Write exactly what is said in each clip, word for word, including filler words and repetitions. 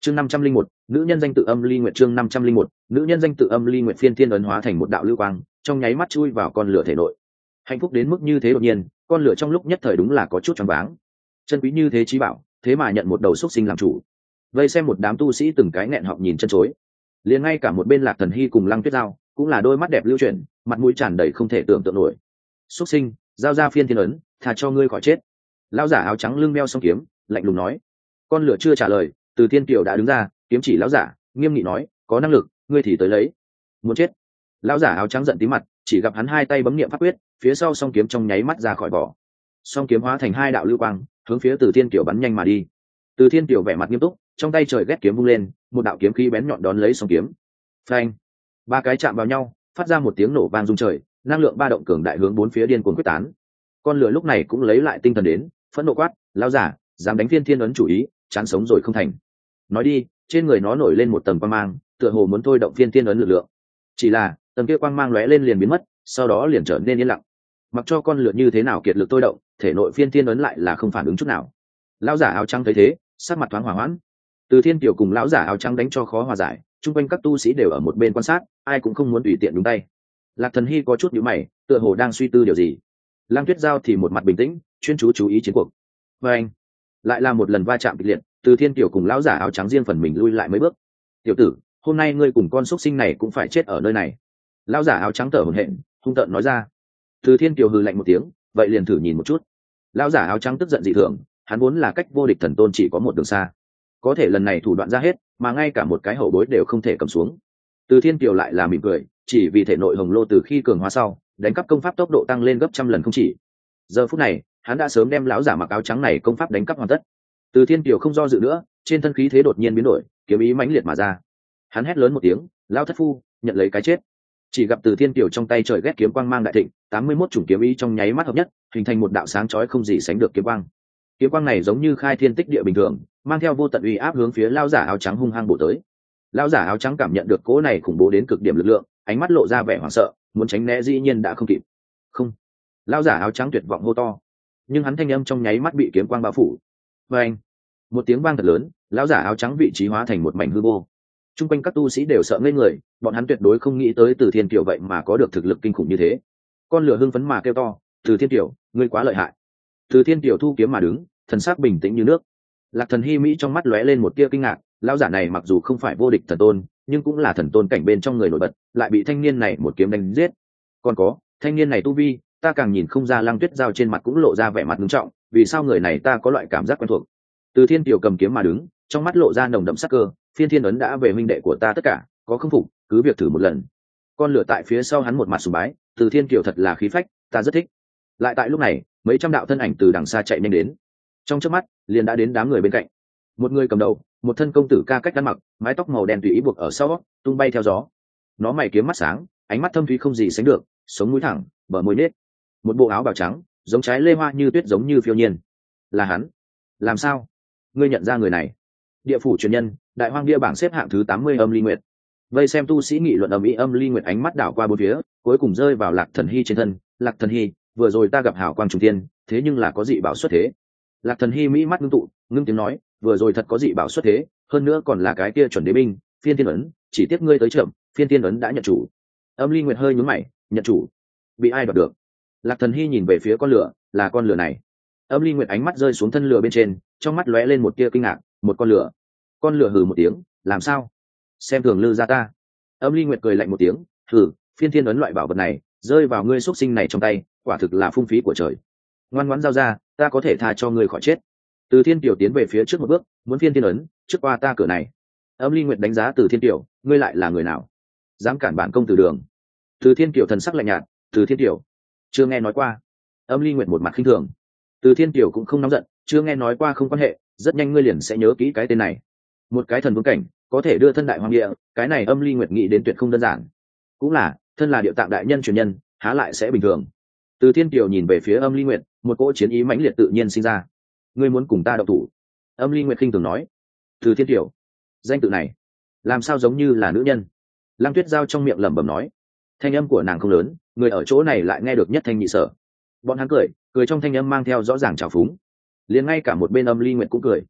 chương năm trăm linh một nữ nhân danh tự âm ly nguyệt chương năm trăm linh một nữ nhân danh tự âm ly nguyệt phiên thiên ấn hóa thành một đạo lưu quang trong nháy mắt chui vào con lửa thể nội. Hạnh phúc đến mức như thế đột nhiên, con lửa trong lúc nhất thời đúng là có chút choáng váng. Chân quý như thế trí bảo, thế mà nhận một đầu xúc sinh làm chủ. Vây xem một đám tu sĩ từng cái nghẹn họng nhìn chân chối. Liền ngay cả một bên Lạc Thần Hy cùng Lăng Tuyết Giao cũng là đôi mắt đẹp lưu chuyển, mặt mũi tràn đầy không thể tưởng tượng nổi. Xúc sinh, giao ra phiên thiên ấn, thà cho ngươi khỏi chết. Lão giả áo trắng lưng đeo song kiếm, lạnh lùng nói. Con lửa chưa trả lời, Từ Thiên Kiều đã đứng ra, kiếm chỉ lão giả, nghiêm nghị nói, có năng lực, ngươi thì tới lấy. Muốn chết. Lão giả áo trắng giận tí mặt, chỉ gặp hắn hai tay bấm niệm pháp quyết, phía sau song kiếm trong nháy mắt ra khỏi vỏ. Song kiếm hóa thành hai đạo lưu quang, hướng phía Từ Thiên Kiều bắn nhanh mà đi. Từ Thiên Kiều vẻ mặt nghiêm túc, trong tay trời ghét kiếm vung lên, một đạo kiếm khí bén nhọn đón lấy song kiếm. Phanh! Ba cái chạm vào nhau, phát ra một tiếng nổ vang rung trời, năng lượng ba động cường đại hướng bốn phía điên cuồng quyết tán. Con lửa lúc này cũng lấy lại tinh thần đến, phẫn nộ quát, lão giả, dám đánh phiên thiên ấn chủ ý, chán sống rồi không thành. Nói đi, trên người nó nổi lên một tầng quang mang, tựa hồ muốn thôi động phiên thiên ấn lực lượng. Chỉ là, tầng kia quang mang lóe lên liền biến mất, sau đó liền trở nên yên lặng. Mặc cho con lửa như thế nào kiệt lực thôi động, thể nội phiên thiên ấn lại là không phản ứng chút nào. Lão giả áo trắng thấy thế, sắc mặt thoáng hỏa hoãn. Từ Thiên Kiều cùng lão giả áo trắng đánh cho khó hòa giải, chung quanh các tu sĩ đều ở một bên quan sát, ai cũng không muốn tùy tiện nhúng tay. Lạc Thần Hy có chút nhíu mày, tựa hồ đang suy tư điều gì. Lăng Tuyết Giao thì một mặt bình tĩnh, chuyên chú chú ý chiến cuộc. Và anh, lại là một lần va chạm kịch liệt, Từ Thiên Kiều cùng lão giả áo trắng riêng phần mình lui lại mấy bước. Tiểu tử, hôm nay ngươi cùng con xúc sinh này cũng phải chết ở nơi này. Lão giả áo trắng thở hổn hển, hung tợn nói ra. Từ Thiên Kiều hừ lạnh một tiếng, vậy liền thử nhìn một chút. Lão giả áo trắng tức giận dị thường, hắn vốn là cách vô địch thần tôn chỉ có một đường xa, có thể lần này thủ đoạn ra hết, mà ngay cả một cái hậu bối đều không thể cầm xuống. Từ Thiên Kiều lại là mỉm cười, chỉ vì thể nội hồng lô từ khi cường hóa sau, đánh cắp công pháp tốc độ tăng lên gấp trăm lần không chỉ. Giờ phút này, hắn đã sớm đem lão giả mặc áo trắng này công pháp đánh cắp hoàn tất. Từ Thiên Kiều không do dự nữa, trên thân khí thế đột nhiên biến đổi, kiếm ý mãnh liệt mà ra. Hắn hét lớn một tiếng, "Lão thất phu, nhận lấy cái chết!" Chỉ gặp Từ Thiên Kiều trong tay trời ghét kiếm quang mang đại thịnh, tám mươi mốt chủng kiếm ý trong nháy mắt hợp nhất, hình thành một đạo sáng chói không gì sánh được kiếm quang. Kiếm quang này giống như khai thiên tích địa bình thường, mang theo vô tận uy áp hướng phía lão giả áo trắng hung hăng bổ tới. Lão giả áo trắng cảm nhận được cỗ này khủng bố đến cực điểm lực lượng, ánh mắt lộ ra vẻ hoảng sợ, muốn tránh né dĩ nhiên đã không kịp. Không! Lão giả áo trắng tuyệt vọng hô to, nhưng hắn thanh âm trong nháy mắt bị kiếm quang bao phủ. Và anh, một tiếng vang thật lớn, lão giả áo trắng vị trí hóa thành một mảnh hư vô. Trung quanh các tu sĩ đều sợ ngây người, bọn hắn tuyệt đối không nghĩ tới Từ Thiên Kiều vậy mà có được thực lực kinh khủng như thế. Con lửa hưng phấn mà kêu to, "Từ Thiên Kiều, ngươi quá lợi hại!" Từ Thiên Kiều thu kiếm mà đứng, thần sắc bình tĩnh như nước. Lạc Thần Hy Mỹ trong mắt lóe lên một tia kinh ngạc, lão giả này mặc dù không phải vô địch thần tôn, nhưng cũng là thần tôn cảnh bên trong người nổi bật, lại bị thanh niên này một kiếm đánh giết. Còn có, thanh niên này tu vi, ta càng nhìn không ra. Lăng Tuyết Giao trên mặt cũng lộ ra vẻ mặt nghiêm trọng, vì sao người này ta có loại cảm giác quen thuộc. Từ Thiên Kiều cầm kiếm mà đứng, trong mắt lộ ra nồng đậm sắc cơ, phiên thiên ấn đã về huynh đệ của ta tất cả, có không phục, cứ việc thử một lần. Con lửa tại phía sau hắn một mặt sùng bái, Từ Thiên Kiều thật là khí phách, ta rất thích. Lại tại lúc này, mấy trăm đạo thân ảnh từ đằng xa chạy nhanh đến, trong chớp mắt liền đã đến đám người bên cạnh. Một người cầm đầu, một thân công tử ca cách ăn mặc, mái tóc màu đen tùy ý buộc ở sau, tung bay theo gió. Nó mày kiếm mắt sáng, ánh mắt thâm thúy không gì sánh được, sống mũi thẳng, bờ môi nết, một bộ áo bào trắng, giống trái lê hoa như tuyết, giống như phiêu nhiên. Là hắn? Làm sao ngươi nhận ra người này? Địa phủ truyền nhân, đại hoang bia bảng xếp hạng thứ tám mươi âm ly nguyệt. Vây xem tu sĩ nghị luận ầm ĩ, âm ly nguyệt ánh mắt đảo qua bốn phía, cuối cùng rơi vào Lạc Thần Hy trên thân. Lạc Thần Hy, vừa rồi ta gặp hảo quang trùng thiên, thế nhưng là có dị bảo xuất thế. Lạc Thần Hy mỹ mắt ngưng tụ, ngưng tiếng nói, vừa rồi thật có dị bảo xuất thế, hơn nữa còn là cái kia chuẩn đế binh, phiên thiên ấn, chỉ tiếc ngươi tới chậm, phiên thiên ấn đã nhận chủ. Âm ly nguyệt hơi nhướng mày, nhận chủ? Bị ai đoạt được? Lạc Thần Hy nhìn về phía con lửa, là con lửa này. Âm ly nguyệt ánh mắt rơi xuống thân lửa bên trên, trong mắt lóe lên một tia kinh ngạc, một con lửa? Con lửa hừ một tiếng, làm sao? Xem thường lư gia ta? Âm ly nguyệt cười lạnh một tiếng, hừ, phiên thiên ấn loại bảo vật này rơi vào ngươi xuất sinh này trong tay, quả thực là phung phí của trời. Ngoan ngoãn giao ra, ta có thể tha cho ngươi khỏi chết. Từ Thiên Kiều tiến về phía trước một bước, muốn phiên thiên ấn, trước qua ta cửa này. Âm ly nguyệt đánh giá Từ Thiên Kiều, ngươi lại là người nào, dám cản bản công tử đường? Từ Thiên Kiều thần sắc lạnh nhạt, Từ Thiên Kiều, chưa nghe nói qua. Âm ly nguyệt một mặt khinh thường. Từ Thiên Kiều cũng không nóng giận, chưa nghe nói qua không quan hệ, rất nhanh ngươi liền sẽ nhớ kỹ cái tên này. Một cái thần vương cảnh có thể đưa thân đại hoàng địa, cái này Âm ly nguyệt nghĩ đến tuyệt không đơn giản. Cũng là, thân là Điệu Tạng đại nhân truyền nhân, há lại sẽ bình thường. Từ Thiên Kiều nhìn về phía Âm ly nguyệt, một cỗ chiến ý mãnh liệt tự nhiên sinh ra. Ngươi muốn cùng ta đậu thủ? Âm ly nguyệt khinh thường nói. Từ Thiên Kiều, danh tự này làm sao giống như là nữ nhân? Lăng Tuyết Giao trong miệng lẩm bẩm nói. Thanh âm của nàng không lớn, người ở chỗ này lại nghe được nhất thanh nhị sở. Bọn hắn cười, cười trong thanh âm mang theo rõ ràng trào phúng. Liền ngay cả một bên Âm ly nguyệt cũng cười.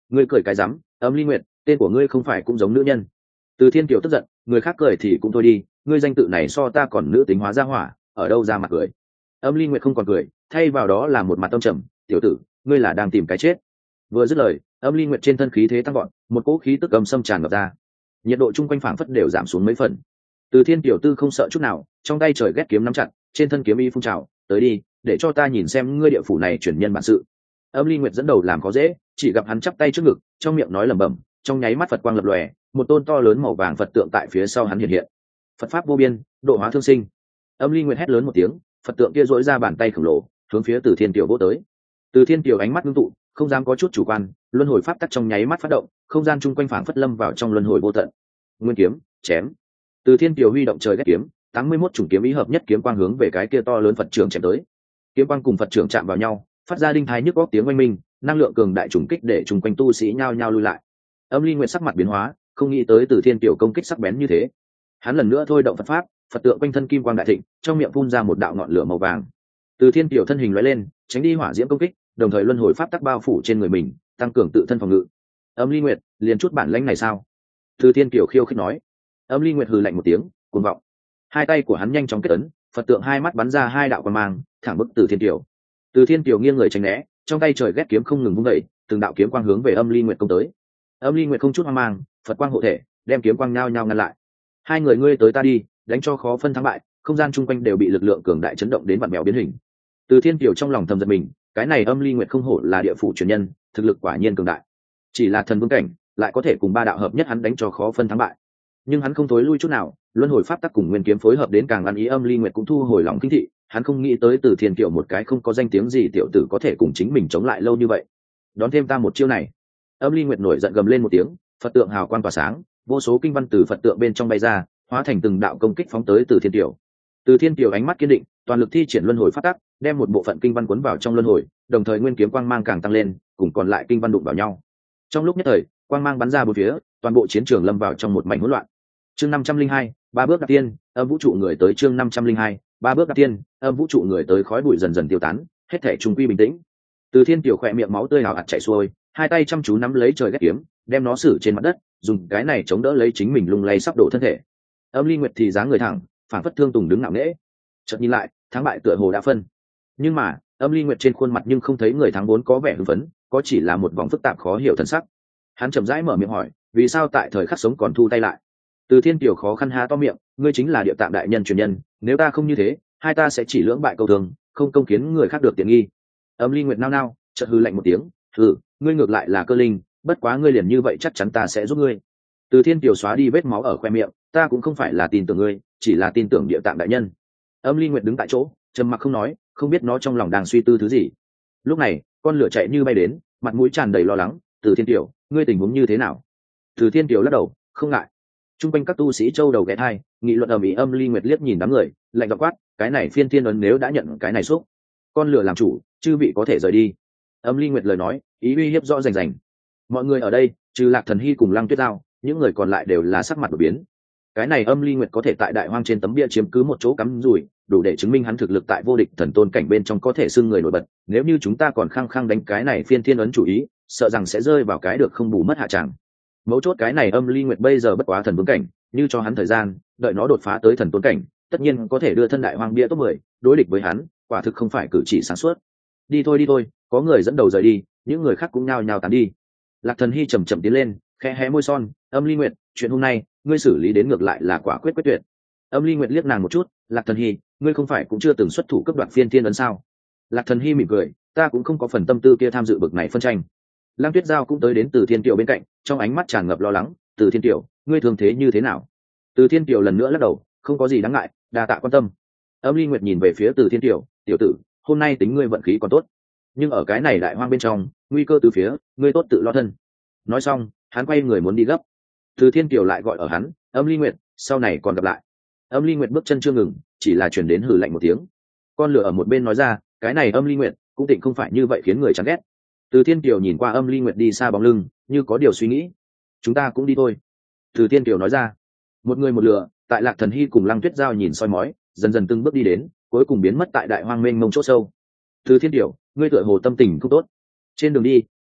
Ngươi cười cái rắm, Âm Ly Nguyệt, tên của ngươi không phải cũng giống nữ nhân? Từ Thiên Kiều tức giận, người khác cười thì cũng thôi đi, ngươi danh tự này so ta còn nữ tính hóa ra hỏa, ở đâu ra mặt cười? Âm Ly Nguyệt không còn cười, thay vào đó là một mặt tâm trầm, tiểu tử, ngươi là đang tìm cái chết. Vừa dứt lời, Âm Ly Nguyệt trên thân khí thế tăng vọt, một cỗ khí tức âm xâm tràn ngập ra, nhiệt độ chung quanh phảng phất đều giảm xuống mấy phần. Từ Thiên Tiểu Tư không sợ chút nào, trong tay trời ghét kiếm nắm chặt, trên thân kiếm y phun trào, tới đi, để cho ta nhìn xem ngươi địa phủ này chuyển nhân bản sự. Âm Ly Nguyệt dẫn đầu làm có dễ, chỉ gặp hắn chắp tay trước ngực, trong miệng nói lẩm bẩm, trong nháy mắt Phật quang lập lòe, một tôn to lớn màu vàng Phật tượng tại phía sau hắn hiện hiện. Phật pháp vô biên, độ hóa thương sinh. Âm Ly Nguyệt hét lớn một tiếng, Phật tượng kia duỗi ra bàn tay khổng lồ, hướng phía Từ Thiên Tiểu vỗ tới. Từ Thiên Tiểu ánh mắt ngưng tụ, không dám có chút chủ quan, luân hồi pháp tắc trong nháy mắt phát động, không gian chung quanh phảng phất lâm vào trong luân hồi vô tận. Nguyên kiếm, chém. Từ Thiên Tiểu huy động trời ghét kiếm, tám mươi mốt chủng kiếm ý hợp nhất kiếm quang hướng về cái kia to lớn Phật trưởng chém tới. Kiếm quang cùng Phật trưởng chạm vào nhau, phát ra đinh thái nhức óc tiếng oanh minh, năng lượng cường đại trùng kích để chung quanh tu sĩ nhao nhao lui lại. Âm Ly Nguyệt sắc mặt biến hóa, không nghĩ tới Từ Thiên Tiểu công kích sắc bén như thế. Hắn lần nữa thôi động Phật pháp, Phật tượng quanh thân kim quang đại thịnh, trong miệng phun ra một đạo ngọn lửa màu vàng. Từ Thiên Tiểu thân hình lóe lên, tránh đi hỏa diễm công kích, đồng thời luân hồi pháp tắc bao phủ trên người mình, tăng cường tự thân phòng ngự. Âm Ly Nguyệt, liền chút bản lãnh này sao? Từ Thiên Tiểu khiêu khích nói. Âm Ly Nguyệt hừ lạnh một tiếng, cuồng vọng. Hai tay của hắn nhanh chóng kết ấn, Phật tượng hai mắt bắn ra hai đạo quang mang, thẳng bức Từ Thiên Tiểu. Từ Thiên Tiểu nghiêng người tránh né, trong tay trời ghét kiếm không ngừng vung dậy, từng đạo kiếm quang hướng về Âm Ly Nguyệt công tới. Âm Ly Nguyệt không chút hoang mang, Phật quang hộ thể, đem kiếm quang nhao nhao ngăn lại. Hai người ngươi tới ta đi, đánh cho khó phân thắng bại, không gian chung quanh đều bị lực lượng cường đại chấn động đến vặn mèo biến hình. Từ Thiên Tiểu trong lòng thầm giật mình, cái này Âm Ly Nguyệt không hổ là địa phủ truyền nhân, thực lực quả nhiên cường đại. Chỉ là thần vương cảnh, lại có thể cùng ba đạo hợp nhất hắn đánh cho khó phân thắng bại. Nhưng hắn không thối lui chút nào, luân hồi pháp tắc cùng nguyên kiếm phối hợp đến càng ăn ý. Âm Ly Nguyệt cũng thu hồi lòng kinh thị, hắn không nghĩ tới Từ Thiên Tiểu một cái không có danh tiếng gì tiểu tử có thể cùng chính mình chống lại lâu như vậy. Đón thêm ta một chiêu này. Âm Ly Nguyệt nổi giận gầm lên một tiếng, Phật tượng hào quang tỏa sáng, vô số kinh văn từ Phật tượng bên trong bay ra, hóa thành từng đạo công kích phóng tới Từ Thiên Tiểu. Từ Thiên Tiểu ánh mắt kiên định, toàn lực thi triển luân hồi pháp tắc, đem một bộ phận kinh văn cuốn vào trong luân hồi, đồng thời nguyên kiếm quang mang càng tăng lên, cùng còn lại kinh văn đụng vào nhau. Trong lúc nhất thời, quang mang bắn ra bốn phía, toàn bộ chiến trường lâm vào trong một mảnh hỗn loạn. Chương năm trăm linh hai, ba bước đạp tiên, âm vũ trụ người tới. Chương năm trăm linh hai, ba bước đạp tiên, âm vũ trụ người tới. Khói bụi dần dần tiêu tán, hết thảy trung quy bình tĩnh. Từ Thiên Tiểu khỏe miệng máu tươi hào hạt chảy xuôi, hai tay chăm chú nắm lấy trời ghét kiếm, đem nó xử trên mặt đất, dùng cái này chống đỡ lấy chính mình lung lay sắp đổ thân thể. Âm Ly Nguyệt thì dáng người thẳng, phản phất thương tùng đứng ngạo nghễ. Chợt nhìn lại, thắng bại tựa hồ đã phân. Nhưng mà, Âm Ly Nguyệt trên khuôn mặt nhưng không thấy người thắng vốn có vẻ hưng phấn, có chỉ là một vòng phức tạp khó hiểu thân sắc. Hắn chậm rãi mở miệng hỏi, vì sao tại thời khắc sống còn thu tay lại? Từ Thiên Tiểu khó khăn há to miệng, ngươi chính là Địa Tạng đại nhân truyền nhân, nếu ta không như thế, hai ta sẽ chỉ lưỡng bại câu thường, không công kiến người khác được tiện nghi. Âm Ly Nguyệt nao nao, chợt hừ lạnh một tiếng, hừ, ngươi ngược lại là cơ linh, bất quá ngươi liền như vậy chắc chắn ta sẽ giúp ngươi. Từ Thiên Tiểu xóa đi vết máu ở khoe miệng, ta cũng không phải là tin tưởng ngươi, chỉ là tin tưởng Địa Tạng đại nhân. Âm Ly Nguyệt đứng tại chỗ, trầm mặc không nói, không biết nó trong lòng đang suy tư thứ gì. Lúc này, con lửa chạy như bay đến, mặt mũi tràn đầy lo lắng, Từ Thiên Tiểu, ngươi tình huống như thế nào? Từ Thiên Tiểu lắc đầu, không ngại. Trung quanh các tu sĩ châu đầu ghé thai, nghị luận ầm ĩ. Âm Ly Nguyệt liếc nhìn đám người, lạnh giọng quát, cái này phiên thiên ấn nếu đã nhận cái này xúc, con lửa làm chủ, chư vị có thể rời đi. Âm Ly Nguyệt lời nói, ý uy hiếp rõ rành rành. Mọi người ở đây, trừ Lạc Thần Hy cùng Lăng Tuyết Giao, những người còn lại đều là sắc mặt đổi biến. Cái này Âm Ly Nguyệt có thể tại đại hoang trên tấm bia chiếm cứ một chỗ cắm rủi, đủ để chứng minh hắn thực lực tại vô địch thần tôn cảnh bên trong có thể xưng người nổi bật. Nếu như chúng ta còn khăng khăng đánh cái này phiên thiên ấn chủ ý, sợ rằng sẽ rơi vào cái được không bù mất hạ tràng. Mấu chốt cái này Âm Ly Nguyệt bây giờ bất quá thần vương cảnh, như cho hắn thời gian, đợi nó đột phá tới thần tôn cảnh, tất nhiên có thể đưa thân đại hoang bia top mười, đối địch với hắn, quả thực không phải cử chỉ sáng suốt. Đi thôi đi thôi, có người dẫn đầu rời đi, những người khác cũng nhao nhao tán đi. Lạc Thần Hy chậm chậm tiến lên, khẽ hé môi son, Âm Ly Nguyệt, chuyện hôm nay, ngươi xử lý đến ngược lại là quả quyết quyết tuyệt. Âm Ly Nguyệt liếc nàng một chút, Lạc Thần Hy, ngươi không phải cũng chưa từng xuất thủ cấp đoạt phiên thiên ấn sao? Lạc Thần Hy mỉm cười, ta cũng không có phần tâm tư kia tham dự bực này phân tranh. Lăng Tuyết Giao cũng tới đến Từ Thiên Tiểu bên cạnh, trong ánh mắt tràn ngập lo lắng, Từ Thiên Tiểu, ngươi thường thế như thế nào? Từ Thiên Tiểu lần nữa lắc đầu, không có gì đáng ngại, đa tạ quan tâm. Âm Ly Nguyệt nhìn về phía Từ Thiên Tiểu, tiểu tử, hôm nay tính ngươi vận khí còn tốt, nhưng ở cái này đại hoang bên trong, nguy cơ từ phía, ngươi tốt tự lo thân. Nói xong, hắn quay người muốn đi gấp. Từ Thiên Tiểu lại gọi ở hắn, Âm Ly Nguyệt, sau này còn gặp lại. Âm Ly Nguyệt bước chân chưa ngừng, chỉ là chuyển đến hừ lạnh một tiếng. Con lửa ở một bên nói ra, cái này Âm Ly Nguyệt cũng tịnh không phải như vậy khiến người chán ghét. Từ Thiên Tiểu nhìn qua Âm Ly Nguyệt đi xa bóng lưng, như có điều suy nghĩ. Chúng ta cũng đi thôi. Từ Thiên Tiểu nói ra. Một người một lửa, tại Lạc Thần Hy cùng Lăng Tuyết Giao nhìn soi mói, dần dần từng bước đi đến, cuối cùng biến mất tại đại hoang mênh mông chỗ sâu. Từ Thiên Tiểu, ngươi tựa hồ tâm tình không tốt. Trên đường đi,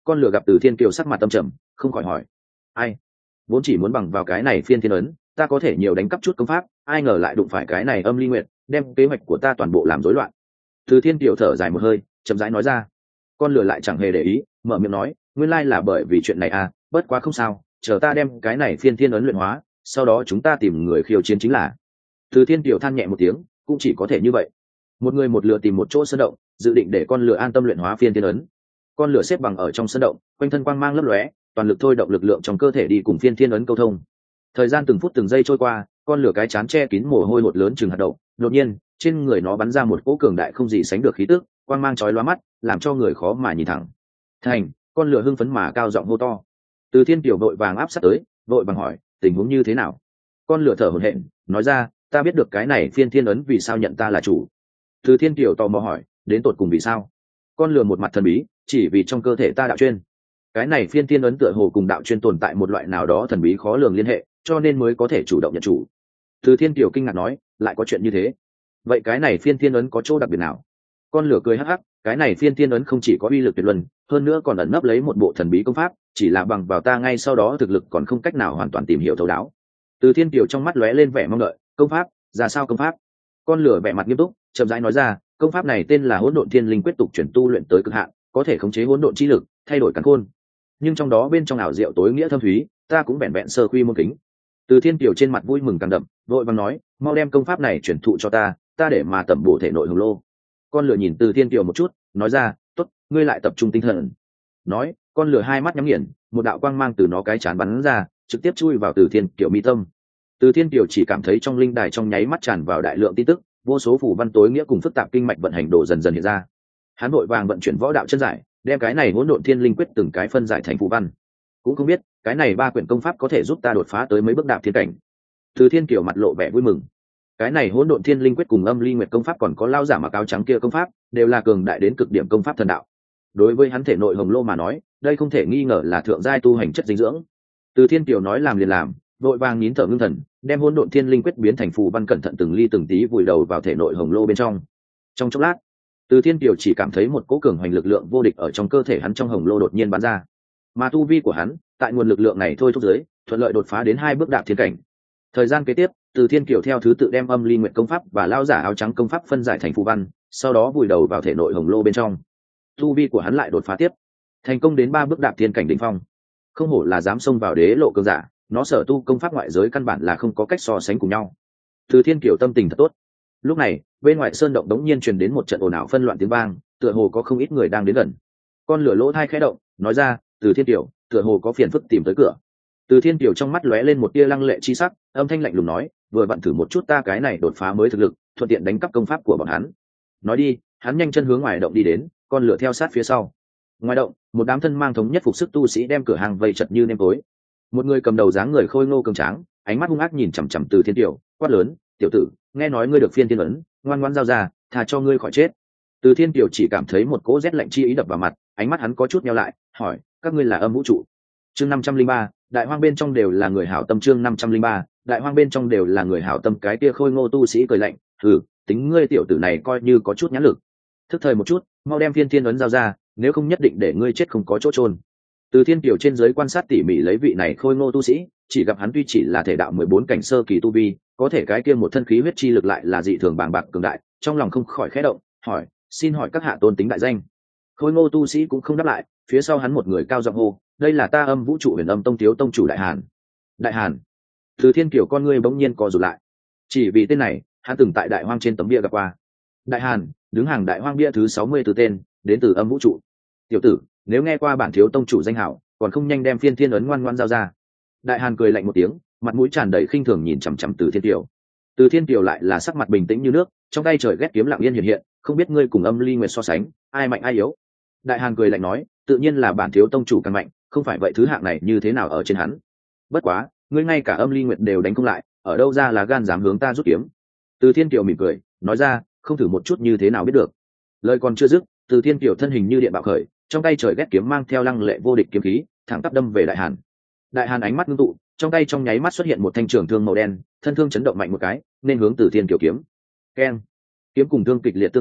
con lửa gặp Từ Thiên Kiều sắc mặt tâm trầm, không khỏi hỏi: ai? Vốn chỉ muốn bằng vào cái này phiên thiên ấn, ta có thể nhiều đánh cắp chút công pháp, ai ngờ lại đụng phải cái này âm ly nguyệt, đem kế hoạch của ta toàn bộ làm rối loạn. Từ Thiên Kiều thở dài một hơi, chậm rãi nói ra. Con lửa lại chẳng hề để ý, mở miệng nói: nguyên lai là bởi vì chuyện này à, bất quá không sao, chờ ta đem cái này phiên thiên ấn luyện hóa, sau đó chúng ta tìm người khiêu chiến chính là. Từ Thiên Kiều than nhẹ một tiếng, cũng chỉ có thể như vậy. Một người một lửa tìm một chỗ sơn động, dự định để con lửa an tâm luyện hóa phiên thiên ấn. Con lửa xếp bằng ở trong sơn động, quanh thân quang mang lấp lóe, toàn lực thôi động lực lượng trong cơ thể đi cùng phiên thiên ấn câu thông. Thời gian từng phút từng giây trôi qua, con lửa cái chán che kín mồ hôi hột lớn chừng hạt đậu, đột nhiên trên người nó bắn ra một cỗ cường đại không gì sánh được khí tức, quang mang chói lóa mắt, làm cho người khó mà nhìn thẳng. Thành, con lửa hưng phấn mà cao giọng hô to. Từ Thiên Kiều vội vàng áp sát tới, vội vàng hỏi: tình huống như thế nào? Con lửa thở hổn hển, nói ra: ta biết được cái này phiên thiên ấn vì sao nhận ta là chủ. Từ Thiên Kiều tò mò hỏi: đến tột cùng vì sao? Con lửa một mặt thần bí: chỉ vì trong cơ thể ta đạo chuyên. Cái này phiên thiên ấn tựa hồ cùng đạo chuyên tồn tại một loại nào đó thần bí khó lường liên hệ, cho nên mới có thể chủ động nhận chủ. Từ Thiên Kiều kinh ngạc nói: lại có chuyện như thế? Vậy cái này phiên thiên ấn có chỗ đặc biệt nào? Con lửa cười hắc hắc: cái này phiên thiên ấn không chỉ có uy lực tuyệt luân, hơn nữa còn ẩn nấp lấy một bộ thần bí công pháp, chỉ là bằng vào ta ngay sau đó thực lực còn không cách nào hoàn toàn tìm hiểu thấu đáo. Từ Thiên Kiều trong mắt lóe lên vẻ mong đợi: công pháp? Ra sao công pháp? Con lửa vẻ mặt nghiêm túc, chậm rãi nói ra: công pháp này tên là Hỗn Độn Thiên Linh Quyết, tục chuyển tu luyện tới cực hạn, có thể khống chế hỗn độn chi lực, thay đổi càn khôn. Nhưng trong đó bên trong ảo diệu tối nghĩa thâm thúy, ta cũng vẹn vẹn sơ quy môn kính. Từ Thiên Kiều trên mặt vui mừng càng đậm, vội vàng nói: mau đem công pháp này chuyển thụ cho ta, ta để mà tẩm bổ thể nội hồng lô. Con lửa nhìn Từ Thiên Kiều một chút, nói ra: tốt, ngươi lại tập trung tinh thần. Nói, con lửa hai mắt nhắm nghiền, một đạo quang mang từ nó cái chán bắn ra, trực tiếp chui vào Từ Thiên Kiều mi tâm. Từ Thiên Kiều chỉ cảm thấy trong linh đài trong nháy mắt tràn vào đại lượng tin tức, vô số phù văn tối nghĩa cùng phức tạp kinh mạch vận hành đồ dần dần hiện ra. Hắn vội vàng vận chuyển võ đạo chân giải, đem cái này Hỗn Độn Thiên Linh Quyết từng cái phân giải thành phù văn. Cũng không biết cái này ba quyển công pháp có thể giúp ta đột phá tới mấy bước đạp thiên cảnh. Từ Thiên Kiều mặt lộ vẻ vui mừng. Cái này Hỗn Độn Thiên Linh Quyết cùng Âm Ly Nguyệt công pháp còn có lao giả mặc áo trắng kia công pháp, đều là cường đại đến cực điểm công pháp thần đạo. Đối với hắn thể nội hồng lô mà nói, đây không thể nghi ngờ là thượng giai tu hành chất dinh dưỡng. Từ Thiên Kiều nói làm liền làm, vội vàng nín thở ngưng thần, đem Hỗn Độn Thiên Linh Quyết biến thành phù văn, cẩn thận từng ly từng tí vùi đầu vào thể nội hồng lô bên trong. Trong chốc lát, Từ Thiên Kiều chỉ cảm thấy một cỗ cường hoành lực lượng vô địch ở trong cơ thể hắn trong hồng lô đột nhiên bắn ra, mà tu vi của hắn tại nguồn lực lượng này thôi thúc giới, thuận lợi đột phá đến hai bước đạp thiên cảnh. Thời gian kế tiếp, Từ Thiên Kiều theo thứ tự đem Âm Ly Nguyệt công pháp và lao giả áo trắng công pháp phân giải thành phù văn, sau đó vùi đầu vào thể nội hồng lô bên trong. Tu vi của hắn lại đột phá tiếp, thành công đến ba bước đạp thiên cảnh đỉnh phong. Không hổ là dám xông vào đế lộ cường giả, nó sở tu công pháp ngoại giới căn bản là không có cách so sánh cùng nhau. Từ Thiên Kiều tâm tình thật tốt. Lúc này, bên ngoài sơn động đống nhiên truyền đến một trận ồn ào phân loạn tiếng vang, tựa hồ có không ít người đang đến gần. Con lửa lỗ thai khẽ động, nói ra: Từ Thiên Kiều, tựa hồ có phiền phức tìm tới cửa. Từ Thiên Kiều trong mắt lóe lên một tia lăng lệ chi sắc, âm thanh lạnh lùng nói: vừa vặn thử một chút ta cái này đột phá mới thực lực, thuận tiện đánh cắp công pháp của bọn hắn. Nói đi, hắn nhanh chân hướng ngoài động đi đến, con lửa theo sát phía sau. Ngoài động, một đám thân mang thống nhất phục sức tu sĩ đem cửa hàng vây chật như nêm tối. Một người cầm đầu dáng người khôi ngô cường tráng, ánh mắt hung ác nhìn chằm chằm Từ Thiên Kiều, quát lớn: tiểu tử, nghe nói ngươi được phiên thiên ấn, ngoan ngoãn giao ra, tha cho ngươi khỏi chết. Từ Thiên Kiều chỉ cảm thấy một cỗ rét lạnh chi ý đập vào mặt, ánh mắt hắn có chút nheo lại, hỏi: các ngươi là Âm Vũ Trụ? Chương năm trăm linh ba, đại hoang bên trong đều là người hảo tâm. Chương năm trăm linh ba, đại hoang bên trong đều là người hảo tâm. Cái kia khôi ngô tu sĩ cười lạnh: hừ, tính ngươi tiểu tử này coi như có chút nhãn lực. Thức thời một chút, mau đem phiên thiên ấn giao ra, nếu không nhất định để ngươi chết không có chỗ chôn. Từ Thiên Kiều trên dưới quan sát tỉ mỉ lấy vị này khôi ngô tu sĩ, chỉ gặp hắn tuy chỉ là thể đạo mười bốn cảnh sơ kỳ tu vi, có thể cái kia một thân khí huyết chi lực lại là dị thường bàng bạc cường đại, trong lòng không khỏi khẽ động, hỏi: xin hỏi các hạ tôn tính đại danh? Khôi ngô tu sĩ cũng không đáp lại, phía sau hắn một người cao giọng hô: đây là ta Âm Vũ Trụ Huyền Âm Tông thiếu tông chủ Đại Hàn. Đại Hàn? Từ Thiên Kiều con ngươi bỗng nhiên co rụt lại, chỉ vì tên này hắn từng tại đại hoang trên tấm bia gặp qua. Đại Hàn đứng hàng đại hoang bia thứ sáu mươi tư tên, đến từ Âm Vũ Trụ. Tiểu tử, nếu nghe qua bản thiếu tông chủ danh hảo, còn không nhanh đem phiên thiên ấn ngoan ngoãn giao ra. Đại Hàn cười lạnh một tiếng, mặt mũi tràn đầy khinh thường nhìn chằm chằm Từ Thiên Kiều. Từ Thiên Kiều lại là sắc mặt bình tĩnh như nước, trong tay trời ghét kiếm lặng yên hiện hiện, không biết ngươi cùng Âm Ly Nguyệt so sánh, ai mạnh ai yếu? Đại Hàn cười lạnh nói: tự nhiên là bản thiếu tông chủ càng mạnh, không phải vậy thứ hạng này như thế nào ở trên hắn? Bất quá, ngươi ngay cả Âm Ly Nguyệt đều đánh không lại, ở đâu ra là gan dám hướng ta rút kiếm? Từ Thiên Kiều mỉm cười, nói ra: không thử một chút như thế nào biết được. Lời còn chưa dứt, Từ Thiên Kiều thân hình như điện bạo khởi, trong tay trời ghét kiếm mang theo lăng lệ vô địch kiếm khí, thẳng tắp đâm về Đại Hàn. Đại Hàn ánh mắt ngưng tụ, trong tay trong nháy mắt xuất hiện một thanh trường thương màu đen, thân thương chấn động mạnh một cái, nên hướng Từ Thiên Kiều kiếm. Keng! Kiếm cùng thương kịch liệt tương giao,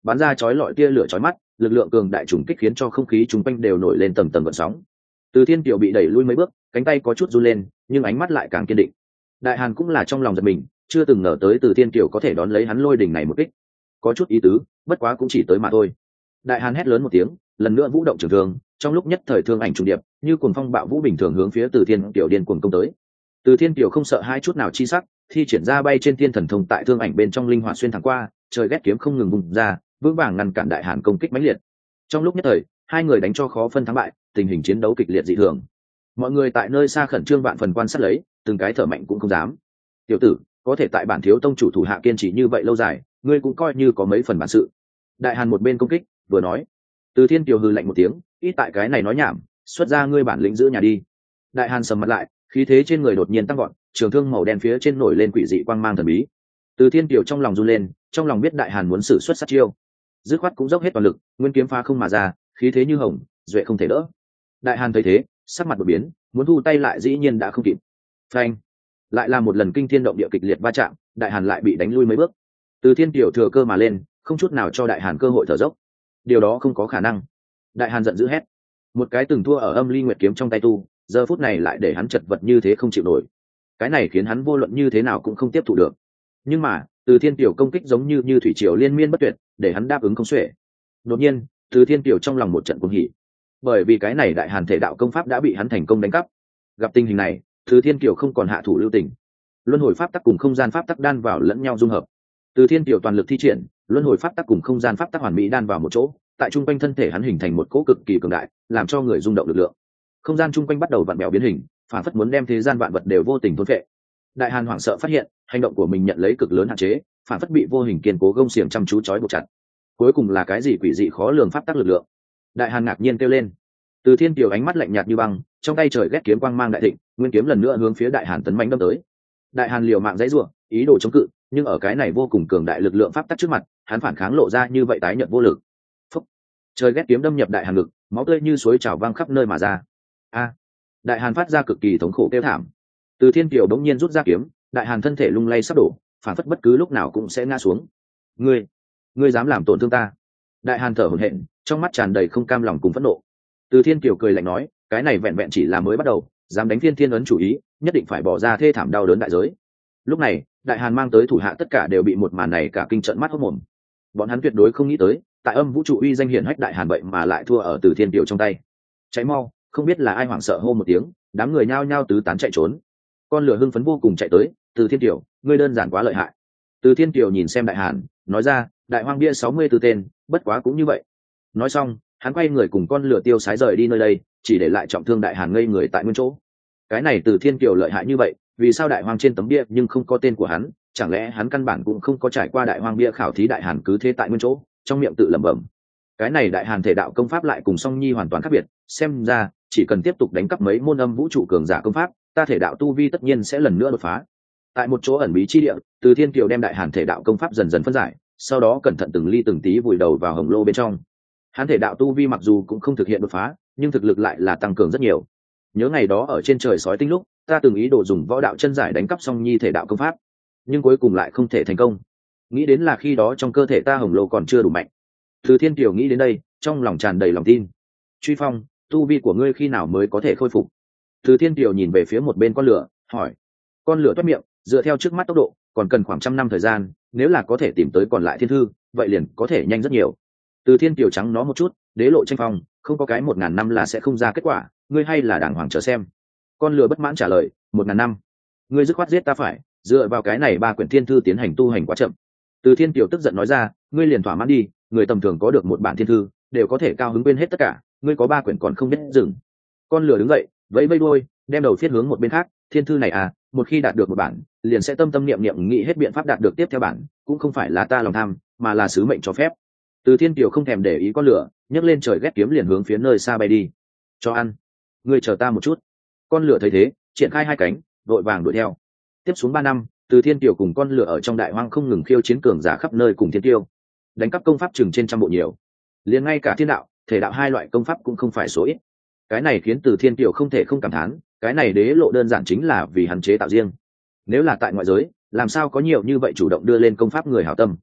bắn ra chói lọi tia lửa chói mắt, lực lượng cường đại trùng kích khiến cho không khí chung quanh đều nổi lên tầng tầng gợn sóng. Từ Thiên Kiều bị đẩy lui mấy bước, cánh tay có chút run lên, nhưng ánh mắt lại càng kiên định. Đại Hàn cũng là trong lòng giật mình, chưa từng ngờ tới Từ Thiên Kiều có thể đón lấy hắn lôi đỉnh này một kích. Có chút ý tứ, bất quá cũng chỉ tới mà thôi. Đại Hàn hét lớn một tiếng, lần nữa vũ động trường thương, trong lúc nhất thời thương ảnh trùng điệp, như cuồng phong bạo vũ bình thường hướng phía Từ Thiên Kiều điên cuồng công tới. Từ Thiên Kiều không sợ hai chút nào chi sắc, thi triển ra bay trên thiên thần thông tại thương ảnh bên trong linh hoạt xuyên thẳng qua, trời ghét kiếm không ngừng vùng ra, vững vàng ngăn cản Đại Hàn công kích mãnh liệt. Trong lúc nhất thời, hai người đánh cho khó phân thắng bại, tình hình chiến đấu kịch liệt dị thường. Mọi người tại nơi xa khẩn trương vạn phần quan sát lấy, từng cái thở mạnh cũng không dám. Tiểu tử, có thể tại bản thiếu tông chủ thủ hạ kiên trì như vậy lâu dài, ngươi cũng coi như có mấy phần bản sự. Đại Hàn một bên công kích, vừa nói. Từ Thiên Kiều hừ lạnh một tiếng, ít tại cái này nói nhảm, xuất ra ngươi bản lĩnh giữ nhà đi. Đại Hàn sầm mặt lại, khí thế trên người đột nhiên tăng vọt, trường thương màu đen phía trên nổi lên quỷ dị quang mang thần bí. Từ Thiên Kiều trong lòng run lên, trong lòng biết Đại Hàn muốn sử xuất sát chiêu, dứt khoát cũng dốc hết toàn lực, nguyên kiếm phá không mà ra, khí thế như hồng, duệ không thể đỡ. Đại Hàn thấy thế, sắc mặt đột biến, muốn thu tay lại dĩ nhiên đã không kịp. Phanh! Lại là một lần kinh thiên động địa kịch liệt va chạm, Đại Hàn lại bị đánh lui mấy bước. Từ Thiên Kiều thừa cơ mà lên, không chút nào cho Đại Hàn cơ hội thở dốc. Điều đó không có khả năng. Đại Hàn giận dữ hét. Một cái từng thua ở Âm Ly Nguyệt kiếm trong tay tu, giờ phút này lại để hắn chật vật như thế không chịu nổi. Cái này khiến hắn vô luận như thế nào cũng không tiếp thụ được. Nhưng mà, Từ Thiên Kiều công kích giống như như thủy triều liên miên bất tuyệt, để hắn đáp ứng không xuể. Đột nhiên, Từ Thiên Kiều trong lòng một trận cuồng hỉ, bởi vì cái này Đại Hàn thể đạo công pháp đã bị hắn thành công đánh cắp. Gặp tình hình này, Từ Thiên Kiều không còn hạ thủ lưu tình. Luân hồi pháp tắc cùng không gian pháp tắc đan vào lẫn nhau dung hợp. Từ Thiên Kiều toàn lực thi triển, luân hồi pháp tắc cùng không gian pháp tắc hoàn mỹ đan vào một chỗ, tại trung quanh thân thể hắn hình thành một cỗ cực kỳ cường đại, làm cho người rung động lực lượng. Không gian trung quanh bắt đầu vặn bèo biến hình, phản phất muốn đem thế gian vạn vật đều vô tình thôn phệ. Đại Hàn hoảng sợ phát hiện, hành động của mình nhận lấy cực lớn hạn chế, phản phất bị vô hình kiên cố gông xiềng chăm chú trói buộc chặt. Cuối cùng là cái gì quỷ dị khó lường pháp tắc lực lượng? Đại Hàn ngạc nhiên kêu lên. Từ Thiên Kiều ánh mắt lạnh nhạt như băng, trong tay trời ghét kiếm quang mang đại thịnh, nguyên kiếm lần nữa hướng phía Đại Hàn tấn mãnh đâm tới. Đại Hàn liều mạng dãy rủa, ý đồ chống cự, nhưng ở cái này vô cùng cường đại lực lượng pháp tắc trước mặt, hắn phản kháng lộ ra như vậy tái nhợt vô lực. Phúc! Trời ghét kiếm đâm nhập Đại Hàn ngực, máu tươi như suối trào vang khắp nơi mà ra. A! Đại Hàn phát ra cực kỳ thống khổ kêu thảm. Từ Thiên Kiều đống nhiên rút ra kiếm, Đại Hàn thân thể lung lay sắp đổ, phản phất bất cứ lúc nào cũng sẽ ngã xuống. Ngươi, ngươi dám làm tổn thương ta? Đại Hàn thở hổn hển, trong mắt tràn đầy không cam lòng cùng phẫn nộ. Từ Thiên Kiều cười lạnh nói, cái này vẹn vẹn chỉ là mới bắt đầu, dám đánh Thiên Thiên ấn chủ ý, nhất định phải bỏ ra thê thảm đau đớn đại giới. Lúc này, Đại Hàn mang tới thủ hạ tất cả đều bị một màn này cả kinh trợn mắt hốt mồm. Bọn hắn tuyệt đối không nghĩ tới, tại Âm Vũ trụ uy danh hiển hách Đại Hàn vậy mà lại thua ở Từ Thiên Kiều trong tay. Cháy mau, không biết là ai hoảng sợ hô một tiếng, đám người nhao nhao tứ tán chạy trốn. Con lửa hưng phấn vô cùng chạy tới, Từ Thiên Kiều, ngươi đơn giản quá lợi hại. Từ Thiên Kiều nhìn xem Đại Hàn, nói ra, Đại Hoang bia sáu mươi tư tên, bất quá cũng như vậy. Nói xong, hắn quay người cùng con lửa tiêu sái rời đi nơi đây, chỉ để lại trọng thương Đại Hàn ngây người tại nguyên chỗ. Cái này Từ Thiên Kiều lợi hại như vậy, vì sao Đại Hoang trên tấm bia nhưng không có tên của hắn? Chẳng lẽ hắn căn bản cũng không có trải qua Đại Hoang bia khảo thí? Đại Hàn cứ thế tại nguyên chỗ, trong miệng tự lẩm bẩm. Cái này Đại Hàn thể đạo công pháp lại cùng Song Nhi hoàn toàn khác biệt, xem ra chỉ cần tiếp tục đánh cắp mấy môn âm vũ trụ cường giả công pháp, ta thể đạo tu vi tất nhiên sẽ lần nữa đột phá. Tại một chỗ ẩn bí chi địa, Từ Thiên Kiều đem Đại Hàn thể đạo công pháp dần dần phân giải, sau đó cẩn thận từng ly từng tí vùi đầu vào hồng lô bên trong. Hắn thể đạo tu vi mặc dù cũng không thực hiện đột phá, nhưng thực lực lại là tăng cường rất nhiều. Nhớ ngày đó ở trên trời sói tinh lúc, ta từng ý đồ dùng võ đạo chân giải đánh cắp Song Nhi thể đạo công pháp, nhưng cuối cùng lại không thể thành công. Nghĩ đến là khi đó trong cơ thể ta hồng lô còn chưa đủ mạnh. Từ Thiên Kiều nghĩ đến đây, trong lòng tràn đầy lòng tin. Truy Phong, tu vi của ngươi khi nào mới có thể khôi phục? Từ Thiên Kiều nhìn về phía một bên con lửa, hỏi. Con lửa toát miệng, dựa theo trước mắt tốc độ, còn cần khoảng trăm năm thời gian, nếu là có thể tìm tới còn lại thiên thư, vậy liền có thể nhanh rất nhiều. Từ Thiên Kiều trắng nó một chút, đế lộ tranh phong, không có cái một ngàn năm là sẽ không ra kết quả, ngươi hay là đàng hoàng chờ xem. Con lửa bất mãn trả lời, một ngàn năm, ngươi dứt khoát giết ta phải, dựa vào cái này ba quyển thiên thư tiến hành tu hành quá chậm. Từ Thiên Kiều tức giận nói ra, ngươi liền thỏa mãn đi, người tầm thường có được một bản thiên thư, đều có thể cao hứng quên hết tất cả, ngươi có ba quyển còn không biết dừng. Con lửa đứng dậy, vẫy vẫy đuôi, đem đầu phiết hướng một bên khác, thiên thư này à, một khi đạt được một bản, liền sẽ tâm tâm niệm niệm nghĩ hết biện pháp đạt được tiếp theo bản, cũng không phải là ta lòng tham, mà là sứ mệnh cho phép. Từ Thiên Kiều không thèm để ý con lửa, nhấc lên trời ghét kiếm liền hướng phía nơi xa bay đi. Cho ăn, ngươi chờ ta một chút. Con lửa thấy thế, triển khai hai cánh, vội vàng đuổi theo. Tiếp xuống ba năm, Từ Thiên Kiều cùng con lửa ở trong đại hoang không ngừng khiêu chiến cường giả khắp nơi cùng thiên tiêu, đánh cắp công pháp chừng trên trăm bộ nhiều, liền ngay cả thiên đạo, thể đạo hai loại công pháp cũng không phải số ít. Cái này khiến Từ Thiên Kiều không thể không cảm thán, cái này đế lộ đơn giản chính là vì hắn chế tạo riêng. Nếu là tại ngoại giới, làm sao có nhiều như vậy chủ động đưa lên công pháp người hảo tâm.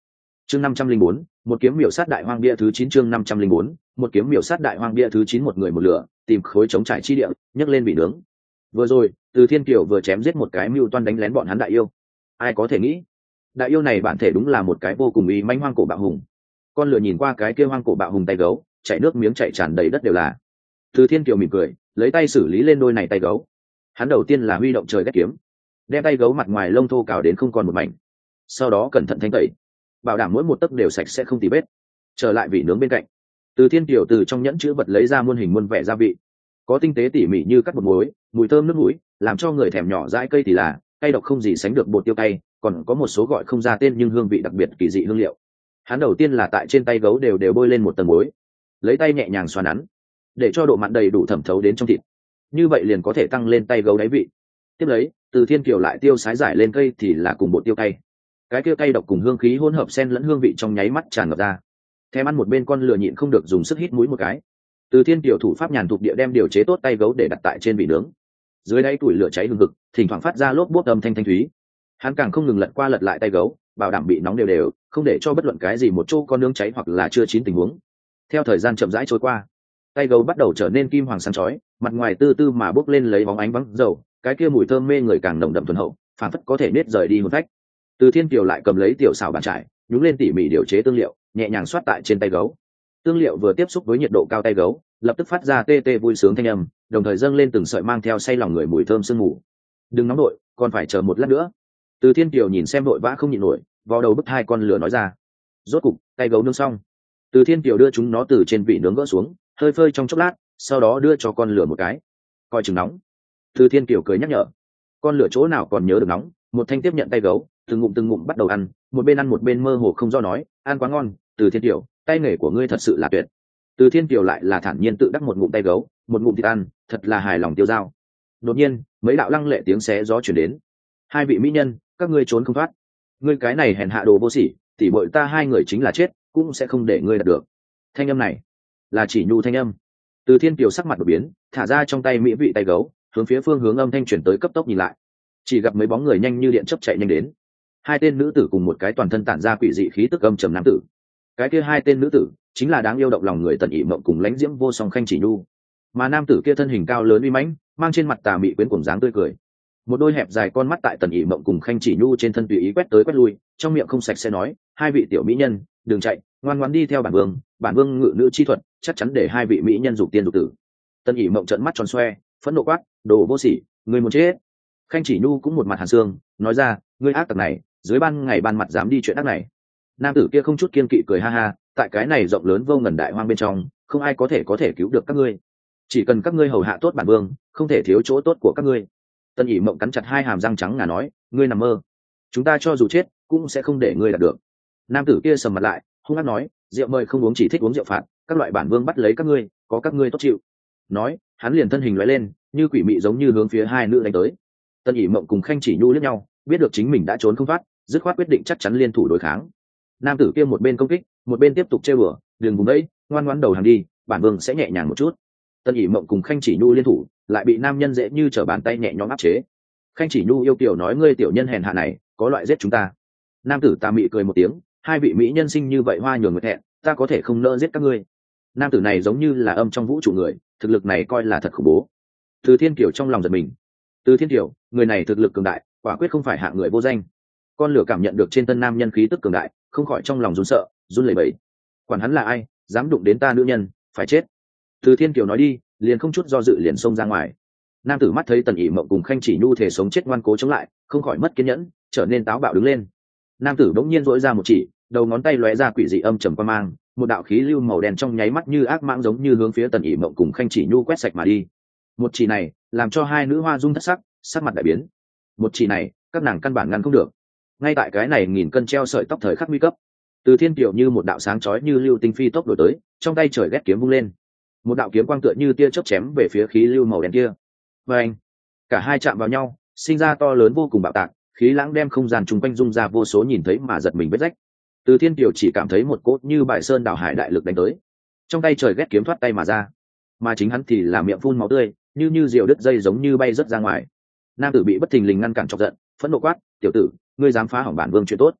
chương năm trăm linh bốn, một kiếm miểu sát đại hoang bia thứ chín chương năm trăm linh bốn, một kiếm miểu sát đại hoang bia thứ chín một người một lửa, tìm khối chống trải chi địa, nhấc lên bị nướng. Vừa rồi, Từ Thiên Kiều vừa chém giết một cái mưu toan đánh lén bọn hắn đại yêu. Ai có thể nghĩ, đại yêu này bản thể đúng là một cái vô cùng uy mãnh hoang cổ bạo hùng. Con lửa nhìn qua cái kia hoang cổ bạo hùng tay gấu, chảy nước miếng chảy tràn đầy đất đều là. Từ Thiên Kiều mỉm cười, lấy tay xử lý lên đôi này tay gấu. Hắn đầu tiên là huy động trời ghét kiếm, đem tay gấu mặt ngoài lông thô cào đến không còn một mảnh. Sau đó cẩn thận thanh tẩy, bảo đảm mỗi một tấc đều sạch sẽ không tì vết. Trở lại vị nướng bên cạnh, Từ Thiên Kiều từ trong nhẫn chữ vật lấy ra muôn hình muôn vẻ gia vị, có tinh tế tỉ mỉ như cắt bột muối, mùi thơm nước mũi, làm cho người thèm nhỏ dãi cây thì là cay độc không gì sánh được bột tiêu cay, còn có một số gọi không ra tên nhưng hương vị đặc biệt kỳ dị hương liệu. Hắn đầu tiên là tại trên tay gấu đều đều bôi lên một tầng muối, lấy tay nhẹ nhàng xoa nắn, để cho độ mặn đầy đủ thẩm thấu đến trong thịt, như vậy liền có thể tăng lên tay gấu đáy vị. Tiếp lấy, Từ Thiên Kiều lại tiêu sái giải lên cây thì là cùng bột tiêu cay, cái kia cay độc cùng hương khí hỗn hợp xen lẫn hương vị trong nháy mắt tràn ngập ra. Thèm ăn một bên con lừa nhịn không được dùng sức hít mũi một cái. Từ Thiên Kiều thủ pháp nhàn thục địa đem điều chế tốt tay gấu để đặt tại trên vị nướng, dưới đáy tuổi lửa cháy hừng hực, thỉnh thoảng phát ra lốp bốp âm thanh thanh thúy. Hắn càng không ngừng lật qua lật lại tay gấu, bảo đảm bị nóng đều đều, không để cho bất luận cái gì một chỗ con nướng cháy hoặc là chưa chín tình huống. Theo thời gian chậm rãi trôi qua, tay gấu bắt đầu trở nên kim hoàng sáng chói, mặt ngoài tư tư mà bốc lên lấy bóng ánh vắng dầu, cái kia mùi thơm mê người càng nồng đậm thuần hậu, phản phất có thể nết rời đi hồn phách. Từ Thiên Kiều lại cầm lấy tiểu xảo bàn trải, nhúng lên tỉ mỉ điều chế tương liệu, nhẹ nhàng xoát tại trên tay gấu. Tương liệu vừa tiếp xúc với nhiệt độ cao tay gấu, lập tức phát ra tê tê vui sướng thanh âm, đồng thời dâng lên từng sợi mang theo say lòng người mùi thơm sương mù. Đừng nóng đội, còn phải chờ một lát nữa. Từ Thiên Kiều nhìn xem đội vã không nhịn nổi, vò đầu bức hai con lửa nói ra. Rốt cục, tay gấu nướng xong. Từ Thiên Kiều đưa chúng nó từ trên vị nướng gỡ xuống, hơi phơi trong chốc lát, sau đó đưa cho con lửa một cái. Coi chừng nóng. Từ Thiên Kiều cười nhắc nhở. Con lửa chỗ nào còn nhớ được nóng, một thanh tiếp nhận tay gấu, từng ngụm từng ngụm bắt đầu ăn, một bên ăn một bên mơ hồ không do nói, ăn quá ngon, Từ Thiên Kiều, tay nghề của ngươi thật sự là tuyệt. Từ Thiên Kiều lại là thản nhiên tự đắc một ngụm tay gấu, một ngụm thịt ăn, thật là hài lòng tiêu dao. Đột nhiên, mấy đạo lăng lệ tiếng xé gió truyền đến. Hai vị mỹ nhân, các ngươi trốn không thoát. Ngươi cái này hèn hạ đồ vô sỉ, tỉ bội ta hai người chính là chết, cũng sẽ không để ngươi đạt được. Thanh âm này là Chỉ Nhu thanh âm. Từ Thiên Kiều sắc mặt đột biến, thả ra trong tay mỹ vị tay gấu, hướng phía phương hướng âm thanh chuyển tới cấp tốc nhìn lại. Chỉ gặp mấy bóng người nhanh như điện chớp chạy nhanh đến. Hai tên nữ tử cùng một cái toàn thân tản ra quỷ dị khí tức âm trầm nam tử. Cái kia hai tên nữ tử chính là đáng yêu động lòng người Tần Ỷ Mộng cùng lãnh diễm vô song Khanh Chỉ Nhu, mà nam tử kia thân hình cao lớn uy mãnh, mang trên mặt tà mị quyến cuồng dáng tươi cười. Một đôi hẹp dài con mắt tại Tần Ỷ Mộng cùng Khanh Chỉ Nhu trên thân tùy ý quét tới quét lui, trong miệng không sạch sẽ nói, hai vị tiểu mỹ nhân, đừng chạy, ngoan ngoãn đi theo bản vương, bản vương ngự nữ chi thuật, chắc chắn để hai vị mỹ nhân dục tiên dục tử. Tần Ỷ Mộng trợn mắt tròn xoe, phẫn nộ quát, đồ vô sỉ, người muốn chết. Khanh Chỉ Nhu cũng một mặt hàn xương, nói ra, ngươi ác tặc này, dưới ban ngày ban mặt dám đi chuyện ác này. Nam tử kia không chút kiên kỵ cười ha ha, tại cái này rộng lớn vô ngần đại hoang bên trong, không ai có thể có thể cứu được các ngươi, chỉ cần các ngươi hầu hạ tốt bản vương, không thể thiếu chỗ tốt của các ngươi. Tân Ỷ Mộng cắn chặt hai hàm răng trắng ngà nói, ngươi nằm mơ, chúng ta cho dù chết cũng sẽ không để ngươi đạt được. Nam tử kia sầm mặt lại, hung hăng nói, rượu mời không uống, chỉ thích uống rượu phạt, các loại bản vương bắt lấy các ngươi, có các ngươi tốt chịu. Nói, hắn liền thân hình lóe lên, như quỷ mị giống như hướng phía hai nữ đánh tới. Tân Ỷ Mộng cùng Khanh Chỉ Nhu liếc nhau, biết được chính mình đã trốn không thoát, dứt khoát quyết định chắc chắn liên thủ đối kháng. Nam tử kia một bên công kích, một bên tiếp tục trêu đùa, đừng vùng đấy, ngoan ngoãn đầu hàng đi, bản vương sẽ nhẹ nhàng một chút. Tân Ỷ Mộng cùng Khanh Chỉ Nhu liên thủ, lại bị nam nhân dễ như trở bàn tay nhẹ nhõm áp chế. Khanh Chỉ Nhu yêu kiều nói, ngươi tiểu nhân hèn hạ này, có loại giết chúng ta. Nam tử tà mị cười một tiếng, hai vị mỹ nhân sinh như vậy hoa nhường người thẹn, ta có thể không nỡ giết các ngươi. Nam tử này giống như là âm trong vũ trụ người, thực lực này coi là thật khủng bố. Từ Thiên Kiều trong lòng giật mình. Từ Thiên Kiều, người này thực lực cường đại, quả quyết không phải hạng người vô danh. Con lửa cảm nhận được trên thân nam nhân khí tức cường đại, không khỏi trong lòng run sợ, run lẩy bẩy. Quản hắn là ai, dám đụng đến ta nữ nhân, phải chết. Từ Thiên Kiều nói đi, liền không chút do dự liền xông ra ngoài. Nam tử mắt thấy Tần Ỷ Mộng cùng Khanh Chỉ Nhu thể sống chết ngoan cố chống lại, không khỏi mất kiên nhẫn, trở nên táo bạo đứng lên. Nam tử bỗng nhiên duỗi ra một chỉ, đầu ngón tay lóe ra quỷ dị âm trầm quang mang, một đạo khí lưu màu đen trong nháy mắt như ác mãng giống như hướng phía Tần Ỷ Mộng cùng Khanh Chỉ Nhu quét sạch mà đi. Một chỉ này làm cho hai nữ hoa dung thất sắc, sắc mặt đại biến. Một chỉ này, các nàng căn bản ngăn không được. Ngay tại cái này nghìn cân treo sợi tóc thời khắc nguy cấp, Từ Thiên Kiều như một đạo sáng chói như lưu tinh phi tốc đổi tới, trong tay trời ghét kiếm vung lên, một đạo kiếm quang tựa như tia chớp chém về phía khí lưu màu đen kia. Và anh, cả hai chạm vào nhau, sinh ra to lớn vô cùng bạo tạc, khí lãng đem không gian chung quanh rung ra vô số nhìn thấy mà giật mình vết rách. Từ Thiên Kiều chỉ cảm thấy một cốt như bài sơn đảo hải đại lực đánh tới, trong tay trời ghét kiếm thoát tay mà ra, mà chính hắn thì là miệng phun máu tươi, như như diều đứt dây giống như bay rớt ra ngoài. Nam tử bị bất thình lình ngăn cản chọc giận, phẫn nộ quát, tiểu tử, ngươi dám phá hỏng bản vương chuyện tốt.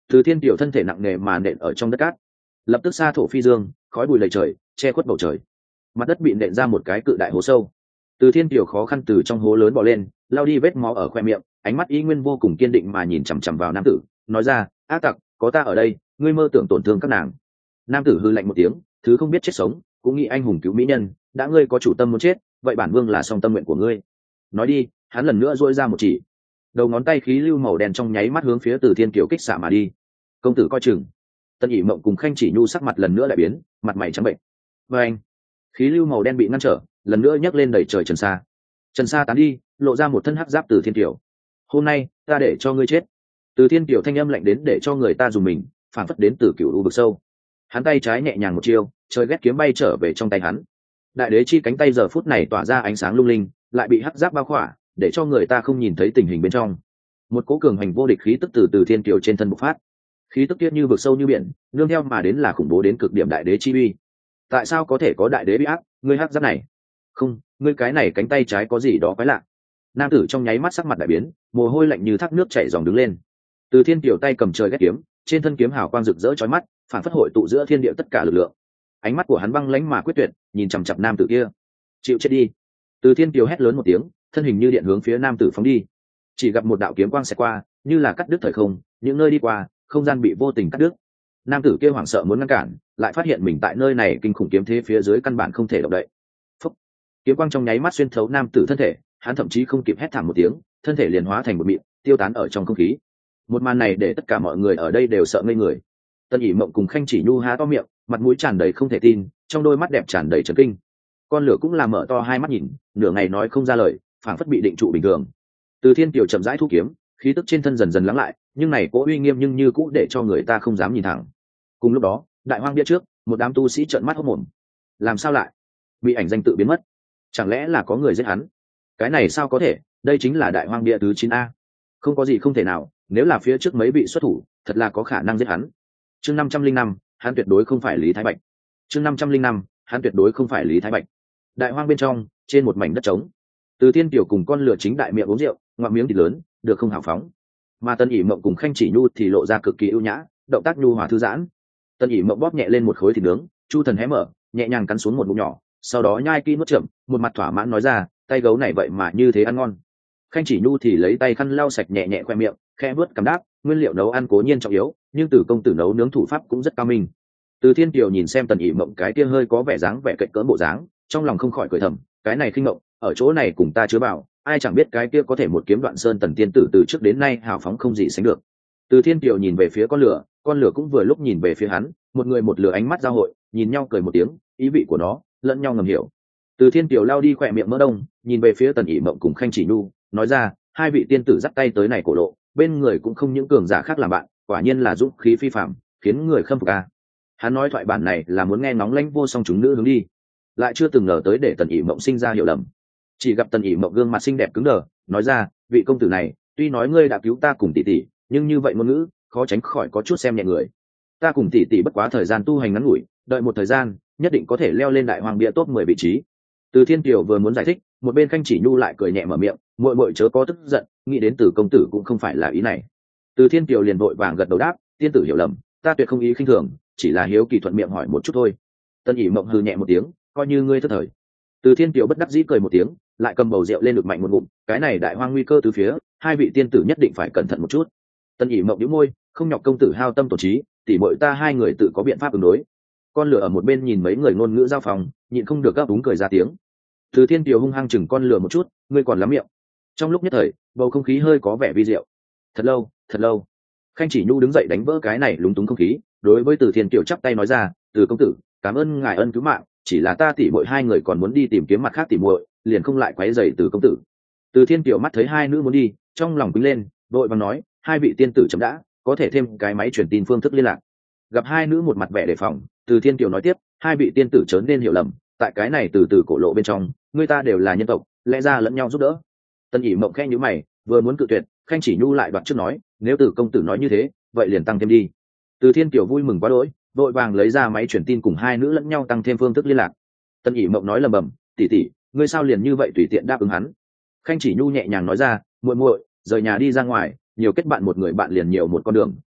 Từ Thiên Tiểu thân thể nặng nề mà nện ở trong đất cát, lập tức xa thổ phi dương, khói bụi lầy trời che khuất bầu trời, mặt đất bị nện ra một cái cự đại hố sâu. Từ Thiên Tiểu khó khăn từ trong hố lớn bò lên, lao đi vết máu ở khoe miệng, ánh mắt y nguyên vô cùng kiên định mà nhìn chằm chằm vào nam tử, nói ra: ác tặc, có ta ở đây, ngươi mơ tưởng tổn thương các nàng. Nam tử hư lạnh một tiếng, thứ không biết chết sống, cũng nghĩ anh hùng cứu mỹ nhân, đã ngươi có chủ tâm muốn chết, vậy bản vương là song tâm nguyện của ngươi. Nói đi, hắn lần nữa duỗi ra một chỉ, đầu ngón tay khí lưu màu đen trong nháy mắt hướng phía Từ Thiên Kiều kích xạ mà đi. Công tử coi chừng. Tân ỉ mộng cùng Khanh Chỉ Nhu sắc mặt lần nữa lại biến, mặt mày trắng bệnh. Và anh, khí lưu màu đen bị ngăn trở, lần nữa nhấc lên đẩy trời trần xa. Trần xa tán đi, lộ ra một thân hắc giáp Từ Thiên Kiều. Hôm nay ta để cho ngươi chết. Từ Thiên Kiều thanh âm lạnh đến để cho người ta dùng mình, phản phất đến từ cựu u vực sâu. Hắn tay trái nhẹ nhàng một chiêu, trời ghét kiếm bay trở về trong tay hắn. Đại đế chi cánh tay giờ phút này tỏa ra ánh sáng lung linh, lại bị hắc giáp bao khỏa, để cho người ta không nhìn thấy tình hình bên trong. Một cỗ cường hành vô địch khí tức từ Từ Thiên Kiều trên thân bộc phát, khí tức tiết như vực sâu như biển, nương theo mà đến là khủng bố đến cực điểm đại đế chi uy. Tại sao có thể có đại đế bị áp? Ngươi hắc giáp này, không, ngươi cái này cánh tay trái có gì đó quái lạ. Nam tử trong nháy mắt sắc mặt đại biến, mồ hôi lạnh như thác nước chảy dòng đứng lên. Từ Thiên Kiều tay cầm trời ghét kiếm, trên thân kiếm hào quang rực rỡ chói mắt, phản phất hội tụ giữa thiên địa tất cả lực lượng. Ánh mắt của hắn băng lãnh mà quyết tuyệt, nhìn chằm chằm nam tử kia. Chịu chết đi. Từ Thiên Kiều hét lớn một tiếng, thân hình như điện hướng phía nam tử phóng đi. Chỉ gặp một đạo kiếm quang xẹt qua, như là cắt đứt thời không, những nơi đi qua, không gian bị vô tình cắt đứt. Nam tử kia hoảng sợ muốn ngăn cản, lại phát hiện mình tại nơi này kinh khủng kiếm thế phía dưới căn bản không thể động đậy. Phúc. Kiếm quang trong nháy mắt xuyên thấu nam tử thân thể, hắn thậm chí không kịp hét thảm một tiếng, thân thể liền hóa thành một mịn, tiêu tán ở trong không khí. Một màn này để tất cả mọi người ở đây đều sợ ngây người. Tân ỉ mộng cùng Khanh Chỉ Nhu há to miệng, mặt mũi tràn đầy không thể tin, trong đôi mắt đẹp tràn đầy chấn kinh. Con lửa cũng là mở to hai mắt nhìn, nửa ngày nói không ra lời, phảng phất bị định trụ bình thường. Từ Thiên Kiều chậm rãi thu kiếm, khí tức trên thân dần dần lắng lại, nhưng này cố uy nghiêm nhưng như cũ để cho người ta không dám nhìn thẳng. Cùng lúc đó, đại hoang bia trước, một đám tu sĩ trợn mắt hốt mồm. Làm sao lại bị ảnh danh tự biến mất? Chẳng lẽ là có người giết hắn? Cái này sao có thể, đây chính là đại hoang bia thứ chín a. Không có gì không thể nào, nếu là phía trước mấy vị xuất thủ, thật là có khả năng giết hắn. Chương năm trăm linh năm, hắn tuyệt đối không phải Lý Thái Bạch. Chương năm trăm linh năm, hắn tuyệt đối không phải Lý Thái Bạch. Đại hoang bên trong, trên một mảnh đất trống, Từ Thiên Kiều cùng con lửa chính đại miệng uống rượu, ngoạm miếng thịt lớn, được không hào phóng. Mà Tân ỉ mộng cùng Khanh Chỉ Nhu thì lộ ra cực kỳ ưu nhã, động tác nhu hòa thư giãn. Tân ỉ mộng bóp nhẹ lên một khối thịt nướng, chu thần hé mở, nhẹ nhàng cắn xuống một ngụm nhỏ, sau đó nhai kỹ nuốt chậm, một mặt thỏa mãn nói ra, tay gấu này vậy mà như thế ăn ngon. Khanh Chỉ Nhu thì lấy tay khăn lau sạch nhẹ nhẹ khoe miệng, khẽ vớt cằm đáp, nguyên liệu nấu ăn cố nhiên trọng yếu, nhưng Từ công tử nấu nướng thủ pháp cũng rất cao minh. Từ Thiên Kiều nhìn xem Tần ỉ mộng cái kia hơi có vẻ dáng vẻ cạnh cỡm bộ dáng, trong lòng không khỏi cười thầm, cái này khinh mộng, ở chỗ này cùng ta chứa bảo, ai chẳng biết cái kia có thể một kiếm đoạn sơn Tần tiên tử từ trước đến nay hào phóng không gì sánh được. Từ Thiên Kiều nhìn về phía con lửa, con lửa cũng vừa lúc nhìn về phía hắn, một người một lửa ánh mắt giao hội, nhìn nhau cười một tiếng, ý vị của nó lẫn nhau ngầm hiểu. Từ Thiên Kiều lao đi khỏe miệng mỡ đông, nhìn về phía Tần ỉ mộng cùng Khanh Chỉ Nhu, nói ra, hai vị tiên tử dắt tay tới này cổ lộ, bên người cũng không những cường giả khác làm bạn, quả nhiên là dũng khí phi phạm, khiến người khâm phục a. Hắn nói thoại bản này là muốn nghe nóng lãnh vô song chúng nữ hướng đi, lại chưa từng ngờ tới để Tần ỉ mộng sinh ra hiểu lầm. Chỉ gặp Tần ỉ mộng gương mặt xinh đẹp cứng đờ, nói ra, vị công tử này, tuy nói ngươi đã cứu ta cùng tỷ tỷ, nhưng như vậy ngôn ngữ khó tránh khỏi có chút xem nhẹ người. Ta cùng tỷ tỷ bất quá thời gian tu hành ngắn ngủi, đợi một thời gian nhất định có thể leo lên đại hoàng bia top mười vị trí. Từ Thiên Kiều vừa muốn giải thích, một bên Khanh Chỉ Nhu lại cười nhẹ mở miệng, muội muội chớ có tức giận, nghĩ đến Từ công tử cũng không phải là ý này. Từ Thiên Kiều liền vội vàng gật đầu đáp, tiên tử hiểu lầm, ta tuyệt không ý khinh thường, chỉ là hiếu kỳ thuận miệng hỏi một chút thôi. Tân ỉ mộng hừ nhẹ một tiếng, coi như ngươi thất thời. Từ Thiên Kiều bất đắc dĩ cười một tiếng, lại cầm bầu rượu lên được mạnh một ngụm, cái này đại hoang nguy cơ từ phía, hai vị tiên tử nhất định phải cẩn thận một chút. Tân ỉ mộng nhíu môi, không nhọc công tử hao tâm tổn trí, tỉ muội ta hai người tự có biện pháp ứng đối. Con lửa ở một bên nhìn mấy người ngôn ngữ giao phòng, nhịn không được gấp úng cười ra tiếng. Từ Thiên Kiều hung hăng chừng con lửa một chút, ngươi còn lắm miệng. Trong lúc nhất thời, bầu không khí hơi có vẻ vi diệu. Thật lâu, thật lâu. Khanh Chỉ Nhu đứng dậy đánh vỡ cái này lúng túng không khí, đối với Từ Thiên Kiều chắp tay nói ra, Từ công tử, cảm ơn ngài ân cứu mạng, chỉ là ta tỉ muội hai người còn muốn đi tìm kiếm mặt khác tỉ muội, liền không lại quấy rầy Từ công tử. Từ Thiên Kiều mắt thấy hai nữ muốn đi, trong lòng quýnh lên, vội vàng nói, hai vị tiên tử chấm đã, có thể thêm cái máy truyền tin phương thức liên lạc. Gặp hai nữ một mặt vẻ đề phòng, Từ Thiên Kiều nói tiếp, hai vị tiên tử chớ nên hiểu lầm, tại cái này từ từ cổ lộ bên trong, người ta đều là nhân tộc, lẽ ra lẫn nhau giúp đỡ. Tân ỉ mộng khẽ nhíu mày, vừa muốn cự tuyệt, Khanh Chỉ Nhu lại đoạt trước nói, nếu Từ công tử nói như thế, vậy liền tăng thêm đi. Từ Thiên Kiều vui mừng quá đỗi, vội vàng lấy ra máy truyền tin cùng hai nữ lẫn nhau tăng thêm phương thức liên lạc. Tân ỉ mộng nói lầm bầm, tỷ tỷ, ngươi sao liền như vậy tùy tiện đáp ứng hắn? Khanh Chỉ Nhu nhẹ nhàng nói ra, muội muội, rời nhà đi ra ngoài, nhiều kết bạn một người bạn liền nhiều một con đường,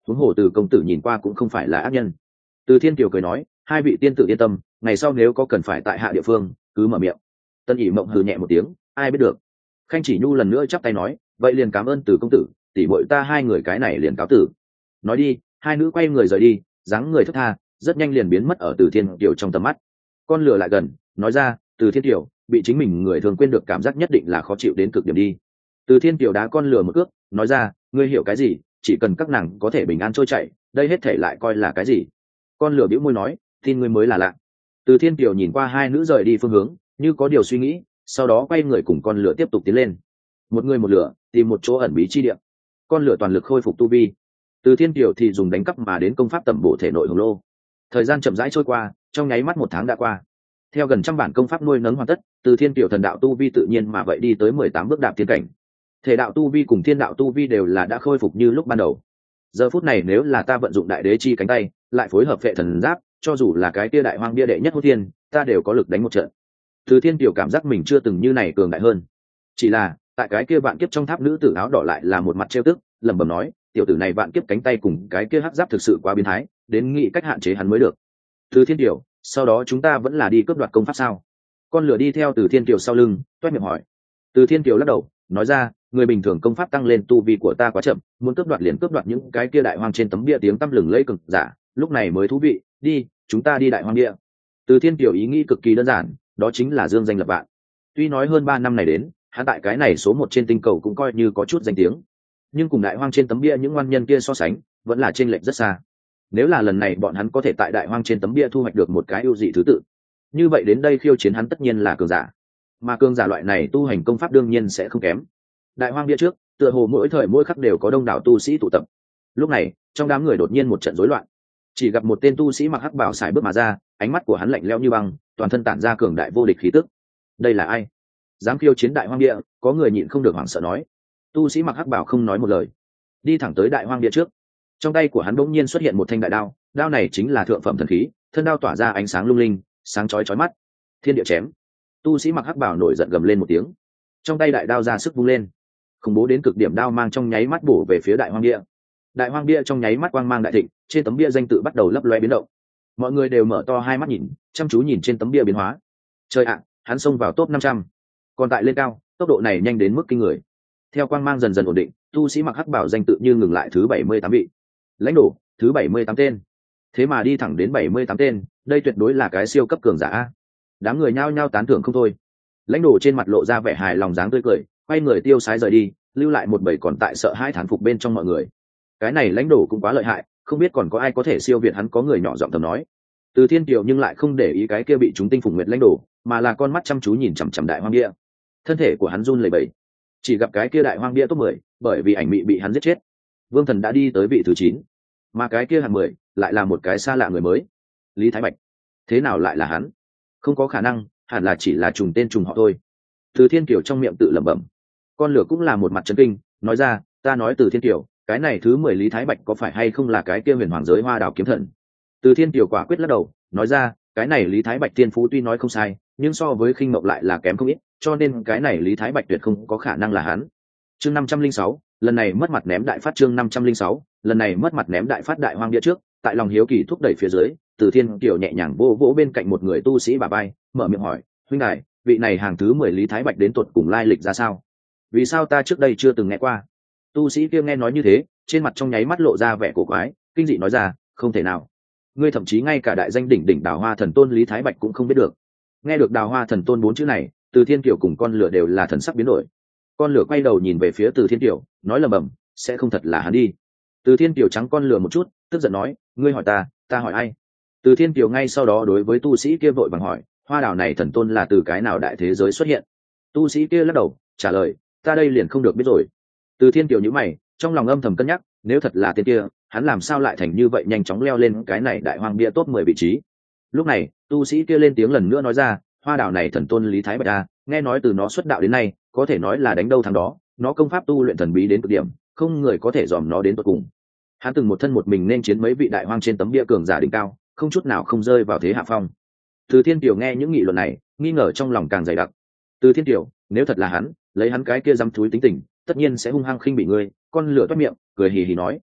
huống hồ Từ công tử nhìn qua cũng không phải là ác nhân. Từ Thiên Kiều cười nói, hai vị tiên tử yên tâm, ngày sau nếu có cần phải tại hạ địa phương cứ mở miệng. Tân ỉ mộng hừ nhẹ một tiếng, ai biết được. Khanh Chỉ Nhu lần nữa chắp tay nói, vậy liền cảm ơn Từ công tử, tỷ muội ta hai người cái này liền cáo tử. Nói đi, hai nữ quay người rời đi, dáng người thướt tha, rất nhanh liền biến mất ở Từ Thiên Kiều trong tầm mắt. Con lửa lại gần, nói ra, Từ Thiên Kiều, bị chính mình người thường quên được cảm giác nhất định là khó chịu đến cực điểm đi. Từ Thiên Kiều đá con lửa một cước, nói ra, ngươi hiểu cái gì, chỉ cần các nàng có thể bình an trôi chạy, đây hết thể lại coi là cái gì. Con lửa bĩu môi nói, tin ngươi mới là lạ. Từ Thiên Kiều nhìn qua hai nữ rời đi phương hướng, như có điều suy nghĩ, sau đó quay người cùng con lửa tiếp tục tiến lên. Một người một lửa, tìm một chỗ ẩn bí chi địa. Con lửa toàn lực khôi phục tu vi. Từ Thiên Kiều thì dùng đánh cắp mà đến công pháp tẩm bổ thể nội hồng lô. Thời gian chậm rãi trôi qua, trong nháy mắt một tháng đã qua. Theo gần trăm bản công pháp nuôi nấng hoàn tất, Từ Thiên Kiều thần đạo tu vi tự nhiên mà vậy đi tới mười tám bước đạp tiến cảnh. Thể đạo tu vi cùng thiên đạo tu vi đều là đã khôi phục như lúc ban đầu. Giờ phút này nếu là ta vận dụng đại đế chi cánh tay, lại phối hợp phệ thần giáp, cho dù là cái kia đại hoang bia đệ nhất hô thiên, ta đều có lực đánh một trận. Từ Thiên Kiều cảm giác mình chưa từng như này cường đại hơn. Chỉ là, tại cái kia vạn kiếp trong tháp nữ tử áo đỏ lại là một mặt trêu tức, lẩm bẩm nói, tiểu tử này vạn kiếp cánh tay cùng cái kia hắc giáp thực sự quá biến thái, đến nghĩ cách hạn chế hắn mới được. Từ Thiên Kiều, sau đó chúng ta vẫn là đi cướp đoạt công pháp sao? Con lửa đi theo Từ Thiên Kiều sau lưng, toét miệng hỏi. Từ Thiên Kiều lắc đầu, nói ra, người bình thường công pháp tăng lên tu vi của ta quá chậm, muốn cướp đoạt liền cướp đoạt những cái kia đại hoang trên tấm bia tiếng tăm lừng lẫy cực giả, lúc này mới thú vị, đi, chúng ta đi đại hoang bia. Từ Thiên Kiều ý nghĩ cực kỳ đơn giản, đó chính là dương danh lập vạn. Tuy nói hơn ba năm này đến, hắn tại cái này số một trên tinh cầu cũng coi như có chút danh tiếng, nhưng cùng đại hoang trên tấm bia những ngoan nhân kia so sánh, vẫn là chênh lệch rất xa. Nếu là lần này bọn hắn có thể tại đại hoang trên tấm bia thu hoạch được một cái ưu dị thứ tự, như vậy đến đây khiêu chiến hắn tất nhiên là cường giả, mà cường giả loại này tu hành công pháp đương nhiên sẽ không kém. Đại hoang bia trước, tựa hồ mỗi thời mỗi khắc đều có đông đảo tu sĩ tụ tập. Lúc này, trong đám người đột nhiên một trận rối loạn, chỉ gặp một tên tu sĩ mặc hắc bào xài bước mà ra, ánh mắt của hắn lạnh lẽo như băng, toàn thân tản ra cường đại vô địch khí tức. Đây là ai? Dám khiêu chiến đại hoang địa? Có người nhịn không được hoảng sợ nói. Tu sĩ mặc hắc bào không nói một lời, đi thẳng tới đại hoang địa trước. Trong tay của hắn bỗng nhiên xuất hiện một thanh đại đao, đao này chính là thượng phẩm thần khí, thân đao tỏa ra ánh sáng lung linh, sáng chói chói mắt. Thiên địa chém. Tu sĩ mặc hắc bào nổi giận gầm lên một tiếng, trong tay đại đao ra sức vung lên, khủng bố đến cực điểm đao mang trong nháy mắt bổ về phía đại hoang địa. Đại hoang bia trong nháy mắt quang mang đại thịnh, trên tấm bia danh tự bắt đầu lấp loe biến động. Mọi người đều mở to hai mắt nhìn, chăm chú nhìn trên tấm bia biến hóa. Trời ạ, hắn xông vào top năm trăm, còn tại lên cao, tốc độ này nhanh đến mức kinh người. Theo quang mang dần dần ổn định, tu sĩ mặc hắc bảo danh tự như ngừng lại thứ bảy mươi tám vị. Lãnh đổ, thứ bảy mươi tám tên. Thế mà đi thẳng đến bảy mươi tám tên, đây tuyệt đối là cái siêu cấp cường giả. Đám người nhao nhao tán thưởng không thôi. Lãnh đổ trên mặt lộ ra vẻ hài lòng dáng tươi cười, quay người tiêu sái rời đi, lưu lại một bầy còn tại sợ hãi thán phục bên trong mọi người. Cái này lãnh đổ cũng quá lợi hại, không biết còn có ai có thể siêu việt hắn. Có người nhỏ giọng thầm nói. Từ Thiên Kiều nhưng lại không để ý cái kia bị chúng tinh phùng nguyệt lãnh đổ, mà là con mắt chăm chú nhìn chằm chằm đại hoang bia. Thân thể của hắn run lẩy bẩy, chỉ gặp cái kia đại hoang bia top mười, bởi vì ảnh mị bị hắn giết chết. Vương Thần đã đi tới vị thứ chín, mà cái kia hạng mười lại là một cái xa lạ người mới, Lý Thái Bạch. Thế nào lại là hắn? Không có khả năng, hẳn là chỉ là trùng tên trùng họ thôi. Từ Thiên Kiều trong miệng tự lẩm bẩm. Con lửa cũng là một mặt chấn kinh, nói ra, ta nói Từ Thiên Kiều, cái này thứ mười Lý Thái Bạch có phải hay không là cái kia huyền hoàng giới hoa đào kiếm thần? Từ Thiên Kiều quả quyết lắc đầu, nói ra, cái này Lý Thái Bạch tiên phú tuy nói không sai, nhưng so với Khinh Mộng lại là kém không ít, cho nên cái này Lý Thái Bạch tuyệt không có khả năng là hắn. Chương năm trăm linh sáu, lần này mất mặt ném đại phát. Chương năm trăm linh sáu, lần này mất mặt ném đại phát. Đại hoang địa trước, tại lòng hiếu kỳ thúc đẩy phía dưới, Từ Thiên Kiều nhẹ nhàng vỗ vỗ bên cạnh một người tu sĩ bà bay, mở miệng hỏi, huynh đài, vị này hàng thứ mười Lý Thái Bạch đến tuột cùng lai lịch ra sao? Vì sao ta trước đây chưa từng nghe qua? Tu sĩ kia nghe nói như thế, trên mặt trong nháy mắt lộ ra vẻ cổ quái, kinh dị nói ra, không thể nào, ngươi thậm chí ngay cả đại danh đỉnh đỉnh Đào Hoa Thần Tôn Lý Thái Bạch cũng không biết được. Nghe được Đào Hoa Thần Tôn bốn chữ này, Từ Thiên Kiều cùng con lửa đều là thần sắc biến đổi. Con lửa quay đầu nhìn về phía Từ Thiên Kiều, nói lầm bầm, sẽ không thật là hắn đi. Từ Thiên Kiều trắng con lửa một chút, tức giận nói, ngươi hỏi ta, ta hỏi ai? Từ Thiên Kiều ngay sau đó đối với tu sĩ kia vội vàng hỏi, hoa đào này thần tôn là từ cái nào đại thế giới xuất hiện? Tu sĩ kia lắc đầu, trả lời, ta đây liền không được biết rồi. Từ Thiên Kiều nhíu mày, trong lòng âm thầm cân nhắc, nếu thật là tên kia, hắn làm sao lại thành như vậy nhanh chóng leo lên cái này đại hoang bia top mười vị trí. Lúc này, tu sĩ kia lên tiếng lần nữa nói ra, hoa đào này thần tôn Lý Thái Bạch a, nghe nói từ nó xuất đạo đến nay, có thể nói là đánh đâu thắng đó, nó công pháp tu luyện thần bí đến cực điểm, không người có thể dòm nó đến tận cùng. Hắn từng một thân một mình nên chiến mấy vị đại hoang trên tấm bia cường giả đỉnh cao, không chút nào không rơi vào thế hạ phong. Từ Thiên Kiều nghe những nghị luận này, nghi ngờ trong lòng càng dày đặc. Từ Thiên Kiều, nếu thật là hắn, lấy hắn cái kia dám thúi tính tình, tất nhiên sẽ hung hăng khinh bị ngươi. Con lửa toát miệng, cười hì hì nói,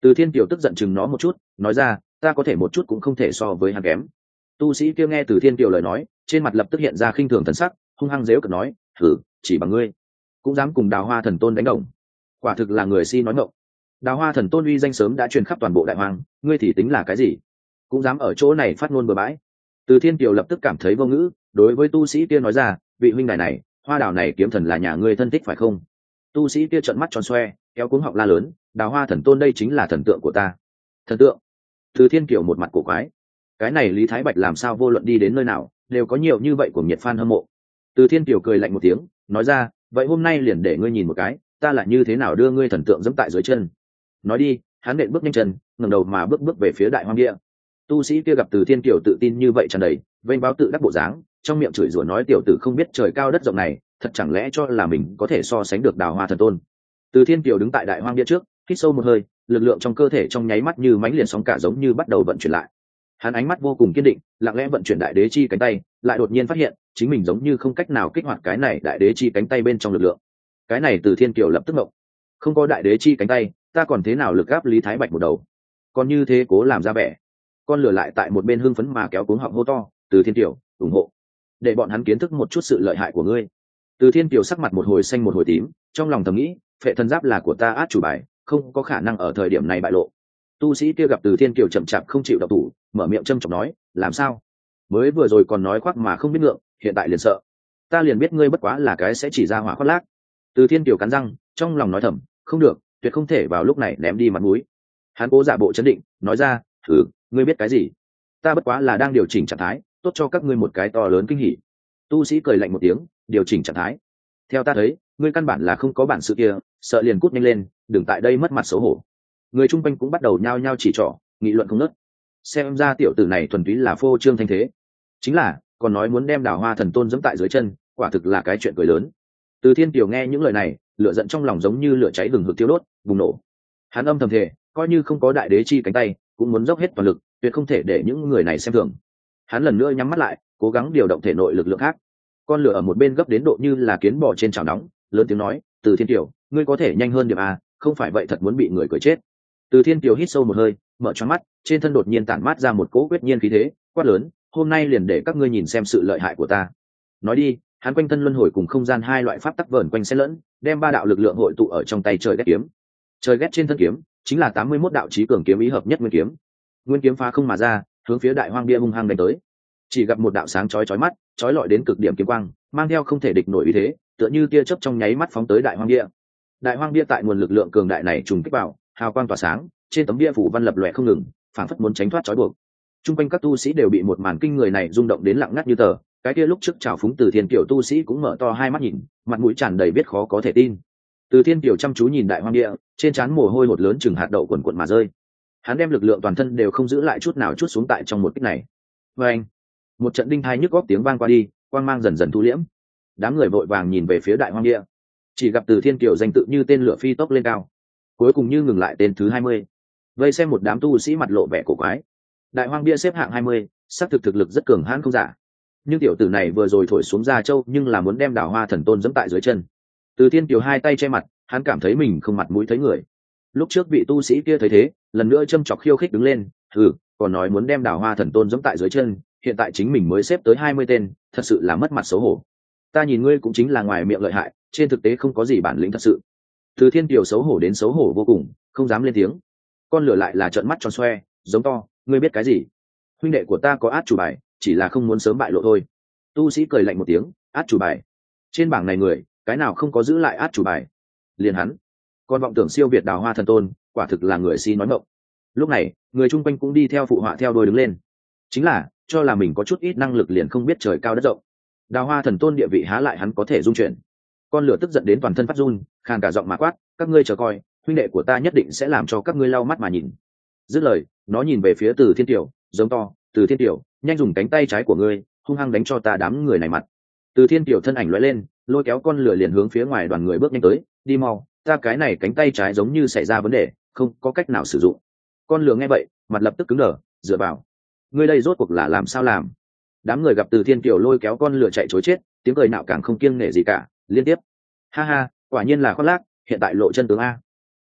Từ Thiên Kiều tức giận chừng nó một chút, nói ra, ta có thể một chút cũng không thể so với hắn kém. Tu sĩ kia nghe Từ Thiên Kiều lời nói, trên mặt lập tức hiện ra khinh thường thần sắc, hung hăng dếu cợt nói, thử chỉ bằng ngươi cũng dám cùng Đào Hoa Thần Tôn đánh đồng, quả thực là người si nói ngọng. Đào Hoa Thần Tôn uy danh sớm đã truyền khắp toàn bộ đại hoang, ngươi thì tính là cái gì, cũng dám ở chỗ này phát ngôn bừa bãi. Từ Thiên Kiều lập tức cảm thấy vô ngữ, đối với tu sĩ kia nói ra, vị huynh đài này, Hoa Đào này kiếm thần là nhà ngươi thân thích phải không? Tu sĩ kia trợn mắt tròn xoe, kéo cuống họng la lớn, Đào Hoa Thần Tôn đây chính là thần tượng của ta. Thần tượng? Từ Thiên Kiều một mặt cổ quái, cái này Lý Thái Bạch làm sao vô luận đi đến nơi nào đều có nhiều như vậy của nhiệt fan hâm mộ. Từ Thiên Kiều cười lạnh một tiếng, nói ra, vậy hôm nay liền để ngươi nhìn một cái, ta là như thế nào đưa ngươi thần tượng dẫm tại dưới chân. Nói đi, hắn nện bước nhanh chân, ngẩng đầu mà bước bước về phía đại hoang địa. Tu sĩ kia gặp Từ Thiên Kiều tự tin như vậy tràn đầy, vênh báo tự đắc bộ dáng, trong miệng chửi rủa nói tiểu tử không biết trời cao đất rộng này, thật chẳng lẽ cho là mình có thể so sánh được Đào Hoa Thần Tôn. Từ Thiên Kiều đứng tại đại hoang địa trước, hít sâu một hơi, lực lượng trong cơ thể trong nháy mắt như mãnh liệt sóng cả giống như bắt đầu vận chuyển lại. Hắn ánh mắt vô cùng kiên định, lặng lẽ vận chuyển đại đế chi cánh tay, lại đột nhiên phát hiện chính mình giống như không cách nào kích hoạt cái này đại đế chi cánh tay bên trong lực lượng. Cái này Từ Thiên Kiều lập tức ngộng, không có đại đế chi cánh tay, ta còn thế nào lực gáp Lý Thái Bạch một đầu, còn như thế cố làm ra vẻ. Con lửa lại tại một bên hưng phấn mà kéo cuống họng hô to, Từ Thiên Kiều ủng hộ, để bọn hắn kiến thức một chút sự lợi hại của ngươi. Từ Thiên Kiều sắc mặt một hồi xanh một hồi tím, trong lòng thầm nghĩ, phệ thần giáp là của ta át chủ bài, không có khả năng ở thời điểm này bại lộ. Tu sĩ kia gặp Từ Thiên Kiều chậm chạp không chịu động thủ, mở miệng châm chọc nói, làm sao, mới vừa rồi còn nói khoác mà không biết ngượng, hiện tại liền sợ. Ta liền biết ngươi bất quá là cái sẽ chỉ ra hỏa khoác lác. Từ Thiên Kiều cắn răng, trong lòng nói thầm, không được, tuyệt không thể vào lúc này ném đi mặt mũi. Hắn cố giả bộ chấn định, nói ra, thử, ngươi biết cái gì, ta bất quá là đang điều chỉnh trạng thái, tốt cho các ngươi một cái to lớn kinh hỉ. Tu sĩ cười lạnh một tiếng, điều chỉnh trạng thái, theo ta thấy, ngươi căn bản là không có bản sự kia, sợ liền cút nhanh lên, đừng tại đây mất mặt xấu hổ. Người chung quanh cũng bắt đầu nhao nhao chỉ trỏ, nghị luận không ngớt. Xem ra tiểu tử này thuần túy là phô trương thanh thế, chính là còn nói muốn đem Đào Hoa Thần Tôn giẫm tại dưới chân, quả thực là cái chuyện cười lớn. Từ Thiên Kiều nghe những lời này, lửa giận trong lòng giống như lửa cháy hừng hực thiêu đốt, bùng nổ. Hắn âm thầm thề, coi như không có đại đế chi cánh tay, cũng muốn dốc hết toàn lực, tuyệt không thể để những người này xem thường. Hắn lần nữa nhắm mắt lại, cố gắng điều động thể nội lực lượng khác. Con lửa ở một bên gấp đến độ như là kiến bò trên chảo nóng, lớn tiếng nói, Từ Thiên Kiều, ngươi có thể nhanh hơn điểm à, không phải vậy thật muốn bị người cười chết. Từ Thiên Kiều hít sâu một hơi, mở choáng mắt, trên thân đột nhiên tản mát ra một cỗ quyết nhiên khí thế, quát lớn, hôm nay liền để các ngươi nhìn xem sự lợi hại của ta. Nói đi, hắn quanh thân luân hồi cùng không gian hai loại pháp tắc vờn quanh xen lẫn, đem ba đạo lực lượng hội tụ ở trong tay trời ghét kiếm. Trời ghét trên thân kiếm chính là tám mươi mốt đạo chí cường kiếm ý hợp nhất nguyên kiếm. Nguyên kiếm phá không mà ra, hướng phía đại hoang bia hung hăng đánh tới. Chỉ gặp một đạo sáng chói chói mắt, chói lọi đến cực điểm kiếm quang, mang theo không thể địch nổi uy thế, tựa như tia chớp trong nháy mắt phóng tới đại hoang bia. Đại hoang bia tại nguồn lực lượng cường đại này trùng kích vào, hào quang tỏa sáng, trên tấm bia phủ văn lập lòe không ngừng, phảng phất muốn tránh thoát trói buộc. Trung quanh các tu sĩ đều bị một màn kinh người này rung động đến lặng ngắt như tờ, cái kia lúc trước trào phúng Từ Thiên Kiều tu sĩ cũng mở to hai mắt nhìn, mặt mũi tràn đầy biết khó có thể tin. Từ Thiên Kiều chăm chú nhìn đại hoang địa, trên trán mồ hôi hột lớn chừng hạt đậu quần quần mà rơi. Hắn đem lực lượng toàn thân đều không giữ lại chút nào chút xuống tại trong một kích này. Và anh, một trận đinh thai nhức góc tiếng vang qua đi, quang mang dần dần thu liễm. Đám người vội vàng nhìn về phía đại hoang địa, chỉ gặp Từ Thiên Kiều danh tự như tên lửa phi tốc lên cao, cuối cùng như ngừng lại tên thứ hai mươi. Vây xem một đám tu sĩ mặt lộ vẻ cổ quái. Đại hoang bia xếp hạng hai mươi, xác thực thực lực rất cường hãn không giả. Nhưng tiểu tử này vừa rồi thổi xuống Gia Châu, nhưng là muốn đem Đào Hoa Thần Tôn giẫm tại dưới chân. Từ Thiên Kiều hai tay che mặt, hắn cảm thấy mình không mặt mũi thấy người. Lúc trước vị tu sĩ kia thấy thế, lần nữa châm chọc khiêu khích đứng lên, "Hừ, còn nói muốn đem Đào Hoa Thần Tôn giẫm tại dưới chân, hiện tại chính mình mới xếp tới hai mươi tên, thật sự là mất mặt xấu hổ. Ta nhìn ngươi cũng chính là ngoài miệng lợi hại, trên thực tế không có gì bản lĩnh thật sự." Từ Thiên Kiều xấu hổ đến xấu hổ vô cùng, không dám lên tiếng. Con lửa lại là trợn mắt tròn xoe, giống to, ngươi biết cái gì? Huynh đệ của ta có át chủ bài, chỉ là không muốn sớm bại lộ thôi. Tu sĩ cười lạnh một tiếng, át chủ bài? Trên bảng này người, cái nào không có giữ lại át chủ bài? Liền hắn. Còn vọng tưởng siêu việt Đào Hoa Thần Tôn, quả thực là người si nói ngọng. Lúc này, người chung quanh cũng đi theo phụ họa theo đuôi đứng lên. Chính là, cho là mình có chút ít năng lực liền không biết trời cao đất rộng. Đào Hoa Thần Tôn địa vị há lại hắn có thể dung chuyển. Con lửa tức giận đến toàn thân phát run, khàn cả giọng mà quát, các ngươi chờ coi, huynh đệ của ta nhất định sẽ làm cho các ngươi lau mắt mà nhìn. Dứt lời, nó nhìn về phía Từ Thiên Kiều, giống to, Từ Thiên Kiều, nhanh dùng cánh tay trái của ngươi, hung hăng đánh cho ta đám người này mặt. Từ Thiên Kiều thân ảnh lóe lên, lôi kéo con lửa liền hướng phía ngoài đoàn người bước nhanh tới, đi mau, ta cái này cánh tay trái giống như xảy ra vấn đề, không có cách nào sử dụng. Con lửa nghe vậy, mặt lập tức cứng đờ, dựa vào, ngươi đây rốt cuộc là làm sao làm? Đám người gặp Từ Thiên Kiều lôi kéo con lửa chạy trối chết, tiếng cười nạo càng không kiêng nể gì cả, liên tiếp, ha ha, quả nhiên là khoác lác, hiện tại lộ chân tướng a.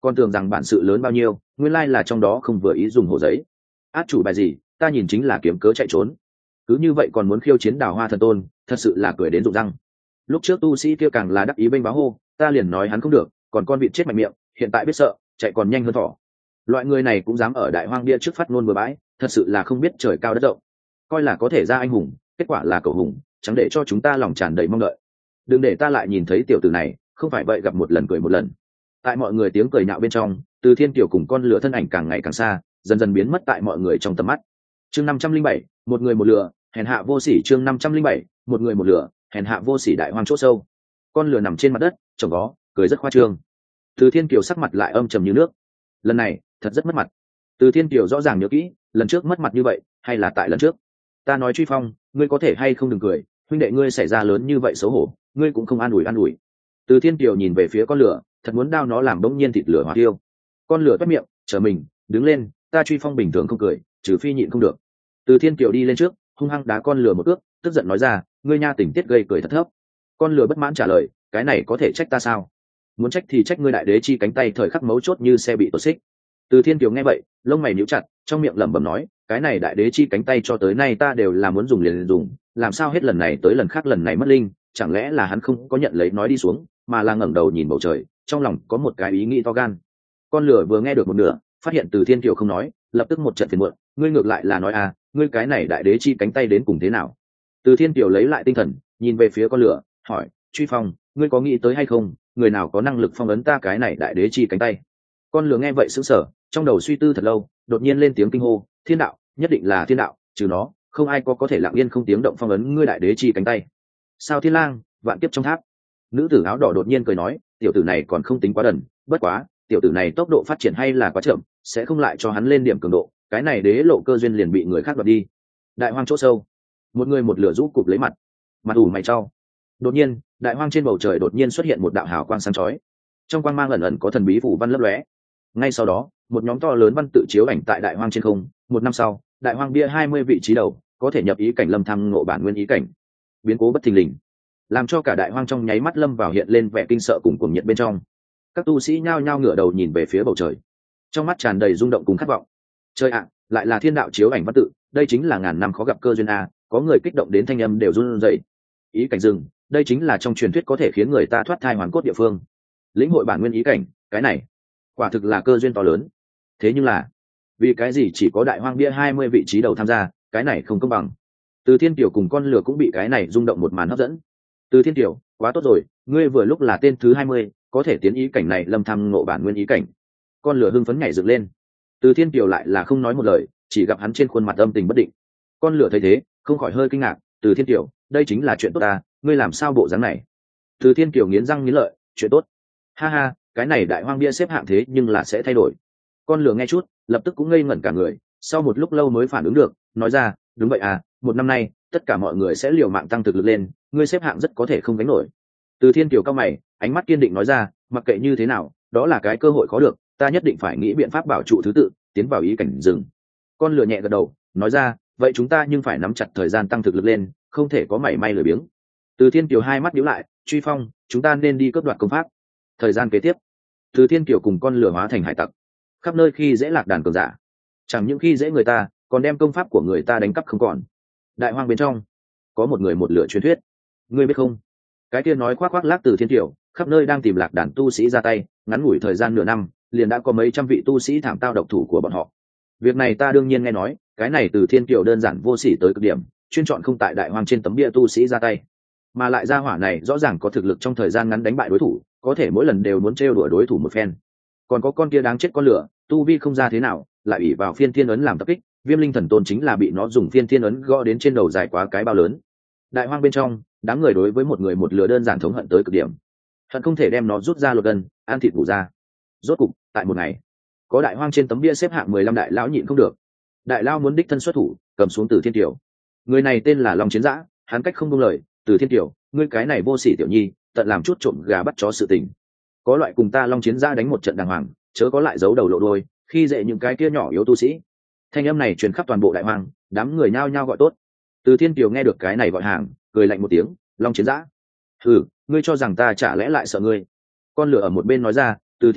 con tưởng rằng bản sự lớn bao nhiêu, nguyên lai là trong đó không vừa ý dùng hồ giấy. Át chủ bài gì, ta nhìn chính là kiếm cớ chạy trốn. Cứ như vậy còn muốn khiêu chiến Đào Hoa thần tôn, thật sự là cười đến rụng răng. Lúc trước tu sĩ kia càng là đắc ý bênh báo hô, ta liền nói hắn không được, còn con vịt chết mạnh miệng, hiện tại biết sợ, chạy còn nhanh hơn thỏ. Loại người này cũng dám ở Đại Hoang bia trước phát ngôn bừa bãi, thật sự là không biết trời cao đất rộng. Coi là có thể ra anh hùng, kết quả là cầu hùng, chẳng để cho chúng ta lòng tràn đầy mong đợi. Đừng để ta lại nhìn thấy tiểu tử này, không phải vậy gặp một lần cười một lần. Tại mọi người tiếng cười nhạo bên trong, Từ Thiên Kiều cùng con lửa thân ảnh càng ngày càng xa, dần dần biến mất tại mọi người trong tầm mắt. Chương năm trăm linh bảy, một người một lửa, hèn hạ vô sỉ. Chương năm trăm linh bảy, một người một lửa, hèn hạ vô sỉ. Đại Hoang chỗ sâu, con lửa nằm trên mặt đất, trông có cười rất khoa trương. Từ Thiên Kiều sắc mặt lại âm trầm như nước. Lần này thật rất mất mặt. Từ Thiên Kiều rõ ràng nhớ kỹ, lần trước mất mặt như vậy, hay là tại lần trước. Ta nói Truy Phong, ngươi có thể hay không đừng cười, huynh đệ ngươi xảy ra lớn như vậy xấu hổ, ngươi cũng không an ủi an ủi. Từ Thiên Kiều nhìn về phía con lửa, thật muốn đao nó làm bỗng nhiên thịt lửa hỏa tiêu. Con lửa toét miệng, trở mình, đứng lên, ta Truy Phong bình thường không cười, trừ phi nhịn không được. Từ Thiên Kiều đi lên trước, hung hăng đá con lửa một cước, tức giận nói ra, ngươi nha tình tiết gây cười thật thấp. Con lửa bất mãn trả lời, cái này có thể trách ta sao? Muốn trách thì trách ngươi đại đế chi cánh tay thời khắc mấu chốt như xe bị tuột xích. Từ Thiên Kiều nghe vậy, lông mày nhíu chặt, trong miệng lẩm bẩm nói, cái này đại đế chi cánh tay cho tới nay ta đều là muốn dùng liền, liền dùng, làm sao hết lần này tới lần khác lần này mất linh, chẳng lẽ là hắn không có nhận lấy nói đi xuống, mà là ngẩng đầu nhìn bầu trời, trong lòng có một cái ý nghĩ to gan. Con lửa vừa nghe được một nửa, phát hiện Từ Thiên Kiều không nói, lập tức một trận phiền muộn, ngươi ngược lại là nói à, ngươi cái này đại đế chi cánh tay đến cùng thế nào? Từ Thiên Kiều lấy lại tinh thần, nhìn về phía con lửa, hỏi, Truy Phong, ngươi có nghĩ tới hay không, người nào có năng lực phong ấn ta cái này đại đế chi cánh tay? Con lửa nghe vậy sững sờ, trong đầu suy tư thật lâu, đột nhiên lên tiếng kinh hô, thiên đạo, nhất định là thiên đạo, trừ nó, không ai có có thể lặng yên không tiếng động phong ấn ngươi đại đế chi cánh tay. Sao Thiên Lang, vạn kiếp trong tháp. Nữ tử áo đỏ đột nhiên cười nói, tiểu tử này còn không tính quá đần, bất quá, tiểu tử này tốc độ phát triển hay là quá chậm, sẽ không lại cho hắn lên điểm cường độ, cái này đế lộ cơ duyên liền bị người khác đoạt đi. Đại Hoang chỗ sâu, một người một lửa rũ cụp lấy mặt, mặt ủ mày trao. Đột nhiên, Đại Hoang trên bầu trời đột nhiên xuất hiện một đạo hào quang sáng chói, trong quang mang ẩn ẩn có thần bí phủ văn lấp lóe. Ngay sau đó, một nhóm to lớn văn tự chiếu ảnh tại Đại Hoang trên không. Một năm sau, Đại Hoang bia hai mươi vị trí đầu có thể nhập ý cảnh lâm thăng ngộ bản nguyên ý cảnh. Biến cố bất thình lình, làm cho cả Đại Hoang trong nháy mắt lâm vào hiện lên vẻ kinh sợ cùng cuồng nhiệt bên trong. Các tu sĩ nhao nhao ngửa đầu nhìn về phía bầu trời, trong mắt tràn đầy rung động cùng khát vọng. Trời ạ, lại là thiên đạo chiếu ảnh văn tự, đây chính là ngàn năm khó gặp cơ duyên a, có người kích động đến thanh âm đều run rẩy. Ý cảnh rừng, đây chính là trong truyền thuyết có thể khiến người ta thoát thai hoàn cốt địa phương. Lĩnh hội bản nguyên ý cảnh, cái này quả thực là cơ duyên to lớn. Thế nhưng là, vì cái gì chỉ có Đại Hoang bia hai mươi vị trí đầu tham gia, cái này không công bằng. Từ Thiên Kiều cùng con lửa cũng bị cái này rung động một màn hấp dẫn. Từ Thiên Kiều, quá tốt rồi, ngươi vừa lúc là tên thứ hai mươi, có thể tiến ý cảnh này lâm thăng ngộ bản nguyên ý cảnh. Con lửa hưng phấn nhảy dựng lên. Từ Thiên Kiều lại là không nói một lời, chỉ gặp hắn trên khuôn mặt âm tình bất định. Con lửa thấy thế, không khỏi hơi kinh ngạc, Từ Thiên Kiều, đây chính là chuyện tốt ta, ngươi làm sao bộ dáng này? Từ Thiên Kiều nghiến răng nghiến lợi, chuyện tốt? Ha ha, cái này Đại Hoang bia xếp hạng thế nhưng là sẽ thay đổi. Con lửa nghe chút, lập tức cũng ngây ngẩn cả người, sau một lúc lâu mới phản ứng được, nói ra, đúng vậy à, một năm nay tất cả mọi người sẽ liều mạng tăng thực lực lên, ngươi xếp hạng rất có thể không gánh nổi. Từ Thiên Kiều cao mày, ánh mắt kiên định nói ra, mặc kệ như thế nào, đó là cái cơ hội khó được, ta nhất định phải nghĩ biện pháp bảo trụ thứ tự, tiến vào ý cảnh rừng. Con lửa nhẹ gật đầu, nói ra, vậy chúng ta nhưng phải nắm chặt thời gian tăng thực lực lên, không thể có mảy may lười biếng. Từ Thiên Kiều hai mắt nhíu lại, Truy Phong, chúng ta nên đi cướp đoạt công pháp. Thời gian kế tiếp, Từ Thiên Kiều cùng con lửa hóa thành hải tặc, khắp nơi khi dễ lạc đàn cường giả, chẳng những khi dễ người ta, còn đem công pháp của người ta đánh cắp không còn. Đại Hoang bên trong có một người một lửa truyền thuyết, ngươi biết không? Cái kia nói khoác khoác lác Từ Thiên Kiều, khắp nơi đang tìm lạc đàn tu sĩ ra tay, ngắn ngủi thời gian nửa năm, liền đã có mấy trăm vị tu sĩ thảm tao độc thủ của bọn họ. Việc này ta đương nhiên nghe nói, cái này Từ Thiên Kiều đơn giản vô sỉ tới cực điểm, chuyên chọn không tại Đại Hoang trên tấm bia tu sĩ ra tay, mà lại gia hỏa này rõ ràng có thực lực trong thời gian ngắn đánh bại đối thủ, có thể mỗi lần đều muốn trêu đùa đối thủ một phen. Còn có con kia đáng chết con lửa, tu vi không ra thế nào, lại ủy vào phiên thiên ấn làm tập kích, Viêm Linh Thần Tôn chính là bị nó dùng phiên thiên ấn gõ đến trên đầu dài quá cái bao lớn. Đại Hoang bên trong, đám người đối với một người một lửa đơn giản thống hận tới cực điểm, hận không thể đem nó rút ra lột gân, ăn thịt bù ra. Rốt cục, tại một ngày, có Đại Hoang trên tấm bia xếp hạng mười lăm đại lão nhịn không được, đại lão muốn đích thân xuất thủ, cầm xuống Từ Thiên Kiều. Người này tên là Long Chiến Dã, hắn cách không buông lời, Từ Thiên Kiều, ngươi cái này vô sỉ tiểu nhi, tận làm chút trộm gà bắt chó sự tình, có loại cùng ta Long Chiến Dã đánh một trận đàng hoàng, chớ có lại giấu đầu lộ đuôi, khi dễ những cái kia nhỏ yếu tu sĩ. Thanh âm này truyền khắp toàn bộ Đại Hoang, đám người nhao nhao gọi tốt. Từ Thiên Kiều nghe được cái này gọi hàng, cười lạnh một tiếng, Long Chiến Dã, ừ, ngươi cho rằng ta chả lẽ lại sợ ngươi? Con lửa ở một bên nói ra, Từ Thiên Kiều,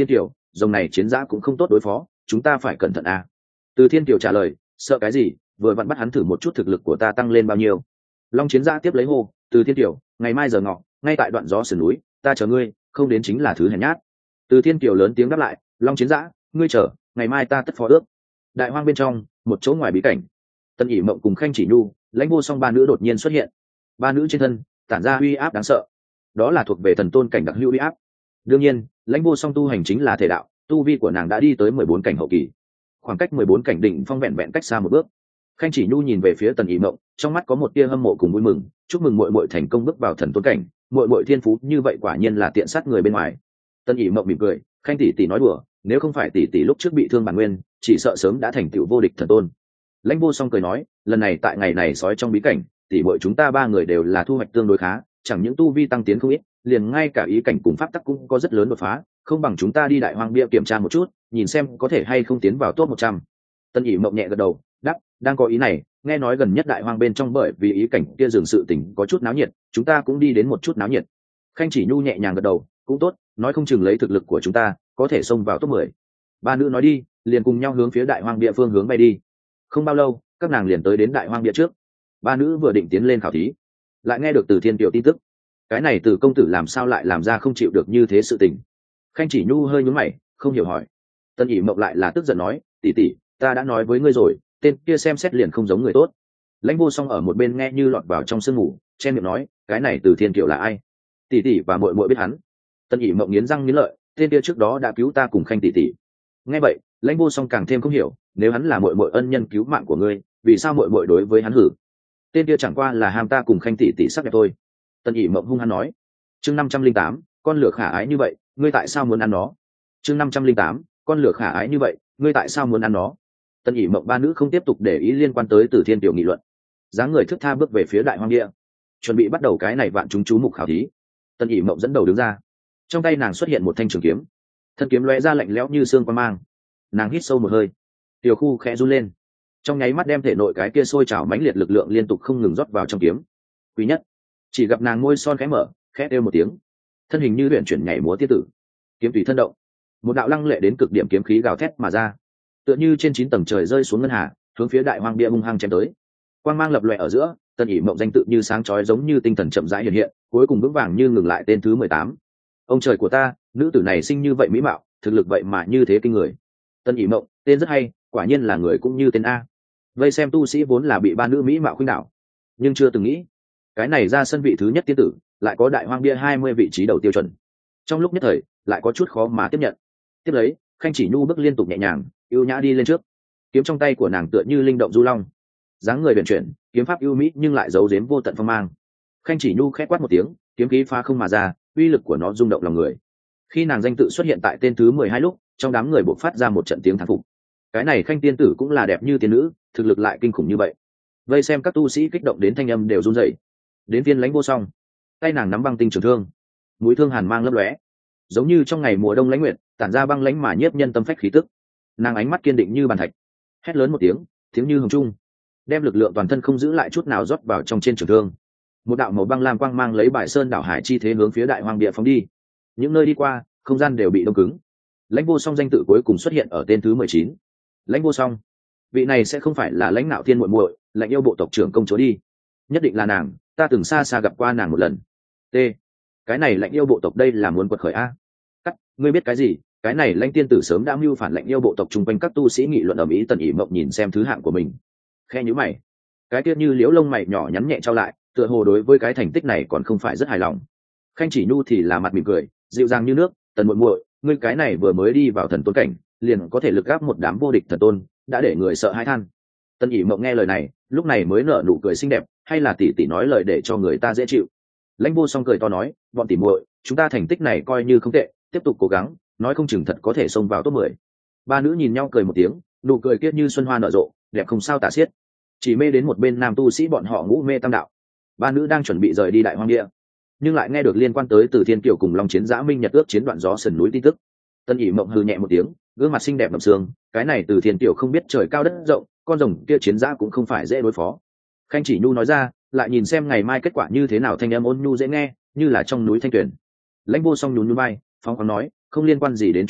dòng này chiến giã cũng không tốt đối phó, chúng ta phải cẩn thận à. Từ Thiên Kiều trả lời, sợ cái gì, vừa vặn bắt hắn thử một chút thực lực của ta tăng lên bao nhiêu. Long chiến giã tiếp lấy hô, Từ Thiên Kiều, ngày mai giờ ngọ, ngay tại đoạn gió sườn núi, ta chờ ngươi, không đến chính là thứ hèn nhát. Từ Thiên Kiều lớn tiếng đáp lại, Long chiến giã, ngươi chờ, ngày mai ta tất phó ước. Đại hoang bên trong, một chỗ ngoài bí cảnh, Tân ỉ mộng cùng Khanh Chỉ Nhu, Lãnh Vô Song ba nữ đột nhiên xuất hiện. Ba nữ trên thân tản ra uy áp đáng sợ, đó là thuộc về thần tôn cảnh đặc hữu uy áp. Đương nhiên, Lãnh Vô Song tu hành chính là thể đạo, tu vi của nàng đã đi tới mười bốn cảnh hậu kỳ, khoảng cách mười bốn cảnh đỉnh phong vẹn vẹn cách xa một bước. Khanh Chỉ Nhu nhìn về phía Tần ỉ mộng, trong mắt có một tia hâm mộ cùng vui mừng, chúc mừng muội muội thành công bước vào thần tôn cảnh, muội muội thiên phú như vậy quả nhiên là tiện sát người bên ngoài. Tần ỉ mộng mỉm cười, Khanh tỷ tỷ nói đùa, nếu không phải tỷ tỷ lúc trước bị thương bản nguyên, chỉ sợ sớm đã thành tựu vô địch thần tôn. Lãnh Vô Song cười nói, lần này tại ngày này sói trong bí cảnh, tỷ muội chúng ta ba người đều là thu hoạch tương đối khá, chẳng những tu vi tăng tiến không ít, liền ngay cả ý cảnh cùng pháp tắc cũng có rất lớn đột phá, không bằng chúng ta đi đại hoang bia kiểm tra một chút, nhìn xem có thể hay không tiến vào top một trăm. Tân ỉ mộng nhẹ gật đầu, đáp, đang có ý này, nghe nói gần nhất đại hoang bên trong bởi vì ý cảnh kia dừng sự tình có chút náo nhiệt, chúng ta cũng đi đến một chút náo nhiệt. Khanh Chỉ Nhu nhẹ nhàng gật đầu, cũng tốt, nói không chừng lấy thực lực của chúng ta có thể xông vào top mười. Ba nữ nói đi, liền cùng nhau hướng phía đại hoang địa phương hướng bay đi. Không bao lâu, các nàng liền tới đến đại hoang địa trước. Ba nữ vừa định tiến lên khảo thí, lại nghe được Từ Thiên Kiều tin tức. Cái này Từ công tử làm sao lại làm ra không chịu được như thế sự tình? Khanh Chỉ Nhu hơi nhún mày, không hiểu hỏi. Tân ỉ mộng lại là tức giận nói, tỷ tỷ, ta đã nói với ngươi rồi, tên kia xem xét liền không giống người tốt. Lãnh Vô Song ở một bên nghe như lọt vào trong sương ngủ, chen miệng nói, cái này Từ Thiên Kiều là ai? Tỷ tỷ và muội muội biết hắn. Tân ỉ mộng nghiến răng nghiến lợi, tên kia trước đó đã cứu ta cùng Khanh tỷ tỷ. Nghe vậy, Lãnh Vô Song càng thêm không hiểu, nếu hắn là muội muội ân nhân cứu mạng của ngươi, vì sao muội muội đối với hắn hử? Tên kia chẳng qua là ham ta cùng Khanh tỷ tỷ sắc đẹp thôi. Tân ỉ mộng hung hăng nói. Chương năm trăm linh tám, con lửa khả ái như vậy, ngươi tại sao muốn ăn nó? Chương năm trăm linh tám, con lửa khả ái như vậy, ngươi tại sao muốn ăn nó? Tân ỉ mộng ba nữ không tiếp tục để ý liên quan tới Từ Thiên Kiều nghị luận, dáng người thướt tha bước về phía đại hoang địa, chuẩn bị bắt đầu cái này vạn chúng chú mục khảo thí. Tân ỉ mộng dẫn đầu đứng ra, trong tay nàng xuất hiện một thanh trường kiếm, thân kiếm lóe ra lạnh lẽo như xương quan mang. Nàng hít sâu một hơi, tiểu khu khẽ run lên, trong nháy mắt đem thể nội cái kia sôi trào mãnh liệt lực lượng liên tục không ngừng rót vào trong kiếm. Quý nhất, chỉ gặp nàng môi son khẽ mở, khẽ kêu một tiếng, thân hình như luyện chuyển nhảy múa tiết tử, kiếm tùy thân động, một đạo lăng lệ đến cực điểm kiếm khí gào thét mà ra, tựa như trên chín tầng trời rơi xuống ngân hà, hướng phía đại hoang bia hung hăng chém tới. Quang mang lập lòe ở giữa, Tân ỉ mộng danh tự như sáng chói giống như tinh thần chậm rãi hiện hiện, cuối cùng vững vàng như ngừng lại tên thứ mười tám. Ông trời của ta, nữ tử này sinh như vậy mỹ mạo, thực lực vậy mà như thế kinh người. Tân ỉ mộng, tên rất hay, quả nhiên là người cũng như tên a. Vây xem tu sĩ vốn là bị ba nữ mỹ mạo khuynh đảo, nhưng chưa từng nghĩ cái này ra sân vị thứ nhất tiên tử lại có đại hoang bia hai mươi vị trí đầu tiêu chuẩn. Trong lúc nhất thời lại có chút khó mà tiếp nhận. Tiếp lấy, Khanh Chỉ Nhu bước liên tục nhẹ nhàng, ưu nhã đi lên trước, kiếm trong tay của nàng tựa như linh động du long, dáng người vận chuyển, kiếm pháp ưu mỹ nhưng lại giấu giếm vô tận phong mang. Khanh Chỉ Nhu khẽ quát một tiếng, kiếm khí phá không mà ra, uy lực của nó rung động lòng người. Khi nàng danh tự xuất hiện tại tên thứ mười hai lúc, trong đám người bộc phát ra một trận tiếng thán phục. Cái này Khanh tiên tử cũng là đẹp như tiên nữ, thực lực lại kinh khủng như vậy. Vây xem các tu sĩ kích động đến thanh âm đều run rẩy. Đến Viên Lãnh Vô Song, tay nàng nắm băng tinh trường thương, mũi thương hàn mang lấp lóe, giống như trong ngày mùa đông lãnh nguyệt, tản ra băng lãnh mà nhiếp nhân tâm phách khí tức. Nàng ánh mắt kiên định như bàn thạch, hét lớn một tiếng, tiếng như hồng trung, đem lực lượng toàn thân không giữ lại chút nào rót vào trong trên trường thương. Một đạo màu băng lam quang mang lấy Bài Sơn đảo hải chi thế hướng phía đại hoang địa phóng đi. Những nơi đi qua, không gian đều bị đông cứng. Lãnh Vô Song danh tự cuối cùng xuất hiện ở tên thứ mười chín. Lãnh Vô Song, vị này sẽ không phải là Lãnh Nạo Thiên muội muội, Lãnh yêu bộ tộc trưởng công chúa đi? Nhất định là nàng, ta từng xa xa gặp qua nàng một lần. T, cái này Lãnh yêu bộ tộc đây là muốn quật khởi a? Cắt, ngươi biết cái gì? Cái này Lãnh tiên tử sớm đã mưu phản Lãnh yêu bộ tộc, chung quanh các tu sĩ nghị luận ầm ĩ. Tần ỉ mộng nhìn xem thứ hạng của mình, khe nhíu mày, cái tiết như liễu lông mày nhỏ nhắn nhẹ trao lại, tựa hồ đối với cái thành tích này còn không phải rất hài lòng. Khanh Chỉ Nhu thì là mặt mỉm cười, dịu dàng như nước, Tần muội muội, ngươi cái này vừa mới đi vào thần tôn cảnh, liền có thể lực gáp một đám vô địch thần tôn, đã để người sợ hãi than. Tần ỉ mộng nghe lời này, lúc này mới nở nụ cười xinh đẹp, hay là tỷ tỷ nói lời để cho người ta dễ chịu. Lãnh Vô Song cười to nói, bọn tỷ muội, chúng ta thành tích này coi như không tệ, tiếp tục cố gắng, nói không chừng thật có thể xông vào top mười. Ba nữ nhìn nhau cười một tiếng, nụ cười kiết như xuân hoa nở rộ, đẹp không sao tả xiết. Chỉ mê đến một bên nam tu sĩ bọn họ ngũ mê tam đạo. Ba nữ đang chuẩn bị rời đi đại hoang địa, nhưng lại nghe được liên quan tới Từ Thiên Kiều cùng Long Chiến Giã Minh Nhật ước chiến đoạn gió sườn núi tin tức. Tân ỉ mộng hừ nhẹ một tiếng, gương mặt xinh đẹp ngập sương, cái này Từ Thiên Kiều không biết trời cao đất rộng, con rồng kia chiến giã cũng không phải dễ đối phó. Khanh Chỉ Nhu nói ra, lại nhìn xem ngày mai kết quả như thế nào, thanh âm ôn nhu dễ nghe, như là trong núi thanh tuyển. Lãnh Vô Song nhún nhún vai, phóng khoáng nói, không liên quan gì đến chúng ta,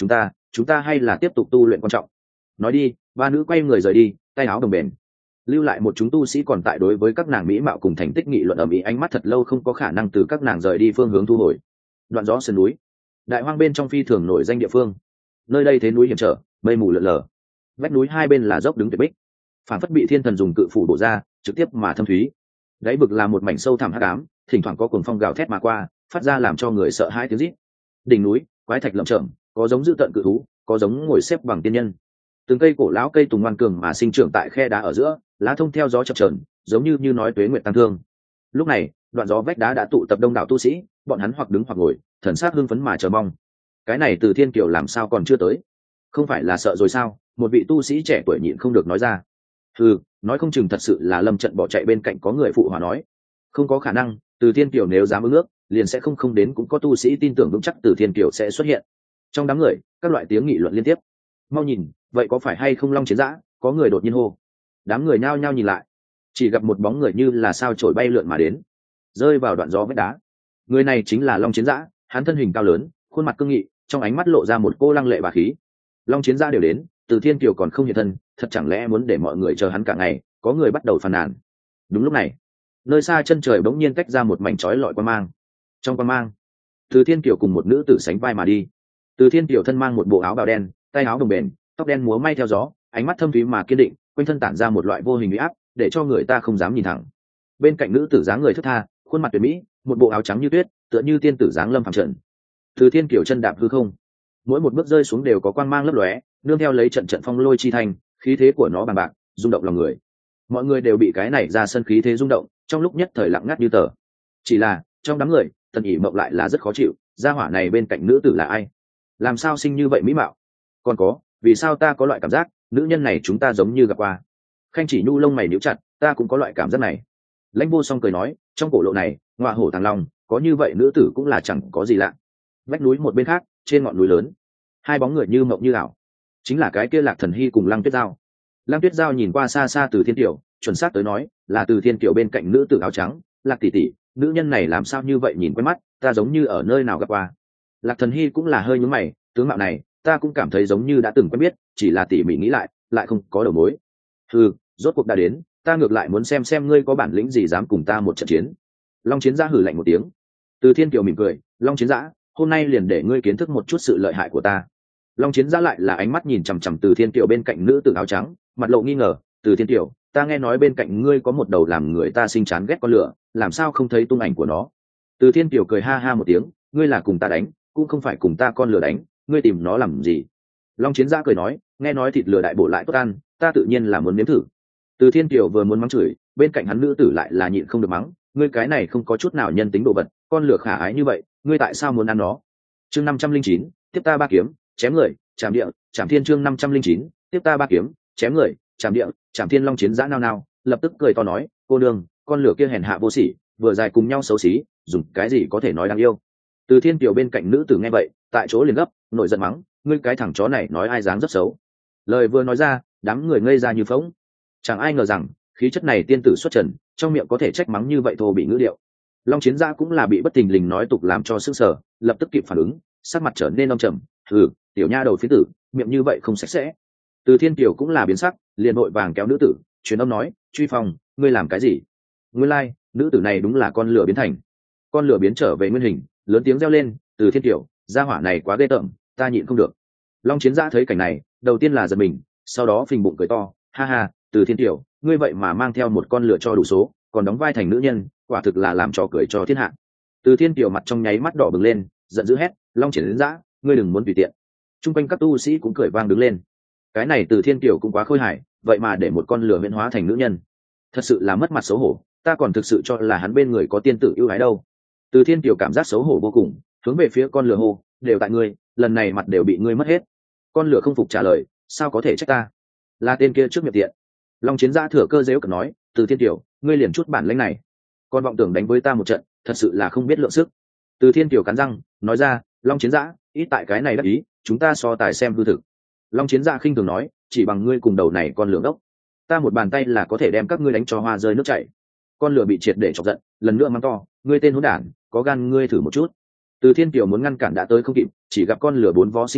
chúng ta hay là tiếp tục tu luyện quan trọng. Nói đi, ba nữ quay người rời đi, tay áo đồng bền, lưu lại một chúng tu sĩ còn tại đối với các nàng mỹ mạo cùng thành tích nghị luận ở mỹ, ánh mắt thật lâu không có khả năng từ các nàng rời đi phương hướng thu hồi. Đoạn gió sườn núi, đại hoang bên trong phi thường nổi danh địa phương, nơi đây thế núi hiểm trở, mây mù lượn lờ, vách núi hai bên là dốc đứng tuyệt bích, phản phất bị thiên thần dùng cự phủ bổ ra, trực tiếp mà thâm thúy. Đáy vực là một mảnh sâu thẳm hắc ám, thỉnh thoảng có cuồng phong gào thét mà qua, phát ra làm cho người sợ hãi tiếng rít. Đỉnh núi, quái thạch lởm chởm, có giống dữ tợn cự thú, có giống ngồi xếp bằng tiên nhân. Từng cây cổ lão cây tùng ngoan cường mà sinh trưởng tại khe đá ở giữa, lá thông theo gió chập chờn, giống như như nói tuế nguyệt tăng thương. Lúc này, đoạn gió vách đá đã tụ tập đông đảo tu sĩ, bọn hắn hoặc đứng hoặc ngồi, thần sắc hưng phấn mà chờ mong. Cái này Từ Thiên Kiều làm sao còn chưa tới? Không phải là sợ rồi sao? Một vị tu sĩ trẻ tuổi nhịn không được nói ra. Ừ, nói không chừng thật sự là lâm trận bỏ chạy, bên cạnh có người phụ hòa nói. Không có khả năng, Từ Thiên Kiều nếu dám ứng ước, liền sẽ không không đến, cũng có tu sĩ tin tưởng vững chắc Từ Thiên Kiều sẽ xuất hiện. Trong đám người, các loại tiếng nghị luận liên tiếp. Mau nhìn, vậy có phải hay không Long Chiến Dã? Có người đột nhiên hô. Đám người nhao nhao nhìn lại, chỉ gặp một bóng người như là sao chổi bay lượn mà đến, rơi vào đoạn gió vách đá. Người này chính là Long Chiến Dã, hắn thân hình cao lớn, khuôn mặt cương nghị, trong ánh mắt lộ ra một cô lăng lệ bà khí. Long Chiến Dã đều đến, Từ Thiên Kiều còn không hiện thân, thật chẳng lẽ muốn để mọi người chờ hắn cả ngày? Có người bắt đầu phàn nàn. Đúng lúc này, nơi xa chân trời bỗng nhiên tách ra một mảnh chói lọi quang mang. Trong quang mang, Từ Thiên Kiều cùng một nữ tử sánh vai mà đi. Từ Thiên Kiều thân mang một bộ áo bào đen, tay áo đồng bền, tóc đen múa may theo gió, ánh mắt thâm thúy mà kiên định, quanh thân tản ra một loại vô hình uy áp, để cho người ta không dám nhìn thẳng. Bên cạnh nữ tử dáng người thướt tha, khuôn mặt tuyệt mỹ, một bộ áo trắng như tuyết, tựa như tiên tử dáng lâm phàm trần. Từ Thiên Kiều chân đạp hư không, mỗi một bước rơi xuống đều có quang mang lấp lóe, nương theo lấy trận trận phong lôi chi thành, khí thế của nó bằng bạc, rung động lòng người. Mọi người đều bị cái này ra sân khí thế rung động, trong lúc nhất thời lặng ngắt như tờ. Chỉ là trong đám người, Tần ỉ mộng lại là rất khó chịu, gia hỏa này bên cạnh nữ tử là ai? Làm sao sinh như vậy mỹ mạo? Còn có, vì sao ta có loại cảm giác nữ nhân này chúng ta giống như gặp qua? Khanh Chỉ Nhu lông mày níu chặt, ta cũng có loại cảm giác này. Lãnh Vô Song cười nói, trong cổ lộ này, ngọa hổ thằng long, có như vậy nữ tử cũng là chẳng có gì lạ. Vách núi một bên khác, trên ngọn núi lớn, hai bóng người như mộng như ảo, chính là cái kia Lạc Thần Hy cùng Lăng Tuyết Giao. Lăng Tuyết Giao nhìn qua xa xa Từ Thiên Kiều, chuẩn xác tới nói, là Từ Thiên Kiều bên cạnh nữ tử áo trắng, Lạc tỷ tỷ, nữ nhân này làm sao như vậy nhìn quen mắt, ta giống như ở nơi nào gặp qua. Lạc Thần Hy cũng là hơi nhướng mày, tướng mạo này, ta cũng cảm thấy giống như đã từng quen biết, chỉ là tỉ mỉ nghĩ lại, lại không có đầu mối. Ừ, rốt cuộc đã đến, ta ngược lại muốn xem xem ngươi có bản lĩnh gì dám cùng ta một trận chiến. Long Chiến Dã hừ lạnh một tiếng. Từ Thiên Kiều mỉm cười, Long Chiến Dã, hôm nay liền để ngươi kiến thức một chút sự lợi hại của ta. Long Chiến Dã lại là ánh mắt nhìn chằm chằm Từ Thiên Kiều bên cạnh nữ tử áo trắng, mặt lộ nghi ngờ. Từ Thiên Kiều, ta nghe nói bên cạnh ngươi có một đầu làm người ta sinh chán ghét con lửa, làm sao không thấy tung ảnh của nó? Từ Thiên Kiều cười ha ha một tiếng, ngươi là cùng ta đánh, cũng không phải cùng ta con lửa đánh, ngươi tìm nó làm gì? Long Chiến Dã cười nói, nghe nói thịt lửa đại bổ lại tốt ăn, ta tự nhiên là muốn nếm thử. Từ Thiên Kiều vừa muốn mắng chửi, bên cạnh hắn nữ tử lại là nhịn không được mắng, ngươi cái này không có chút nào nhân tính đồ vật, con lửa khả ái như vậy, ngươi tại sao muốn ăn nó? Chương năm trăm linh chín, tiếp ta ba kiếm, chém người, chạm địa, chạm thiên. Chương năm trăm linh chín, tiếp ta ba kiếm, chém người, chạm địa, chạm thiên. Long Chiến Dã nao nao, lập tức cười to nói, cô nương, con lửa kia hèn hạ vô sỉ, vừa dài cùng nhau xấu xí, dùng cái gì có thể nói đáng yêu? Từ Thiên Kiều bên cạnh nữ tử nghe vậy, tại chỗ liền gấp, nổi giận mắng, ngươi cái thằng chó này nói ai dáng rất xấu. Lời vừa nói ra, đám người ngây ra như phỗng. Chẳng ai ngờ rằng, khí chất này tiên tử xuất trần, trong miệng có thể trách mắng như vậy thô bị ngữ điệu. Long Chiến Dã cũng là bị bất thình lình nói tục làm cho sững sờ, lập tức kịp phản ứng, sắc mặt trở nên âm trầm, "Hừ, tiểu nha đầu phiến tử, miệng như vậy không sạch sẽ." Từ Thiên Kiều cũng là biến sắc, liền vội vàng kéo nữ tử, truyền âm nói, "Truy Phong, ngươi làm cái gì?" Nguyên lai, like, nữ tử này đúng là con lửa biến thành. Con lửa biến trở về nguyên hình, lớn tiếng reo lên, "Từ Thiên Kiều, gia hỏa này quá ghê tởm, ta nhịn không được." Long Chiến Dã thấy cảnh này, đầu tiên là giật mình, sau đó phình bụng cười to, "Ha ha, Từ Thiên Kiều, ngươi vậy mà mang theo một con lửa cho đủ số, còn đóng vai thành nữ nhân, quả thực là làm trò cười cho thiên hạ." Từ Thiên Kiều mặt trong nháy mắt đỏ bừng lên, giận dữ hét, "Long Chiến Dã, ngươi đừng muốn tùy tiện." Trung quanh các tu sĩ cũng cười vang đứng lên. Cái này Từ Thiên Kiều cũng quá khôi hài, vậy mà để một con lửa biến hóa thành nữ nhân, thật sự là mất mặt xấu hổ, ta còn thực sự cho là hắn bên người có tiên tử ưu ái đâu. Từ Thiên Kiều cảm giác xấu hổ vô cùng, hướng về phía con lửa hô, "Đều tại ngươi, lần này mặt đều bị ngươi mất hết." Con lửa không phục trả lời, "Sao có thể trách ta? Là tên kia trước miệng tiện." Long Chiến Dã thừa cơ giễu cợt nói, "Từ Thiên Kiều, ngươi liền chút bản lĩnh này, còn vọng tưởng đánh với ta một trận, thật sự là không biết lượng sức." Từ Thiên Kiều cắn răng, nói ra, "Long Chiến Dã, ít tại cái này đắc ý, chúng ta so tài xem hư thực." Long Chiến Dã khinh thường nói, "Chỉ bằng ngươi cùng đầu này con lửa đốc, ta một bàn tay là có thể đem các ngươi đánh cho hoa rơi nước chảy." Con lửa bị triệt để chọc giận, lần nữa mắng to, "Ngươi tên hỗn đản, có gan ngươi thử một chút." Từ Thiên Kiều muốn ngăn cản đã tới không kịp, chỉ gặp con lửa bốn vó sinh phong,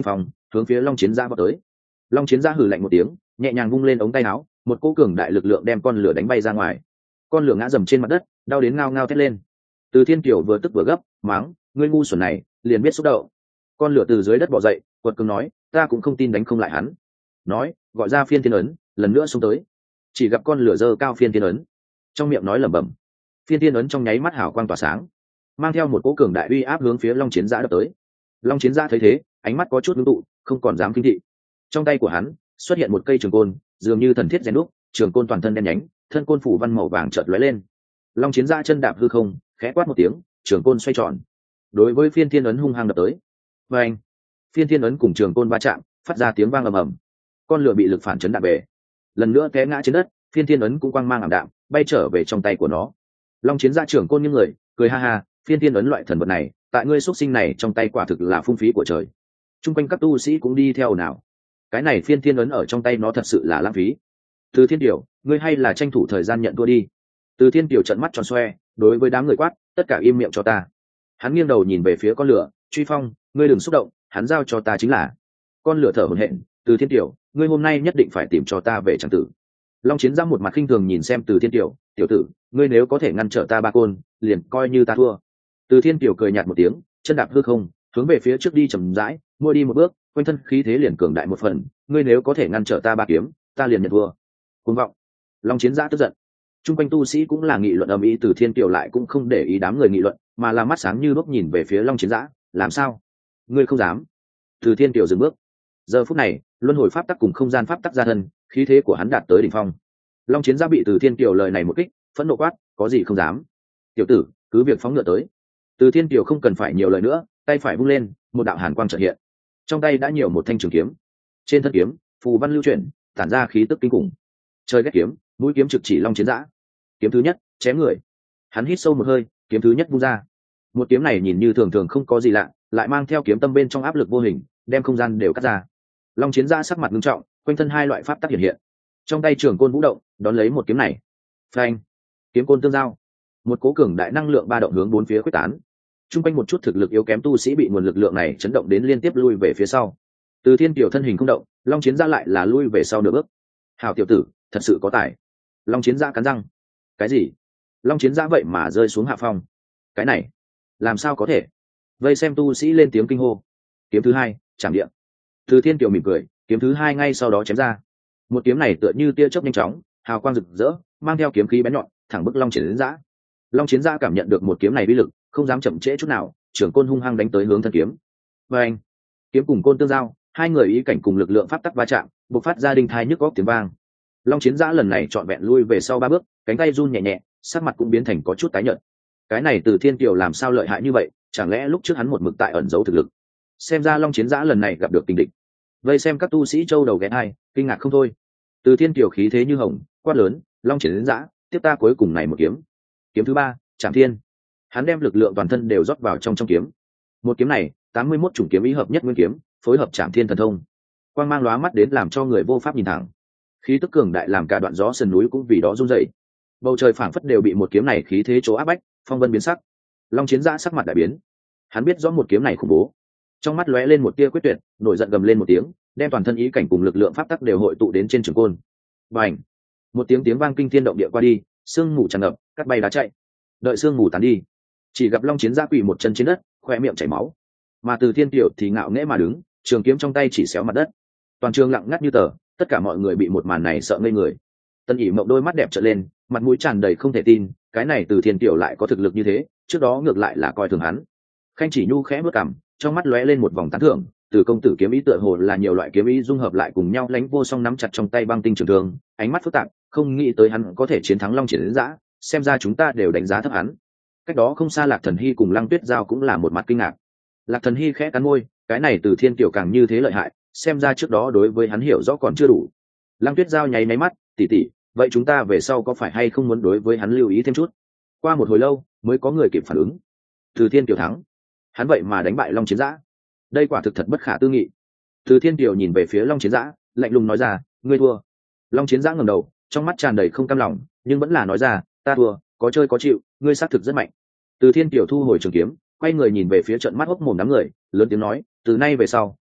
hướng phía long chiến giã vào tới. Long chiến giã hừ lạnh một tiếng, nhẹ nhàng vung lên ống tay áo, một cỗ cường đại lực lượng đem con lửa đánh bay ra ngoài. Con lửa ngã dầm trên mặt đất, đau đến ngao ngao thét lên. Từ Thiên Kiều vừa tức vừa gấp, mắng, ngươi ngu xuẩn này, liền biết xúc động. Con lửa từ dưới đất bò dậy, quật cường nói, ta cũng không tin đánh không lại hắn. Nói, gọi ra phiên thiên ấn, lần nữa xông tới. Chỉ gặp con lửa giơ cao phiên thiên ấn, trong miệng nói lẩm bẩm. Phiên thiên ấn trong nháy mắt hào quang tỏa sáng, mang theo một cỗ cường đại uy áp hướng phía Long Chiến Giã đập tới. Long Chiến Giã thấy thế, ánh mắt có chút ngưng tụ, không còn dám kinh thị. Trong tay của hắn xuất hiện một cây trường côn, dường như thần thiết rèn đúc, trường côn toàn thân đen nhánh, thân côn phủ văn màu vàng chợt lóe lên. Long Chiến Giã chân đạp hư không, khẽ quát một tiếng, trường côn xoay tròn, đối với phiên thiên ấn hung hăng đập tới. Và anh, phiên thiên ấn cùng trường côn va chạm, phát ra tiếng vang ầm ầm. Con lửa bị lực phản chấn đạp bể, lần nữa té ngã trên đất. Phiên thiên ấn cũng quang mang ảm đạm, bay trở về trong tay của nó. Long Chiến Giã trưởng côn như người, cười ha ha, phiên thiên ấn loại thần vật này, tại ngươi xuất sinh này trong tay quả thực là phung phí của trời. Trung quanh các tu sĩ cũng đi theo nào. Cái này phiên thiên ấn ở trong tay nó thật sự là lãng phí. Từ Thiên Kiều, ngươi hay là tranh thủ thời gian nhận thua đi. Từ Thiên Kiều trợn mắt tròn xoe, đối với đám người quát, tất cả im miệng cho ta. Hắn nghiêng đầu nhìn về phía con lửa, Truy Phong, ngươi đừng xúc động, hắn giao cho ta chính là. Con lửa thở hổn hển, Từ Thiên Kiều, ngươi hôm nay nhất định phải tìm cho ta về tràng tử. Long Chiến Giã một mặt khinh thường nhìn xem Từ Thiên Kiều, tiểu tử, ngươi nếu có thể ngăn trở ta ba côn, liền coi như ta thua. Từ Thiên Kiều cười nhạt một tiếng, chân đạp hư không, hướng về phía trước đi chậm rãi, mỗi đi một bước, quanh thân khí thế liền cường đại một phần. Ngươi nếu có thể ngăn trở ta ba kiếm, ta liền nhận thua. Cuồng vọng. Long Chiến Giã tức giận. Trung quanh tu sĩ cũng là nghị luận ầm ĩ, Từ Thiên Kiều lại cũng không để ý đám người nghị luận, mà là mắt sáng như đuốc nhìn về phía Long Chiến Giã, làm sao? Ngươi không dám? Từ Thiên Kiều dừng bước. Giờ phút này, luân hồi pháp tắc cùng không gian pháp tắc ra thân, khí thế của hắn đạt tới đỉnh phong. Long Chiến Giã bị Từ Thiên Kiều lời này một kích, phẫn nộ quát, có gì không dám? Tiểu tử, cứ việc phóng ngựa tới. Từ Thiên Kiều không cần phải nhiều lời nữa, tay phải vung lên, một đạo hàn quang chợt hiện. Trong tay đã nhiều một thanh trường kiếm. Trên thân kiếm, phù văn lưu chuyển, tản ra khí tức kinh khủng. Trời ghét kiếm, mũi kiếm trực chỉ Long Chiến Giã. Kiếm thứ nhất, chém người. Hắn hít sâu một hơi, kiếm thứ nhất vung ra. Một kiếm này nhìn như thường thường không có gì lạ, lại mang theo kiếm tâm bên trong áp lực vô hình, đem không gian đều cắt ra. Long Chiến Giã sắc mặt nghiêm trọng, quanh thân hai loại pháp tắc hiện hiện. Trong tay trường côn vũ động, đón lấy một kiếm này. Phanh! Kiếm côn tương giao. Một cố cường đại năng lượng ba động hướng bốn phía quyết tán. Trung quanh một chút thực lực yếu kém tu sĩ bị nguồn lực lượng này chấn động đến liên tiếp lui về phía sau. Từ Thiên Kiều thân hình không động, Long Chiến Giã lại là lui về sau nửa bước. Hảo tiểu tử, thật sự có tài. Long Chiến Giã cắn răng. Cái gì? Long Chiến Giã vậy mà rơi xuống hạ phong. Cái này, làm sao có thể? Vây xem tu sĩ lên tiếng kinh hô. Kiếm thứ hai, chạm điện. Từ Thiên Kiều mỉm cười, kiếm thứ hai ngay sau đó chém ra. Một kiếm này tựa như tia chớp nhanh chóng, hào quang rực rỡ, mang theo kiếm khí bén nhọn, thẳng bức Long Chiến Giã. Long Chiến Giã cảm nhận được một kiếm này uy lực, không dám chậm trễ chút nào, trường côn hung hăng đánh tới hướng thân kiếm. Và anh, kiếm cùng côn tương giao, hai người ý cảnh cùng lực lượng pháp tắc va chạm, bộc phát ra đinh thai nhức góc tiếng vang. Long Chiến Giã lần này trọn vẹn lui về sau ba bước, cánh tay run nhẹ nhẹ, sắc mặt cũng biến thành có chút tái nhợt. Cái này Từ Thiên Kiều làm sao lợi hại như vậy, chẳng lẽ lúc trước hắn một mực tại ẩn giấu thực lực? Xem ra Long Chiến Giã lần này gặp được tình địch. Vây xem các tu sĩ châu đầu ghé hai, kinh ngạc không thôi. Từ Thiên Kiều khí thế như hồng, quát lớn, Long Chiến Giã, tiếp ta cuối cùng này một kiếm. Kiếm thứ ba, Trảm Thiên. Hắn đem lực lượng toàn thân đều rót vào trong trong kiếm. Một kiếm này, tám mươi mốt chủng kiếm ý hợp nhất nguyên kiếm, phối hợp Trảm Thiên thần thông, quang mang lóa mắt đến làm cho người vô pháp nhìn thẳng. Khí tức cường đại làm cả đoạn gió sườn núi cũng vì đó rung dậy. Bầu trời phảng phất đều bị một kiếm này khí thế chỗ áp bách, phong vân biến sắc. Long Chiến Giã sắc mặt đại biến. Hắn biết rõ một kiếm này khủng bố, trong mắt lóe lên một tia quyết tuyệt, nổi giận gầm lên một tiếng, đem toàn thân ý cảnh cùng lực lượng pháp tắc đều hội tụ đến trên trường côn. Bành! Một tiếng tiếng vang kinh thiên động địa qua đi, sương mù tràn ngập, cắt bay đá chạy. Đợi sương mù tàn đi, chỉ gặp Long Chiến Giã quỳ một chân trên đất, khoe miệng chảy máu. Mà Từ Thiên Kiều thì ngạo nghễ mà đứng, trường kiếm trong tay chỉ xéo mặt đất. Toàn trường lặng ngắt như tờ, tất cả mọi người bị một màn này sợ ngây người. Tân ỉ mộng đôi mắt đẹp trợn lên, mặt mũi tràn đầy không thể tin, cái này Từ Thiên Kiều lại có thực lực như thế, trước đó ngược lại là coi thường hắn. Khanh Chỉ Nhu khẽ bước cằm, trong mắt lóe lên một vòng tán thưởng. Từ công tử kiếm ý tựa hồ là nhiều loại kiếm ý dung hợp lại cùng nhau, lãnh vô song nắm chặt trong tay băng tinh trường thương, ánh mắt phức tạp, không nghĩ tới hắn có thể chiến thắng Long Chiến Giã, xem ra chúng ta đều đánh giá thấp hắn. Cách đó không xa Lạc Thần Hy cùng Lăng Tuyết Giao cũng là một mặt kinh ngạc. Lạc Thần Hy khẽ cắn môi, cái này Từ Thiên Kiều càng như thế lợi hại, xem ra trước đó đối với hắn hiểu rõ còn chưa đủ. Lăng Tuyết Giao nháy máy mắt, tỷ tỷ, vậy chúng ta về sau có phải hay không muốn đối với hắn lưu ý thêm chút? Qua một hồi lâu mới có người kịp phản ứng. Từ Thiên Kiều thắng, hắn vậy mà đánh bại Long Chiến Giã, đây quả thực thật bất khả tư nghị. Từ Thiên Kiều nhìn về phía Long Chiến Giã, lạnh lùng nói ra, ngươi thua. Long Chiến Giã ngẩng đầu, trong mắt tràn đầy không cam lòng, nhưng vẫn là nói ra, ta thua, có chơi có chịu, ngươi xác thực rất mạnh. Từ Thiên Kiều thu hồi trường kiếm, quay người nhìn về phía trận mắt hốc mồm đám người, lớn tiếng nói, từ nay về sau,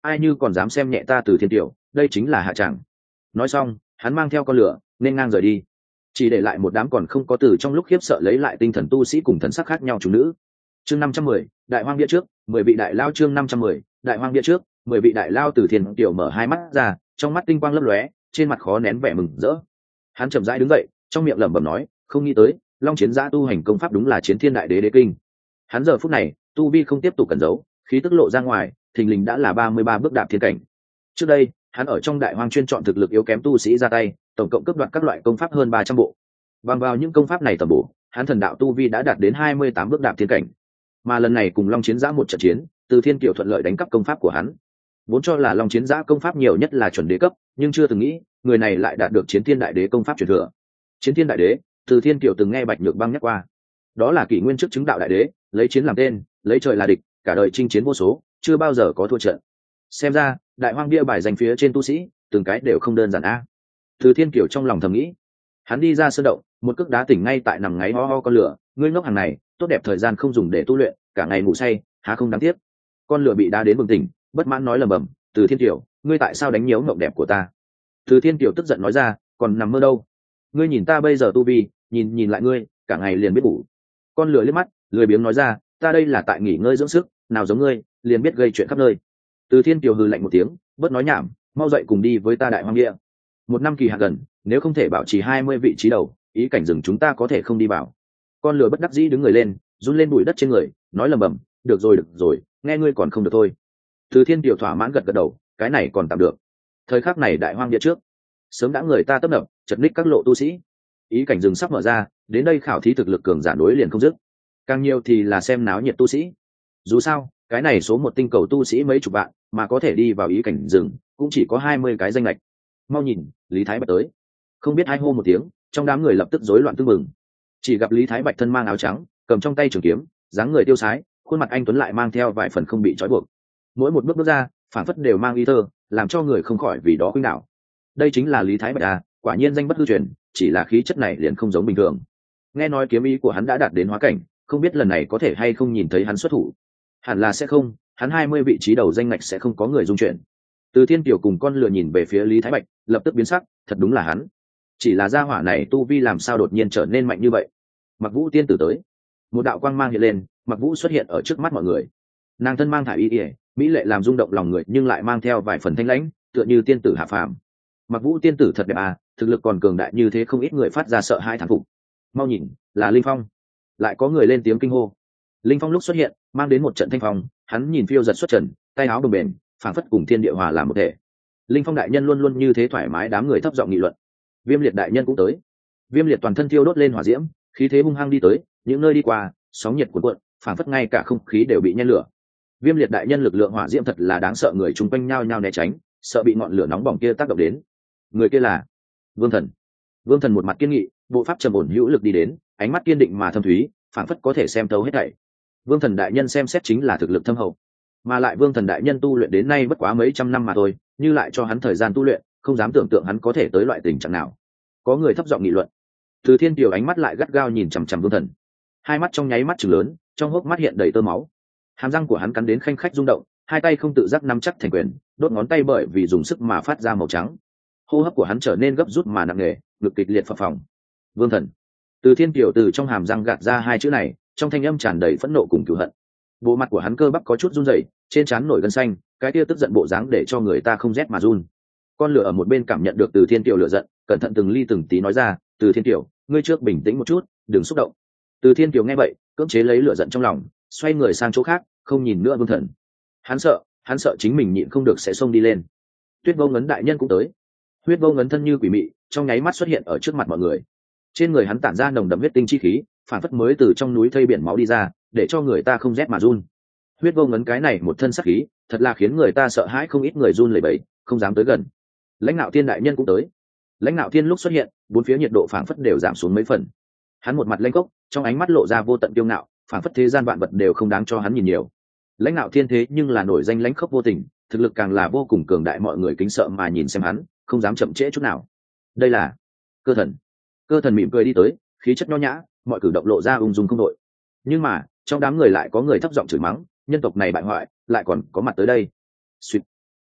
ai như còn dám xem nhẹ ta Từ Thiên Tiểu, đây chính là hạ tràng. Nói xong hắn mang theo con lửa nên ngang rời đi, chỉ để lại một đám còn không có từ trong lúc khiếp sợ lấy lại tinh thần tu sĩ cùng thần sắc khác nhau chủ nữ. Chương năm trăm mười, đại hoang bia trước, mười vị đại lao. Chương năm trăm mười, đại hoang bia trước, mười vị đại lao. Từ Thiên Tiểu mở hai mắt ra, trong mắt tinh quang lấp lóe, trên mặt khó nén vẻ mừng rỡ. Hắn chậm rãi đứng dậy, trong miệng lẩm bẩm nói, không nghĩ tới Long Chiến Giã tu hành công pháp đúng là Chiến Thiên Đại Đế Đế Kinh. Hắn giờ phút này tu vi không tiếp tục cẩn giấu, khí tức lộ ra ngoài, thình lình đã là ba mươi ba bước đạp thiên cảnh. Trước đây hắn ở trong đại hoang chuyên chọn thực lực yếu kém tu sĩ ra tay, tổng cộng cướp đoạt các loại công pháp hơn ba trăm bộ. Bằng vào những công pháp này tầm bổ, hắn thần đạo tu vi đã đạt đến hai mươi tám bước đạp thiên cảnh. Mà lần này cùng Long Chiến Giã một trận chiến, Từ Thiên Kiều thuận lợi đánh cắp công pháp của hắn. Vốn cho là Long Chiến Giã công pháp nhiều nhất là chuẩn đế cấp, nhưng chưa từng nghĩ người này lại đạt được Chiến Thiên Đại Đế công pháp truyền thừa. Chiến Thiên Đại Đế, Từ Thiên Kiều từng nghe Bạch Nhược Băng nhắc qua. Đó là kỷ nguyên trước chứng đạo đại đế, lấy chiến làm tên, lấy trời là địch, cả đời chinh chiến vô số, chưa bao giờ có thua trận. Xem ra đại hoang bia bài dành phía trên tu sĩ từng cái đều không đơn giản a. Từ Thiên Kiều trong lòng thầm nghĩ. Hắn đi ra sơn động, một cước đá tỉnh ngay tại nằm ngáy ho ho con lửa. Ngươi ngốc hàng này, tốt đẹp thời gian không dùng để tu luyện, cả ngày ngủ say, há không đáng tiếc. Con lửa bị đá đến bừng tỉnh, bất mãn nói lầm bầm, Từ Thiên Kiều, ngươi tại sao đánh nhiễu mộng đẹp của ta? Từ Thiên Kiều tức giận nói ra, còn nằm mơ đâu? Ngươi nhìn ta bây giờ tu vi, nhìn nhìn lại ngươi, cả ngày liền biết ngủ. Con lửa liếc mắt, lười biếng nói ra, ta đây là tại nghỉ ngơi dưỡng sức, nào giống ngươi, liền biết gây chuyện khắp nơi. Từ Thiên Kiều hừ lạnh một tiếng, bớt nói nhảm, mau dậy cùng đi với ta đại hoang địa. Một năm kỳ hạn gần, nếu không thể bảo trì hai mươi vị trí đầu, ý cảnh rừng chúng ta có thể không đi vào. Con lửa bất đắc dĩ đứng người lên, run lên bụi đất trên người, nói lầm bầm, được rồi được rồi, nghe ngươi còn không được thôi. Từ Thiên Kiều thỏa mãn gật gật đầu, cái này còn tạm được. Thời khắc này đại hoang địa trước, sớm đã người ta tấp nập, chật ních các lộ tu sĩ. Ý cảnh rừng sắp mở ra, đến đây khảo thí thực lực cường giả đối liền không dứt. Càng nhiều thì là xem náo nhiệt tu sĩ. Dù sao, cái này số một tinh cầu tu sĩ mấy chục vạn, mà có thể đi vào ý cảnh rừng cũng chỉ có hai mươi cái danh lệch. Mau nhìn, Lý Thái Bạch tới. Không biết ai hô một tiếng, trong đám người lập tức rối loạn tưng bừng. Chỉ gặp Lý Thái Bạch thân mang áo trắng, cầm trong tay trường kiếm, dáng người tiêu sái, khuôn mặt anh tuấn lại mang theo vài phần không bị trói buộc. Mỗi một bước bước ra, phản phất đều mang ý thơ, làm cho người không khỏi vì đó khuynh đảo. Đây chính là Lý Thái Bạch à, quả nhiên danh bất hư truyền, chỉ là khí chất này liền không giống bình thường. Nghe nói kiếm ý của hắn đã đạt đến hóa cảnh, không biết lần này có thể hay không nhìn thấy hắn xuất thủ. Hẳn là sẽ không, hắn hai mươi vị trí đầu danh ngạch sẽ không có người dung chuyển. Từ Thiên Kiều cùng con lừa nhìn về phía Lý Thái Bạch, lập tức biến sắc, thật đúng là hắn. Chỉ là gia hỏa này tu vi làm sao đột nhiên trở nên mạnh như vậy? Mặc Vũ tiên tử tới, một đạo quang mang hiện lên, Mặc Vũ xuất hiện ở trước mắt mọi người. Nàng thân mang thải y, mỹ lệ làm rung động lòng người, nhưng lại mang theo vài phần thanh lãnh, tựa như tiên tử hạ phàm. Mặc Vũ tiên tử thật đẹp à, thực lực còn cường đại như thế, không ít người phát ra sợ hãi thán phục. Mau nhìn, là Linh Phong. Lại có người lên tiếng kinh hô. Linh Phong lúc xuất hiện, mang đến một trận thanh phong, hắn nhìn phiêu giật xuất trần, tay áo đồng bền, phảng phất cùng thiên địa hòa làm một thể. Linh Phong đại nhân luôn luôn như thế thoải mái, đám người thấp giọng nghị luận. Viêm Liệt đại nhân cũng tới. Viêm Liệt toàn thân thiêu đốt lên hỏa diễm, khí thế hung hăng đi tới, những nơi đi qua, sóng nhiệt cuộn cuộn, phảng phất ngay cả không khí đều bị nhen lửa. Viêm Liệt đại nhân lực lượng hỏa diễm thật là đáng sợ, người chung quanh nhao nhao né tránh, sợ bị ngọn lửa nóng bỏng kia tác động đến. Người kia là Vương Thần. Vương Thần một mặt kiên nghị, bộ pháp trầm ổn hữu lực đi đến, ánh mắt kiên định mà thâm thúy, phảng phất có thể xem thấu hết thảy. Vương Thần đại nhân xem xét chính là thực lực thâm hậu, mà lại Vương Thần đại nhân tu luyện đến nay bất quá mấy trăm năm mà thôi, như lại cho hắn thời gian tu luyện, không dám tưởng tượng hắn có thể tới loại tình trạng nào. Có người thấp giọng nghị luận. Từ Thiên Kiều ánh mắt lại gắt gao nhìn chằm chằm Vương Thần, hai mắt trong nháy mắt trừng lớn, trong hốc mắt hiện đầy tơ máu, hàm răng của hắn cắn đến khanh khách rung động, hai tay không tự giác nắm chắc thành quyền, đốt ngón tay bởi vì dùng sức mà phát ra màu trắng. Hô hấp của hắn trở nên gấp rút mà nặng nề, ngực kịch liệt phập phồng. Vương Thần. Từ Thiên Kiều từ trong hàm răng gạt ra hai chữ này, trong thanh âm tràn đầy phẫn nộ cùng cừu hận. Bộ mặt của hắn cơ bắp có chút run rẩy, trên trán nổi gân xanh, cái tia tức giận bộ dáng để cho người ta không rét mà run. Con lửa ở một bên cảm nhận được Từ Thiên Kiều lửa giận, cẩn thận từng ly từng tí nói ra, Từ Thiên Kiều, ngươi trước bình tĩnh một chút, đừng xúc động. Từ Thiên Kiều nghe vậy, cưỡng chế lấy lửa giận trong lòng, xoay người sang chỗ khác, không nhìn nữa Vương Thần. Hắn sợ, hắn sợ chính mình nhịn không được sẽ xông đi lên. Tuyết Vô Ngấn đại nhân cũng tới. Huyết Vô Ngấn thân như quỷ mị, trong nháy mắt xuất hiện ở trước mặt mọi người. Trên người hắn tản ra nồng đậm huyết tinh chi khí, phản phất mới từ trong núi thây biển máu đi ra, để cho người ta không rét mà run. Huyết Vô Ngấn cái này một thân sắc khí, thật là khiến người ta sợ hãi, không ít người run lẩy bẩy, không dám tới gần. Lãnh Nạo Thiên đại nhân cũng tới. Lãnh Nạo Thiên lúc xuất hiện, bốn phía nhiệt độ phản phất đều giảm xuống mấy phần. Hắn một mặt lanh cốc, trong ánh mắt lộ ra vô tận kiêu ngạo, phản phất thế gian vạn vật đều không đáng cho hắn nhìn nhiều. Lãnh Nạo Thiên thế nhưng là nổi danh lãnh khốc vô tình, thực lực càng là vô cùng cường đại, mọi người kính sợ mà nhìn xem hắn, không dám chậm trễ chút nào. Đây là Cơ Thần. Cơ Thần mỉm cười đi tới, khí chất nho nhã, mọi cử động lộ ra ung dung không đội. Nhưng mà trong đám người lại có người thấp giọng chửi mắng, nhân tộc này bại hoại, lại còn có mặt tới đây. Xuyệt.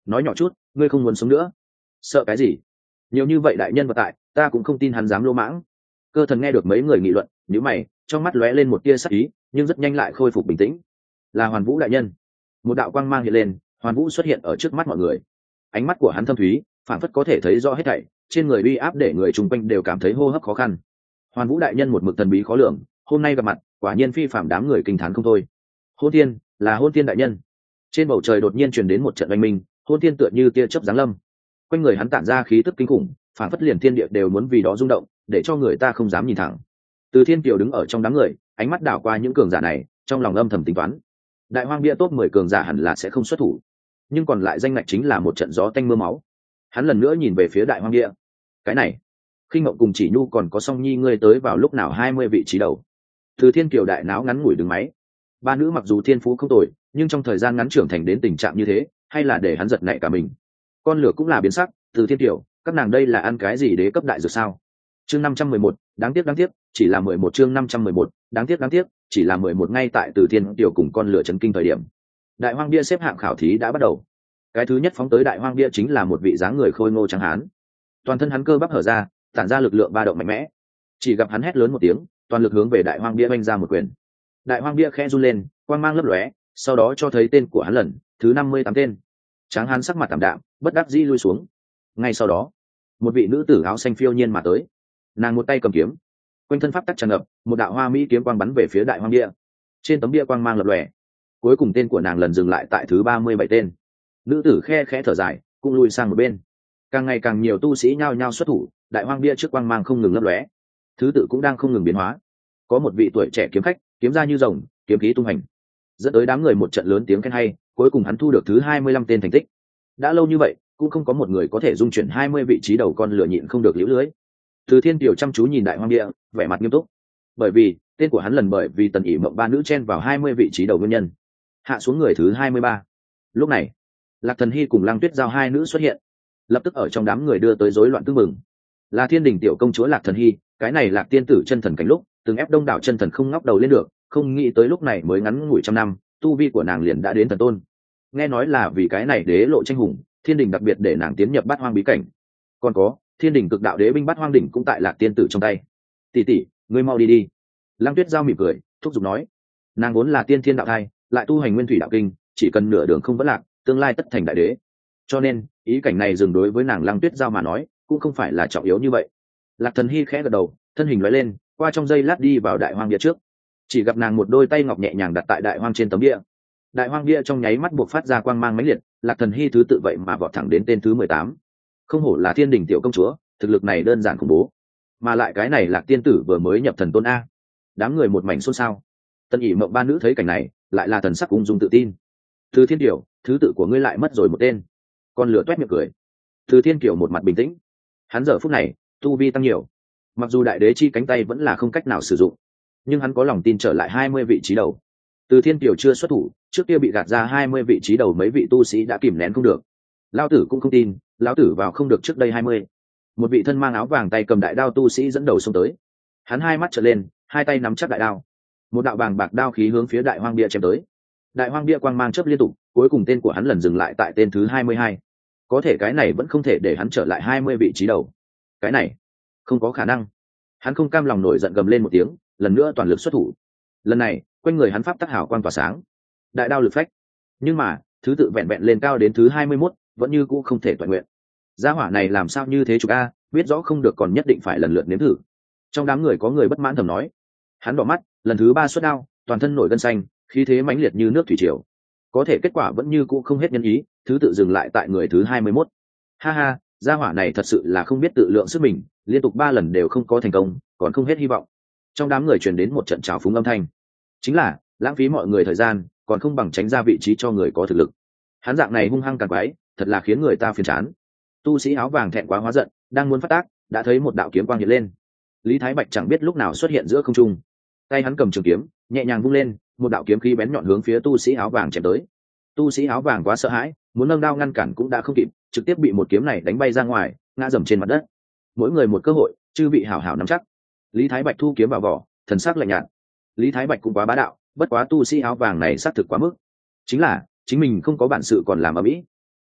nói nhỏ chút, ngươi không muốn sống nữa. Sợ cái gì? Nhiều như vậy đại nhân vật tại, ta cũng không tin hắn dám lô mãng. Cơ thần nghe được mấy người nghị luận, nhíu mày, trong mắt lóe lên một tia sắc ý, nhưng rất nhanh lại khôi phục bình tĩnh. Là Hoàn Vũ đại nhân. Một đạo quang mang hiện lên, Hoàn Vũ xuất hiện ở trước mắt mọi người. Ánh mắt của hắn thâm thúy, phản phất có thể thấy rõ hết thảy, trên người uy áp để người chung quanh đều cảm thấy hô hấp khó khăn. Hoàn Vũ đại nhân một mực thần bí khó lường, hôm nay gặp mặt, quả nhiên phi phàm, đám người kinh thán không thôi. Hôn Thiên, là Hôn Thiên đại nhân. Trên bầu trời đột nhiên truyền đến một trận oanh minh, Hôn Thiên tựa như tia chớp giáng lâm. Quanh người hắn tản ra khí tức kinh khủng, phản phất liền thiên địa đều muốn vì đó rung động, để cho người ta không dám nhìn thẳng. Từ Thiên Kiều đứng ở trong đám người, ánh mắt đảo qua những cường giả này, trong lòng âm thầm tính toán. Đại Hoang bia top mười cường giả hẳn là sẽ không xuất thủ, nhưng còn lại danh ngạch chính là một trận gió tanh mưa máu. Hắn lần nữa nhìn về phía Đại Hoang bia. Cái này, Khinh Ngộng cùng Chỉ Nhu còn có Song Nhi, ngươi tới vào lúc nào hai mươi vị trí đầu. Từ Thiên Kiều đại náo ngắn ngủi đứng máy. Ba nữ mặc dù thiên phú không tồi, nhưng trong thời gian ngắn trưởng thành đến tình trạng như thế, hay là để hắn giật nảy cả mình. Con lửa cũng là biến sắc, Từ Thiên Kiều, các nàng đây là ăn cái gì đế cấp đại dược sao? Chương năm trăm mười một, đáng tiếc đáng tiếc, chỉ là mười một chương năm trăm mười một, đáng tiếc đáng tiếc, chỉ là mười một. Ngay tại Từ Thiên Kiều cùng con lửa chấn kinh thời điểm, Đại Hoang bia xếp hạng khảo thí đã bắt đầu. Cái thứ nhất phóng tới Đại Hoang bia chính là một vị dáng người khôi ngô trắng hán. Toàn thân hắn cơ bắp hở ra, tản ra lực lượng ba động mạnh mẽ. Chỉ gặp hắn hét lớn một tiếng, toàn lực hướng về Đại Hoang bia vung ra một quyền. Đại Hoang bia khẽ run lên, quang mang lấp lóe, sau đó cho thấy tên của hắn lần thứ năm mươi tám tên. Tráng hán sắc mặt tạm đạm, bất đắc dĩ lui xuống. Ngay sau đó, một vị nữ tử áo xanh phiêu nhiên mà tới. Nàng một tay cầm kiếm, quanh thân pháp tắc tràn ngập, một đạo hoa mỹ kiếm quang bắn về phía Đại Hoang bia. Trên tấm bia quang mang lập lòe, cuối cùng tên của nàng lần dừng lại tại thứ ba mươi bảy tên. Nữ tử khe khẽ thở dài, cũng lùi sang một bên. Càng ngày càng nhiều tu sĩ nhao nhao xuất thủ, Đại Hoang bia trước quang mang không ngừng lấp lóe, thứ tự cũng đang không ngừng biến hóa. Có một vị tuổi trẻ kiếm khách, kiếm ra như rồng, kiếm khí tung hành, dẫn tới đám người một trận lớn tiếng khen hay. Cuối cùng hắn thu được thứ hai mươi lăm tên thành tích. Đã lâu như vậy, cũng không có một người có thể dung chuyển hai mươi vị trí đầu, con lửa nhịn không được liễu lưới. Từ Thiên Kiều chăm chú nhìn Đại Hoang bia, vẻ mặt nghiêm túc, bởi vì tên của hắn lần bởi vì Tần ỉ mộng ba nữ chen vào hai mươi vị trí đầu nguyên nhân hạ xuống người thứ hai mươi ba. Lúc này, Lạc Thần Hy cùng Lăng Tuyết Giao hai nữ xuất hiện, lập tức ở trong đám người đưa tới rối loạn tương mừng. Là Thiên Đình tiểu công chúa Lạc Thần Hy, cái này Lạc tiên tử chân thần cảnh lúc từng ép đông đảo chân thần không ngóc đầu lên được, không nghĩ tới lúc này mới ngắn ngủi trăm năm, tu vi của nàng liền đã đến thần tôn. Nghe nói là vì cái này đế lộ tranh hùng, Thiên Đình đặc biệt để nàng tiến nhập Bát Hoang bí cảnh. Còn có, Thiên Đình cực đạo đế binh Bát Hoang đỉnh cũng tại Lạc tiên tử trong tay. Tỷ tỷ, ngươi mau đi đi. Lăng Tuyết Giao mỉm cười, thúc giục nói. Nàng vốn là tiên thiên đạo thai, lại tu hành nguyên thủy đạo kinh, chỉ cần nửa đường không vất lạc, tương lai tất thành đại đế. Cho nên, ý cảnh này dừng đối với nàng Lăng Tuyết Giao mà nói, cũng không phải là trọng yếu như vậy. Lạc Thần Hy khẽ gật đầu, thân hình lóe lên, qua trong giây lát đi vào Đại Hoang bia trước. Chỉ gặp nàng một đôi tay ngọc nhẹ nhàng đặt tại Đại Hoang trên tấm bia. Đại Hoang bia trong nháy mắt buộc phát ra quang mang mãnh liệt, Lạc Thần Hy thứ tự vậy mà vọt thẳng đến tên thứ mười tám. Không hổ là Thiên Đình tiểu công chúa, thực lực này đơn giản khủng bố. Mà lại cái này Lạc tiên tử vừa mới nhập thần tôn a. Đám người một mảnh xôn xao. Tân ỉ mộng ba nữ thấy cảnh này, lại là thần sắc ung dung tự tin. Từ Thiên Kiều, thứ tự của ngươi lại mất rồi một tên. Con lửa toét miệng cười. Từ Thiên Kiều một mặt bình tĩnh. Hắn giờ phút này tu vi tăng nhiều, mặc dù đại đế chi cánh tay vẫn là không cách nào sử dụng, nhưng hắn có lòng tin trở lại hai mươi vị trí đầu. Từ Thiên Kiều chưa xuất thủ, trước kia bị gạt ra hai mươi vị trí đầu mấy vị tu sĩ đã kìm nén không được. Lão tử cũng không tin, lão tử vào không được trước đây hai mươi. Một vị thân mang áo vàng tay cầm đại đao tu sĩ dẫn đầu xông tới. Hắn hai mắt trợn lên, hai tay nắm chắc đại đao. Một đạo bàng bạc đao khí hướng phía Đại Hoang bia chém tới. Đại Hoang bia quang mang chớp liên tục, cuối cùng tên của hắn lần dừng lại tại tên thứ hai mươi hai. Có thể cái này vẫn không thể để hắn trở lại hai mươi vị trí đầu. Cái này không có khả năng. Hắn không cam lòng nổi giận gầm lên một tiếng, lần nữa toàn lực xuất thủ. Lần này, quanh người hắn pháp tắc hào quang tỏa sáng, đại đao lực phách. Nhưng mà, thứ tự vẹn vẹn lên cao đến thứ hai mươi mốt, vẫn như cũ không thể toàn nguyện. Gia hỏa này làm sao như thế chục a, biết rõ không được còn nhất định phải lần lượt nếm thử. Trong đám người có người bất mãn thầm nói. Hắn đỏ mắt, lần thứ ba xuất đao, toàn thân nổi gân xanh, khí thế mãnh liệt như nước thủy triều. Có thể kết quả vẫn như cũ không hết nhân ý, thứ tự dừng lại tại người thứ hai mươi mốt. Ha ha, gia hỏa này thật sự là không biết tự lượng sức mình, liên tục ba lần đều không có thành công, còn không hết hy vọng. Trong đám người truyền đến một trận trào phúng âm thanh. Chính là lãng phí mọi người thời gian, còn không bằng tránh ra vị trí cho người có thực lực. Hắn dạng này hung hăng càng quái, thật là khiến người ta phiền chán. Tu sĩ áo vàng thẹn quá hóa giận, đang muốn phát tác, đã thấy một đạo kiếm quang hiện lên. Lý Thái Bạch chẳng biết lúc nào xuất hiện giữa không trung, tay hắn cầm trường kiếm, nhẹ nhàng vung lên, một đạo kiếm khí bén nhọn hướng phía tu sĩ áo vàng chém tới. Tu sĩ áo vàng quá sợ hãi, muốn nâng đao ngăn cản cũng đã không kịp, trực tiếp bị một kiếm này đánh bay ra ngoài, ngã dầm trên mặt đất. Mỗi người một cơ hội, chư vị hảo hảo nắm chắc. Lý Thái Bạch thu kiếm vào vỏ, thần sắc lạnh nhạt. Lý Thái Bạch cũng quá bá đạo, bất quá tu sĩ áo vàng này xác thực quá mức. Chính là chính mình không có bản sự còn làm ở mỹ.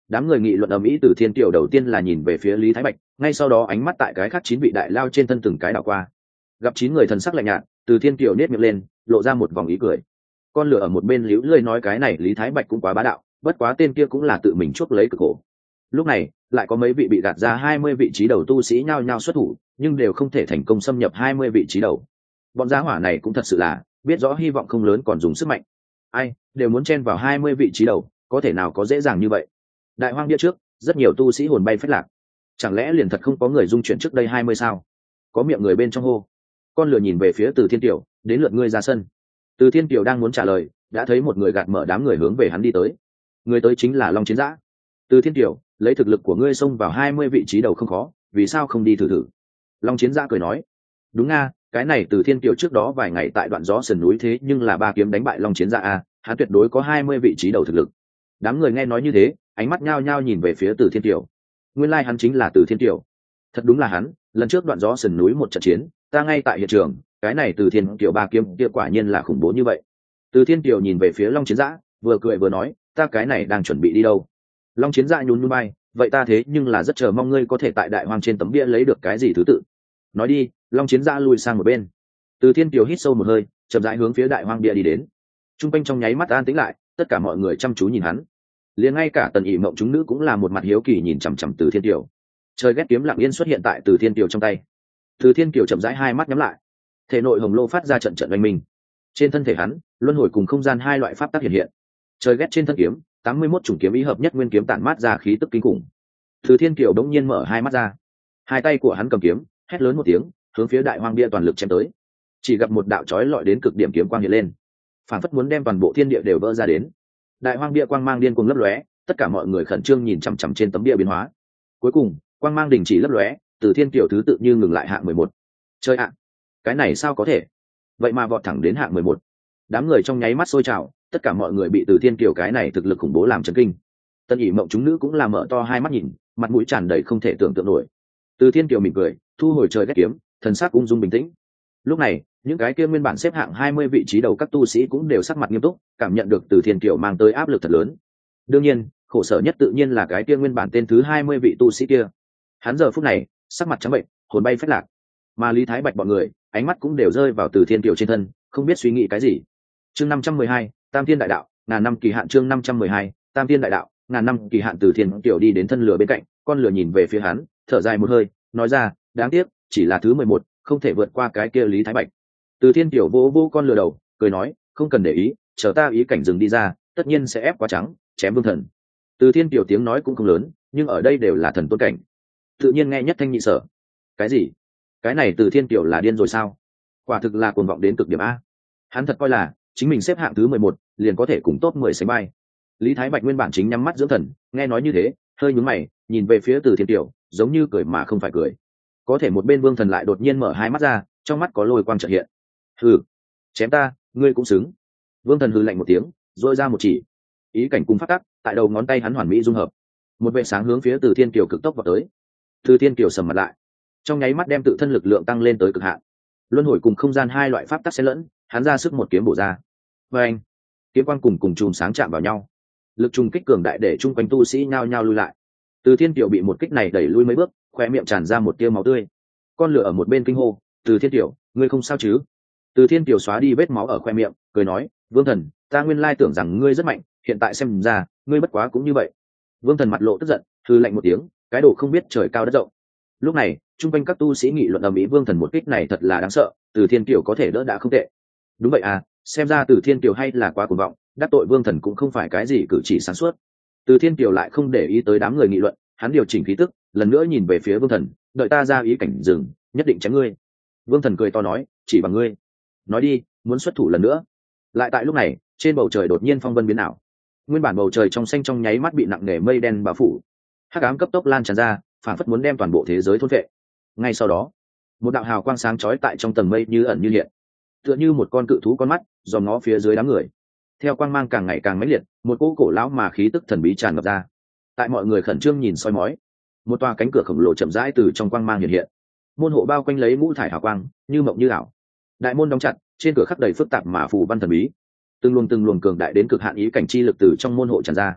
Đám người nghị luận ầm ĩ. Từ Thiên Kiều đầu tiên là nhìn về phía Lý Thái Bạch, ngay sau đó ánh mắt tại cái khác chín vị đại lao trên thân từng cái đảo qua. Gặp chín người thần sắc lạnh nhạt, Từ Thiên Kiều nét miệng lên, lộ ra một vòng ý cười. Con lửa ở một bên liễu lơi nói cái này Lý Thái Bạch cũng quá bá đạo, bất quá tên kia cũng là tự mình chuốc lấy cực khổ. Lúc này lại có mấy vị bị gạt ra hai mươi vị trí đầu tu sĩ nhao nhao xuất thủ, nhưng đều không thể thành công xâm nhập hai mươi vị trí đầu. Bọn gia hỏa này cũng thật sự là biết rõ hy vọng không lớn còn dùng sức mạnh. Ai đều muốn chen vào hai mươi vị trí đầu, có thể nào có dễ dàng như vậy. Đại hoang bia trước rất nhiều tu sĩ hồn bay phách lạc, chẳng lẽ liền thật không có người dung chuyển trước đây hai mươi sao? Có miệng người bên trong hô. Con lửa nhìn về phía Từ Thiên Kiều, đến lượt ngươi ra sân. Từ Thiên Kiều đang muốn trả lời, đã thấy một người gạt mở đám người hướng về hắn đi tới. Người tới chính là Long Chiến Giã. Từ Thiên Kiều, lấy thực lực của ngươi xông vào hai mươi vị trí đầu không khó, vì sao không đi thử thử? Long Chiến Giã cười nói. Đúng nga, cái này Từ Thiên Kiều trước đó vài ngày tại đoạn gió sườn núi thế nhưng là ba kiếm đánh bại Long Chiến Giã a, hắn tuyệt đối có hai mươi vị trí đầu thực lực. Đám người nghe nói như thế, ánh mắt nhao nhao nhìn về phía Từ Thiên Kiều. Nguyên lai like hắn chính là Từ Thiên Kiều. Thật đúng là hắn, lần trước đoạn gió sườn núi một trận chiến, ta ngay tại hiện trường, cái này Từ Thiên Kiều ba kiếm kia quả nhiên là khủng bố như vậy. Từ Thiên Kiều nhìn về phía Long Chiến Giã, vừa cười vừa nói, ta cái này đang chuẩn bị đi đâu? Long Chiến Giã nhún nhún vai, vậy ta thế nhưng là rất chờ mong ngươi có thể tại đại hoang trên tấm bia lấy được cái gì thứ tự. Nói đi. Long Chiến Giã lùi sang một bên. Từ Thiên Kiều hít sâu một hơi, chậm rãi hướng phía đại hoang bia đi đến. Trung quanh trong nháy mắt an tĩnh lại, tất cả mọi người chăm chú nhìn hắn. Liền ngay cả Tần ỉ mộng chúng nữ cũng là một mặt hiếu kỳ nhìn chằm chằm Từ Thiên Kiều. Trời ghét kiếm lặng yên xuất hiện tại Từ Thiên Kiều trong tay. Từ Thiên Kiều chậm rãi hai mắt nhắm lại, thể nội hồng lô phát ra trận trận oanh minh. Trên thân thể hắn, luân hồi cùng không gian hai loại pháp tắc hiện hiện. Trời ghét trên thân kiếm, tám mươi mốt chủng kiếm ý hợp nhất nguyên kiếm tản mát ra khí tức kinh khủng. Từ Thiên Kiều đống nhiên mở hai mắt ra, hai tay của hắn cầm kiếm, hét lớn một tiếng, hướng phía đại hoang bia toàn lực chém tới. Chỉ gặp một đạo chói lọi đến cực điểm kiếm quang hiện lên, phản phất muốn đem toàn bộ thiên địa đều vỡ ra đến. Đại hoang bia quang mang điên cuồng lấp lóe, tất cả mọi người khẩn trương nhìn chằm chằm trên tấm bia biến hóa. Cuối cùng, quang mang đình chỉ lấp lóe, Từ Thiên Kiều thứ tự như ngừng lại hạng mười một. Chơi ạ, cái này sao có thể? Vậy mà vọt thẳng đến hạng mười một. Đám người trong nháy mắt sôi trào, tất cả mọi người bị Từ Thiên Kiều cái này thực lực khủng bố làm chấn kinh. Tân ỉ mộng chúng nữ cũng là mở to hai mắt nhìn, mặt mũi tràn đầy không thể tưởng tượng nổi. Từ Thiên Kiều mỉm cười, thu hồi trời ghét kiếm, thần sắc ung dung bình tĩnh. Lúc này, những cái kia nguyên bản xếp hạng hai mươi vị trí đầu các tu sĩ cũng đều sắc mặt nghiêm túc, cảm nhận được Từ Thiên Kiều mang tới áp lực thật lớn. Đương nhiên, khổ sở nhất tự nhiên là cái kia nguyên bản tên thứ hai mươi vị tu sĩ kia. Hắn giờ phút này, sắc mặt trắng bệnh, hồn bay phách lạc. Mà Lý Thái Bạch bọn người, ánh mắt cũng đều rơi vào Từ Thiên Kiều trên thân, không biết suy nghĩ cái gì. Chương năm trăm mười hai, Tam Thiên Đại Đạo, ngàn năm kỳ hạn. Chương năm trăm mười hai, Tam Thiên Đại Đạo, ngàn năm kỳ hạn. Từ Thiên Kiều đi đến thân lửa bên cạnh, con lửa nhìn về phía hắn, thở dài một hơi, nói ra, đáng tiếc, chỉ là thứ mười một, không thể vượt qua cái kia Lý Thái Bạch. Từ Thiên Kiều vỗ vỗ con lửa đầu, cười nói, không cần để ý, chờ ta ý cảnh dừng đi ra, tất nhiên sẽ ép quá trắng, chém vương thần. Từ Thiên Kiều tiếng nói cũng không lớn, nhưng ở đây đều là thần tôn cảnh, tự nhiên nghe nhất thanh nhị sở. Cái gì? Cái này Từ Thiên Kiều là điên rồi sao? Quả thực là cuồng vọng đến cực điểm a. Hắn thật coi là chính mình xếp hạng thứ mười một, liền có thể cùng top mười sánh vai. Lý Thái Bạch nguyên bản chính nhắm mắt dưỡng thần, nghe nói như thế, hơi nhướng mày, nhìn về phía Từ Thiên Kiều, giống như cười mà không phải cười. Có thể một bên Vương Thần lại đột nhiên mở hai mắt ra, trong mắt có lôi quang chợt hiện. Hừ, chém ta, ngươi cũng xứng. Vương Thần hừ lạnh một tiếng, rôi ra một chỉ. Ý cảnh cùng phát tắc, tại đầu ngón tay hắn hoàn mỹ dung hợp. Một vệ sáng hướng phía Từ Thiên Kiều cực tốc vào tới. Từ Thiên Kiều sầm mặt lại, trong nháy mắt đem tự thân lực lượng tăng lên tới cực hạn. Luân hồi cùng không gian hai loại pháp tắc xen lẫn, hắn ra sức một kiếm bổ ra. Và anh, kiếm quang cùng cùng chùm sáng chạm vào nhau, lực trùng kích cường đại để chung quanh tu sĩ nhao nhao lui lại. Từ Thiên Kiều bị một kích này đẩy lui mấy bước, khoe miệng tràn ra một tia máu tươi. Con lửa ở một bên kinh hô, Từ Thiên Kiều, ngươi không sao chứ? Từ Thiên Kiều xóa đi vết máu ở khoe miệng, cười nói, Vương Thần, ta nguyên lai tưởng rằng ngươi rất mạnh, hiện tại xem ra, ngươi bất quá cũng như vậy. Vương Thần mặt lộ tức giận, hừ lạnh một tiếng, cái đồ không biết trời cao đất rộng. Lúc này, chung quanh các tu sĩ nghị luận ầm ĩ, Vương Thần một kích này thật là đáng sợ, Từ Thiên Kiều có thể đỡ đã không tệ. Đúng vậy à, xem ra Từ Thiên Kiều hay là quá cuồng vọng, đắc tội Vương Thần cũng không phải cái gì cử chỉ sáng suốt. Từ Thiên Kiều lại không để ý tới đám người nghị luận, hắn điều chỉnh khí tức, lần nữa nhìn về phía Vương Thần, đợi ta ra ý cảnh dừng, nhất định chém ngươi. Vương Thần cười to nói, chỉ bằng ngươi. Nói đi, muốn xuất thủ lần nữa. Lại tại lúc này, trên bầu trời đột nhiên phong vân biến ảo. Nguyên bản bầu trời trong xanh trong nháy mắt bị nặng nề mây đen bao phủ. Hắc ám cấp tốc lan tràn ra, phản phất muốn đem toàn bộ thế giới thôn phệ. Ngay sau đó, một đạo hào quang sáng chói tại trong tầng mây như ẩn như hiện, tựa như một con cự thú con mắt dòm ngó phía dưới đám người. Theo quang mang càng ngày càng mãnh liệt, một cỗ cổ lão mà khí tức thần bí tràn ngập ra. Tại mọi người khẩn trương nhìn soi mói, một tòa cánh cửa khổng lồ chậm rãi từ trong quang mang hiện hiện. Môn hộ bao quanh lấy ngũ thải hào quang, như mộng như ảo. Đại môn đóng chặt, trên cửa khắc đầy phức tạp mà phù văn thần bí. Từng luồng từng luồng cường đại đến cực hạn ý cảnh chi lực từ trong môn hộ tràn ra.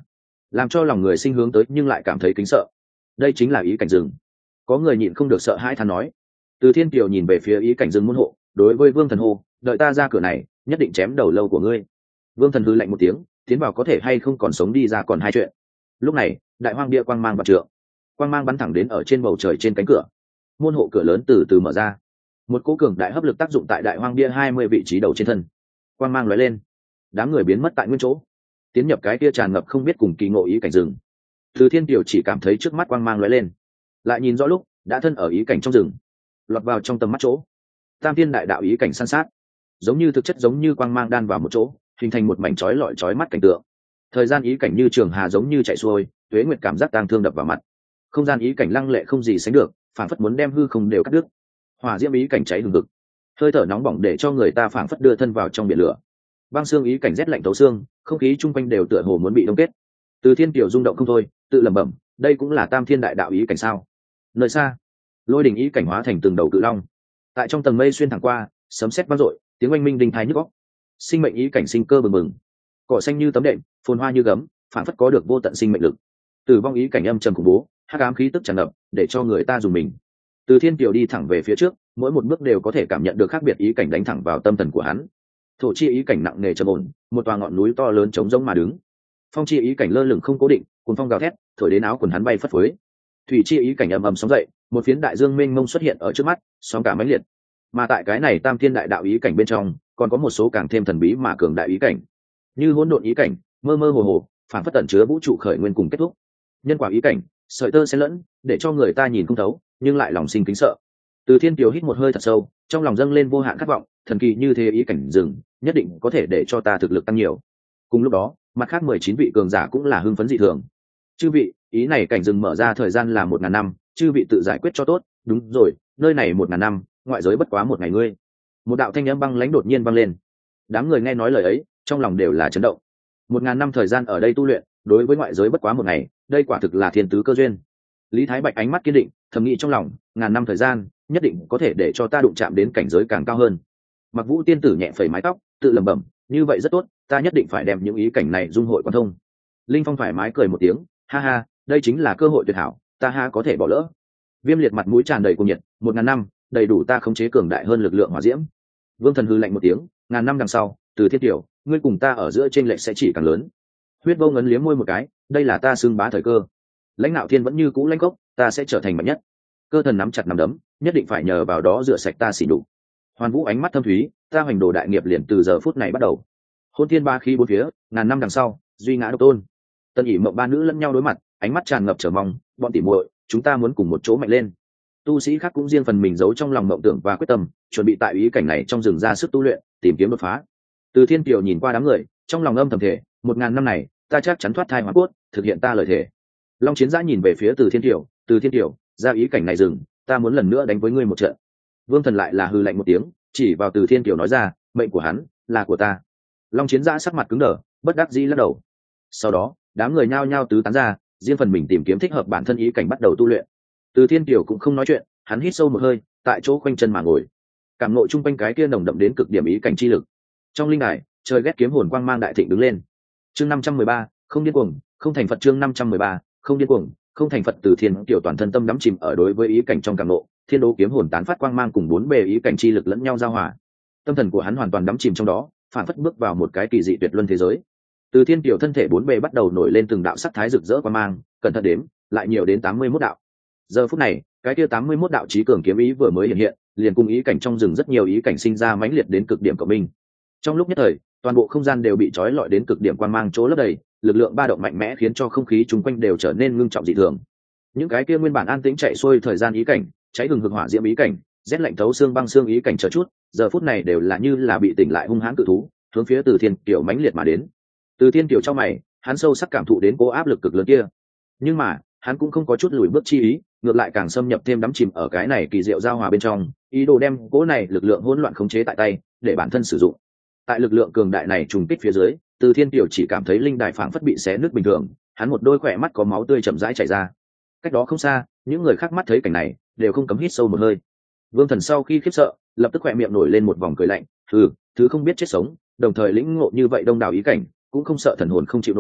làm cho lòng người sinh hướng tới nhưng lại cảm thấy kính sợ. Đây chính là ý cảnh rừng. Có người nhịn không được sợ hãi than nói. Từ Thiên Kiều nhìn về phía ý cảnh rừng môn hộ, đối với Vương Thần hô, đợi ta ra cửa này, nhất định chém đầu lâu của ngươi. Vương Thần hư lạnh một tiếng, tiến vào có thể hay không còn sống đi ra còn hai chuyện. Lúc này, đại hoang bia quang mang bạc trượng, quang mang bắn thẳng đến ở trên bầu trời trên cánh cửa. Môn hộ cửa lớn từ từ mở ra, một cỗ cường đại hấp lực tác dụng tại đại hoang bia hai mươi vị trí đầu trên thân, quang mang lóe lên, đám người biến mất tại nguyên chỗ, tiến nhập cái kia tràn ngập không biết cùng kỳ ngộ ý cảnh rừng. Từ Thiên Kiều chỉ cảm thấy trước mắt quang mang lóe lên, lại nhìn rõ lúc đã thân ở ý cảnh trong rừng, lọt vào trong tầm mắt chỗ. Tam thiên đại đạo ý cảnh san sát, giống như thực chất giống như quang mang đan vào một chỗ, hình thành một mảnh chói lọi chói mắt cảnh tượng. Thời gian ý cảnh như trường hà giống như chạy xuôi, tuế nguyệt cảm giác tang thương đập vào mặt. Không gian ý cảnh lăng lệ không gì sánh được, phảng phất muốn đem hư không đều cắt đứt. Hỏa diễm ý cảnh cháy hừng hực, hơi thở nóng bỏng để cho người ta phảng phất đưa thân vào trong biển lửa. Băng xương ý cảnh rét lạnh thấu xương, không khí chung quanh đều tựa hồ muốn bị đông kết. Từ Thiên Kiều rung động không thôi, tự lẩm bẩm, đây cũng là tam thiên đại đạo ý cảnh sao? Nơi xa, lôi đỉnh ý cảnh hóa thành từng đầu cự long, tại trong tầng mây xuyên thẳng qua, sấm sét vang dội, tiếng oanh minh đinh thái nhức óc. Sinh mệnh ý cảnh sinh cơ bừng bừng, cỏ xanh như tấm đệm, phồn hoa như gấm, phản phất có được vô tận sinh mệnh lực. Tử vong ý cảnh âm trầm khủng bố, hắc ám khí tức tràn ngập, để cho người ta dùng mình. Từ Thiên Kiều đi thẳng về phía trước, mỗi một bước đều có thể cảm nhận được khác biệt ý cảnh đánh thẳng vào tâm thần của hắn. Thổ chi ý cảnh nặng nề trầm ổn, một tòa ngọn núi to lớn trống rỗng mà đứng. Phong chi ý cảnh lơ lửng không cố định, cuốn phong gào thét, thổi đến áo quần hắn bay phất phới. Thủy chi ý cảnh ầm ầm sóng dậy, một phiến đại dương mênh mông xuất hiện ở trước mắt, sóng cả mãnh liệt. Mà tại cái này tam thiên đại đạo ý cảnh bên trong, còn có một số càng thêm thần bí mà cường đại ý cảnh, như hỗn độn ý cảnh, mơ mơ hồ hồ, phản phất tẩn chứa vũ trụ khởi nguyên cùng kết thúc. Nhân quả ý cảnh, sợi tơ xen lẫn, để cho người ta nhìn không thấu, nhưng lại lòng sinh kính sợ. Từ Thiên Kiều hít một hơi thật sâu, trong lòng dâng lên vô hạn khát vọng, thần kỳ như thế ý cảnh rừng, nhất định có thể để cho ta thực lực tăng nhiều. Cùng lúc đó, mặt khác mười chín vị cường giả cũng là hưng phấn dị thường. Chư vị, ý này cảnh rừng mở ra thời gian là một ngàn năm, chư vị tự giải quyết cho tốt. Đúng rồi, nơi này một ngàn năm, ngoại giới bất quá một ngày ngươi. Một đạo thanh âm băng lãnh đột nhiên vang lên. Đám người nghe nói lời ấy, trong lòng đều là chấn động. Một ngàn năm thời gian ở đây tu luyện, đối với ngoại giới bất quá một ngày, đây quả thực là thiên tứ cơ duyên. Lý Thái Bạch ánh mắt kiên định, thầm nghĩ trong lòng, ngàn năm thời gian, nhất định có thể để cho ta đụng chạm đến cảnh giới càng cao hơn. Mặc Vũ tiên tử nhẹ phẩy mái tóc, tự lẩm bẩm, như vậy rất tốt, ta nhất định phải đem những ý cảnh này dung hội quan thông. Linh Phong thoải mái cười một tiếng, ha ha, đây chính là cơ hội tuyệt hảo, ta ha có thể bỏ lỡ. Viêm Liệt mặt mũi tràn đầy cuồng nhiệt, một ngàn năm, đầy đủ ta khống chế cường đại hơn lực lượng hỏa diễm. Vương Thần hư lạnh một tiếng, ngàn năm đằng sau, Từ Thiên Kiều, ngươi cùng ta ở giữa trên lệch sẽ chỉ càng lớn. Huyết Vô Ngấn liếm môi một cái, đây là ta xưng bá thời cơ. Lãnh Nạo Thiên vẫn như cũ lãnh cốc, ta sẽ trở thành mạnh nhất. Cơ Thần nắm chặt nắm đấm, nhất định phải nhờ vào đó rửa sạch ta xỉ nhục. Hoàn Vũ ánh mắt thâm thúy, ta hoành đồ đại nghiệp liền từ giờ phút này bắt đầu. Hôn thiên ba khí bốn phía, ngàn năm đằng sau, duy ngã độc tôn. Tân ỉ mộng ba nữ lẫn nhau đối mặt, ánh mắt tràn ngập chờ mong, bọn tỉ muội, chúng ta muốn cùng một chỗ mạnh lên. Tu sĩ khác cũng riêng phần mình giấu trong lòng mộng tưởng và quyết tâm, chuẩn bị tại ý cảnh này trong rừng ra sức tu luyện, tìm kiếm đột phá. Từ Thiên Kiều nhìn qua đám người, trong lòng âm thầm thể, một ngàn năm này, ta chắc chắn thoát thai hóa cốt, thực hiện ta lời thề. Long Chiến Giã nhìn về phía Từ Thiên Kiều, Từ Thiên Kiều, ra ý cảnh này rừng, ta muốn lần nữa đánh với ngươi một trận. Vương Thần lại là hư lạnh một tiếng, chỉ vào Từ Thiên Kiều nói ra, mệnh của hắn là của ta. Long Chiến Giã sắc mặt cứng đờ, bất đắc dĩ lắc đầu. Sau đó, đám người nhao nhao tứ tán ra, riêng phần mình tìm kiếm thích hợp bản thân ý cảnh bắt đầu tu luyện. Từ Thiên Kiều cũng không nói chuyện, hắn hít sâu một hơi, tại chỗ khoanh chân mà ngồi, cảm ngộ chung quanh cái kia nồng đậm đến cực điểm ý cảnh chi lực. Trong linh đài, trời ghét kiếm hồn quang mang đại thịnh đứng lên. Chương năm trăm mười ba, không điên cuồng, không thành Phật. Chương năm trăm mười ba, không điên cuồng, không thành Phật. Từ Thiên Kiều toàn thân tâm đắm chìm ở đối với ý cảnh trong cảm ngộ, thiên đố kiếm hồn tán phát quang mang cùng bốn bề ý cảnh chi lực lẫn nhau giao hòa. Tâm thần của hắn hoàn toàn đắm chìm trong đó, phản phất bước vào một cái kỳ dị tuyệt luân thế giới. Từ Thiên Kiều thân thể bốn bề bắt đầu nổi lên từng đạo sắc thái rực rỡ quang mang, cẩn thận đếm, lại nhiều đến tám mươi mốt đạo. Giờ phút này, cái kia tám mươi mốt đạo chí cường kiếm ý vừa mới hiện hiện, liền cùng ý cảnh trong rừng rất nhiều ý cảnh sinh ra mãnh liệt đến cực điểm của mình. Trong lúc nhất thời, toàn bộ không gian đều bị trói lọi đến cực điểm quang mang chỗ lấp đầy, lực lượng ba động mạnh mẽ khiến cho không khí chung quanh đều trở nên ngưng trọng dị thường. Những cái kia nguyên bản an tĩnh chạy xuôi thời gian ý cảnh, cháy hừng hực hỏa diễm ý cảnh, rét lạnh thấu xương băng xương ý cảnh chờ chút, giờ phút này đều là như là bị tỉnh lại hung hãn cự thú, hướng phía Từ Thiên Kiều mãnh liệt mà đến. Từ Thiên Kiều trong mày, hắn sâu sắc cảm thụ đến cố áp lực cực lớn kia, nhưng mà hắn cũng không có chút lùi bước chi ý, ngược lại càng xâm nhập thêm đắm chìm ở cái này kỳ diệu giao hòa bên trong, ý đồ đem cố này lực lượng hỗn loạn khống chế tại tay, để bản thân sử dụng. Tại lực lượng cường đại này trùng kích phía dưới, Từ Thiên Kiều chỉ cảm thấy linh đài phảng phất bị xé nứt bình thường, hắn một đôi khỏe mắt có máu tươi chậm rãi chảy ra. Cách đó không xa, những người khác mắt thấy cảnh này, đều không cấm hít sâu một hơi. Vương Thần sau khi khiếp sợ, lập tức khỏe miệng nổi lên một vòng cười lạnh, "Hừ, thứ không biết chết sống, đồng thời lĩnh ngộ như vậy đông đảo ý cảnh, cũng không sợ thần hồn không chịu nổi,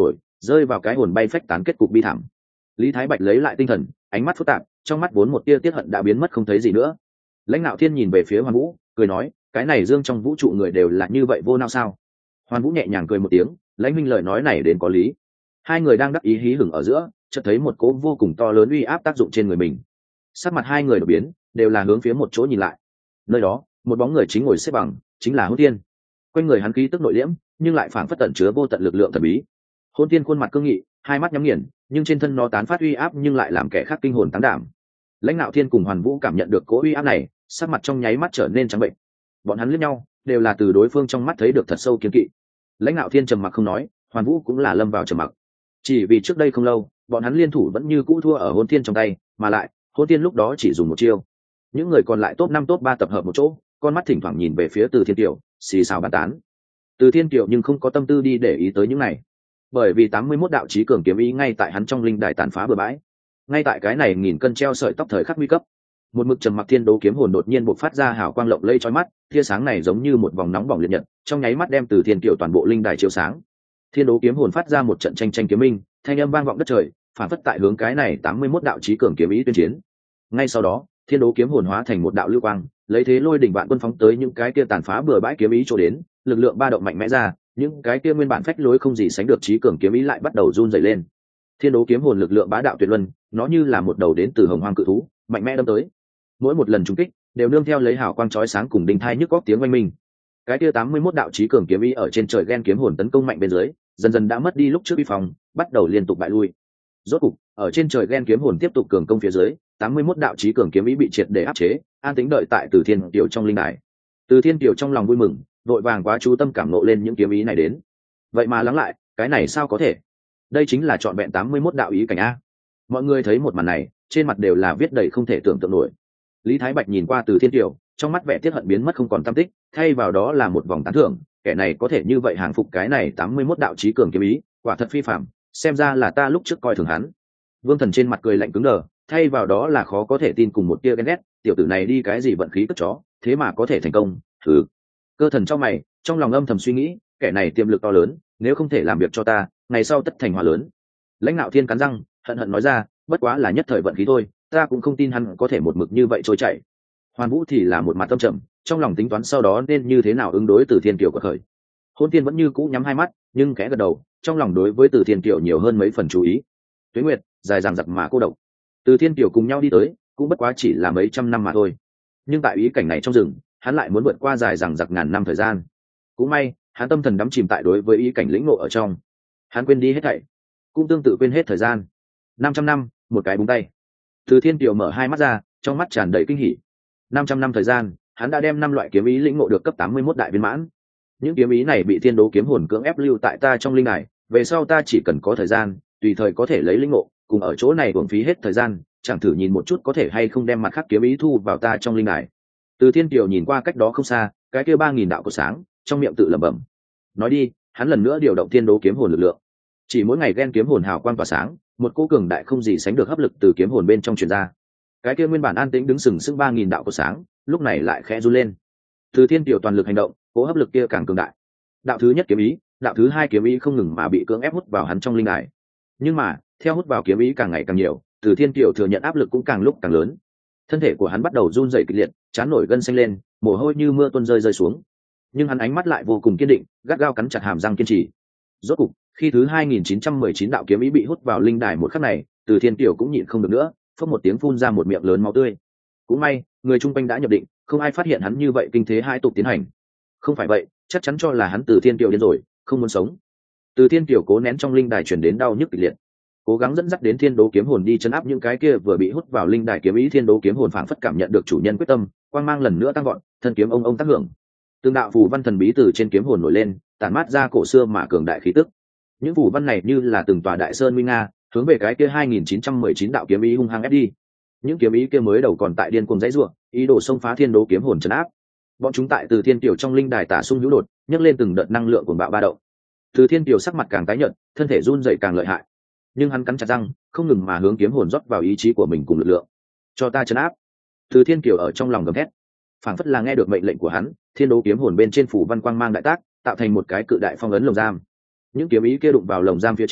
rơi vào cái hồn bay phách tán kết cục bi thảm. Lý Thái Bạch lấy lại tinh thần, ánh mắt phức tạp, trong mắt vốn một tia tiết hận đã biến mất không thấy gì nữa. Lãnh Nạo Thiên nhìn về phía Hoàn Vũ, cười nói, cái này dương trong vũ trụ người đều là như vậy vô não sao? Hoàn Vũ nhẹ nhàng cười một tiếng, Lãnh Minh lời nói này đến có lý. Hai người đang đắc ý hí hửng ở giữa, chợt thấy một cỗ vô cùng to lớn uy áp tác dụng trên người mình. Sắc mặt hai người đổi biến, đều là hướng phía một chỗ nhìn lại. Nơi đó, một bóng người chính ngồi xếp bằng, chính là Hôn Tiên. Quanh người hắn khí tức nội liễm, nhưng lại phảng phất tận chứa vô tận lực lượng thần bí. Hôn Tiên khuôn mặt cương nghị, hai mắt nhắm nghiền, nhưng trên thân nó tán phát uy áp nhưng lại làm kẻ khác kinh hồn tán đảm. Lãnh Nạo Thiên cùng Hoàn Vũ cảm nhận được cỗ uy áp này, sắc mặt trong nháy mắt trở nên trắng bệnh. Bọn hắn liếc nhau, đều là từ đối phương trong mắt thấy được thật sâu kiên kỵ. Lãnh Nạo Thiên trầm mặc không nói, Hoàn Vũ cũng là lâm vào trầm mặc. Chỉ vì trước đây không lâu, bọn hắn liên thủ vẫn như cũ thua ở Hôn Tiên trong tay, mà lại, Hôn Tiên lúc đó chỉ dùng một chiêu. Những người còn lại top năm top ba tập hợp một chỗ, con mắt thỉnh thoảng nhìn về phía Từ Thiên Kiều, xì xào bàn tán. Từ Thiên Kiều nhưng không có tâm tư đi để ý tới những này, bởi vì tám mươi mốt đạo chí cường kiếm ý ngay tại hắn trong linh đài tàn phá bừa bãi. Ngay tại cái này nghìn cân treo sợi tóc thời khắc nguy cấp, một mực trầm mặc thiên đố kiếm hồn đột nhiên bộc phát ra hào quang lộng lẫy chói mắt, tia sáng này giống như một vòng nóng bỏng liệt nhật, trong nháy mắt đem Từ Thiên Kiều toàn bộ linh đài chiếu sáng. Thiên đố kiếm hồn phát ra một trận tranh tranh kiếm minh, thanh âm vang vọng đất trời, phản phất tại hướng cái này tám mươi mốt đạo chí cường kiếm ý tuyên chiến. Ngay sau đó, thiên đố kiếm hồn hóa thành một đạo lưu quang, lấy thế lôi đỉnh vạn quân phóng tới những cái kia tàn phá bừa bãi kiếm ý chỗ đến, lực lượng ba động mạnh mẽ ra, những cái kia nguyên bản phách lối không gì sánh được chí cường kiếm ý lại bắt đầu run rẩy lên. Thiên đố kiếm hồn lực lượng bá đạo tuyệt luân, nó như là một đầu đến từ hồng hoang cự thú, mạnh mẽ đâm tới. Mỗi một lần trúng kích, đều nương theo lấy hào quang chói sáng cùng đinh thai nhức góc tiếng oanh minh. Cái kia tám mươi mốt đạo chí cường kiếm ý ở trên trời ghen kiếm hồn tấn công mạnh bên dưới, dần dần đã mất đi lúc trước uy phong, bắt đầu liên tục bại lui. Rốt cục, ở trên trời ghen kiếm hồn tiếp tục cường công phía dưới, tám mươi mốt đạo chí cường kiếm ý bị triệt để áp chế, an tĩnh đợi tại Từ Thiên Kiều trong linh đài. Từ Thiên Kiều trong lòng vui mừng, vội vàng quá chú tâm cảm nộ lên những kiếm ý này đến. Vậy mà lắng lại, cái này sao có thể? Đây chính là trọn vẹn tám mươi mốt đạo ý cảnh a. Mọi người thấy một màn này, trên mặt đều là viết đầy không thể tưởng tượng nổi. Lý Thái Bạch nhìn qua Từ Thiên Kiều, trong mắt vẻ tiếc hận biến mất không còn tăm tích, thay vào đó là một vòng tán thưởng, kẻ này có thể như vậy hàng phục cái này tám mươi mốt đạo chí cường kiếm ý, quả thật phi phàm, xem ra là ta lúc trước coi thường hắn. Vương Thần trên mặt cười lạnh cứng đờ, thay vào đó là khó có thể tin cùng một tia ghen ghét, tiểu tử này đi cái gì vận khí cất chó, thế mà có thể thành công. Thử. Cơ Thần trong mày, trong lòng âm thầm suy nghĩ, kẻ này tiềm lực to lớn, nếu không thể làm việc cho ta, ngày sau tất thành hòa lớn. Lãnh Nạo Thiên cắn răng, hận hận nói ra, bất quá là nhất thời vận khí thôi, ta cũng không tin hắn có thể một mực như vậy trôi chảy. Hoàn Vũ thì là một mặt tâm trầm, trong lòng tính toán sau đó nên như thế nào ứng đối Từ Thiên Kiều của khởi. Hôn Tiên vẫn như cũ nhắm hai mắt, nhưng khẽ gật đầu, trong lòng đối với Từ Thiên Kiều nhiều hơn mấy phần chú ý. Tuế Nguyệt dài dằng dặc mà cô độc, Từ Thiên Kiều cùng nhau đi tới, cũng bất quá chỉ là mấy trăm năm mà thôi. Nhưng tại ý cảnh này trong rừng, hắn lại muốn vượt qua dài dằng dặc ngàn năm thời gian. Cũng may, hắn tâm thần đắm chìm tại đối với ý cảnh lĩnh ngộ ở trong, hắn quên đi hết thảy, cũng tương tự quên hết thời gian. Năm trăm năm, một cái búng tay. Từ Thiên Kiều mở hai mắt ra, trong mắt tràn đầy kinh hỉ. Năm trăm năm thời gian, hắn đã đem năm loại kiếm ý lĩnh ngộ được cấp tám mươi mốt đại viên mãn. Những kiếm ý này bị thiên đố kiếm hồn cưỡng ép lưu tại ta trong linh đài, về sau ta chỉ cần có thời gian, tùy thời có thể lấy lĩnh ngộ, cùng ở chỗ này uổng phí hết thời gian, chẳng thử nhìn một chút có thể hay không đem mặt khác kiếm ý thu vào ta trong linh đài. Từ Thiên Kiều nhìn qua cách đó không xa, cái kia ba nghìn đạo của sáng, trong miệng tự lẩm bẩm. Nói đi, hắn lần nữa điều động thiên đố kiếm hồn lực lượng. Chỉ mỗi ngày ghen kiếm hồn hào quang tỏa sáng, một cô cường đại không gì sánh được hấp lực từ kiếm hồn bên trong truyền ra. Cái kia nguyên bản an tĩnh đứng sừng sững ba nghìn đạo của sáng, lúc này lại khẽ run lên. Từ Thiên Kiều toàn lực hành động, cỗ hấp lực kia càng cường đại. Đạo thứ nhất kiếm ý, đạo thứ hai kiếm ý không ngừng mà bị cưỡng ép hút vào hắn trong linh đài. Nhưng mà, theo hút vào kiếm ý càng ngày càng nhiều, Từ Thiên Kiều thừa nhận áp lực cũng càng lúc càng lớn. Thân thể của hắn bắt đầu run rẩy kịch liệt, trán nổi gân xanh lên, mồ hôi như mưa tuôn rơi rơi xuống. Nhưng hắn ánh mắt lại vô cùng kiên định, gắt gao cắn chặt hàm răng kiên trì. Rốt cục, khi thứ hai nghìn chín trăm mười chín đạo kiếm ý bị hút vào linh đài một khắc này, Từ Thiên Kiều cũng nhịn không được nữa, phốc một tiếng phun ra một miệng lớn máu tươi. Cũng may, người chung quanh đã nhập định, không ai phát hiện hắn như vậy kinh thế hai tục tiến hành. Không phải vậy, chắc chắn cho là hắn Từ Thiên Kiều điên rồi, không muốn sống. Từ Thiên Kiều cố nén trong linh đài truyền đến đau nhức kịch liệt, cố gắng dẫn dắt đến thiên đố kiếm hồn đi chấn áp những cái kia vừa bị hút vào linh đài kiếm ý. Thiên đố kiếm hồn phảng phất cảm nhận được chủ nhân quyết tâm, quang mang lần nữa tăng gọn, thân kiếm ông ông tác hưởng. Từng đạo phù văn thần bí từ trên kiếm hồn nổi lên, tản mát ra cổ xưa mà cường đại khí tức. Những phù văn này như là từng tòa đại sơn nguy nga, hướng về cái kia hai nghìn chín trăm mười chín đạo kiếm ý hung hăng ép đi. Những kiếm ý kia mới đầu còn tại điên cuồng dãy rủa, ý đồ xông phá thiên đố kiếm hồn trấn áp. Bọn chúng tại Từ Thiên Kiều trong linh đài tả xung hữu đột, nhấc lên từng đợt năng lượng cuồng bạo ba động. Từ Thiên Kiều sắc mặt càng tái nhợt, thân thể run rẩy càng lợi hại. Nhưng hắn cắn chặt răng, không ngừng mà hướng kiếm hồn rót vào ý chí của mình cùng lực lượng. Cho ta trấn áp. Từ Thiên Kiều ở trong lòng gầm thét, phảng phất là nghe được mệnh lệnh của hắn, thiên đố kiếm hồn bên trên phủ văn quang mang đại tác, tạo thành một cái cự đại phong ấn lồng giam. Những kiếm ý kia đụng vào lồng giam phía trên,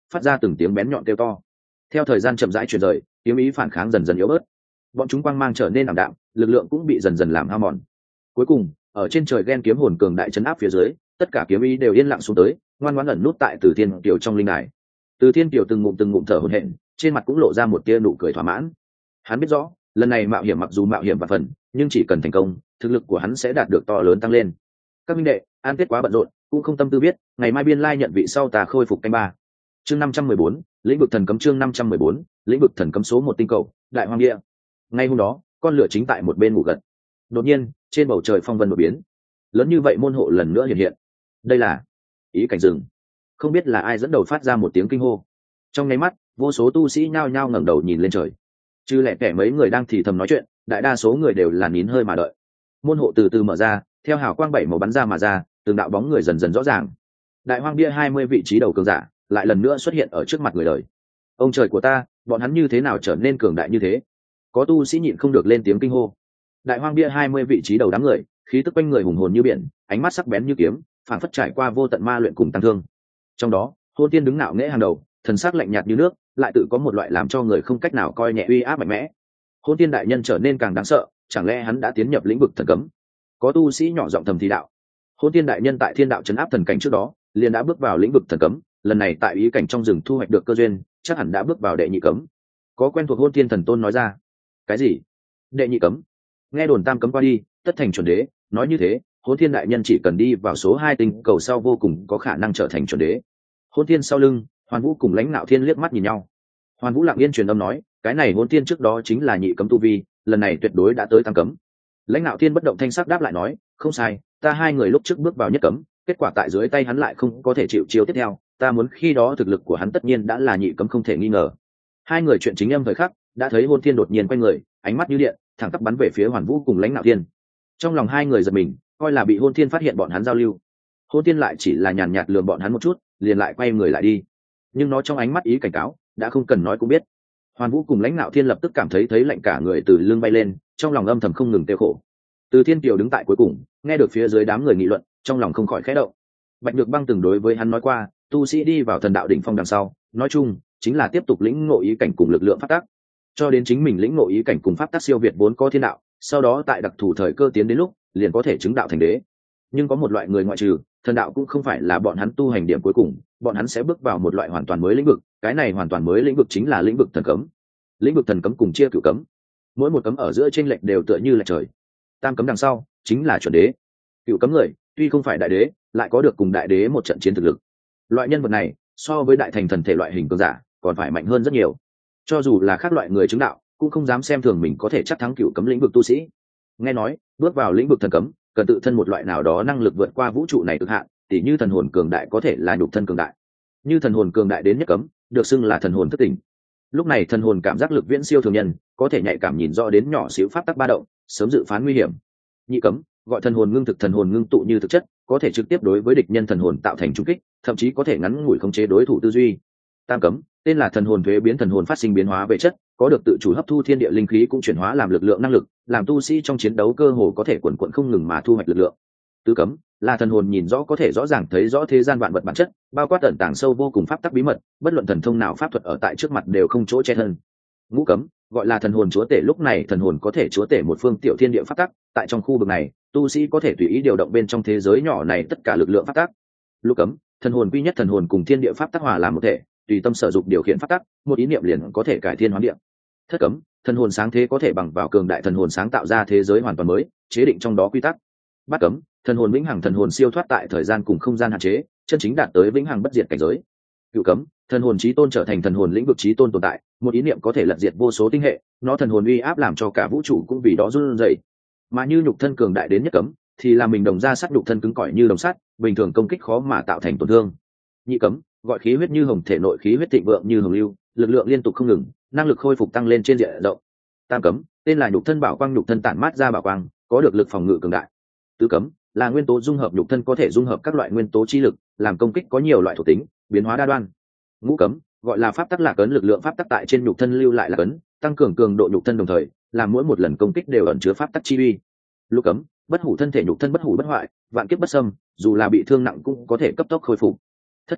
phát ra từng tiếng bén nhọn kêu to. Theo thời gian chậm rãi chuyển rời, kiếm ý phản kháng dần dần yếu bớt, bọn chúng quang mang trở nên ảm đạm, lực lượng cũng bị dần dần làm hao mòn. Cuối cùng, ở trên trời ghen kiếm hồn cường đại chấn áp phía dưới, tất cả kiếm ý đều yên lặng xuống tới, ngoan ngoãn ẩn nút tại Từ Thiên Kiều trong linh đài. Từ Thiên Kiều từng ngụm từng ngụm thở hổn hển, trên mặt cũng lộ ra một tia nụ cười thỏa mãn. Hắn biết rõ, lần này mạo hiểm mặc dù mạo hiểm và phần, nhưng chỉ cần thành công, thực lực của hắn sẽ đạt được to lớn tăng lên. Các minh đệ, an tiết quá bận rộn, cũng không tâm tư biết, ngày mai biên lai nhận vị sau ta khôi phục canh ba. Chương năm trăm mười bốn, lĩnh vực thần cấm chương năm trăm mười bốn, lĩnh vực thần cấm số một tinh cầu, Đại Hoang Địa. Ngay hôm đó, con lửa chính tại một bên ngủ gật. Đột nhiên, trên bầu trời phong vân đột biến, lớn như vậy môn hộ lần nữa hiện hiện. Đây là ý cảnh rừng. Không biết là ai dẫn đầu phát ra một tiếng kinh hô. Trong nháy mắt, vô số tu sĩ nhao nhao ngẩng đầu nhìn lên trời. Chứ lẻ tẻ mấy người đang thì thầm nói chuyện, đại đa số người đều là nín hơi mà đợi. Môn hộ từ từ mở ra, theo hào quang bảy màu bắn ra mà ra, từng đạo bóng người dần dần rõ ràng. Đại Hoang Bia hai mươi vị trí đầu cường giả lại lần nữa xuất hiện ở trước mặt người đời. Ông trời của ta, bọn hắn như thế nào trở nên cường đại như thế? Có tu sĩ nhịn không được lên tiếng kinh hô. Đại Hoang Bia hai mươi vị trí đầu đám người, khí tức quanh người hùng hồn như biển, ánh mắt sắc bén như kiếm, phản phất trải qua vô tận ma luyện cùng tăng thương. Trong đó, Hôn Tiên đứng ngạo nghễ hàng đầu, thần sắc lạnh nhạt như nước, lại tự có một loại làm cho người không cách nào coi nhẹ uy áp mạnh mẽ. Hôn Tiên đại nhân trở nên càng đáng sợ, chẳng lẽ hắn đã tiến nhập lĩnh vực thần cấm? Có tu sĩ nhỏ giọng thầm thì đạo. Hôn Tiên đại nhân tại thiên đạo trấn áp thần cảnh trước đó, liền đã bước vào lĩnh vực thần cấm, lần này tại ý cảnh trong rừng thu hoạch được cơ duyên, chắc hẳn đã bước vào đệ nhị cấm. Có quen thuộc Hôn Tiên thần tôn nói ra. Cái gì? Đệ nhị cấm? Nghe đồn tam cấm qua đi, tất thành chuẩn đế, nói như thế, Hôn Thiên đại nhân chỉ cần đi vào số hai tinh cầu sau vô cùng có khả năng trở thành chuẩn đế. Hôn Thiên sau lưng, Hoàn Vũ cùng Lãnh Nạo Thiên liếc mắt nhìn nhau. Hoàn Vũ lặng yên truyền âm nói, cái này Hôn Thiên trước đó chính là nhị cấm tu vi, lần này tuyệt đối đã tới tam cấm. Lãnh Nạo Thiên bất động thanh sắc đáp lại nói, không sai, ta hai người lúc trước bước vào nhất cấm, kết quả tại dưới tay hắn lại không có thể chịu chiêu tiếp theo, ta muốn khi đó thực lực của hắn tất nhiên đã là nhị cấm không thể nghi ngờ. Hai người chuyện chính âm thời khắc, đã thấy Hôn Thiên đột nhiên quay người, ánh mắt như điện, thẳng tắp bắn về phía Hoàn Vũ cùng Lãnh Nạo Thiên. Trong lòng hai người giật mình, coi là bị Hôn Thiên phát hiện bọn hắn giao lưu. Hôn Thiên lại chỉ là nhàn nhạt lườm bọn hắn một chút, liền lại quay người lại đi. Nhưng nó trong ánh mắt ý cảnh cáo, đã không cần nói cũng biết. Hoàn Vũ cùng Lãnh Nạo Thiên lập tức cảm thấy thấy lạnh cả người từ lưng bay lên, trong lòng âm thầm không ngừng tiêu khổ. Từ Thiên Kiều đứng tại cuối cùng, nghe được phía dưới đám người nghị luận, trong lòng không khỏi khẽ động. Bạch Nhược Băng từng đối với hắn nói qua, tu sĩ đi vào thần đạo đỉnh phong đằng sau, nói chung chính là tiếp tục lĩnh ngộ ý cảnh cùng lực lượng pháp tắc, cho đến chính mình lĩnh ngộ ý cảnh cùng pháp tắc siêu việt vốn có thiên đạo, sau đó tại đặc thù thời cơ tiến đến lúc, liền có thể chứng đạo thành đế. Nhưng có một loại người ngoại trừ, thần đạo cũng không phải là bọn hắn tu hành điểm cuối cùng, bọn hắn sẽ bước vào một loại hoàn toàn mới lĩnh vực, cái này hoàn toàn mới lĩnh vực chính là lĩnh vực thần cấm. Lĩnh vực thần cấm cùng chia cửu cấm, mỗi một cấm ở giữa chênh lệch đều tựa như là trời. Tam cấm đằng sau chính là chuẩn đế. Cửu cấm người tuy không phải đại đế, lại có được cùng đại đế một trận chiến thực lực. Loại nhân vật này so với đại thành thần thể loại hình cường giả còn phải mạnh hơn rất nhiều. Cho dù là khác loại người chứng đạo, cũng không dám xem thường mình có thể chắc thắng cửu cấm lĩnh vực tu sĩ. Nghe nói, bước vào lĩnh vực thần cấm, cần tự thân một loại nào đó năng lực vượt qua vũ trụ này cực hạn, tỉ như thần hồn cường đại có thể là nhục thân cường đại. Như thần hồn cường đại đến nhất cấm, được xưng là thần hồn thức tỉnh. Lúc này thần hồn cảm giác lực viễn siêu thường nhân, có thể nhạy cảm nhìn rõ đến nhỏ xíu pháp tắc ba động, sớm dự phán nguy hiểm. Nhị cấm, gọi thần hồn ngưng thực, thần hồn ngưng tụ như thực chất, có thể trực tiếp đối với địch nhân thần hồn tạo thành trung kích, thậm chí có thể ngắn ngủi khống chế đối thủ tư duy. Tam cấm, tên là thần hồn thuế biến, thần hồn phát sinh biến hóa về chất, có được tự chủ hấp thu thiên địa linh khí cũng chuyển hóa làm lực lượng năng lực, làm tu sĩ trong chiến đấu cơ hồ có thể quần quần không ngừng mà thu hoạch lực lượng. Tứ cấm là thần hồn nhìn rõ, có thể rõ ràng thấy rõ thế gian vạn vật bản chất, bao quát tận tàng sâu vô cùng pháp tắc bí mật, bất luận thần thông nào pháp thuật ở tại trước mặt đều không chỗ che thân. Ngũ cấm gọi là thần hồn chúa tể, lúc này thần hồn có thể chúa tể một phương tiểu thiên địa pháp tắc, tại trong khu vực này tu sĩ có thể tùy ý điều động bên trong thế giới nhỏ này tất cả lực lượng pháp tắc. Lục cấm thần hồn quy nhất, thần hồn cùng thiên địa pháp tắc hòa làm một thể, tùy tâm sở dụng điều khiển pháp tắc, một ý niệm liền có thể cải thiên hóa địa. Thất cấm thần hồn sáng thế, có thể bằng vào cường đại thần hồn sáng tạo ra thế giới hoàn toàn mới, chế định trong đó quy tắc. Bát cấm thần hồn vĩnh hằng, thần hồn siêu thoát tại thời gian cùng không gian hạn chế, chân chính đạt tới vĩnh hằng bất diệt cảnh giới. Cửu cấm thần hồn chí tôn, trở thành thần hồn lĩnh vực chí tôn tồn tại, một ý niệm có thể lật diệt vô số tinh hệ, nó thần hồn uy áp làm cho cả vũ trụ cũng vì đó run rẩy. Mà như nhục thân cường đại đến nhất cấm, thì là mình đồng ra sắt, nhục thân cứng cỏi như đồng sắt, bình thường công kích khó mà tạo thành tổn thương. Nhị cấm gọi khí huyết như hồng, thể nội khí huyết thịnh vượng như hồng lưu, lực lượng liên tục không ngừng, năng lực khôi phục tăng lên trên diện rộng. Tam cấm tên là nhục thân bảo quang, nhục thân tản mát ra bảo quang, có được lực phòng ngự cường đại. Tứ cấm là nguyên tố dung hợp, nhục thân có thể dung hợp các loại nguyên tố chi lực, làm công kích có nhiều loại thuộc tính, biến hóa đa đoan. Ngũ cấm gọi là pháp tắc lạc ấn, lực lượng pháp tắc tại trên nhục thân lưu lại lạc ấn, tăng cường cường độ nhục thân, đồng thời làm mỗi một lần công kích đều ẩn chứa pháp tắc chi uy. Lục cấm bất hủ thân thể, nhục thân bất hủ bất hoại, vạn kiếp bất xâm, dù là bị thương nặng cũng có thể cấp tốc khôi phục. Thất cấm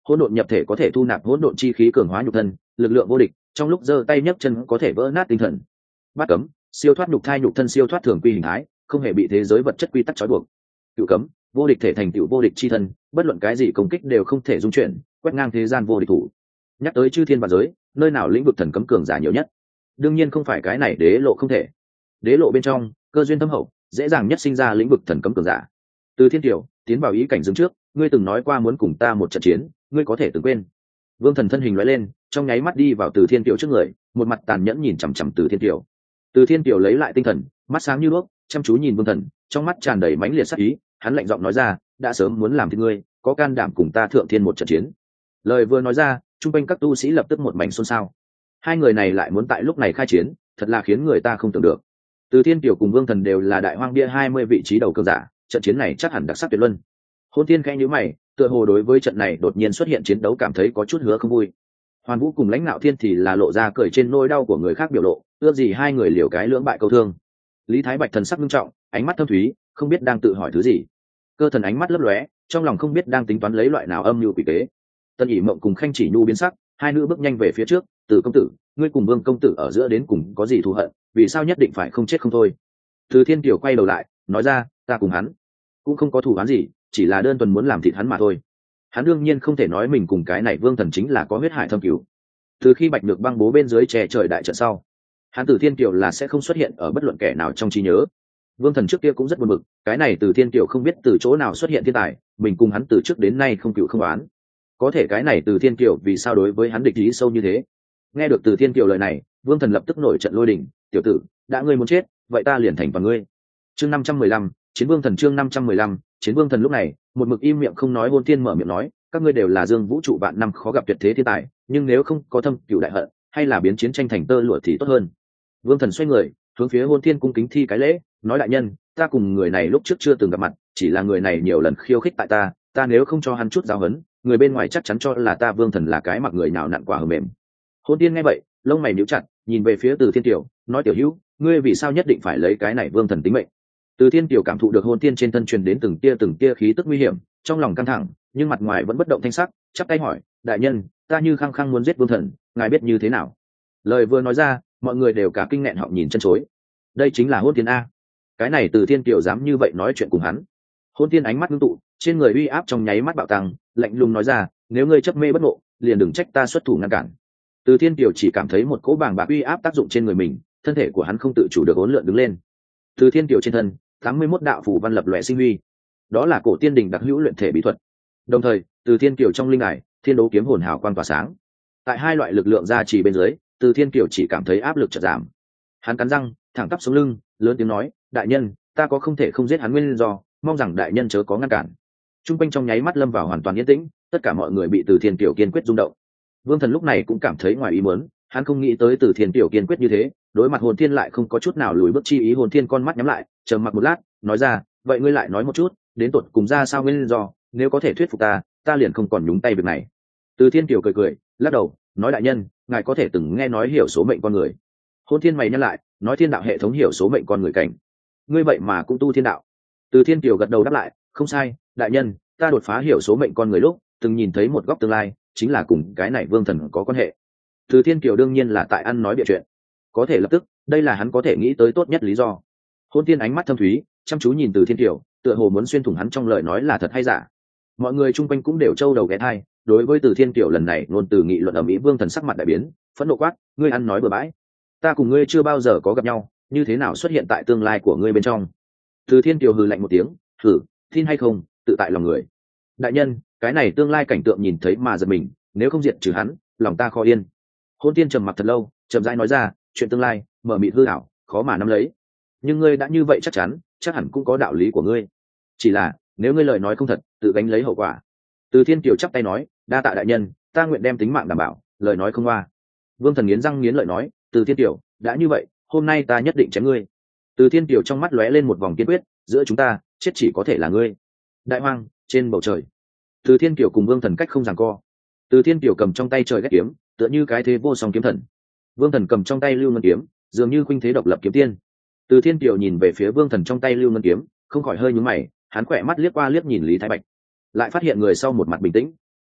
hỗn độn nhập thể có thể thu nạp hỗn độn chi khí cường hóa nhục thân, lực lượng vô địch, trong lúc giơ tay nhấc chân có thể vỡ nát tinh thần. Bát cấm, siêu thoát nhục thai nhục thân siêu thoát thường quy hình thái, không hề bị thế giới vật chất quy tắc trói buộc. Cửu cấm, vô địch thể thành tựu vô địch chi thân, bất luận cái gì công kích đều không thể dung chuyển, quét ngang thế gian vô địch thủ. Nhắc tới chư thiên và giới, nơi nào lĩnh vực thần cấm cường giả nhiều nhất? Đương nhiên không phải cái này đế lộ không thể. Đế lộ bên trong, cơ duyên thâm hậu, dễ dàng nhất sinh ra lĩnh vực thần cấm cường giả. Từ Thiên Tiểu tiến vào ý cảnh dừng trước, ngươi từng nói qua muốn cùng ta một trận chiến, ngươi có thể từng quên. Vương Thần thân hình lóe lên, trong nháy mắt đi vào Từ Thiên Tiểu trước người, một mặt tàn nhẫn nhìn chằm chằm Từ Thiên Tiểu. Từ Thiên Tiểu lấy lại tinh thần, mắt sáng như đuốc, chăm chú nhìn Vương Thần, trong mắt tràn đầy mãnh liệt sát ý, hắn lạnh giọng nói ra, đã sớm muốn làm thịt ngươi, có can đảm cùng ta thượng thiên một trận chiến. Lời vừa nói ra, trung quanh các tu sĩ lập tức một mảnh xôn xao. Hai người này lại muốn tại lúc này khai chiến, thật là khiến người ta không tưởng được. Từ Thiên Tiểu cùng Vương Thần đều là đại hoang bia hai mươi vị trí đầu cường giả, trận chiến này chắc hẳn đặc sắc tuyệt luân. Hôn Thiên khẽ nhíu mày, tựa hồ đối với trận này đột nhiên xuất hiện chiến đấu cảm thấy có chút hứa không vui. Hoàn Vũ cùng Lãnh Nạo Thiên thì là lộ ra cười trên nỗi đau của người khác biểu lộ, ước gì hai người liều cái lưỡng bại câu thương. Lý Thái Bạch thần sắc nghiêm trọng, ánh mắt thâm thúy, không biết đang tự hỏi thứ gì. Cơ Thần ánh mắt lấp lóe, trong lòng không biết đang tính toán lấy loại nào âm mưu quỷ kế. Tân ỉ Mộng cùng Khanh Chỉ Nhu biến sắc, hai nữ bước nhanh về phía trước. Từ công tử, ngươi cùng Vương công tử ở giữa đến cùng có gì thù hận, vì sao nhất định phải không chết không thôi? Từ Thiên Tiểu quay đầu lại, nói ra, ta cùng hắn cũng không có thù oán gì, chỉ là đơn thuần muốn làm thịt hắn mà thôi. Hắn đương nhiên không thể nói mình cùng cái này Vương Thần chính là có huyết hải thâm cửu. Từ khi Bạch Nhược băng bố bên dưới che trời đại trận sau, hắn Từ Thiên Tiểu là sẽ không xuất hiện ở bất luận kẻ nào trong trí nhớ. Vương Thần trước kia cũng rất buồn bực, cái này Từ Thiên Tiểu không biết từ chỗ nào xuất hiện thiên tài, mình cùng hắn từ trước đến nay không cựu không oán. Có thể cái này Từ Thiên Tiểu vì sao đối với hắn địch ý sâu như thế? Nghe được Từ Thiên Tiểu lời này, Vương Thần lập tức nổi trận lôi đình, tiểu tử, đã ngươi muốn chết, vậy ta liền thành vào ngươi. Chương năm trăm mười lăm, Chiến Vương Thần chương năm trăm mười lăm, Chiến Vương Thần lúc này, một mực im miệng không nói Hôn Thiên mở miệng nói, các ngươi đều là Dương Vũ trụ vạn năm khó gặp tuyệt thế thiên tài, nhưng nếu không có thâm cửu đại hận, hay là biến chiến tranh thành tơ lụa thì tốt hơn. Vương Thần xoay người, hướng phía Hôn Thiên cung kính thi cái lễ, nói đại nhân, ta cùng người này lúc trước chưa từng gặp mặt, chỉ là người này nhiều lần khiêu khích tại ta, ta nếu không cho hắn chút giáo huấn, người bên ngoài chắc chắn cho là ta Vương Thần là cái mặc người nào nặn quả hờ mềm. Hôn Thiên nghe vậy, lông mày nhíu chặt, nhìn về phía Từ Thiên Tiểu, nói tiểu hữu, ngươi vì sao nhất định phải lấy cái này Vương Thần tính mệnh? Từ Thiên Tiểu cảm thụ được Hôn Thiên trên thân truyền đến từng tia từng tia khí tức nguy hiểm, trong lòng căng thẳng, nhưng mặt ngoài vẫn bất động thanh sắc, chắp tay hỏi, đại nhân, ta như khăng khăng muốn giết Vương Thần, ngài biết như thế nào? Lời vừa nói ra, mọi người đều cả kinh nghẹn họng nhìn chân chối. Đây chính là Hôn Thiên a. Cái này Từ Thiên Tiểu dám như vậy nói chuyện cùng hắn. Hôn Thiên ánh mắt ngưng tụ, trên người uy áp trong nháy mắt bạo tăng, lạnh lùng nói ra, nếu ngươi chấp mê bất ngộ, liền đừng trách ta xuất thủ ngăn cản. Từ Thiên Tiểu chỉ cảm thấy một cỗ bàng bạc uy áp tác dụng trên người mình, thân thể của hắn không tự chủ được uốn lượn đứng lên. Từ Thiên Tiểu trên thân, tám mươi mốt đạo phù văn lập lòe sinh huy. Đó là cổ tiên đình đặc hữu luyện thể bí thuật. Đồng thời, Từ Thiên Tiểu trong linh ải, Thiên Đấu kiếm hồn hào quang tỏa sáng. Tại hai loại lực lượng gia trì bên dưới, Từ Thiên Tiểu chỉ cảm thấy áp lực chợt giảm. Hắn cắn răng, thẳng tắp sống lưng, lớn tiếng nói, đại nhân, ta có không thể không giết hắn nguyên do, mong rằng đại nhân chớ có ngăn cản. Trung quanh trong nháy mắt lâm vào hoàn toàn yên tĩnh, tất cả mọi người bị Từ Thiên Tiểu kiên quyết rung động. Vương Thần lúc này cũng cảm thấy ngoài ý muốn, hắn không nghĩ tới Từ Thiên Tiểu kiên quyết như thế, đối mặt Hồn Thiên lại không có chút nào lùi bước chi ý. Hồn Thiên con mắt nhắm lại, trầm mặc một lát, nói ra, vậy ngươi lại nói một chút, đến tột cùng ra sao nguyên do, nếu có thể thuyết phục ta, ta liền không còn nhúng tay việc này. Từ Thiên Tiểu cười cười, lắc đầu, nói đại nhân, ngài có thể từng nghe nói hiểu số mệnh con người. Hồn Thiên mày nhăn lại, nói thiên đạo hệ thống hiểu số mệnh con người cảnh. Ngươi vậy mà cũng tu thiên đạo? Từ Thiên Tiểu gật đầu đáp lại, không sai, đại nhân, ta đột phá hiểu số mệnh con người lúc, từng nhìn thấy một góc tương lai, chính là cùng cái này Vương Thần có quan hệ. Từ Thiên Kiều đương nhiên là tại ăn nói bịa chuyện, có thể lập tức, đây là hắn có thể nghĩ tới tốt nhất lý do. Hôn Thiên ánh mắt thâm thúy, chăm chú nhìn Từ Thiên Kiều, tựa hồ muốn xuyên thủng hắn trong lời nói là thật hay giả. Mọi người chung quanh cũng đều trâu đầu ghé thai, đối với Từ Thiên Kiều lần này luôn từ nghị luận ở Mỹ, Vương Thần sắc mặt đại biến, phẫn nộ quát, ngươi ăn nói bừa bãi, ta cùng ngươi chưa bao giờ có gặp nhau, như thế nào xuất hiện tại tương lai của ngươi bên trong? Từ Thiên Kiều hừ lạnh một tiếng, thử, tin hay không, tự tại lòng người. Đại nhân, cái này tương lai cảnh tượng nhìn thấy mà giật mình, nếu không diệt trừ hắn, lòng ta khó yên. Hôn Tiên trầm mặc thật lâu, chậm rãi nói ra, chuyện tương lai mở mịt hư ảo, khó mà nắm lấy, nhưng ngươi đã như vậy chắc chắn, chắc hẳn cũng có đạo lý của ngươi, chỉ là nếu ngươi lời nói không thật, tự gánh lấy hậu quả. Từ Thiên Kiều chắp tay nói, đa tạ đại nhân, ta nguyện đem tính mạng đảm bảo, lời nói không hoa. Vương Thần nghiến răng nghiến lợi nói, Từ Thiên Kiều, đã như vậy, hôm nay ta nhất định chém ngươi. Từ Thiên Kiều trong mắt lóe lên một vòng kiên quyết, giữa chúng ta, chết chỉ có thể là ngươi. Đại hoang, trên bầu trời, Từ Thiên Kiều cùng Vương Thần cách không giằng co. Từ Thiên Kiều cầm trong tay trời ghét kiếm, tựa như cái thế vô song kiếm thần. Vương Thần cầm trong tay lưu ngân kiếm, dường như khuynh thế độc lập kiếm tiên. Từ Thiên Kiều nhìn về phía Vương Thần trong tay lưu ngân kiếm, không khỏi hơi nhướng mày, hắn khỏe mắt liếc qua liếc nhìn Lý Thái Bạch, lại phát hiện người sau một mặt bình tĩnh.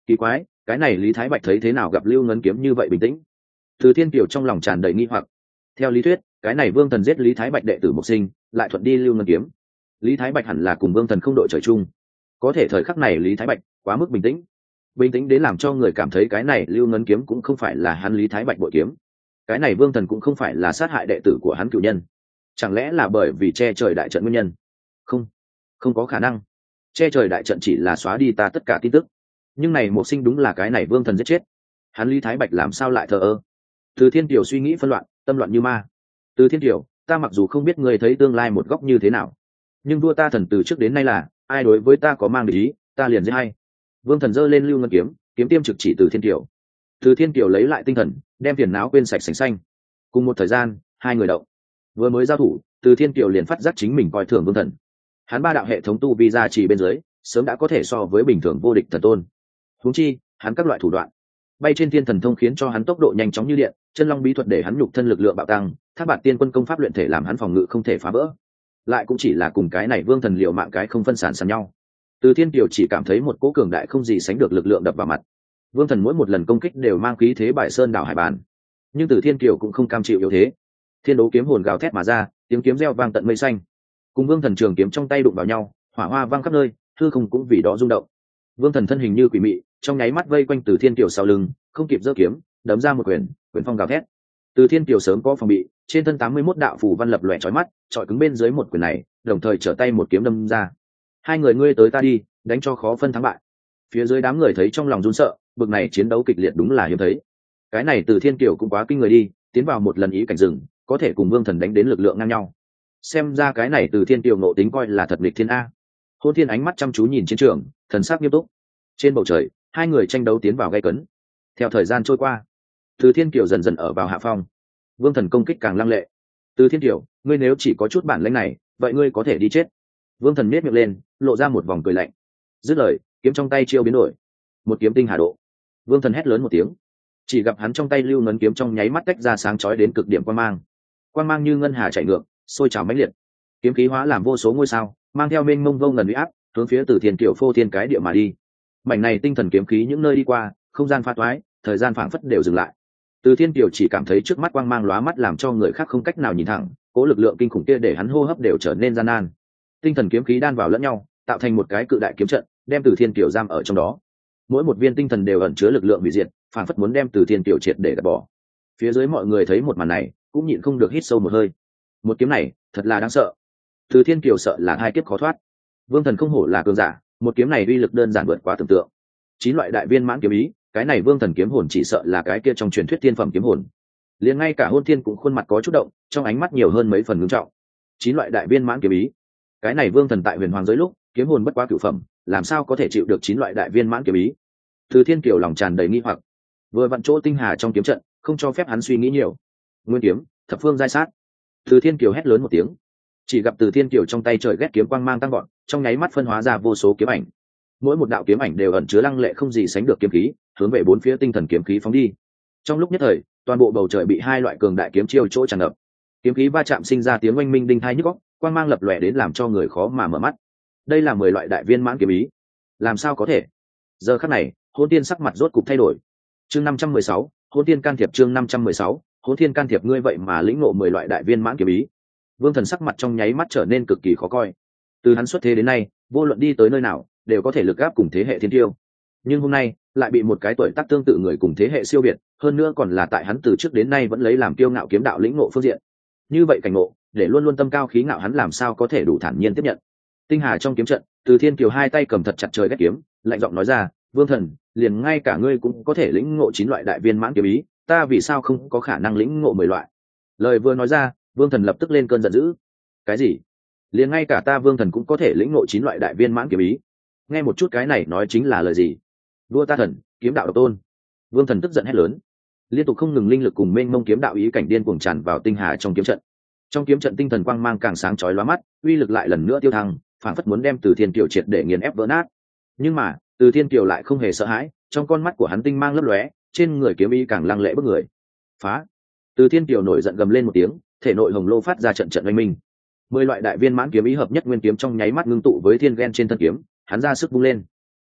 Kỳ quái, cái này Lý Thái Bạch thấy thế nào gặp Lưu Ngân kiếm như vậy bình tĩnh? Từ Thiên Kiều trong lòng tràn đầy nghi hoặc. Theo lý thuyết, cái này Vương Thần giết Lý Thái Bạch đệ tử Mộc Sinh, lại thuận đi Lưu Ngân kiếm. Lý Thái Bạch hẳn là cùng Vương Thần không đội trời chung. Có thể thời khắc này Lý Thái Bạch quá mức bình tĩnh, bình tĩnh đến làm cho người cảm thấy cái này Lưu Ngân kiếm cũng không phải là hắn Lý Thái Bạch bội kiếm, cái này Vương Thần cũng không phải là sát hại đệ tử của hắn cửu nhân. Chẳng lẽ là bởi vì che trời đại trận nguyên nhân? Không, không có khả năng. Che trời đại trận chỉ là xóa đi ta tất cả tin tức, nhưng này Mộc Sinh đúng là cái này Vương Thần giết chết. Hắn Lý Thái Bạch làm sao lại thờ ơ? Từ Thiên Kiều suy nghĩ phân loạn, tâm loạn như ma. Từ Thiên Kiều, ta mặc dù không biết ngươi thấy tương lai một góc như thế nào, nhưng vua ta thần từ trước đến nay là ai đối với ta có mang địch ý, ta liền giết hay. Vương Thần giơ lên Lưu Ngân kiếm, kiếm tiêm trực chỉ Từ Thiên Kiều. Từ Thiên Kiều lấy lại tinh thần, đem phiền não quên sạch sành xanh. Cùng một thời gian, hai người động. Vừa mới giao thủ, Từ Thiên Kiều liền phát giác chính mình coi thường Vương Thần. Hắn ba đạo hệ thống tu vi gia trì bên dưới, sớm đã có thể so với bình thường vô địch thần tôn. Huống chi, hắn các loại thủ đoạn, bay trên thiên thần thông khiến cho hắn tốc độ nhanh chóng như điện, chân long bí thuật để hắn nhục thân lực lượng bạo tăng, tháp bạt tiên quân công pháp luyện thể làm hắn phòng ngự không thể phá vỡ. Lại cũng chỉ là cùng cái này Vương Thần liều mạng cái không phân sản sàn nhau. Từ Thiên Kiều chỉ cảm thấy một cỗ cường đại không gì sánh được lực lượng đập vào mặt. Vương Thần mỗi một lần công kích đều mang khí thế bài sơn đảo hải bàn, nhưng Từ Thiên Kiều cũng không cam chịu yếu thế. Thiên Đấu kiếm hồn gào thét mà ra, tiếng kiếm reo vang tận mây xanh. Cùng Vương Thần trường kiếm trong tay đụng vào nhau, hỏa hoa vang khắp nơi, hư không cũng vì đó rung động. Vương Thần thân hình như quỷ mị, trong nháy mắt vây quanh Từ Thiên Kiều sau lưng, không kịp giơ kiếm, đấm ra một quyền, quyền phong gào thét. Từ Thiên Kiều sớm có phòng bị, trên thân tám mươi mốt đạo phù văn lập lòe chói mắt, chọi cứng bên dưới một quyền này, đồng thời trở tay một kiếm đâm ra. Hai người ngươi tới ta đi, đánh cho khó phân thắng bại. Phía dưới đám người thấy trong lòng run sợ, bực này chiến đấu kịch liệt đúng là hiếm thấy. Cái này Từ Thiên Kiều cũng quá kinh người đi, tiến vào một lần ý cảnh rừng, có thể cùng Vương Thần đánh đến lực lượng ngang nhau. Xem ra cái này Từ Thiên Kiều ngộ tính coi là thật nghịch thiên a. Hôn Thiên ánh mắt chăm chú nhìn chiến trường, thần sắc nghiêm túc. Trên bầu trời, hai người tranh đấu tiến vào gay cấn. Theo thời gian trôi qua, Từ Thiên Kiều dần dần ở vào hạ phong. Vương Thần công kích càng lăng lệ. Từ Thiên Kiều, ngươi nếu chỉ có chút bản lĩnh này, vậy ngươi có thể đi chết. Vương Thần nhếch miệng lên, lộ ra một vòng cười lạnh. Dứt lời, kiếm trong tay chiêu biến đổi, một kiếm tinh hà độ. Vương Thần hét lớn một tiếng, chỉ gặp hắn trong tay Lưu Ngân kiếm trong nháy mắt tách ra sáng chói đến cực điểm quang mang. Quang mang như ngân hà chảy ngược, sôi trào mãnh liệt. Kiếm khí hóa làm vô số ngôi sao, mang theo mênh mông vô ngần uy áp, hướng phía Từ Thiên Kiều phô thiên cái địa mà đi. Mảnh này tinh thần kiếm khí những nơi đi qua, không gian pha toái, thời gian phảng phất đều dừng lại. Từ Thiên Kiều chỉ cảm thấy trước mắt quang mang lóa mắt làm cho người khác không cách nào nhìn thẳng, cố lực lượng kinh khủng kia để hắn hô hấp đều trở nên gian nan. Tinh thần kiếm khí đan vào lẫn nhau, tạo thành một cái cự đại kiếm trận, đem Từ Thiên Kiều giam ở trong đó. Mỗi một viên tinh thần đều ẩn chứa lực lượng hủy diệt, phảng phất muốn đem Từ Thiên Kiều triệt để gạt bỏ. Phía dưới mọi người thấy một màn này, cũng nhịn không được hít sâu một hơi. Một kiếm này, thật là đáng sợ. Từ Thiên Kiều sợ là hai kiếp khó thoát. Vương Thần không hổ là cường giả, một kiếm này uy lực đơn giản vượt quá tưởng tượng. Chín loại đại viên mãn kiếm ý, cái này Vương Thần kiếm hồn chỉ sợ là cái kia trong truyền thuyết tiên phẩm kiếm hồn. Liền ngay cả Hôn Thiên cũng khuôn mặt có chút động, trong ánh mắt nhiều hơn mấy phần ngưng trọng. Chín loại đại viên mãn kiếm ý, cái này Vương Thần tại huyền hoàng giới lúc, kiếm hồn bất quá cửu phẩm, làm sao có thể chịu được chín loại đại viên mãn kiếm ý? Từ Thiên Kiều lòng tràn đầy nghi hoặc, vừa vặn chỗ tinh hà trong kiếm trận, không cho phép hắn suy nghĩ nhiều. Nguyên kiếm, thập phương giai sát. Từ Thiên Kiều hét lớn một tiếng, chỉ gặp Từ Thiên Kiều trong tay trời ghét kiếm quang mang tăng gọn, trong nháy mắt phân hóa ra vô số kiếm ảnh. Mỗi một đạo kiếm ảnh đều ẩn chứa lăng lệ không gì sánh được kiếm khí, hướng về bốn phía tinh thần kiếm khí phóng đi. Trong lúc nhất thời, toàn bộ bầu trời bị hai loại cường đại kiếm chiêu chỗ tràn ngập. Kiếm khí va chạm sinh ra tiếng oanh minh đinh tai nhức óc, quang mang lập lòe đến làm cho người khó mà mở mắt. Đây là mười loại đại viên mãn kiếm ý. Làm sao có thể? Giờ khắc này, Hôn Tiên sắc mặt rốt cục thay đổi. Chương năm trăm mười sáu, Hôn Tiên can thiệp chương năm trăm mười sáu, Hôn Tiên can thiệp ngươi vậy mà lĩnh ngộ mười loại đại viên mãn kiếm ý. Vương Thần sắc mặt trong nháy mắt trở nên cực kỳ khó coi. Từ hắn xuất thế đến nay, vô luận đi tới nơi nào, đều có thể lực áp cùng thế hệ thiên tiêu. Nhưng hôm nay, lại bị một cái tuổi tác tương tự người cùng thế hệ siêu việt, hơn nữa còn là tại hắn từ trước đến nay vẫn lấy làm kiêu ngạo kiếm đạo lĩnh ngộ phương diện. Như vậy cảnh ngộ, để luôn luôn tâm cao khí ngạo hắn làm sao có thể đủ thản nhiên tiếp nhận. Tinh hà trong kiếm trận, Từ Thiên Kiều hai tay cầm thật chặt trời ghét kiếm, lạnh giọng nói ra, Vương Thần, liền ngay cả ngươi cũng có thể lĩnh ngộ chín loại đại viên mãn kiếm ý, ta vì sao không có khả năng lĩnh ngộ mười loại? Lời vừa nói ra, Vương Thần lập tức lên cơn giận dữ. Cái gì? Liền ngay cả ta Vương Thần cũng có thể lĩnh ngộ chín loại đại viên mãn kiếm ý? Nghe một chút cái này nói chính là lời gì? Vua ta thần, kiếm đạo độc tôn. Vương Thần tức giận hét lớn, liên tục không ngừng linh lực cùng mênh mông kiếm đạo ý cảnh điên cuồng tràn vào tinh hà trong kiếm trận. Trong kiếm trận tinh thần quang mang càng sáng chói lóa mắt, uy lực lại lần nữa tiêu thăng, phản phất muốn đem Từ Thiên Kiều triệt để nghiền ép vỡ nát. Nhưng mà, Từ Thiên Kiều lại không hề sợ hãi, trong con mắt của hắn tinh mang lấp lóe, trên người kiếm ý càng lăng lệ bức người. Phá! Từ Thiên Kiều nổi giận gầm lên một tiếng, thể nội hồng lô phát ra trận trận oanh minh. Mười loại đại viên mãn kiếm ý hợp nhất nguyên kiếm trong nháy mắt ngưng tụ với thiên gen trên thân kiếm, hắn ra sức vung lên.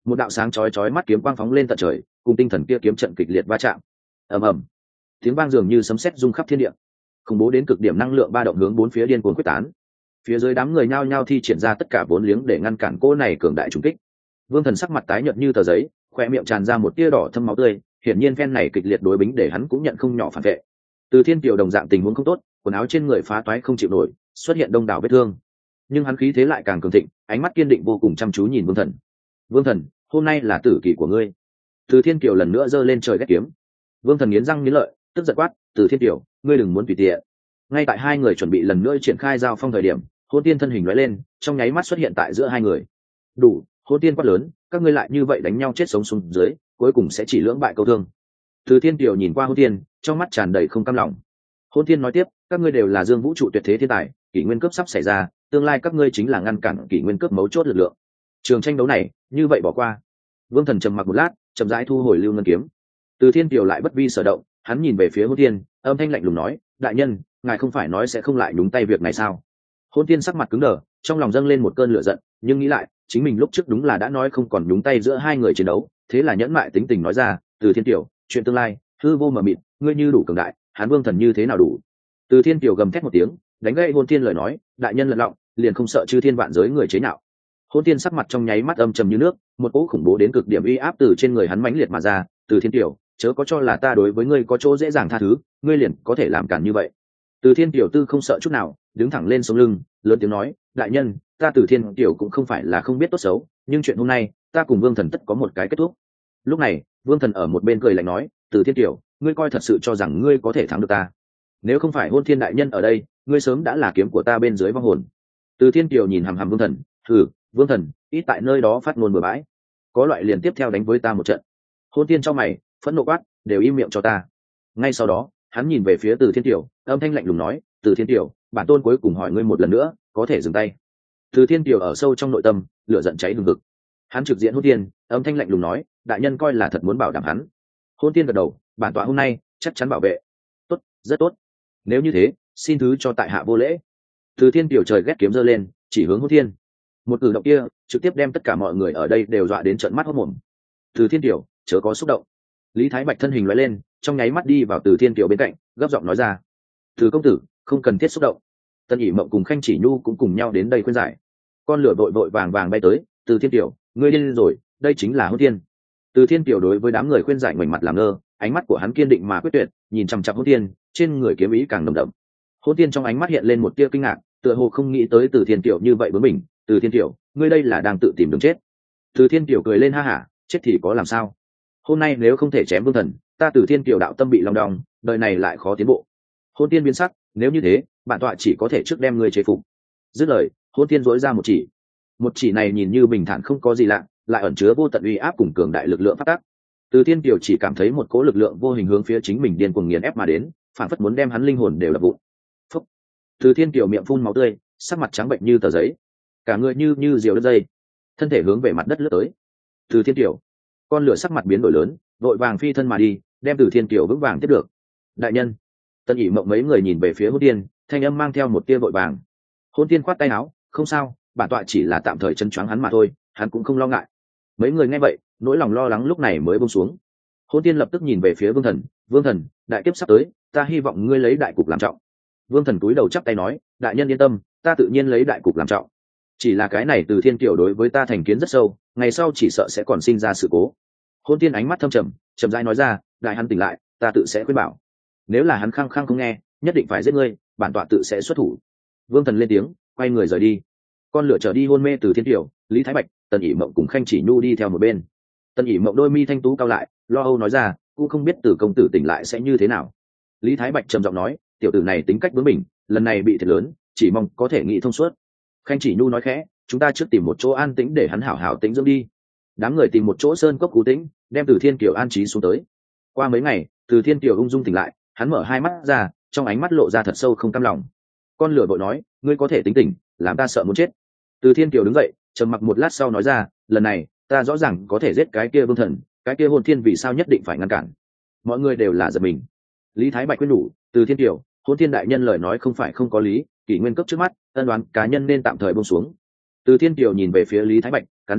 một đạo sáng chói chói mắt kiếm quang phóng lên tận trời, cùng tinh thần kia kiếm trận kịch liệt va chạm. Ầm ầm, tiếng vang dường như sấm sét rung khắp thiên địa, khủng bố đến cực điểm năng lượng ba động hướng bốn phía điên cuồng quyết tán. Phía dưới đám người nhao nhao thi triển ra tất cả vốn liếng để ngăn cản cỗ này cường đại trùng kích. Vương Thần sắc mặt tái nhợt như tờ giấy, khoe miệng tràn ra một tia đỏ thâm máu tươi, hiển nhiên phen này kịch liệt đối bính để hắn cũng nhận không nhỏ phản vệ. Từ Thiên Kiều đồng dạng tình huống không tốt, quần áo trên người phá toái không chịu nổi, xuất hiện đông đảo vết thương. Nhưng hắn khí thế lại càng cường thịnh, ánh mắt kiên định vô cùng chăm chú nhìn Vương Thần. "Vương Thần, hôm nay là tử kỳ của ngươi." Từ Thiên Kiều lần nữa giơ lên trời ghét kiếm. Vương Thần nghiến răng nghiến lợi, tức giận quát, "Từ Thiên Kiều, ngươi đừng muốn tùy tiện." Ngay tại hai người chuẩn bị lần nữa triển khai giao phong thời điểm, Hôn Tiên thân hình lóe lên, trong nháy mắt xuất hiện tại giữa hai người. "Đủ!" Hôn Tiên quát lớn, "các ngươi lại như vậy đánh nhau chết sống xuống dưới, cuối cùng sẽ chỉ lưỡng bại câu thương." Từ Thiên Kiều nhìn qua Hôn Tiên, trong mắt tràn đầy không cam lòng. Hôn Tiên nói tiếp, "Các ngươi đều là Dương Vũ trụ tuyệt thế thiên tài, kỷ nguyên cướp sắp xảy ra, tương lai các ngươi chính là ngăn cản kỷ nguyên cướp mấu chốt lực lượng. Trường tranh đấu này, như vậy bỏ qua." Vương Thần trầm mặc một lát, chậm rãi thu hồi lưu ngân kiếm. Từ Thiên Kiều lại bất vi sở động, hắn nhìn về phía Hôn Tiên, âm thanh lạnh lùng nói, "Đại nhân, ngài không phải nói sẽ không lại nhúng tay việc này sao?" Hôn Tiên sắc mặt cứng đờ, trong lòng dâng lên một cơn lửa giận, nhưng nghĩ lại, chính mình lúc trước đúng là đã nói không còn nhúng tay giữa hai người chiến đấu, thế là nhẫn mại tính tình nói ra, "Từ Thiên Kiều, chuyện tương lai, hư vô mờ mịt, ngươi như đủ cường đại, hắn Vương Thần như thế nào đủ?" Từ Thiên Kiều gầm thét một tiếng, đánh gãy Hôn Tiên lời nói, "Đại nhân lật lọng, liền không sợ chư thiên vạn giới người chế nhạo." Hôn Tiên sắc mặt trong nháy mắt âm trầm như nước, một cỗ khủng bố đến cực điểm uy áp từ trên người hắn mãnh liệt mà ra. "Từ Thiên Kiều, chớ có cho là ta đối với ngươi có chỗ dễ dàng tha thứ, ngươi liền có thể làm cản như vậy." Từ Thiên Kiều tư không sợ chút nào, đứng thẳng lên sống lưng, lớn tiếng nói, "Đại nhân, ta Từ Thiên Kiều cũng không phải là không biết tốt xấu, nhưng chuyện hôm nay, ta cùng Vương Thần tất có một cái kết thúc." Lúc này, Vương Thần ở một bên cười lạnh nói, "Từ Thiên Kiều, ngươi coi thật sự cho rằng ngươi có thể thắng được ta? Nếu không phải Hôn Thiên đại nhân ở đây, ngươi sớm đã là kiếm của ta bên dưới vong hồn." Từ Thiên Kiều nhìn hằm hằm Vương Thần, "Hừ, Vương Thần, ít tại nơi đó phát ngôn bừa bãi, có loại liền tiếp theo đánh với ta một trận." Hôn Tiên trong mày, phẫn nộ quát, "Đều im miệng cho ta." Ngay sau đó, hắn nhìn về phía Từ Thiên Kiều, âm thanh lạnh lùng nói, "Từ Thiên Kiều, bản tôn cuối cùng hỏi ngươi một lần nữa, có thể dừng tay?" Từ Thiên Kiều ở sâu trong nội tâm, lửa giận cháy hừng hực. Hắn trực diện Hôn Tiên, âm thanh lạnh lùng nói, "Đại nhân coi là thật muốn bảo đảm hắn." Hôn Tiên gật đầu, "Bản tọa hôm nay chắc chắn bảo vệ." "Tốt, rất tốt. Nếu như thế, xin thứ cho tại hạ vô lễ." Từ Thiên Kiều trời ghét kiếm giơ lên, chỉ hướng Hôn Tiên. Một cử động kia, trực tiếp đem tất cả mọi người ở đây đều dọa đến trợn mắt hốt mồm. Từ Thiên Kiều, chớ có xúc động. Lý Thái Bạch thân hình lóe lên, trong nháy mắt đi vào Từ Thiên Kiều bên cạnh, gấp giọng nói ra, "Từ công tử, không cần thiết xúc động." Tân ỉ mộng cùng Khanh Chỉ Nhu cũng cùng nhau đến đây khuyên giải. Con lửa vội vội vàng vàng bay tới, "Từ Thiên Kiều, ngươi điên rồi, đây chính là Hôn Tiên." Từ Thiên Kiều đối với đám người khuyên giải ngoảnh mặt làm ngơ, ánh mắt của hắn kiên định mà quyết tuyệt, nhìn chằm chằm Hôn Tiên, trên người kiếm ý càng nồng đậm. Hôn Tiên trong ánh mắt hiện lên một tia kinh ngạc, tựa hồ không nghĩ tới Từ Thiên Kiều như vậy với mình. "Từ Thiên Kiều, ngươi đây là đang tự tìm đường chết." Từ Thiên Kiều cười lên ha hả, "Chết thì có làm sao? Hôm nay nếu không thể chém Vương Thần, ta Từ Thiên Kiều đạo tâm bị lòng đong, đời này lại khó tiến bộ." Hôn Tiên biến sắc, "Nếu như thế, bản tọa chỉ có thể trước đem ngươi chế phục." Dứt lời, Hôn Tiên dối ra một chỉ. Một chỉ này nhìn như bình thản không có gì lạ, lại ẩn chứa vô tận uy áp cùng cường đại lực lượng phát tác. Từ Thiên Kiều chỉ cảm thấy một cỗ lực lượng vô hình hướng phía chính mình điên cuồng nghiền ép mà đến, phản phất muốn đem hắn linh hồn đều đập vụn. Phúc! Từ Thiên Kiều miệng phun máu tươi, sắc mặt trắng bệnh như tờ giấy, cả người như như diều đứt dây, thân thể hướng về mặt đất lướt tới. Từ Thiên Kiều, con lửa sắc mặt biến đổi lớn, vội vàng phi thân mà đi, đem Từ Thiên Kiều vững vàng tiếp được. "Đại nhân." Tân ỉ mộng mấy người nhìn về phía Hôn Tiên, thanh âm mang theo một tia vội vàng. Hôn Tiên khoát tay áo, "Không sao, bản tọa chỉ là tạm thời chân choáng hắn mà thôi, hắn cũng không lo ngại." Mấy người nghe vậy, nỗi lòng lo lắng lúc này mới buông xuống. Hôn Tiên lập tức nhìn về phía Vương Thần, "Vương Thần, đại kiếp sắp tới, ta hy vọng ngươi lấy đại cục làm trọng." Vương Thần cúi đầu chắp tay nói, "Đại nhân yên tâm, ta tự nhiên lấy đại cục làm trọng. Chỉ là cái này Từ Thiên Kiều đối với ta thành kiến rất sâu, ngày sau chỉ sợ sẽ còn sinh ra sự cố." Hôn Tiên ánh mắt thâm trầm, chậm rãi nói ra, "Đại hắn tỉnh lại, ta tự sẽ khuyên bảo. Nếu là hắn khăng khăng không nghe, nhất định phải giết ngươi, bản tọa tự sẽ xuất thủ." Vương Thần lên tiếng, quay người rời đi. Con lửa trở đi hôn mê Từ Thiên Kiều, Lý Thái Bạch, Tần ỉ mộng cùng Khanh Chỉ Nhu đi theo một bên. Tần ỉ mộng đôi mi thanh tú cao lại, lo âu nói ra, "cũng không biết Từ công tử tỉnh lại sẽ như thế nào." Lý Thái Bạch trầm giọng nói, "Tiểu tử này tính cách bướng bỉnh, lần này bị thiệt lớn, chỉ mong có thể nghĩ thông suốt." Khanh Chỉ Nhu nói khẽ, "Chúng ta trước tìm một chỗ an tĩnh để hắn hảo hảo tĩnh dưỡng đi." Đám người tìm một chỗ sơn cốc cú tĩnh, đem Từ Thiên Kiều an trí xuống tới. Qua mấy ngày, Từ Thiên Kiều ung dung tỉnh lại, hắn mở hai mắt ra, trong ánh mắt lộ ra thật sâu không cam lòng. Con lửa vội nói, "Ngươi có thể tính tỉnh, làm ta sợ muốn chết." Từ Thiên Kiều đứng dậy, trầm mặc một lát sau nói ra, "Lần này, ta rõ ràng có thể giết cái kia Vương Thần, cái kia Hôn Thiên vì sao nhất định phải ngăn cản?" Mọi người đều là giật mình. Lý Thái Bạch khuyên nhủ, "Từ Thiên Kiều, Hôn Thiên đại nhân lời nói không phải không có lý, kỷ nguyên cấp trước mắt, ân đoán cá nhân nên tạm thời buông xuống." Từ Thiên Kiều nhìn về phía Lý Thái Bạch, cắn răng,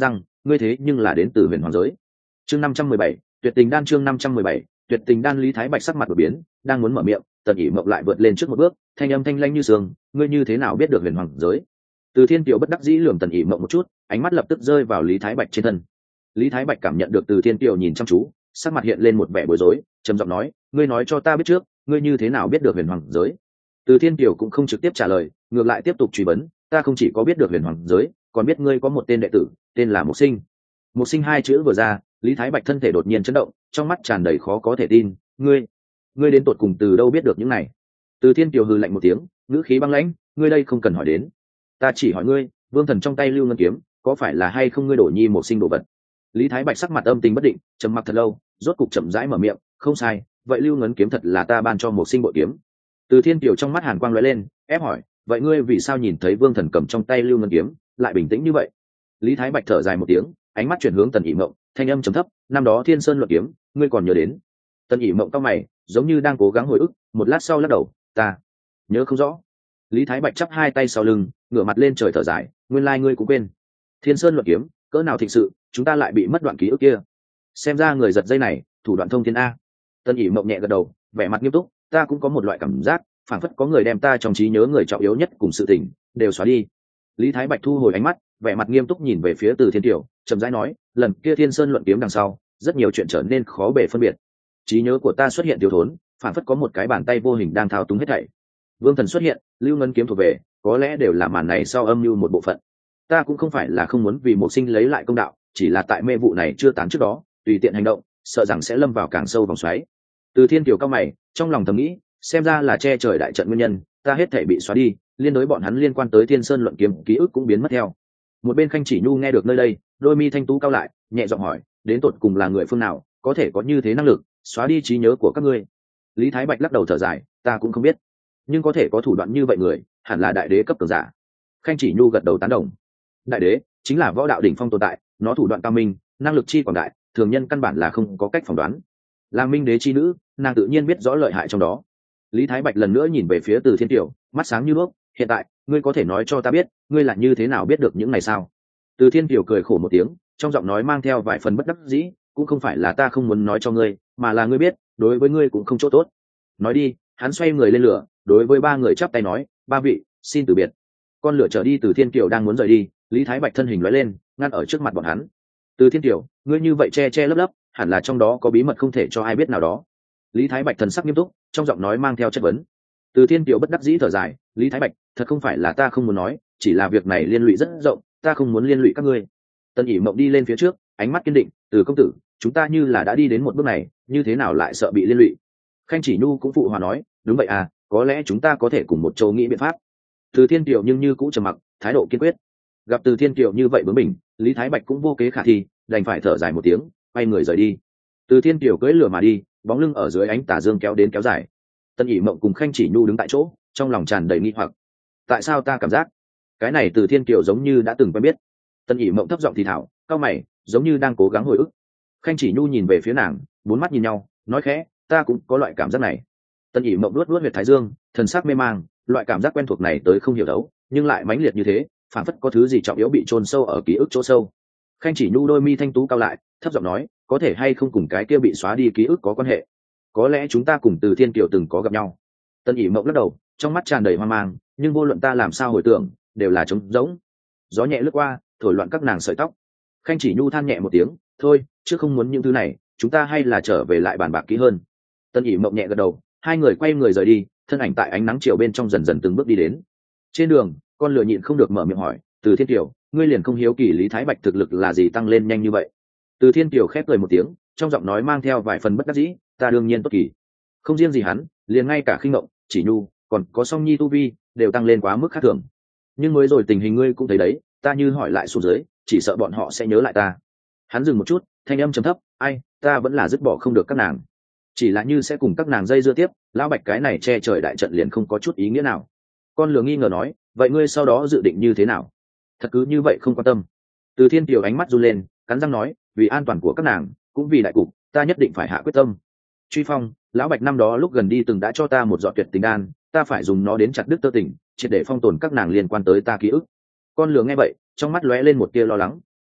ngươi thế nhưng là đến từ huyền hoàng giới. Chương năm trăm mười bảy, tuyệt tình đan. Chương năm trăm mười bảy, tuyệt tình đan. Lý Thái Bạch sắc mặt đổi biến, đang muốn mở miệng, Tần ỉ mộng lại vượt lên trước một bước, thanh âm thanh lanh như sương, ngươi như thế nào biết được huyền hoàng giới? Từ Thiên Kiều bất đắc dĩ lườm Tần ỉ mộng một chút, ánh mắt lập tức rơi vào Lý Thái Bạch trên thân. Lý Thái Bạch cảm nhận được Từ Thiên Kiều nhìn chăm chú, sắc mặt hiện lên một vẻ bối rối, trầm giọng nói, ngươi nói cho ta biết trước, ngươi như thế nào biết được huyền hoàng giới? Từ Thiên Kiều cũng không trực tiếp trả lời, ngược lại tiếp tục truy vấn, ta không chỉ có biết được huyền hoàng giới, còn biết ngươi có một tên đệ tử, tên là Mục Sinh. Mục Sinh hai chữ vừa ra, Lý Thái Bạch thân thể đột nhiên chấn động, trong mắt tràn đầy khó có thể tin, ngươi, ngươi đến tột cùng từ đâu biết được những này? Từ Thiên Kiều hừ lạnh một tiếng, ngữ khí băng lãnh, ngươi đây không cần hỏi đến, ta chỉ hỏi ngươi, vương thần trong tay lưu ngân kiếm, có phải là hay không ngươi đổ nhi Mục Sinh đồ vật? Lý Thái Bạch sắc mặt âm tình bất định, trầm mặc thật lâu, rốt cục chậm rãi mở miệng, không sai, vậy lưu ngân kiếm thật là ta ban cho Mục Sinh bội kiếm. Từ Thiên Kiều trong mắt hàn quang lóe lên, ép hỏi, vậy ngươi vì sao nhìn thấy vương thần cầm trong tay lưu ngân kiếm lại bình tĩnh như vậy? Lý Thái Bạch thở dài một tiếng, ánh mắt chuyển hướng Tần ỉ mộng, thanh âm trầm thấp, năm đó Thiên Sơn luận kiếm, ngươi còn nhớ đến? Tần ỉ mộng cau mày, giống như đang cố gắng hồi ức, một lát sau lắc đầu, ta nhớ không rõ. Lý Thái Bạch chắp hai tay sau lưng, ngửa mặt lên trời thở dài, nguyên lai ngươi cũng quên. Thiên Sơn luận kiếm, cỡ nào thịnh sự, chúng ta lại bị mất đoạn ký ức kia. Xem ra người giật dây này, thủ đoạn thông thiên a. Tần ỉ mộng nhẹ gật đầu, vẻ mặt nghiêm túc, ta cũng có một loại cảm giác, phảng phất có người đem ta trong trí nhớ người trọng yếu nhất cùng sự tình đều xóa đi. Lý Thái Bạch thu hồi ánh mắt, vẻ mặt nghiêm túc nhìn về phía Từ Thiên Kiều, chậm rãi nói, lần kia Thiên Sơn luận kiếm đằng sau, rất nhiều chuyện trở nên khó bề phân biệt. Trí nhớ của ta xuất hiện thiếu thốn, phảng phất có một cái bàn tay vô hình đang thao túng hết thảy. Vương thần xuất hiện, lưu ngân kiếm thuộc về, có lẽ đều là màn này sau âm mưu một bộ phận. Ta cũng không phải là không muốn vì Mục Sinh lấy lại công đạo, chỉ là tại mê vụ này chưa tán trước đó, tùy tiện hành động, sợ rằng sẽ lâm vào càng sâu vòng xoáy. Từ Thiên Kiều cao mày, trong lòng thầm nghĩ, xem ra là che trời đại trận nguyên nhân, ta hết thể bị xóa đi, liên đối bọn hắn liên quan tới Thiên Sơn luận kiếm ký ức cũng biến mất theo. Một bên Khanh Chỉ Nhu nghe được nơi đây, đôi mi thanh tú cao lại, nhẹ giọng hỏi, đến tột cùng là người phương nào, có thể có như thế năng lực xóa đi trí nhớ của các ngươi? Lý Thái Bạch lắc đầu thở dài, ta cũng không biết, nhưng có thể có thủ đoạn như vậy người, hẳn là đại đế cấp cường giả. Khanh Chỉ Nhu gật đầu tán đồng, đại đế chính là võ đạo đỉnh phong tồn tại, nó thủ đoạn cao minh, năng lực chi quảng đại, thường nhân căn bản là không có cách phỏng đoán. Là minh đế chi nữ, nàng tự nhiên biết rõ lợi hại trong đó. Lý Thái Bạch lần nữa nhìn về phía Từ Thiên Kiều, mắt sáng như đuốc, hiện tại ngươi có thể nói cho ta biết, ngươi là như thế nào biết được những này sao? Từ Thiên Kiều cười khổ một tiếng, trong giọng nói mang theo vài phần bất đắc dĩ, cũng không phải là ta không muốn nói cho ngươi, mà là ngươi biết, đối với ngươi cũng không chỗ tốt. Nói đi. Hắn xoay người lên lửa, đối với ba người chắp tay nói, ba vị, xin từ biệt. Con lửa trở đi. Từ Thiên Kiều đang muốn rời đi, Lý Thái Bạch thân hình lóe lên, ngăn ở trước mặt bọn hắn. Từ Thiên Kiều, ngươi như vậy che che lấp lấp, hẳn là trong đó có bí mật không thể cho ai biết nào đó. Lý Thái Bạch thần sắc nghiêm túc, trong giọng nói mang theo chất vấn. Từ Thiên Kiều bất đắc dĩ thở dài, Lý Thái Bạch, thật không phải là ta không muốn nói, chỉ là việc này liên lụy rất rộng, ta không muốn liên lụy các ngươi. Tần ỉ mộng đi lên phía trước, ánh mắt kiên định, Từ công tử, chúng ta như là đã đi đến một bước này, như thế nào lại sợ bị liên lụy? Khanh Chỉ Nhu cũng phụ hòa nói, đúng vậy à, có lẽ chúng ta có thể cùng một châu nghĩ biện pháp. Từ Thiên Kiều nhưng như cũng trầm mặc, thái độ kiên quyết. Gặp Từ Thiên Kiều như vậy bướng bỉnh, Lý Thái Bạch cũng vô kế khả thi, đành phải thở dài một tiếng, quay người rời đi. Từ Thiên Kiều cưỡi lửa mà đi, bóng lưng ở dưới ánh tà dương kéo đến kéo dài. Tân ỉ mộng cùng Khanh Chỉ Nhu đứng tại chỗ, trong lòng tràn đầy nghi hoặc. Tại sao ta cảm giác cái này Từ Thiên Kiều giống như đã từng quen biết? Tân ỉ mộng thấp giọng thì thảo, cao mày, giống như đang cố gắng hồi ức. Khanh Chỉ Nhu nhìn về phía nàng, bốn mắt nhìn nhau, nói khẽ, ta cũng có loại cảm giác này. Tân ỉ mộng luốt luốt huyệt thái dương, thần sắc mê mang, loại cảm giác quen thuộc này tới không hiểu đấu, nhưng lại mãnh liệt như thế, phản phất có thứ gì trọng yếu bị chôn sâu ở ký ức chỗ sâu. Khanh Chỉ Nhu đôi mi thanh tú cao lại, thấp giọng nói, có thể hay không cùng cái kia bị xóa đi ký ức có quan hệ? Có lẽ chúng ta cùng Từ Thiên Kiều từng có gặp nhau. Tân ỉ mộng lắc đầu, trong mắt tràn đầy hoang mang, nhưng vô luận ta làm sao hồi tưởng, đều là trống rỗng. Gió nhẹ lướt qua, thổi loạn các nàng sợi tóc. Khanh Chỉ Nhu than nhẹ một tiếng, thôi, chứ không muốn những thứ này, chúng ta hay là trở về lại bàn bạc kỹ hơn. Tân ỉ mộng nhẹ gật đầu, hai người quay người rời đi, thân ảnh tại ánh nắng chiều bên trong dần dần từng bước đi đến. Trên đường, con lừa nhịn không được mở miệng hỏi, Từ Thiên Kiều, ngươi liền không hiếu kỳ Lý Thái Bạch thực lực là gì tăng lên nhanh như vậy? Từ Thiên Kiều khép cười một tiếng, trong giọng nói mang theo vài phần bất đắc dĩ, ta đương nhiên tốt kỳ. Không riêng gì hắn, liền ngay cả Khinh Ngộng, Chỉ Nhu, còn có Song Nhi tu vi, đều tăng lên quá mức khác thường. Nhưng mới rồi tình hình ngươi cũng thấy đấy, ta như hỏi lại xuống dưới, chỉ sợ bọn họ sẽ nhớ lại ta. Hắn dừng một chút, thanh âm trầm thấp, ai, ta vẫn là dứt bỏ không được các nàng. Chỉ là như sẽ cùng các nàng dây dưa tiếp, lão Bạch cái này che trời đại trận liền không có chút ý nghĩa nào. Con lừa nghi ngờ nói, vậy ngươi sau đó dự định như thế nào? Thật cứ như vậy không quan tâm? Từ Thiên Kiều ánh mắt run lên, cắn răng nói, vì an toàn của các nàng, cũng vì đại cục, ta nhất định phải hạ quyết tâm. Truy Phong, lão Bạch năm đó lúc gần đi từng đã cho ta một giọt tuyệt tình đan, ta phải dùng nó đến chặt đứt tơ tình, triệt để phong tồn các nàng liên quan tới ta ký ức. Con lừa nghe vậy, trong mắt lóe lên một tia lo lắng,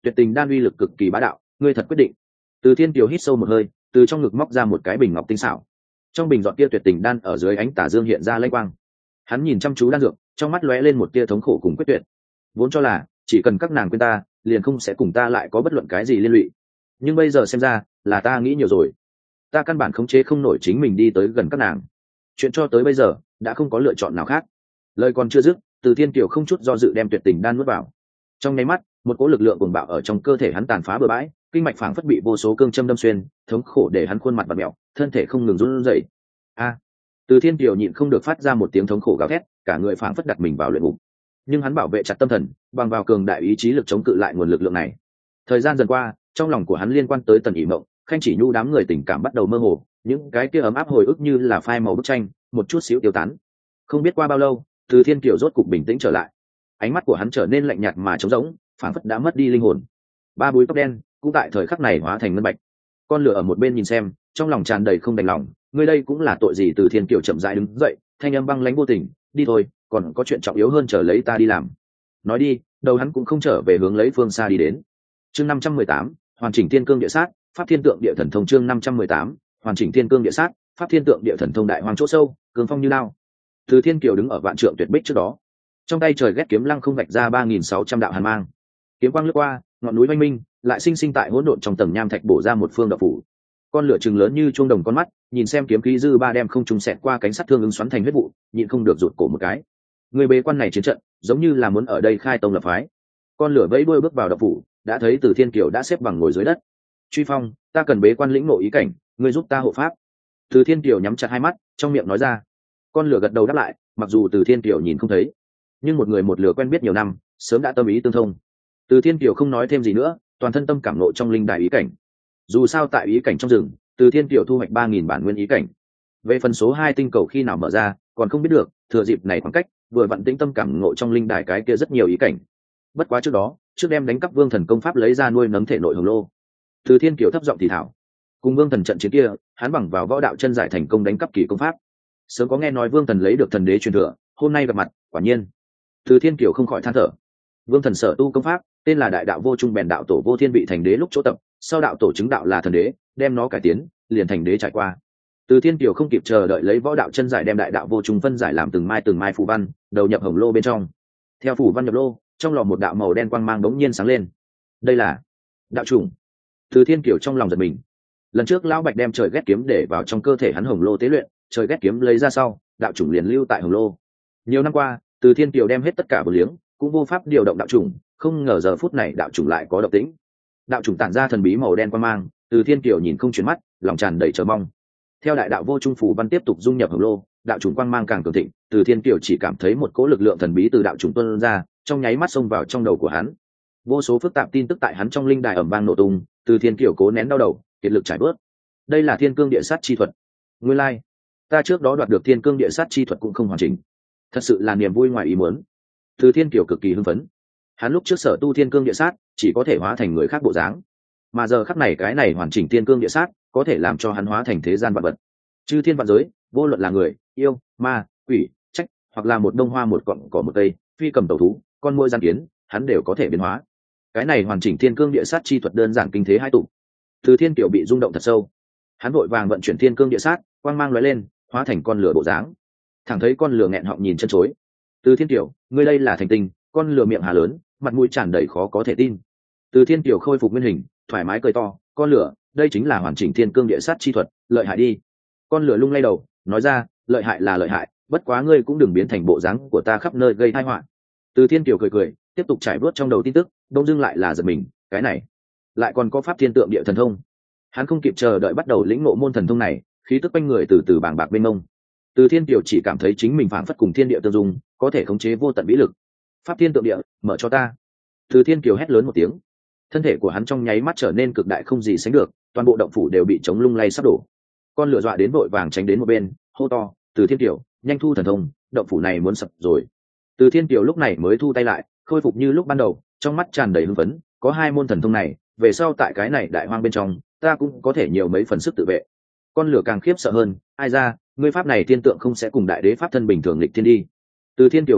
tuyệt tình đan uy lực cực kỳ bá đạo, ngươi thật quyết định. Từ Thiên Kiều hít sâu một hơi, từ trong ngực móc ra một cái bình ngọc tinh xảo. Trong bình giọt kia tuyệt tình đan ở dưới ánh tà dương hiện ra lanh quang. Hắn nhìn chăm chú đan dược, trong mắt lóe lên một tia thống khổ cùng quyết tuyệt. Vốn cho là chỉ cần các nàng quên ta, liền không sẽ cùng ta lại có bất luận cái gì liên lụy. Nhưng bây giờ xem ra, là ta nghĩ nhiều rồi. Ta căn bản khống chế không nổi chính mình đi tới gần các nàng. Chuyện cho tới bây giờ, đã không có lựa chọn nào khác. Lời còn chưa dứt, Từ Thiên Kiều không chút do dự đem tuyệt tình đan nuốt vào. Trong nháy mắt, một cỗ lực lượng cuồng bạo ở trong cơ thể hắn tàn phá bừa bãi, kinh mạch phảng phất bị vô số cương châm đâm xuyên, thống khổ để hắn khuôn mặt vặn mèo, thân thể không ngừng run rẩy. A! Từ Thiên Kiều nhịn không được phát ra một tiếng thống khổ gào thét, cả người phảng phất đặt mình vào luyện ngục. Nhưng hắn bảo vệ chặt tâm thần, bằng vào cường đại ý chí lực chống cự lại nguồn lực lượng này. Thời gian dần qua, trong lòng của hắn liên quan tới Tần ỉ mộng, Khanh Chỉ Nhu đám người tình cảm bắt đầu mơ hồ, những cái kia ấm áp hồi ức như là phai màu bức tranh, một chút xíu tiêu tán. Không biết qua bao lâu, Từ Thiên Kiều rốt cục bình tĩnh trở lại. Ánh mắt của hắn trở nên lạnh nhạt mà trống rỗng, phảng phất đã mất đi linh hồn. Ba búi tóc đen cũng tại thời khắc này hóa thành ngân bạch. Con lửa ở một bên nhìn xem, trong lòng tràn đầy không đành lòng, ngươi đây cũng là tội gì? Từ Thiên Kiều chậm rãi đứng dậy, thanh âm băng lãnh vô tình, đi thôi, còn có chuyện trọng yếu hơn chờ lấy ta đi làm. Nói đi, đầu hắn cũng không trở về hướng lấy phương xa đi đến. Chương năm trăm mười tám, hoàn chỉnh thiên cương địa sát, pháp thiên tượng địa thần thông. Chương năm trăm mười tám, hoàn chỉnh thiên cương địa sát, pháp thiên tượng địa thần thông. Đại hoàng chỗ sâu, cường phong như lao. Từ Thiên Kiều đứng ở vạn trượng tuyệt bích trước đó, trong tay trời ghét kiếm lăng không vạch ra ba nghìn sáu trăm đạo hàn mang, kiếm quang lướt qua, ngọn núi oanh minh, lại sinh sinh tại hỗn độn trong tầng nham thạch bổ ra một phương đạo phủ. Con lửa trừng lớn như chuông đồng con mắt, nhìn xem kiếm khí dư ba đem không trùng xẹt qua cánh sắt thương ứng xoắn thành huyết vụ, nhịn không được rụt cổ một cái. Người bế quan này chiến trận, giống như là muốn ở đây khai tông lập phái. Con lửa vẫy đuôi bước vào đạo phủ, đã thấy Từ Thiên Kiều đã xếp bằng ngồi dưới đất. Truy Phong, ta cần bế quan lĩnh ngộ ý cảnh, ngươi giúp ta hộ pháp. Từ Thiên Kiều nhắm chặt hai mắt, trong miệng nói ra. Con lửa gật đầu đáp lại, mặc dù Từ Thiên Kiều nhìn không thấy, nhưng một người một lửa quen biết nhiều năm, sớm đã tâm ý tương thông. Từ Thiên Kiều không nói thêm gì nữa, toàn thân tâm cảm nộ trong linh đại ý cảnh. Dù sao tại ý cảnh trong rừng, Từ Thiên Kiều thu hoạch ba nghìn bản nguyên ý cảnh. Về phần số hai tinh cầu khi nào mở ra, còn không biết được, thừa dịp này khoảng cách, vừa vặn tĩnh tâm cảm ngộ trong linh đài cái kia rất nhiều ý cảnh. Bất quá trước đó, trước đem đánh cắp Vương Thần công pháp lấy ra nuôi nấng thể nội hồng lô. Từ Thiên Kiều thấp giọng thì thảo, cùng Vương Thần trận chiến kia, hắn bằng vào võ đạo chân giải thành công đánh cắp kỳ công pháp. Sớm có nghe nói Vương Thần lấy được thần đế truyền thừa, hôm nay gặp mặt, quả nhiên. Từ Thiên Kiều không khỏi than thở. Vương Thần sở tu công pháp, tên là Đại Đạo Vô Trung Bèn đạo tổ Vô Thiên vị thành đế lúc chỗ tập, sau đạo tổ chứng đạo là thần đế, đem nó cải tiến, liền thành đế trải qua. Từ Thiên Kiều không kịp chờ đợi lấy võ đạo chân giải đem Đại Đạo Vô Trung phân giải làm từng mai từng mai phù văn, đầu nhập hồng lô bên trong. Theo phù văn nhập lô, trong lò một đạo màu đen quang mang đống nhiên sáng lên. Đây là đạo trùng. Từ Thiên Kiều trong lòng giật mình. Lần trước lão Bạch đem trời ghét kiếm để vào trong cơ thể hắn hồng lô tế luyện, trời ghét kiếm lấy ra sau, đạo trùng liền lưu tại hồng lô. Nhiều năm qua, Từ Thiên Kiều đem hết tất cả bổ liếng, cũng vô pháp điều động đạo trùng, không ngờ giờ phút này đạo trùng lại có động tĩnh. Đạo trùng tản ra thần bí màu đen quang mang, Từ Thiên Kiều nhìn không chuyển mắt, lòng tràn đầy chờ mong. Theo Đại Đạo Vô Trung phù văn tiếp tục dung nhập hồng lô, đạo trùng quang mang càng cường thịnh, Từ Thiên Kiều chỉ cảm thấy một cỗ lực lượng thần bí từ đạo trùng tuôn ra, trong nháy mắt xông vào trong đầu của hắn. Vô số phức tạp tin tức tại hắn trong linh đài ầm vang nổ tung, Từ Thiên Kiều cố nén đau đầu, kiệt lực trải bớt. Đây là Thiên Cương Địa Sát chi thuật. Nguyên lai, like, ta trước đó đoạt được Thiên Cương Địa Sát chi thuật cũng không hoàn chỉnh. Thật sự là niềm vui ngoài ý muốn. Từ Thiên Kiều cực kỳ hưng phấn. Hắn lúc trước sở tu Thiên Cương Địa Sát, chỉ có thể hóa thành người khác bộ dáng, mà giờ khắc này cái này hoàn chỉnh Thiên Cương Địa Sát, có thể làm cho hắn hóa thành thế gian vạn vật. Chư thiên vạn giới, vô luận là người, yêu, ma, quỷ, trách, hoặc là một đông hoa một cọng cỏ một cây, phi cầm tẩu thú, con muỗi gian kiến, hắn đều có thể biến hóa. Cái này hoàn chỉnh Thiên Cương Địa Sát chi thuật đơn giản kinh thế hai tụ. Từ Thiên Kiều bị rung động thật sâu. Hắn vội vàng vận chuyển Thiên Cương Địa Sát, quang mang lóe lên, hóa thành con lửa bộ dáng. Thẳng thấy con lửa nghẹn họng nhìn chân chối. Từ Thiên Kiều, ngươi đây là thành tình? Con lửa miệng hà lớn, mặt mũi tràn đầy khó có thể tin. Từ Thiên Kiều khôi phục nguyên hình, thoải mái cười to, con lửa, đây chính là hoàn chỉnh Thiên Cương Địa Sát chi thuật, lợi hại đi. Con lửa lung lay đầu, nói ra, lợi hại là lợi hại, bất quá ngươi cũng đừng biến thành bộ dáng của ta khắp nơi gây tai họa. Từ Thiên Kiều cười cười, tiếp tục trải vuốt trong đầu tin tức, đông dưng lại là giật mình, cái này lại còn có pháp thiên tượng địa thần thông. Hắn không kịp chờ đợi bắt đầu lĩnh ngộ môn thần thông này, khí tức quanh người từ từ bàng bạc bên mông. Từ Thiên Kiều chỉ cảm thấy chính mình phảng phất cùng thiên địa tương dung, có thể khống chế vô tận vĩ lực. Pháp thiên tượng địa, mở cho ta. Từ Thiên Kiều hét lớn một tiếng. Thân thể của hắn trong nháy mắt trở nên cực đại không gì sánh được, toàn bộ động phủ đều bị chống lung lay sắp đổ. Con lửa dọa đến vội vàng tránh đến một bên, hô to, Từ Thiên Kiều, nhanh thu thần thông, động phủ này muốn sập rồi. Từ Thiên Kiều lúc này mới thu tay lại, khôi phục như lúc ban đầu, trong mắt tràn đầy hưng phấn, có hai môn thần thông này, về sau tại cái này đại hoang bên trong, ta cũng có thể nhiều mấy phần sức tự vệ. Con lửa càng khiếp sợ hơn, ai ra, ngươi pháp này thiên tượng không sẽ cùng đại đế pháp thân bình thường lịch thiên đi. Từ Thiên Kiều gật đầu,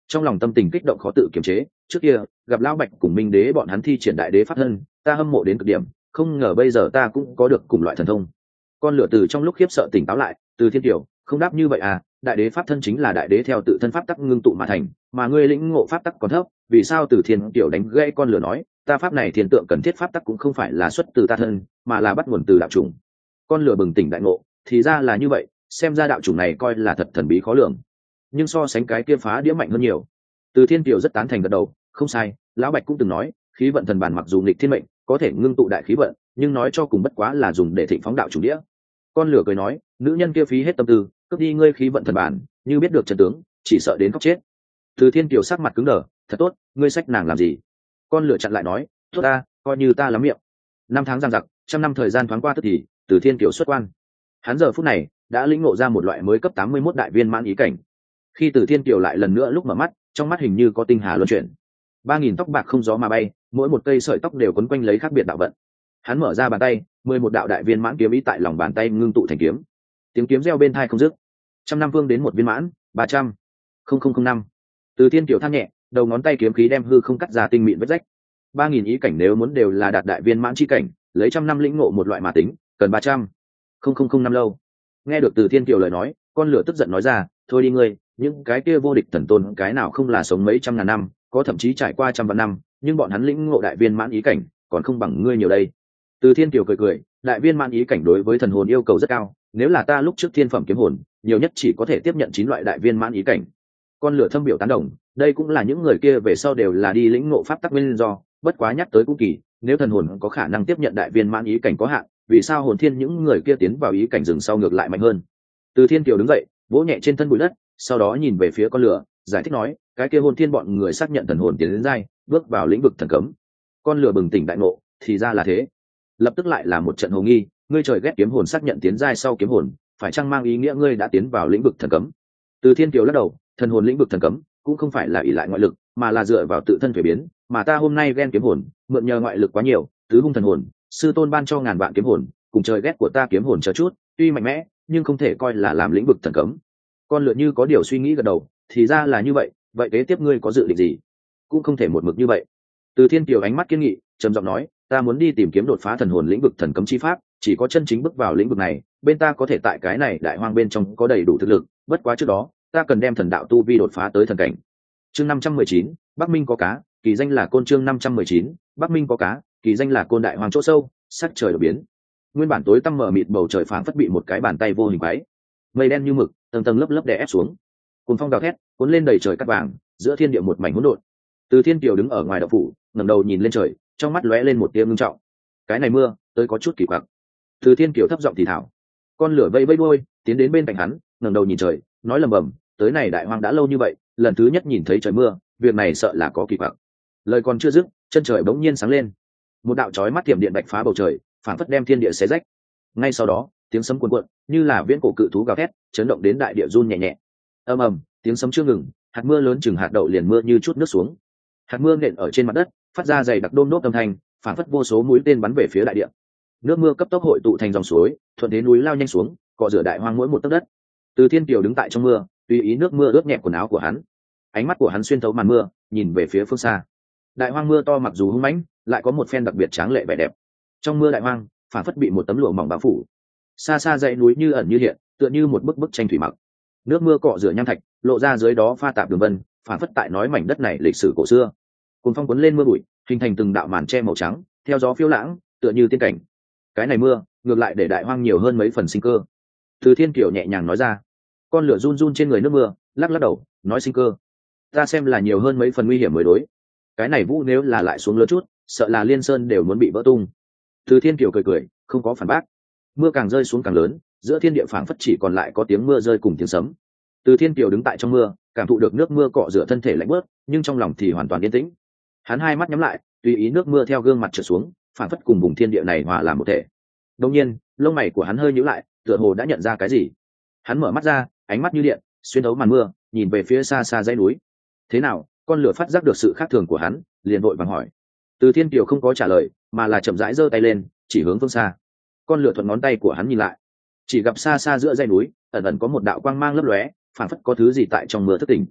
trong lòng tâm tình kích động khó tự kiềm chế. Trước kia gặp lão bạch cùng minh đế bọn hắn thi triển đại đế pháp thân, ta hâm mộ đến cực điểm, không ngờ bây giờ ta cũng có được cùng loại thần thông. Con lửa từ trong lúc khiếp sợ tỉnh táo lại. Từ Thiên Kiều, không đáp như vậy à, đại đế pháp thân chính là đại đế theo tự thân pháp tắc ngưng tụ mà thành, mà ngươi lĩnh ngộ pháp tắc còn thấp, vì sao? Từ Thiên Kiều đánh gãy con lửa nói, ta pháp này thiên tượng cần thiết pháp tắc cũng không phải là xuất từ ta thân, mà là bắt nguồn từ đạo chủng. Con lửa bừng tỉnh đại ngộ, thì ra là như vậy, xem ra đạo chủng này coi là thật thần bí khó lường, nhưng so sánh cái kia phá đĩa mạnh hơn nhiều. Từ Thiên Kiều rất tán thành gật đầu, không sai, lão bạch cũng từng nói, khí vận thần bản mặc dù nghịch thiên mệnh, có thể ngưng tụ đại khí vận, nhưng nói cho cùng bất quá là dùng để thịnh phóng đạo chủng đĩa. Con lửa cười nói, nữ nhân kia phí hết tâm tư cướp đi ngươi khí vận thần bản, như biết được trận tướng chỉ sợ đến khóc chết. Từ Thiên Kiều sắc mặt cứng đờ, thật tốt, ngươi sách nàng làm gì? Con lửa chặn lại nói, tốt ta, coi như ta lắm miệng. Năm tháng giang giặc, trăm năm thời gian thoáng qua tức thì Từ Thiên Kiều xuất quan. Hắn giờ phút này đã lĩnh ngộ ra một loại mới cấp tám mươi mốt đại viên mãn ý cảnh. Khi Từ Thiên Kiều lại lần nữa lúc mở mắt, trong mắt hình như có tinh hà luân chuyển, ba nghìn tóc bạc không gió mà bay, mỗi một cây sợi tóc đều quấn quanh lấy khác biệt đạo vận. Hắn mở ra bàn tay, mười một đạo đại viên mãn kiếm ý tại lòng bàn tay ngưng tụ thành kiếm, tiếng kiếm reo bên tai không dứt. Trăm năm vương đến một viên mãn, ba trăm không không không năm. Từ Thiên Kiều than nhẹ, đầu ngón tay kiếm khí đem hư không cắt ra tinh mịn vết rách. Ba nghìn ý cảnh nếu muốn đều là đạt đại viên mãn chi cảnh, lấy trăm năm lĩnh ngộ một loại mà tính, cần ba trăm không không không năm lâu. Nghe được Từ Thiên Kiều lời nói, con lửa tức giận nói ra, thôi đi ngươi, những cái kia vô địch thần tôn cái nào không là sống mấy trăm ngàn năm, có thậm chí trải qua trăm vạn năm, nhưng bọn hắn lĩnh ngộ đại viên mãn ý cảnh còn không bằng ngươi nhiều đây. Từ Thiên Kiều cười cười, đại viên mãn ý cảnh đối với thần hồn yêu cầu rất cao, nếu là ta lúc trước thiên phẩm kiếm hồn, nhiều nhất chỉ có thể tiếp nhận chín loại đại viên mãn ý cảnh. Con lửa thâm biểu tán đồng, đây cũng là những người kia về sau đều là đi lĩnh ngộ pháp tắc nguyên do, bất quá nhắc tới cũng kỳ, nếu thần hồn có khả năng tiếp nhận đại viên mãn ý cảnh có hạn, vì sao hồn thiên những người kia tiến vào ý cảnh rừng sau ngược lại mạnh hơn? Từ Thiên Kiều đứng dậy, vỗ nhẹ trên thân bụi đất, sau đó nhìn về phía con lửa, giải thích nói, cái kia hồn thiên bọn người xác nhận thần hồn tiến đến giai, bước vào lĩnh vực thần cấm. Con lửa bừng tỉnh đại ngộ, thì ra là thế. Lập tức lại là một trận hồ nghi, ngươi trời ghét kiếm hồn xác nhận tiến giai sau kiếm hồn, phải chăng mang ý nghĩa ngươi đã tiến vào lĩnh vực thần cấm? Từ Thiên Kiều lắc đầu, thần hồn lĩnh vực thần cấm cũng không phải là ỷ lại ngoại lực, mà là dựa vào tự thân thuế biến, mà ta hôm nay ghen kiếm hồn, mượn nhờ ngoại lực quá nhiều, tứ hung thần hồn, sư tôn ban cho ngàn vạn kiếm hồn, cùng trời ghét của ta kiếm hồn chờ chút, tuy mạnh mẽ, nhưng không thể coi là làm lĩnh vực thần cấm. Con lựa như có điều suy nghĩ gật đầu, thì ra là như vậy, vậy kế tiếp ngươi có dự định gì? Cũng không thể một mực như vậy. Từ Thiên Kiều ánh mắt kiên nghị, trầm giọng nói, ta muốn đi tìm kiếm đột phá thần hồn lĩnh vực thần cấm chi pháp, chỉ có chân chính bước vào lĩnh vực này, bên ta có thể tại cái này đại hoang bên trong có đầy đủ thực lực, bất quá trước đó, ta cần đem thần đạo tu vi đột phá tới thần cảnh. Chương năm trăm mười chín, Bắc Minh có cá, kỳ danh là Côn. Chương năm trăm mười chín, Bắc Minh có cá, kỳ danh là Côn. Đại hoang chỗ sâu, sắc trời đột biến. Nguyên bản tối tăm mờ mịt bầu trời phảng phất bị một cái bàn tay vô hình quái, mây đen như mực, tầng tầng lớp lớp đè ép xuống. Cuồng phong gào thét, cuốn lên đầy trời cát vàng, giữa thiên địa một mảnh hỗn độn. Từ Thiên Kiều đứng ở ngoài đạo phủ, ngẩng đầu nhìn lên trời, trong mắt lóe lên một tia ngưng trọng. Cái này mưa, tới có chút kỳ quặc. Từ Thiên Kiều thấp giọng thì thảo. Con lửa vây vây đuôi, tiến đến bên cạnh hắn, ngẩng đầu nhìn trời, nói lầm bầm, tới này đại hoang đã lâu như vậy, lần thứ nhất nhìn thấy trời mưa, việc này sợ là có kỳ quặc. Lời còn chưa dứt, chân trời bỗng nhiên sáng lên, một đạo chói mắt tiệm điện bạch phá bầu trời, phảng phất đem thiên địa xé rách. Ngay sau đó, tiếng sấm cuồn cuộn, như là viễn cổ cự thú gào thét, chấn động đến đại địa run nhẹ nhẹ. Ầm ầm, tiếng sấm chưa ngừng, hạt mưa lớn chừng hạt đậu liền mưa như chút nước xuống. Hạt mưa nện ở trên mặt đất, phát ra dày đặc đôm đốp âm thanh, phảng phất vô số mũi tên bắn về phía đại địa. Nước mưa cấp tốc hội tụ thành dòng suối, thuận thế núi lao nhanh xuống, cọ rửa đại hoang mỗi một tấc đất. Từ Thiên Kiều đứng tại trong mưa, tùy ý nước mưa ướt nhẹ quần áo của hắn. Ánh mắt của hắn xuyên thấu màn mưa, nhìn về phía phương xa. Đại hoang mưa to mặc dù hung mãnh, lại có một phen đặc biệt tráng lệ vẻ đẹp. Trong mưa đại hoang, phảng phất bị một tấm lụa mỏng bao phủ. Xa xa dãy núi như ẩn như hiện, tựa như một bức bức tranh thủy mặc. Nước mưa cọ rửa nham thạch, lộ ra dưới đó pha tạp đường vân, phảng phất tại nói mảnh đất này lịch sử cổ xưa. Cuồng phong cuốn lên mưa bụi, hình thành từng đạo màn che màu trắng, theo gió phiêu lãng, tựa như tiên cảnh. Cái này mưa, ngược lại để đại hoang nhiều hơn mấy phần sinh cơ. Từ Thiên Kiều nhẹ nhàng nói ra. Con lửa run run trên người nước mưa, lắc lắc đầu, nói sinh cơ. Ta xem là nhiều hơn mấy phần nguy hiểm mới đối. Cái này vũ nếu là lại xuống lớn chút, sợ là liên sơn đều muốn bị vỡ tung. Từ Thiên Kiều cười cười, không có phản bác. Mưa càng rơi xuống càng lớn, giữa thiên địa phảng phất chỉ còn lại có tiếng mưa rơi cùng tiếng sấm. Từ Thiên Kiều đứng tại trong mưa, cảm thụ được nước mưa cọ rửa thân thể lạnh bớt, nhưng trong lòng thì hoàn toàn yên tĩnh. Hắn hai mắt nhắm lại, tùy ý nước mưa theo gương mặt trượt xuống, phảng phất cùng vùng thiên địa này hòa làm một thể. Đột nhiên, lông mày của hắn hơi nhíu lại, tựa hồ đã nhận ra cái gì. Hắn mở mắt ra, ánh mắt như điện, xuyên thấu màn mưa, nhìn về phía xa xa dãy núi. Thế nào? Con lửa phát giác được sự khác thường của hắn, liền vội vàng hỏi. Từ Thiên Kiều không có trả lời, mà là chậm rãi giơ tay lên, chỉ hướng phương xa. Con lửa thuận ngón tay của hắn nhìn lại, chỉ gặp xa xa giữa dãy núi, ẩn ẩn có một đạo quang mang lấp lóe, phảng phất có thứ gì tại trong mưa thức tỉnh.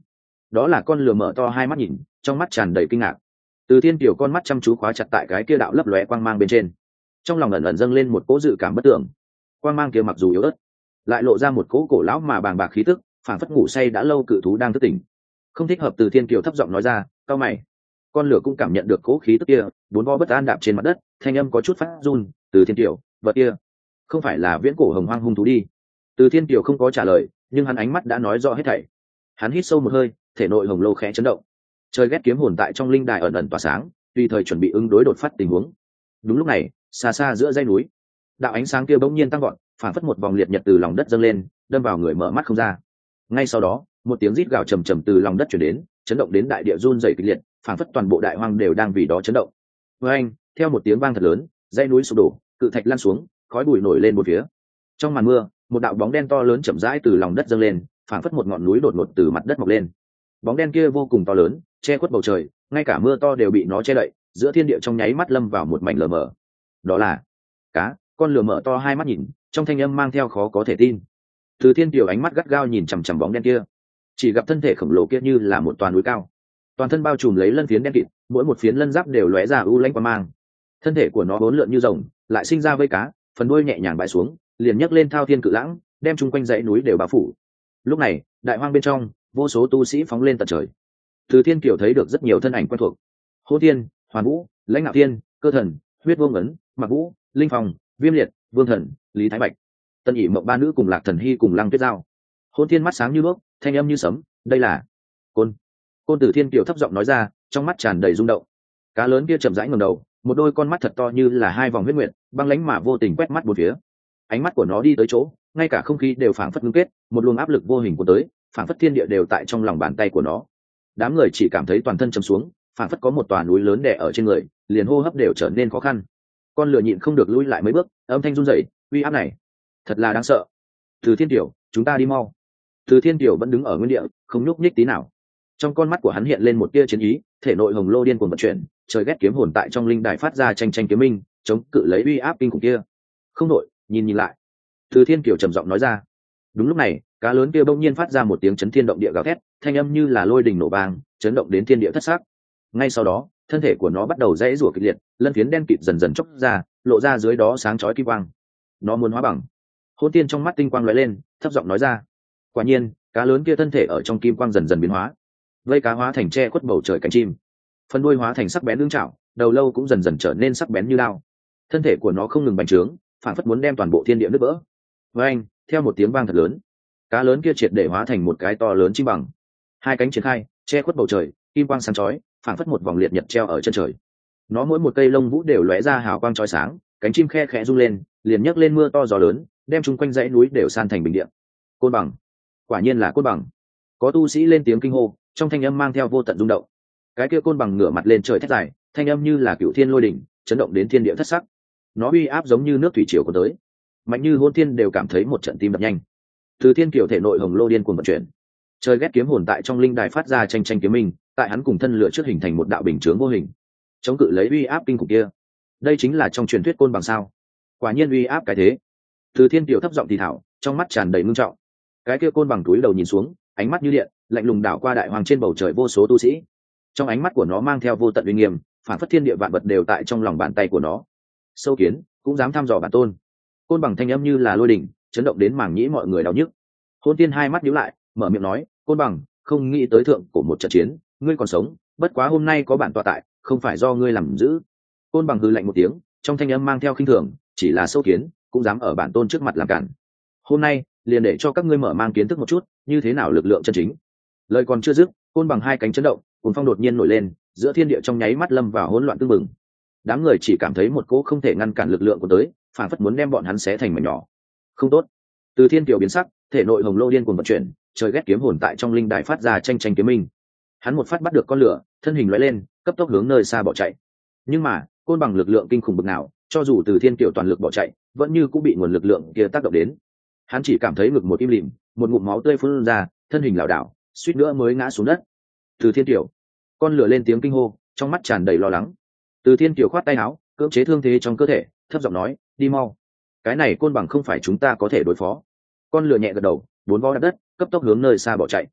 đó là con lừa mở to hai mắt nhìn, trong mắt tràn đầy kinh ngạc. Từ Thiên Kiều con mắt chăm chú khóa chặt tại cái kia đạo lấp lóe quang mang bên trên, trong lòng ẩn ẩn dâng lên một cỗ dự cảm bất tưởng. Quang mang kia mặc dù yếu ớt, lại lộ ra một cỗ cổ lão mà bàng bạc khí tức, phảng phất ngủ say đã lâu cự thú đang thức tỉnh. Không thích hợp. Từ Thiên Kiều thấp giọng nói ra, cao mày. Con lửa cũng cảm nhận được cỗ khí tức kia, bốn vo bất an đạp trên mặt đất, thanh âm có chút phát run. Từ Thiên Kiều, vật kia không phải là viễn cổ hồng hoang hung thú đi? Từ Thiên Kiều không có trả lời, nhưng hắn ánh mắt đã nói rõ hết thảy. Hắn hít sâu một hơi, thể nội hồng lô khẽ chấn động. Trời ghét kiếm hồn tại trong linh đài ẩn ẩn tỏa sáng, tùy thời chuẩn bị ứng đối đột phát tình huống. Đúng lúc này, xa xa giữa dãy núi, đạo ánh sáng kia bỗng nhiên tăng vọt, phản phất một vòng liệt nhật từ lòng đất dâng lên, đâm vào người mở mắt không ra. Ngay sau đó, một tiếng rít gào trầm trầm từ lòng đất truyền đến, chấn động đến đại địa run rẩy kịch liệt, phản phất toàn bộ đại hoang đều đang vì đó chấn động. Với anh, theo một tiếng vang thật lớn, dãy núi sụp đổ, cự thạch lăn xuống, khói bụi nổi lên một phía. Trong màn mưa, một đạo bóng đen to lớn chậm rãi từ lòng đất dâng lên, phản phất một ngọn núi đột ngột từ mặt đất mọc lên. Bóng đen kia vô cùng to lớn, che khuất bầu trời, ngay cả mưa to đều bị nó che đậy, giữa thiên địa trong nháy mắt lâm vào một mảnh lờ mờ. Đó là cá. Con lừa mở to hai mắt nhìn, trong thanh âm mang theo khó có thể tin. Từ Thiên Kiều ánh mắt gắt gao nhìn chằm chằm bóng đen kia, chỉ gặp thân thể khổng lồ kia như là một toàn núi cao, toàn thân bao trùm lấy lân phiến đen kịt, mỗi một phiến lân giáp đều lóe ra u lãnh quang mang. Thân thể của nó bốn lượn như rồng, lại sinh ra vây cá, phần đuôi nhẹ nhàng bãi xuống, liền nhấc lên thao thiên cự lãng, đem chung quanh dãy núi đều bao phủ. Lúc này, đại hoang bên trong, vô số tu sĩ phóng lên tận trời. Từ Thiên Kiều thấy được rất nhiều thân ảnh quen thuộc: Hô Thiên, Hoàn Vũ, Lãnh Ngạo Thiên, Cơ Thần, Huyết Vô Ngấn, Mặc Vũ, Linh Phong, Viêm Liệt, Vương Thần, Lý Thái Bạch, Tân ỉ mộng ba nữ cùng Lạc Thần Hy cùng Lăng Tuyết Giao. Hôn Thiên mắt sáng như đuốc, thanh âm như sấm, đây là côn. Côn. Từ Thiên Kiều thấp giọng nói ra, trong mắt tràn đầy rung động. Cá lớn kia chậm rãi ngẩng đầu, một đôi con mắt thật to như là hai vòng huyết nguyệt, băng lãnh mà vô tình quét mắt bốn phía. Ánh mắt của nó đi tới chỗ, ngay cả không khí đều phảng phất ngưng kết, một luồng áp lực vô hình của tới, phảng phất thiên địa đều tại trong lòng bàn tay của nó. Đám người chỉ cảm thấy toàn thân trầm xuống, phảng phất có một tòa núi lớn đè ở trên người, liền hô hấp đều trở nên khó khăn. Con lừa nhịn không được lùi lại mấy bước, âm thanh run rẩy, uy áp này thật là đáng sợ. Từ Thiên Kiều, chúng ta đi mau. Từ Thiên Kiều vẫn đứng ở nguyên địa, không nhúc nhích tí nào. Trong con mắt của hắn hiện lên một tia chiến ý, thể nội hồng lô điên cuồng vận chuyển, trời ghét kiếm hồn tại trong linh đài phát ra tranh tranh kiếm minh, chống cự lấy uy áp kinh khủng kia. Không nội, nhìn nhìn lại. Từ Thiên Kiều trầm giọng nói ra. Đúng lúc này, cá lớn kia bỗng nhiên phát ra một tiếng chấn thiên động địa gào thét, thanh âm như là lôi đình nổ vang, chấn động đến thiên địa thất sắc. Ngay sau đó, thân thể của nó bắt đầu rẽ rủa kịch liệt, lân phiến đen kịt dần dần chốc ra, lộ ra dưới đó sáng chói kim quang. Nó muốn hóa bằng. Hôn Tiên trong mắt tinh quang lóe lên, thấp giọng nói ra. Quả nhiên, cá lớn kia thân thể ở trong kim quang dần dần biến hóa, vây cá hóa thành tre khuất bầu trời cánh chim, phần đuôi hóa thành sắc bén lưỡng chảo, đầu lâu cũng dần dần trở nên sắc bén như đao. Thân thể của nó không ngừng bành trướng, phản phất muốn đem toàn bộ thiên địa nứt vỡ. Với anh, theo một tiếng vang thật lớn, cá lớn kia triệt để hóa thành một cái to lớn chim bằng, hai cánh triển khai, che khuất bầu trời, kim quang sáng chói, phản phất một vòng liệt nhật treo ở chân trời. Nó mỗi một cây lông vũ đều lóe ra hào quang chói sáng, cánh chim khe khẽ rung lên, liền nhấc lên mưa to gió lớn, đem chung quanh dãy núi đều san thành bình địa. Côn bằng, quả nhiên là côn bằng. Có tu sĩ lên tiếng kinh hô, trong thanh âm mang theo vô tận rung động. Cái kia côn bằng ngửa mặt lên trời thét dài, thanh âm như là cựu thiên lôi đỉnh, chấn động đến thiên địa thất sắc. Nó uy áp giống như nước thủy triều của tới, mạnh như hôn thiên đều cảm thấy một trận tim đập nhanh. Từ Thiên Kiều thể nội hồng lô điên cuồng vận chuyển, trời ghét kiếm hồn tại trong linh đài phát ra tranh tranh kiếm minh, tại hắn cùng thân lửa trước hình thành một đạo bình chướng vô hình, chống cự lấy uy áp kinh khủng kia. Đây chính là trong truyền thuyết côn bằng sao? Quả nhiên uy áp cái thế. Từ Thiên Kiều thấp giọng thì thảo, trong mắt tràn đầy ngưng trọng. Cái kia côn bằng túi đầu nhìn xuống, ánh mắt như điện, lạnh lùng đảo qua đại hoàng trên bầu trời vô số tu sĩ. Trong ánh mắt của nó mang theo vô tận uy nghiêm, phản phất thiên địa vạn vật đều tại trong lòng bàn tay của nó. Sâu kiến cũng dám thăm dò bản tôn. Côn bằng thanh âm như là lôi đỉnh, chấn động đến màng nhĩ mọi người đau nhức. Hôn Tiên hai mắt nhíu lại, mở miệng nói, côn bằng, không nghĩ tới thượng của một trận chiến, ngươi còn sống, bất quá hôm nay có bản tọa tại, không phải do ngươi làm giữ. Côn bằng hừ lạnh một tiếng, trong thanh âm mang theo khinh thường, chỉ là sâu kiến cũng dám ở bản tôn trước mặt làm cản. Hôm nay liền để cho các ngươi mở mang kiến thức một chút, như thế nào lực lượng chân chính. Lời còn chưa dứt, côn bằng hai cánh chấn động, cuồng phong đột nhiên nổi lên, giữa thiên địa trong nháy mắt lâm vào hỗn loạn tương mừng. Đám người chỉ cảm thấy một cỗ không thể ngăn cản lực lượng của tới, phản phất muốn đem bọn hắn xé thành mảnh nhỏ. Không tốt. Từ Thiên Kiều biến sắc, thể nội hồng lô điên cuồng vận chuyển, trời ghét kiếm hồn tại trong linh đài phát ra tranh tranh kiếm minh. Hắn một phát bắt được con lửa, thân hình lóe lên, cấp tốc hướng nơi xa bỏ chạy. Nhưng mà, côn bằng lực lượng kinh khủng bực nào, cho dù Từ Thiên Kiều toàn lực bỏ chạy, vẫn như cũng bị nguồn lực lượng kia tác động đến. Hắn chỉ cảm thấy ngực một im lìm, một ngụm máu tươi phun ra, thân hình lảo đảo, suýt nữa mới ngã xuống đất. Từ Thiên Kiều, con lửa lên tiếng kinh hô, trong mắt tràn đầy lo lắng. Từ Thiên Kiều khoát tay áo, cưỡng chế thương thế trong cơ thể, thấp giọng nói, đi mau. Cái này côn bằng không phải chúng ta có thể đối phó. Con lửa nhẹ gật đầu, bốn vó đạp đất, cấp tốc hướng nơi xa bỏ chạy.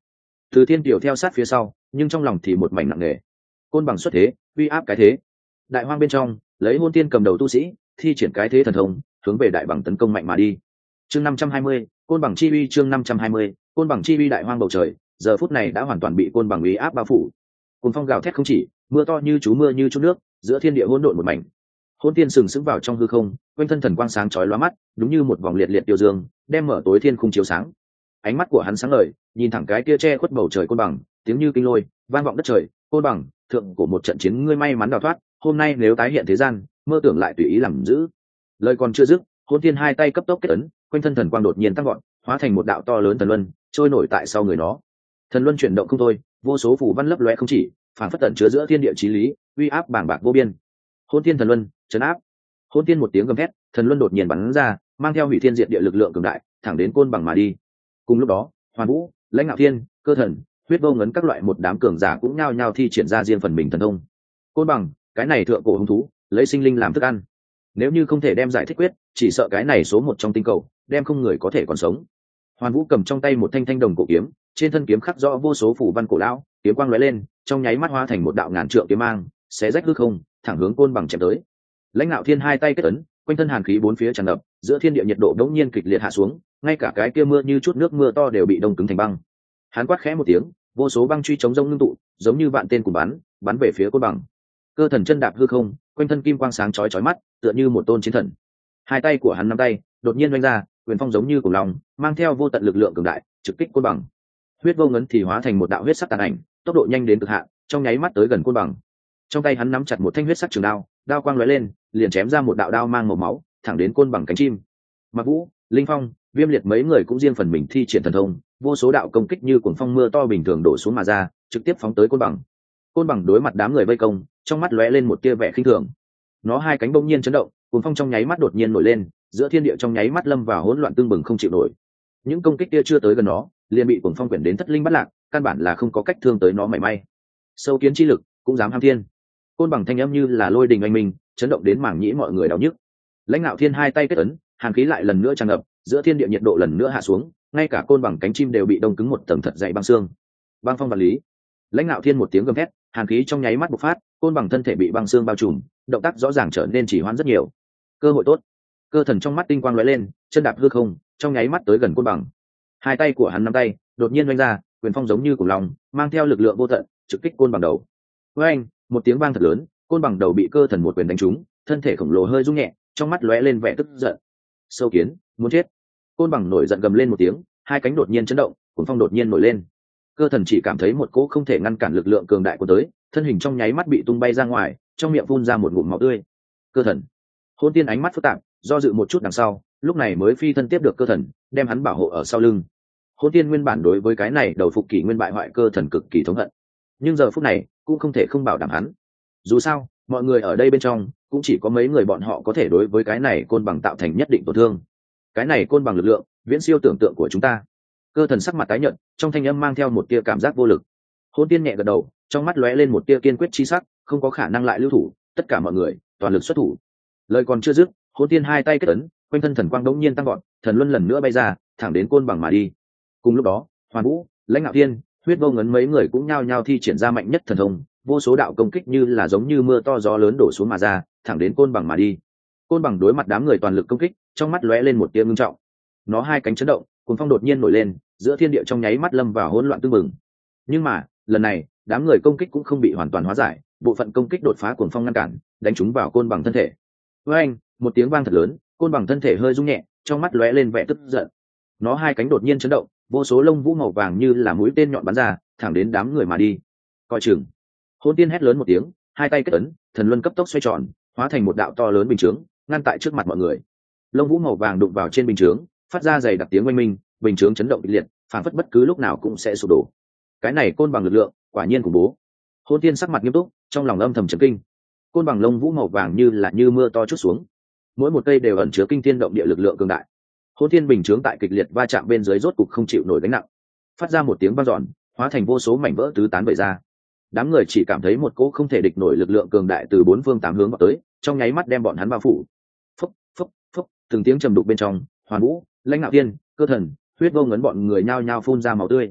Từ Thiên Tiểu theo sát phía sau, nhưng trong lòng thì một mảnh nặng nề. Côn bằng xuất thế, uy áp cái thế. Đại hoang bên trong, lấy Hôn Tiên cầm đầu tu sĩ, thi triển cái thế thần thông, hướng về đại bằng tấn công mạnh mà đi. Chương năm trăm hai mươi, côn bằng chi uy chương năm trăm hai mươi, côn bằng chi uy đại hoang bầu trời, giờ phút này đã hoàn toàn bị côn bằng uy áp bao phủ. Cùng phong gào thét không chỉ, mưa to như chú mưa như chút nước, giữa thiên địa hỗn độn một mảnh. Hôn Tiên sừng sững vào trong hư không, quanh thân thần quang sáng chói lóa mắt, đúng như một vòng liệt liệt tiêu dương, đem mở tối thiên khung chiếu sáng. Ánh mắt của hắn sáng ngời, nhìn thẳng cái kia che khuất bầu trời côn bằng, tiếng như kinh lôi, vang vọng đất trời. Côn bằng, thượng của một trận chiến ngươi may mắn đào thoát, hôm nay nếu tái hiện thế gian, mơ tưởng lại tùy ý làm giữ. Lời còn chưa dứt, Hôn Tiên hai tay cấp tốc kết ấn, quanh thân thần quang đột nhiên tăng gọn, hóa thành một đạo to lớn thần luân, trôi nổi tại sau người nó. Thần luân chuyển động không thôi, vô số phù văn lấp lóe không chỉ, phản phất tận chứa giữa thiên địa chí lý, uy áp bàng bạc vô biên. Hôn Tiên thần luân, trấn áp. Hôn Tiên một tiếng gầm thét, thần luân đột nhiên bắn ra, mang theo hủy thiên diệt địa lực lượng cường đại, thẳng đến côn bằng mà đi. Cùng lúc đó, Hoàn Vũ, Lãnh Ngạo Thiên, Cơ Thần, Huyết Vô Ngấn các loại một đám cường giả cũng nhao nhao thi triển ra riêng phần mình thần thông. Côn bằng, cái này thượng cổ hung thú, lấy sinh linh làm thức ăn. Nếu như không thể đem giải thích quyết, chỉ sợ cái này số một trong tinh cầu, đem không người có thể còn sống. Hoàn Vũ cầm trong tay một thanh thanh đồng cổ kiếm, trên thân kiếm khắc rõ vô số phù văn cổ lão, kiếm quang lóe lên, trong nháy mắt hóa thành một đạo ngàn trượng kiếm mang, xé rách hư không, thẳng hướng côn bằng chém tới. Lãnh Ngạo Thiên hai tay kết ấn, quanh thân hàn khí bốn phía tràn ngập, giữa thiên địa nhiệt độ đống nhiên kịch liệt hạ xuống, ngay cả cái kia mưa như chút nước mưa to đều bị đông cứng thành băng. Hắn quát khẽ một tiếng, vô số băng truy chống rông ngưng tụ, giống như vạn tên cùng bắn, bắn về phía côn bằng. Cơ Thần chân đạp hư không, quanh thân kim quang sáng chói chói mắt, tựa như một tôn chiến thần. Hai tay của hắn nắm tay, đột nhiên vung ra, quyền phong giống như cùng lòng, mang theo vô tận lực lượng cường đại, trực kích côn bằng. Huyết Vô Ngấn thì hóa thành một đạo huyết sắc tàn ảnh, tốc độ nhanh đến cực hạn, trong nháy mắt tới gần côn bằng. Trong tay hắn nắm chặt một thanh huyết sắc trường đao, đao quang lóe lên, liền chém ra một đạo đao mang màu máu, thẳng đến côn bằng cánh chim. Mặc Vũ, Linh Phong, Viêm Liệt mấy người cũng riêng phần mình thi triển thần thông, vô số đạo công kích như cuồng phong mưa to bình thường đổ xuống mà ra, trực tiếp phóng tới côn bằng. Côn bằng đối mặt đám người vây công, trong mắt lóe lên một tia vẻ khinh thường. Nó hai cánh bỗng nhiên chấn động, cuồng phong trong nháy mắt đột nhiên nổi lên, giữa thiên địa trong nháy mắt lâm vào hỗn loạn tương bừng không chịu nổi. Những công kích kia chưa tới gần nó, liền bị cuồng phong quyển đến thất linh bất lạc, căn bản là không có cách thương tới nó mảy may. Sâu kiến chi lực cũng dám ham thiên. Côn bằng thanh âm như là lôi đình oanh minh, chấn động đến mảng nhĩ mọi người đau nhức. Lãnh Ngạo Thiên hai tay kết ấn, hàn khí lại lần nữa tràn ngập, giữa thiên địa nhiệt độ lần nữa hạ xuống, ngay cả côn bằng cánh chim đều bị đông cứng một tầng thật dày băng xương. Băng phong vật lý. Lãnh Ngạo Thiên một tiếng gầm thét, hàn khí trong nháy mắt bộc phát, côn bằng thân thể bị băng xương bao trùm, động tác rõ ràng trở nên chỉ hoãn rất nhiều. Cơ hội tốt. Cơ Thần trong mắt tinh quang lóe lên, chân đạp hư không, trong nháy mắt tới gần côn bằng. Hai tay của hắn nắm tay, đột nhiên vung ra, quyền phong giống như cùng lòng, mang theo lực lượng vô tận, trực kích côn bằng đầu. Với anh, một tiếng vang thật lớn, côn bằng đầu bị Cơ Thần một quyền đánh trúng, thân thể khổng lồ hơi rung nhẹ, trong mắt lóe lên vẻ tức giận. Sâu kiến, muốn chết. Côn bằng nổi giận gầm lên một tiếng, hai cánh đột nhiên chấn động, cuồng phong đột nhiên nổi lên. Cơ Thần chỉ cảm thấy một cỗ không thể ngăn cản lực lượng cường đại của tới, thân hình trong nháy mắt bị tung bay ra ngoài, trong miệng phun ra một ngụm máu tươi. Cơ Thần. Hôn Tiên ánh mắt phức tạp, do dự một chút đằng sau, lúc này mới phi thân tiếp được Cơ Thần, đem hắn bảo hộ ở sau lưng. Hôn Tiên nguyên bản đối với cái này đầu phục kỷ nguyên bại hoại Cơ Thần cực kỳ thống hận, nhưng giờ phút này cũng không thể không bảo đảm hắn. Dù sao, mọi người ở đây bên trong cũng chỉ có mấy người bọn họ có thể đối với cái này côn bằng tạo thành nhất định tổn thương. Cái này côn bằng lực lượng viễn siêu tưởng tượng của chúng ta. Cơ Thần sắc mặt tái nhợt, trong thanh âm mang theo một tia cảm giác vô lực. Hôn Tiên nhẹ gật đầu, trong mắt lóe lên một tia kiên quyết chi sắc, không có khả năng lại lưu thủ, tất cả mọi người toàn lực xuất thủ. Lời còn chưa dứt, Hôn Tiên hai tay kết ấn, quanh thân thần quang đống nhiên tăng gọn, thần luân lần nữa bay ra, thẳng đến côn bằng mà đi. Cùng lúc đó, Hoàn Vũ, Lãnh Ngạo Thiên, Huyết Vô Ngấn mấy người cũng nhao nhao thi triển ra mạnh nhất thần thông, vô số đạo công kích như là giống như mưa to gió lớn đổ xuống mà ra, thẳng đến côn bằng mà đi. Côn bằng đối mặt đám người toàn lực công kích, trong mắt lóe lên một tia ngưng trọng. Nó hai cánh chấn động, cuồng phong đột nhiên nổi lên, giữa thiên địa trong nháy mắt lâm vào hỗn loạn tương mừng. Nhưng mà, lần này, đám người công kích cũng không bị hoàn toàn hóa giải, bộ phận công kích đột phá cuồng phong ngăn cản, đánh trúng vào côn bằng thân thể. Với anh, một tiếng vang thật lớn, côn bằng thân thể hơi rung nhẹ, trong mắt lóe lên vẻ tức giận. Nó hai cánh đột nhiên chấn động, vô số lông vũ màu vàng như là mũi tên nhọn bắn ra, thẳng đến đám người mà đi. Coi chừng. Hôn Tiên hét lớn một tiếng, hai tay kết ấn, thần luân cấp tốc xoay tròn, hóa thành một đạo to lớn bình chướng, ngăn tại trước mặt mọi người. Lông vũ màu vàng đụng vào trên bình chướng, phát ra dày đặc tiếng oanh minh, bình chướng chấn động kịch liệt, phảng phất bất cứ lúc nào cũng sẽ sụp đổ. Cái này côn bằng lực lượng, quả nhiên khủng bố. Hôn Tiên sắc mặt nghiêm túc, trong lòng âm thầm chấn kinh. Côn bằng lông vũ màu vàng như là như mưa to chút xuống, mỗi một cây đều ẩn chứa kinh thiên động địa lực lượng cường đại. Hôn Tiên bình chướng tại kịch liệt va chạm bên dưới rốt cục không chịu nổi gánh nặng, phát ra một tiếng vang dọn, hóa thành vô số mảnh vỡ tứ tán vẩy ra. Đám người chỉ cảm thấy một cỗ không thể địch nổi lực lượng cường đại từ bốn phương tám hướng vào tới, trong nháy mắt đem bọn hắn bao phủ. Phốc phốc phốc, từng tiếng trầm đục bên trong, Hoàn Vũ, Lãnh Ngạo Thiên, Cơ Thần, Huyết Vô Ngấn bọn người nhao nhao phun ra máu tươi.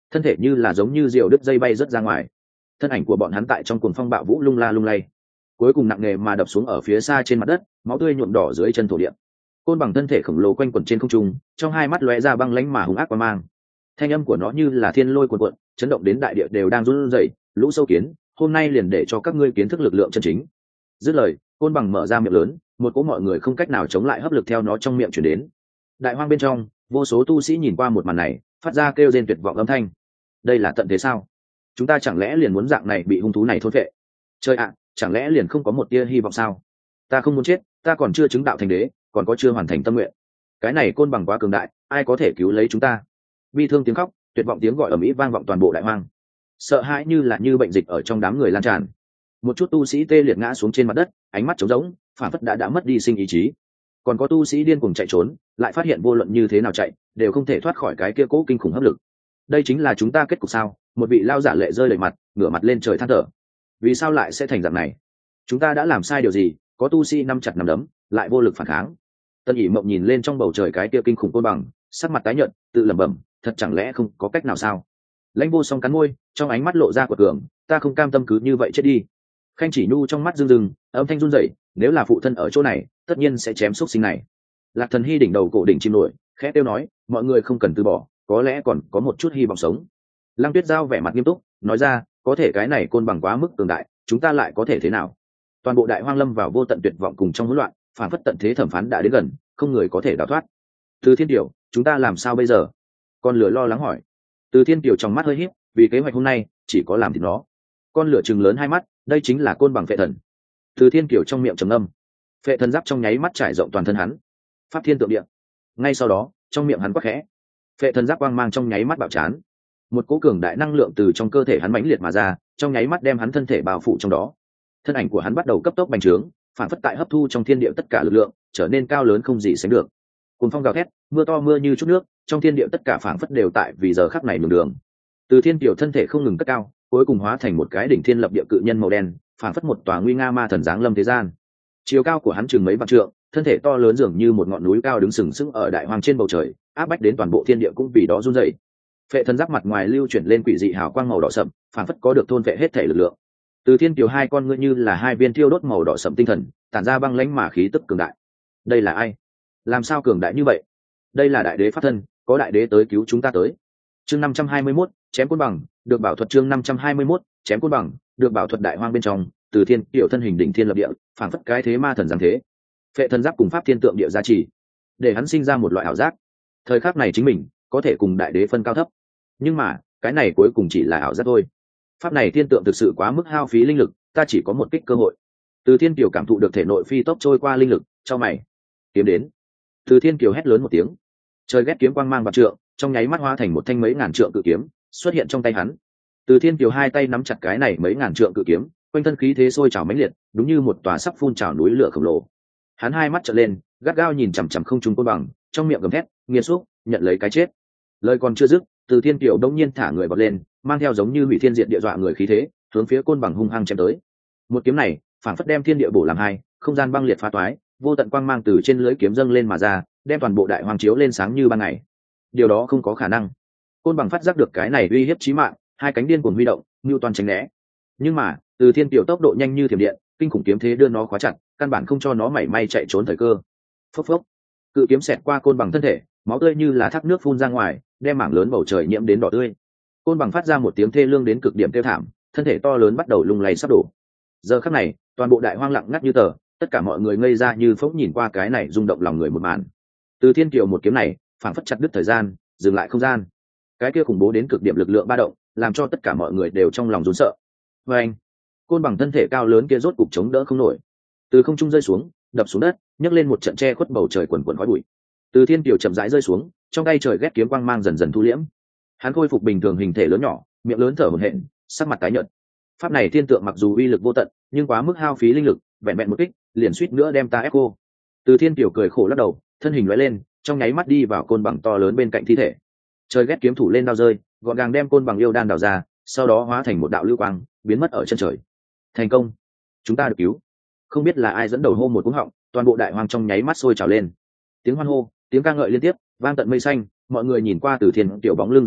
thân thể như là giống như diều đứt dây bay rớt ra ngoài. Thân ảnh của bọn hắn tại trong cuồng phong bạo vũ lung la lung lay, cuối cùng nặng nề mà đập xuống ở phía xa trên mặt đất, máu tươi nhuộm đỏ dưới chân thổ địa. Côn bằng thân thể khổng lồ quanh quẩn trên không trung, trong hai mắt lóe ra băng lãnh mà hung ác qua mang. Thanh âm của nó như là thiên lôi cuồn cuộn, chấn động đến đại địa đều đang run rẩy. Lũ sâu kiến, hôm nay liền để cho các ngươi kiến thức lực lượng chân chính. Dứt lời, côn bằng mở ra miệng lớn, một cỗ mọi người không cách nào chống lại hấp lực theo nó trong miệng truyền đến. Đại hoang bên trong, vô số tu sĩ nhìn qua một màn này, phát ra kêu rên tuyệt vọng âm thanh. Đây là tận thế sao? Chúng ta chẳng lẽ liền muốn dạng này bị hung thú này thôn phệ? Trời ạ, chẳng lẽ liền không có một tia hy vọng sao? Ta không muốn chết, ta còn chưa chứng đạo thành đế, còn có chưa hoàn thành tâm nguyện. Cái này côn bằng quá cường đại, ai có thể cứu lấy chúng ta? Bi thương tiếng khóc, tuyệt vọng tiếng gọi ầm ĩ vang vọng toàn bộ đại hoang. Sợ hãi như là như bệnh dịch ở trong đám người lan tràn. Một chút tu sĩ tê liệt ngã xuống trên mặt đất, ánh mắt trống rỗng, phản phất đã đã mất đi sinh ý chí. Còn có tu sĩ điên cuồng chạy trốn, lại phát hiện vô luận như thế nào chạy, đều không thể thoát khỏi cái kia cố kinh khủng hấp lực. Đây chính là chúng ta kết cục sao? Một vị lao giả lệ rơi đầy mặt, ngửa mặt lên trời than thở. Vì sao lại sẽ thành dạng này? Chúng ta đã làm sai điều gì? Có tu sĩ nắm chặt nắm đấm, lại vô lực phản kháng. Tân ỉ mộng nhìn lên trong bầu trời cái kia kinh khủng côn bằng, sắc mặt tái nhợt, tự lẩm bẩm, thật chẳng lẽ không có cách nào sao? Lãnh Vô Song cắn môi, trong ánh mắt lộ ra quật cường, ta không cam tâm cứ như vậy chết đi. Khanh Chỉ Nhu trong mắt rưng rưng, âm thanh run rẩy, nếu là phụ thân ở chỗ này, tất nhiên sẽ chém xúc sinh này. Lạc Thần Hy đỉnh đầu cổ đỉnh chim nổi, khẽ tiêu nói, mọi người không cần từ bỏ, có lẽ còn có một chút hy vọng sống. Lăng Tuyết Giao vẻ mặt nghiêm túc, nói ra, có thể cái này côn bằng quá mức cường đại, chúng ta lại có thể thế nào? Toàn bộ đại hoang lâm vào vô tận tuyệt vọng cùng trong hỗn loạn, phản phất tận thế thẩm phán đã đến gần, không người có thể đào thoát. Từ Thiên Điểu, chúng ta làm sao bây giờ? Con lửa lo lắng hỏi. Từ Thiên Điểu trong mắt hơi híp, vì kế hoạch hôm nay chỉ có làm thịt nó. Con lửa trừng lớn hai mắt, đây chính là côn bằng phệ thần. Từ Thiên Điểu trong miệng trầm ngâm, phệ thần giáp trong nháy mắt trải rộng toàn thân hắn, pháp thiên tượng địa. Ngay sau đó, trong miệng hắn quát khẽ, phệ thần giáp quang mang trong nháy mắt bạo chán, một cỗ cường đại năng lượng từ trong cơ thể hắn mãnh liệt mà ra, trong nháy mắt đem hắn thân thể bao phủ trong đó. Thân ảnh của hắn bắt đầu cấp tốc bành trướng, phản phất tại hấp thu trong thiên địa tất cả lực lượng, trở nên cao lớn không gì sánh được. Cùng phong gào thét, mưa to mưa như chút nước, trong thiên địa tất cả phản phất đều tại vì giờ khắc này nhường đường. Từ Thiên Tiểu thân thể không ngừng cất cao, cuối cùng hóa thành một cái đỉnh thiên lập địa cự nhân màu đen, phản phất một tòa nguy nga ma thần giáng lâm thế gian. Chiều cao của hắn chừng mấy vạn trượng, thân thể to lớn dường như một ngọn núi cao đứng sừng sững ở đại hoang trên bầu trời, áp bách đến toàn bộ thiên địa cũng vì đó run rẩy. Phệ thần giáp mặt ngoài lưu chuyển lên quỷ dị hào quang màu đỏ sậm, phản phất có được thôn vệ hết thể lực lượng. Từ Thiên Kiều hai con ngươi như là hai viên thiêu đốt màu đỏ sậm tinh thần, tản ra băng lãnh mà khí tức cường đại. Đây là ai? Làm sao cường đại như vậy? Đây là đại đế pháp thân, có đại đế tới cứu chúng ta tới. Chương năm trăm hai mươi mốt, chém côn bằng, được bảo thuật chương năm trăm hai mươi mốt, chém côn bằng, được bảo thuật đại hoang bên trong, Từ Thiên Kiều thân hình đỉnh thiên lập địa, phản phất cái thế ma thần giáng thế. Phệ thần giáp cùng pháp thiên tượng địa gia trì, để hắn sinh ra một loại ảo giác. Thời khắc này chính mình có thể cùng đại đế phân cao thấp, nhưng mà cái này cuối cùng chỉ là ảo giác thôi. Pháp này thiên tượng thực sự quá mức hao phí linh lực, ta chỉ có một kích cơ hội. Từ Thiên Kiều cảm thụ được thể nội phi tốc trôi qua linh lực, cho mày kiếm đến. Từ Thiên Kiều hét lớn một tiếng, trời ghét kiếm quang mang bạc trượng, trong nháy mắt hóa thành một thanh mấy ngàn trượng cự kiếm xuất hiện trong tay hắn. Từ Thiên Kiều hai tay nắm chặt cái này mấy ngàn trượng cự kiếm, quanh thân khí thế sôi trào mãnh liệt, đúng như một tòa sắp phun trào núi lửa khổng lồ. Hắn hai mắt trợn lên, gắt gao nhìn chằm chằm không trung côn bằng, trong miệng gầm thét, nghiệt xúc, nhận lấy cái chết. Lời còn chưa dứt, Từ Thiên Kiều đông nhiên thả người bật lên, mang theo giống như hủy thiên diệt địa dọa người khí thế, hướng phía côn bằng hung hăng chém tới. Một kiếm này, phảng phất đem thiên địa bổ làm hai, không gian băng liệt phá toái, vô tận quang mang từ trên lưỡi kiếm dâng lên mà ra, đem toàn bộ đại hoàng chiếu lên sáng như ban ngày. Điều đó không có khả năng. Côn bằng phát giác được cái này uy hiếp chí mạng, hai cánh điên cuồng huy động, nhu toàn tránh né. Nhưng mà, Từ Thiên Kiều tốc độ nhanh như thiểm điện, kinh khủng kiếm thế đưa nó khóa chặt, căn bản không cho nó mảy may chạy trốn thời cơ. Phốc phốc, cự kiếm xẹt qua côn bằng thân thể, máu tươi như là thác nước phun ra ngoài, đem mảng lớn bầu trời nhiễm đến đỏ tươi. Côn bằng phát ra một tiếng thê lương đến cực điểm kêu thảm, thân thể to lớn bắt đầu lung lay sắp đổ. Giờ khắc này, toàn bộ đại hoang lặng ngắt như tờ, tất cả mọi người ngây ra như phỗng nhìn qua cái này rung động lòng người một màn. Từ Thiên Kiều một kiếm này, phảng phất chặt đứt thời gian, dừng lại không gian. Cái kia khủng bố đến cực điểm lực lượng ba động, làm cho tất cả mọi người đều trong lòng run sợ. Và anh, côn bằng thân thể cao lớn kia rốt cục chống đỡ không nổi, từ không trung rơi xuống, đập xuống đất, nhấc lên một trận che khuất bầu trời quần quần khói bụi. Từ Thiên Kiều chậm rãi rơi xuống, trong tay trời ghét kiếm quang mang dần dần thu liễm. Hắn khôi phục bình thường hình thể lớn nhỏ, miệng lớn thở hổn hển, sắc mặt tái nhợt. Pháp này thiên tượng mặc dù uy lực vô tận, nhưng quá mức hao phí linh lực, vẹn vẹn một kích, liền suýt nữa đem ta ép cô. Từ Thiên Kiều cười khổ lắc đầu, thân hình lóe lên, trong nháy mắt đi vào côn bằng to lớn bên cạnh thi thể. Trời ghét kiếm thủ lên đao rơi, gọn gàng đem côn bằng yêu đan đào ra, sau đó hóa thành một đạo lưu quang, biến mất ở chân trời. Thành công, chúng ta được cứu. Không biết là ai dẫn đầu hô một cú họng, toàn bộ đại hoang trong nháy mắt sôi trào lên. Tiếng hoan hô, tiếng ca ngợi liên tiếp, vang tận mây xanh, mọi người nhìn qua Từ Thiên Kiều bóng lưng rời đi,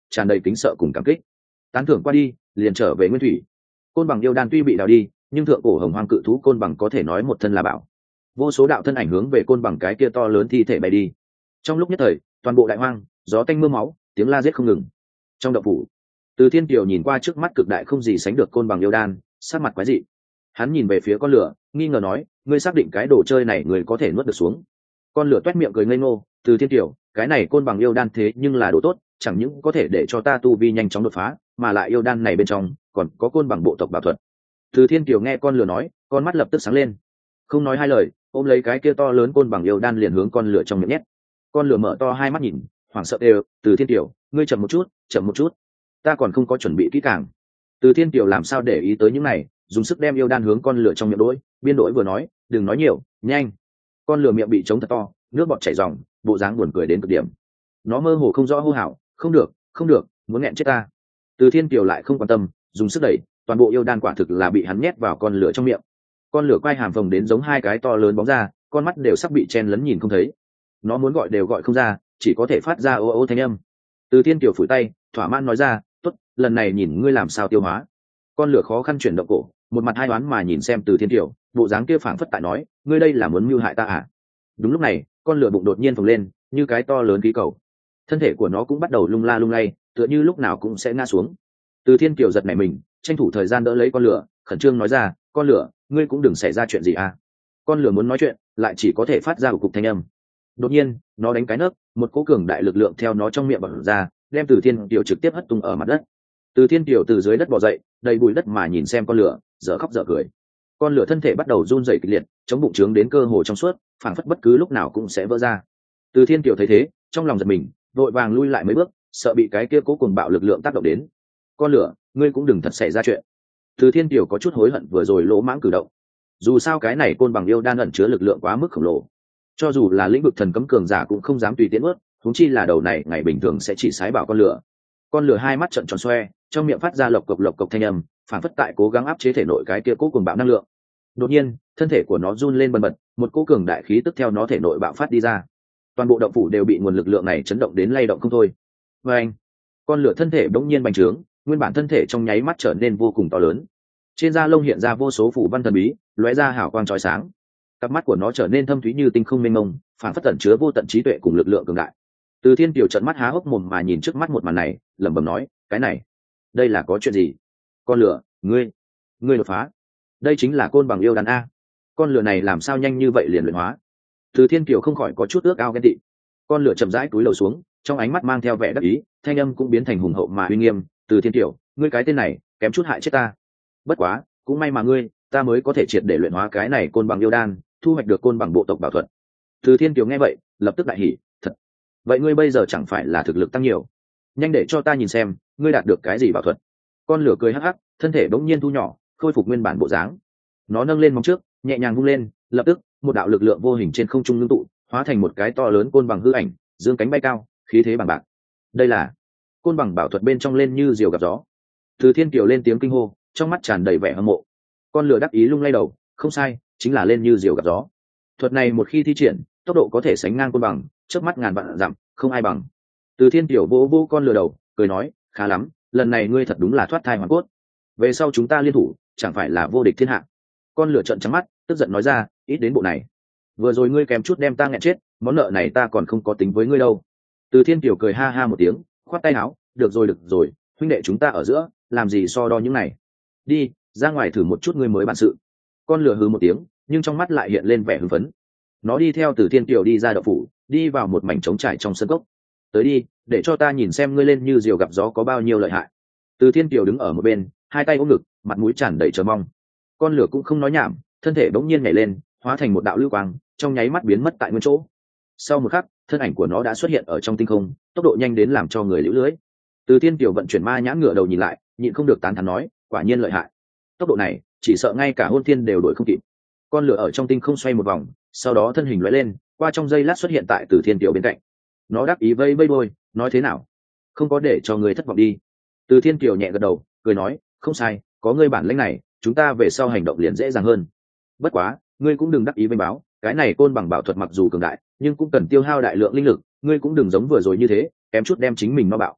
tràn đầy kính sợ cùng cảm kích. Tán thưởng qua đi, liền trở về nguyên thủy. Côn bằng yêu đan tuy bị đào đi, nhưng thượng cổ hồng hoang cự thú côn bằng có thể nói một thân là bảo. Vô số đạo thân ảnh hướng về côn bằng cái kia to lớn thi thể bay đi. Trong lúc nhất thời, toàn bộ đại hoang gió tanh mưa máu, tiếng la giết không ngừng. Trong động phủ, Từ Thiên Kiều nhìn qua trước mắt cực đại không gì sánh được côn bằng yêu đan, sát mặt quái dị. Hắn nhìn về phía con lửa, nghi ngờ nói, ngươi xác định cái đồ chơi này người có thể nuốt được xuống? Con lửa toét miệng cười ngây ngô, Từ Thiên Kiều, cái này côn bằng yêu đan thế nhưng là đồ tốt, chẳng những có thể để cho ta tu vi nhanh chóng đột phá, mà lại yêu đan này bên trong còn có côn bằng bộ tộc bảo thuật. Từ Thiên Kiều nghe con lửa nói, con mắt lập tức sáng lên, không nói hai lời, ôm lấy cái kia to lớn côn bằng yêu đan liền hướng con lửa trong miệng nhét. Con lửa mở to hai mắt nhìn, hoảng sợ đều, Từ Thiên Kiều, ngươi chậm một chút, chậm một chút, ta còn không có chuẩn bị kỹ càng. Từ Thiên Kiều làm sao để ý tới những này, dùng sức đem yêu đan hướng con lửa trong miệng đỗi, biên đỗi vừa nói, đừng nói nhiều, nhanh. Con lửa miệng bị trống thật to, nước bọt chảy ròng, bộ dáng buồn cười đến cực điểm. Nó mơ hồ không rõ hô hào, không được, không được, muốn nghẹn chết ta. Từ Thiên Kiều lại không quan tâm, dùng sức đẩy, toàn bộ yêu đan quả thực là bị hắn nhét vào con lửa trong miệng. Con lửa quay hàm phồng đến giống hai cái to lớn bóng ra, con mắt đều sắp bị chen lấn nhìn không thấy. Nó muốn gọi đều gọi không ra, chỉ có thể phát ra ô ô thanh âm. Từ Thiên Kiều phủi tay, thỏa mãn nói ra, tốt, lần này nhìn ngươi làm sao tiêu hóa. Con lửa khó khăn chuyển động cổ, một mặt hai đoán mà nhìn xem Từ Thiên Kiều, bộ dáng kia phảng phất tại nói, ngươi đây là muốn mưu hại ta à? Đúng lúc này, con lửa bụng đột nhiên phồng lên, như cái to lớn khí cầu. Thân thể của nó cũng bắt đầu lung la lung lay, tựa như lúc nào cũng sẽ ngã xuống. Từ Thiên Kiều giật nảy mình, tranh thủ thời gian đỡ lấy con lửa, khẩn trương nói ra, con lửa, ngươi cũng đừng xảy ra chuyện gì à? Con lửa muốn nói chuyện, lại chỉ có thể phát ra một cục thanh âm. Đột nhiên, nó đánh cái nấc, một cỗ cường đại lực lượng theo nó trong miệng bật ra, đem Từ Thiên Kiều trực tiếp hất tung ở mặt đất. Từ Thiên Kiều từ dưới đất bò dậy, đầy bụi đất mà nhìn xem con lửa, dở khóc dở cười. Con lửa thân thể bắt đầu run rẩy kịch liệt, chống bụng trướng đến cơ hồ trong suốt, phảng phất bất cứ lúc nào cũng sẽ vỡ ra. Từ Thiên Kiều thấy thế, trong lòng giật mình, vội vàng lui lại mấy bước, sợ bị cái kia cố cùng bạo lực lượng tác động đến. Con lửa, ngươi cũng đừng thật xảy ra chuyện. Từ Thiên Kiều có chút hối hận vừa rồi lỗ mãng cử động. Dù sao cái này côn bằng yêu đan ẩn chứa lực lượng quá mức khổng lồ, cho dù là lĩnh vực thần cấm cường giả cũng không dám tùy tiện ướt, huống chi là đầu này ngày bình thường sẽ chỉ sái bảo con lửa. Con lửa hai mắt trợn tròn xoe, trong miệng phát ra lộc cộc lộc cộc thanh âm, phản phất tại cố gắng áp chế thể nội cái kia cố cùng bạo năng lượng. Đột nhiên, thân thể của nó run lên bần bật, một cỗ cường đại khí tức theo nó thể nội bạo phát đi ra. Toàn bộ động phủ đều bị nguồn lực lượng này chấn động đến lay động không thôi. Và anh, con lửa thân thể bỗng nhiên bành trướng, nguyên bản thân thể trong nháy mắt trở nên vô cùng to lớn. Trên da lông hiện ra vô số phủ văn thần bí, lóe ra hào quang chói sáng. Cặp mắt của nó trở nên thâm thúy như tinh không mênh mông, phản phất tẩn chứa vô tận trí tuệ cùng lực lượng cường đại. Từ Thiên Kiều trợn mắt há hốc mồm mà nhìn trước mắt một màn này, lẩm bẩm nói, cái này, đây là có chuyện gì? Con lửa, ngươi, ngươi đột phá. Đây chính là côn bằng yêu đan a. Con lửa này làm sao nhanh như vậy liền luyện hóa? Từ Thiên Kiều không khỏi có chút ước ao ghen tị. Con lửa chậm rãi cúi đầu xuống, trong ánh mắt mang theo vẻ đắc ý, thanh âm cũng biến thành hùng hậu mà uy nghiêm, Từ Thiên Kiều, ngươi cái tên này, kém chút hại chết ta. Bất quá, cũng may mà ngươi, ta mới có thể triệt để luyện hóa cái này côn bằng yêu đan, thu hoạch được côn bằng bộ tộc bảo thuật. Từ Thiên Kiều nghe vậy, lập tức đại hỉ, thật. Vậy ngươi bây giờ chẳng phải là thực lực tăng nhiều? Nhanh để cho ta nhìn xem, ngươi đạt được cái gì bảo thuật. Con lửa cười hắc hắc, thân thể bỗng nhiên thu nhỏ, khôi phục nguyên bản bộ dáng. Nó nâng lên móng trước, nhẹ nhàng vung lên, lập tức, một đạo lực lượng vô hình trên không trung ngưng tụ, hóa thành một cái to lớn côn bằng hư ảnh, dương cánh bay cao, khí thế bằng bạc. Đây là côn bằng bảo thuật bên trong lên như diều gặp gió. Từ Thiên Kiều lên tiếng kinh hô, trong mắt tràn đầy vẻ hâm mộ. Con lửa đắc ý lung lay đầu, không sai, chính là lên như diều gặp gió. Thuật này một khi thi triển, tốc độ có thể sánh ngang côn bằng, chớp mắt ngàn vạn dặm, không ai bằng. Từ Thiên Kiều vỗ vỗ con lửa đầu, cười nói, khá lắm, lần này ngươi thật đúng là thoát thai hoàn cốt. Về sau chúng ta liên thủ, chẳng phải là vô địch thiên hạ. Con lửa trợn trắng mắt, tức giận nói ra, ít đến bộ này. Vừa rồi ngươi kèm chút đem ta nghẹn chết, món nợ này ta còn không có tính với ngươi đâu. Từ Thiên Kiều cười ha ha một tiếng, khoát tay áo, được rồi được rồi, huynh đệ chúng ta ở giữa, làm gì so đo những này. Đi, ra ngoài thử một chút ngươi mới bản sự. Con lửa hừ một tiếng, nhưng trong mắt lại hiện lên vẻ hưng phấn. Nó đi theo Từ Thiên Kiều đi ra đậu phủ, đi vào một mảnh trống trải trong sân cốc. Tới đi, để cho ta nhìn xem ngươi lên như diều gặp gió có bao nhiêu lợi hại. Từ Thiên Kiều đứng ở một bên, hai tay ôm ngực, mặt mũi tràn đầy chờ mong. Con lửa cũng không nói nhảm, thân thể bỗng nhiên nhảy lên, hóa thành một đạo lưu quang, trong nháy mắt biến mất tại nguyên chỗ. Sau một khắc, thân ảnh của nó đã xuất hiện ở trong tinh không, tốc độ nhanh đến làm cho người liễu lưới. Từ Thiên Kiều vận chuyển ma nhãn ngửa đầu nhìn lại, nhịn không được tán thán nói, quả nhiên lợi hại. Tốc độ này, chỉ sợ ngay cả hôn thiên đều đuổi không kịp. Con lửa ở trong tinh không xoay một vòng, sau đó thân hình lóe lên, qua trong giây lát xuất hiện tại Từ Thiên Kiều bên cạnh. Nó đáp ý vây vây đôi, nói thế nào? Không có để cho người thất vọng đi. Từ Thiên Kiều nhẹ gật đầu, cười nói, không sai, có ngươi bản lĩnh này, chúng ta về sau hành động liền dễ dàng hơn. Bất quá, ngươi cũng đừng đắc ý vênh báo, cái này côn bằng bảo thuật mặc dù cường đại, nhưng cũng cần tiêu hao đại lượng linh lực, ngươi cũng đừng giống vừa rồi như thế, kém chút đem chính mình nó bạo.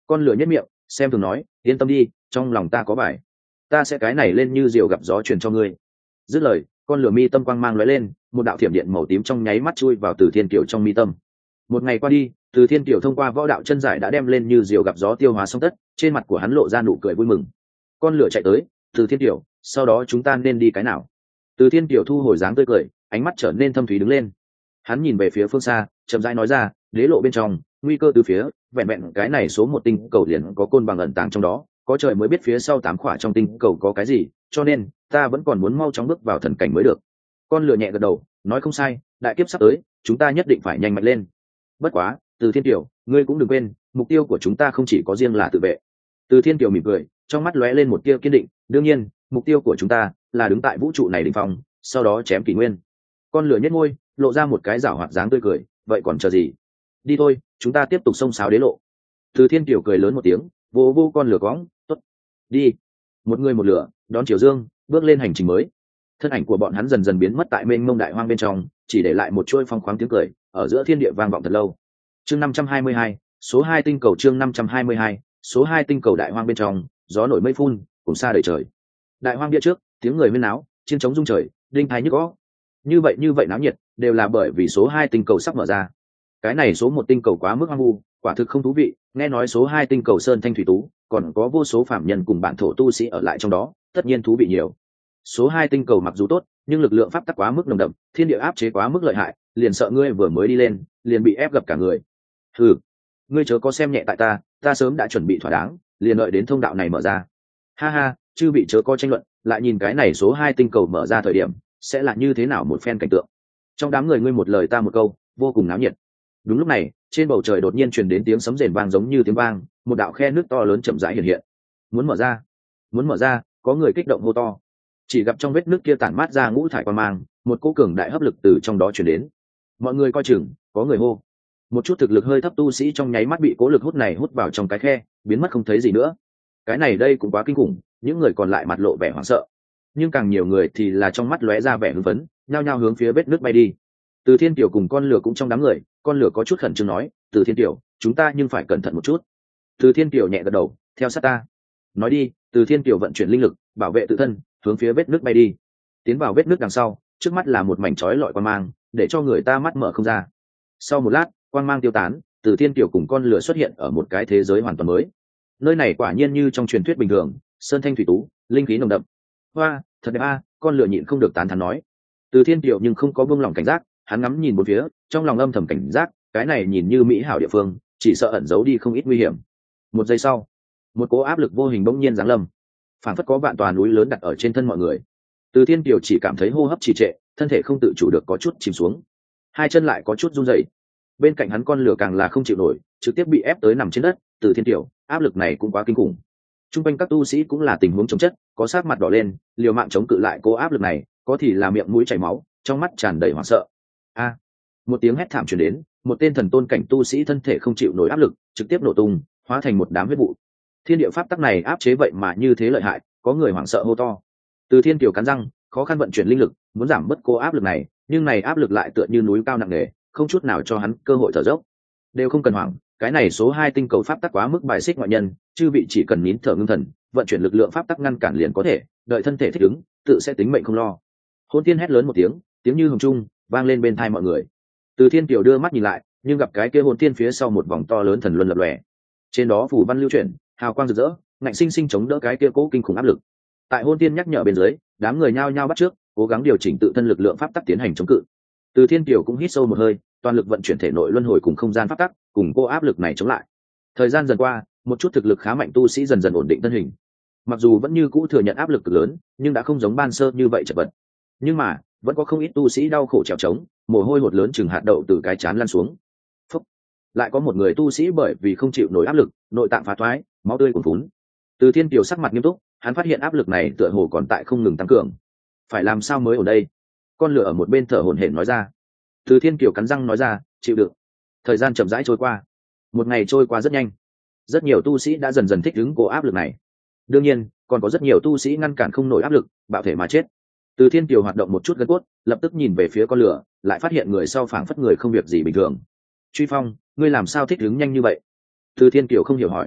Con lửa nhất miệng xem thường nói, yên tâm đi, trong lòng ta có bài, ta sẽ cái này lên như diều gặp gió truyền cho ngươi. Dứt lời, con lửa mi tâm quang mang lóe lên, một đạo thiểm điện màu tím trong nháy mắt chui vào Từ Thiên Kiều trong mi tâm. Một ngày qua đi, Từ Thiên Kiều thông qua võ đạo chân giải đã đem lên như diều gặp gió tiêu hóa xong tất, trên mặt của hắn lộ ra nụ cười vui mừng. Con lửa chạy tới, Từ Thiên Kiều, sau đó chúng ta nên đi cái nào? Từ Thiên Kiều thu hồi dáng tươi cười, ánh mắt trở nên thâm thúy đứng lên. Hắn nhìn về phía phương xa, chậm rãi nói ra, đế lộ bên trong, nguy cơ từ phía, vẹn vẹn cái này số một tinh cầu liền có côn bằng ẩn tàng trong đó, có trời mới biết phía sau tám khỏa trong tinh cầu có cái gì, cho nên ta vẫn còn muốn mau chóng bước vào thần cảnh mới được. Con lửa nhẹ gật đầu, nói không sai, đại kiếp sắp tới, chúng ta nhất định phải nhanh mạnh lên. Bất quá, Từ Thiên Kiều, ngươi cũng đừng quên, mục tiêu của chúng ta không chỉ có riêng là tự vệ. Từ Thiên Kiều mỉm cười, trong mắt lóe lên một tia kiên định, đương nhiên, mục tiêu của chúng ta là đứng tại vũ trụ này đỉnh phong, sau đó chém kỷ nguyên. Con lửa nhếch môi, lộ ra một cái giảo hoạt dáng tươi cười, vậy còn chờ gì? Đi thôi, chúng ta tiếp tục xông xáo đế lộ. Từ Thiên Kiều cười lớn một tiếng, vô vô con lửa cõng, tốt, đi. Một người một lửa, đón chiều dương, bước lên hành trình mới. Thân ảnh của bọn hắn dần dần biến mất tại mênh mông đại hoang bên trong, chỉ để lại một chuôi phong khoáng tiếng cười ở giữa thiên địa vang vọng thật lâu. Chương năm trăm hai mươi hai, số hai tinh cầu. Chương năm trăm hai mươi hai, số hai tinh cầu. Đại hoang bên trong, gió nổi mây phun, cùng xa đầy trời. Đại hoang địa trước, tiếng người huyên náo, chiến trống rung trời, đinh thái nhức óc. Như vậy như vậy náo nhiệt, đều là bởi vì số hai tinh cầu sắp mở ra. Cái này số một tinh cầu quá mức hoang vu, quả thực không thú vị, nghe nói số hai tinh cầu sơn thanh thủy tú, còn có vô số phạm nhân cùng bản thổ tu sĩ ở lại trong đó, tất nhiên thú vị nhiều. Số hai tinh cầu mặc dù tốt, nhưng lực lượng pháp tắc quá mức nồng đậm, thiên địa áp chế quá mức lợi hại, liền sợ ngươi vừa mới đi lên, liền bị ép gặp cả người. Hừ, ngươi chớ có xem nhẹ tại ta, ta sớm đã chuẩn bị thỏa đáng, liền đợi đến thông đạo này mở ra. Ha ha, chư vị chớ có tranh luận, lại nhìn cái này số hai tinh cầu mở ra thời điểm, sẽ là như thế nào một phen cảnh tượng. Trong đám người ngươi một lời ta một câu, vô cùng náo nhiệt. Đúng lúc này, trên bầu trời đột nhiên truyền đến tiếng sấm rền vang giống như tiếng vang, một đạo khe nước to lớn chậm rãi hiện hiện. Muốn mở ra, muốn mở ra, có người kích động hô to. Chỉ gặp trong vết nước kia tản mát ra ngũ thải quang mang, một cỗ cường đại hấp lực từ trong đó truyền đến. Mọi người coi chừng, có người hô. Một chút thực lực hơi thấp tu sĩ trong nháy mắt bị cỗ lực hút này hút vào trong cái khe, biến mất không thấy gì nữa. Cái này đây cũng quá kinh khủng, những người còn lại mặt lộ vẻ hoảng sợ, nhưng càng nhiều người thì là trong mắt lóe ra vẻ hưng phấn, nhao nhao hướng phía vết nước bay đi. Từ Thiên Kiều cùng con lửa cũng trong đám người, con lửa có chút khẩn trương nói, Từ Thiên Kiều, chúng ta nhưng phải cẩn thận một chút. Từ Thiên Kiều nhẹ gật đầu, theo sát ta. Nói đi, Từ Thiên Kiều vận chuyển linh lực, bảo vệ tự thân, hướng phía vết nước bay đi. Tiến vào vết nước đằng sau, trước mắt là một mảnh chói lọi quang mang, để cho người ta mắt mở không ra. Sau một lát, quang mang tiêu tán, Từ Thiên Kiều cùng con lửa xuất hiện ở một cái thế giới hoàn toàn mới. Nơi này quả nhiên như trong truyền thuyết bình thường, sơn thanh thủy tú, linh khí nồng đậm. Hoa, thật đẹp a, con lửa nhịn không được tán thán nói. Từ Thiên Kiều nhưng không có buông lỏng cảnh giác, hắn ngắm nhìn một phía, trong lòng âm thầm cảnh giác, cái này nhìn như mỹ hảo địa phương, chỉ sợ ẩn giấu đi không ít nguy hiểm. Một giây sau, một cỗ áp lực vô hình bỗng nhiên giáng lâm, phảng phất có vạn tòa núi lớn đặt ở trên thân mọi người. Từ Thiên Kiều chỉ cảm thấy hô hấp trì trệ, thân thể không tự chủ được có chút chìm xuống, hai chân lại có chút run rẩy. Bên cạnh hắn con lửa càng là không chịu nổi, trực tiếp bị ép tới nằm trên đất. Từ Thiên Kiều, áp lực này cũng quá kinh khủng. Trung quanh các tu sĩ cũng là tình huống chống chất, có sát mặt đỏ lên, liều mạng chống cự lại cỗ áp lực này, có thì là miệng mũi chảy máu, trong mắt tràn đầy hoảng sợ. A! Một tiếng hét thảm truyền đến, một tên thần tôn cảnh tu sĩ thân thể không chịu nổi áp lực, trực tiếp nổ tung, hóa thành một đám huyết vụ. Thiên địa pháp tắc này áp chế vậy mà như thế lợi hại, có người hoảng sợ hô to. Từ Thiên Kiều cắn răng, khó khăn vận chuyển linh lực, muốn giảm bớt cỗ áp lực này, nhưng này áp lực lại tựa như núi cao nặng nề, không chút nào cho hắn cơ hội thở dốc. Đều không cần hoảng, cái này số hai tinh cầu pháp tắc quá mức bài xích ngoại nhân, chư vị chỉ cần nín thở ngưng thần, vận chuyển lực lượng pháp tắc ngăn cản liền có thể, đợi thân thể thích ứng, tự sẽ tính mệnh không lo. Hôn Tiên hét lớn một tiếng, tiếng như hồng trung vang lên bên tai mọi người. Từ Thiên Kiều đưa mắt nhìn lại, nhưng gặp cái kia Hôn Tiên phía sau một vòng to lớn thần luân lập lòe, trên đó phù văn lưu chuyển, hào quang rực rỡ, ngạnh sinh sinh chống đỡ cái kia cố kinh khủng áp lực. Tại Hôn Tiên nhắc nhở bên dưới, đám người nhao nhao bắt trước, cố gắng điều chỉnh tự thân lực lượng pháp tắc tiến hành chống cự. Từ Thiên Kiều cũng hít sâu một hơi, toàn lực vận chuyển thể nội luân hồi cùng không gian pháp tắc, cùng cô áp lực này chống lại. Thời gian dần qua, một chút thực lực khá mạnh tu sĩ dần dần ổn định thân hình. Mặc dù vẫn như cũ thừa nhận áp lực cực lớn, nhưng đã không giống ban sơ như vậy chật vật. Nhưng mà, vẫn có không ít tu sĩ đau khổ trèo trống, mồ hôi hột lớn chừng hạt đậu từ cái chán lăn xuống. Phúc. Lại có một người tu sĩ bởi vì không chịu nổi áp lực, nội tạng phá thoái, máu tươi cuồn phún. Từ Thiên Kiều sắc mặt nghiêm túc, hắn phát hiện áp lực này tựa hồ còn tại không ngừng tăng cường. Phải làm sao mới ở đây? Con lửa ở một bên thở hổn hển nói ra. Từ Thiên Kiều cắn răng nói ra, chịu đựng. Thời gian chậm rãi trôi qua, một ngày trôi qua rất nhanh, rất nhiều tu sĩ đã dần dần thích ứng cố áp lực này. Đương nhiên, còn có rất nhiều tu sĩ ngăn cản không nổi áp lực, bạo thể mà chết. Từ Thiên Kiều hoạt động một chút gân cốt, lập tức nhìn về phía con lửa, lại phát hiện người sau phảng phất người không việc gì bình thường. Truy Phong, ngươi làm sao thích ứng nhanh như vậy? Từ Thiên Kiều không hiểu hỏi.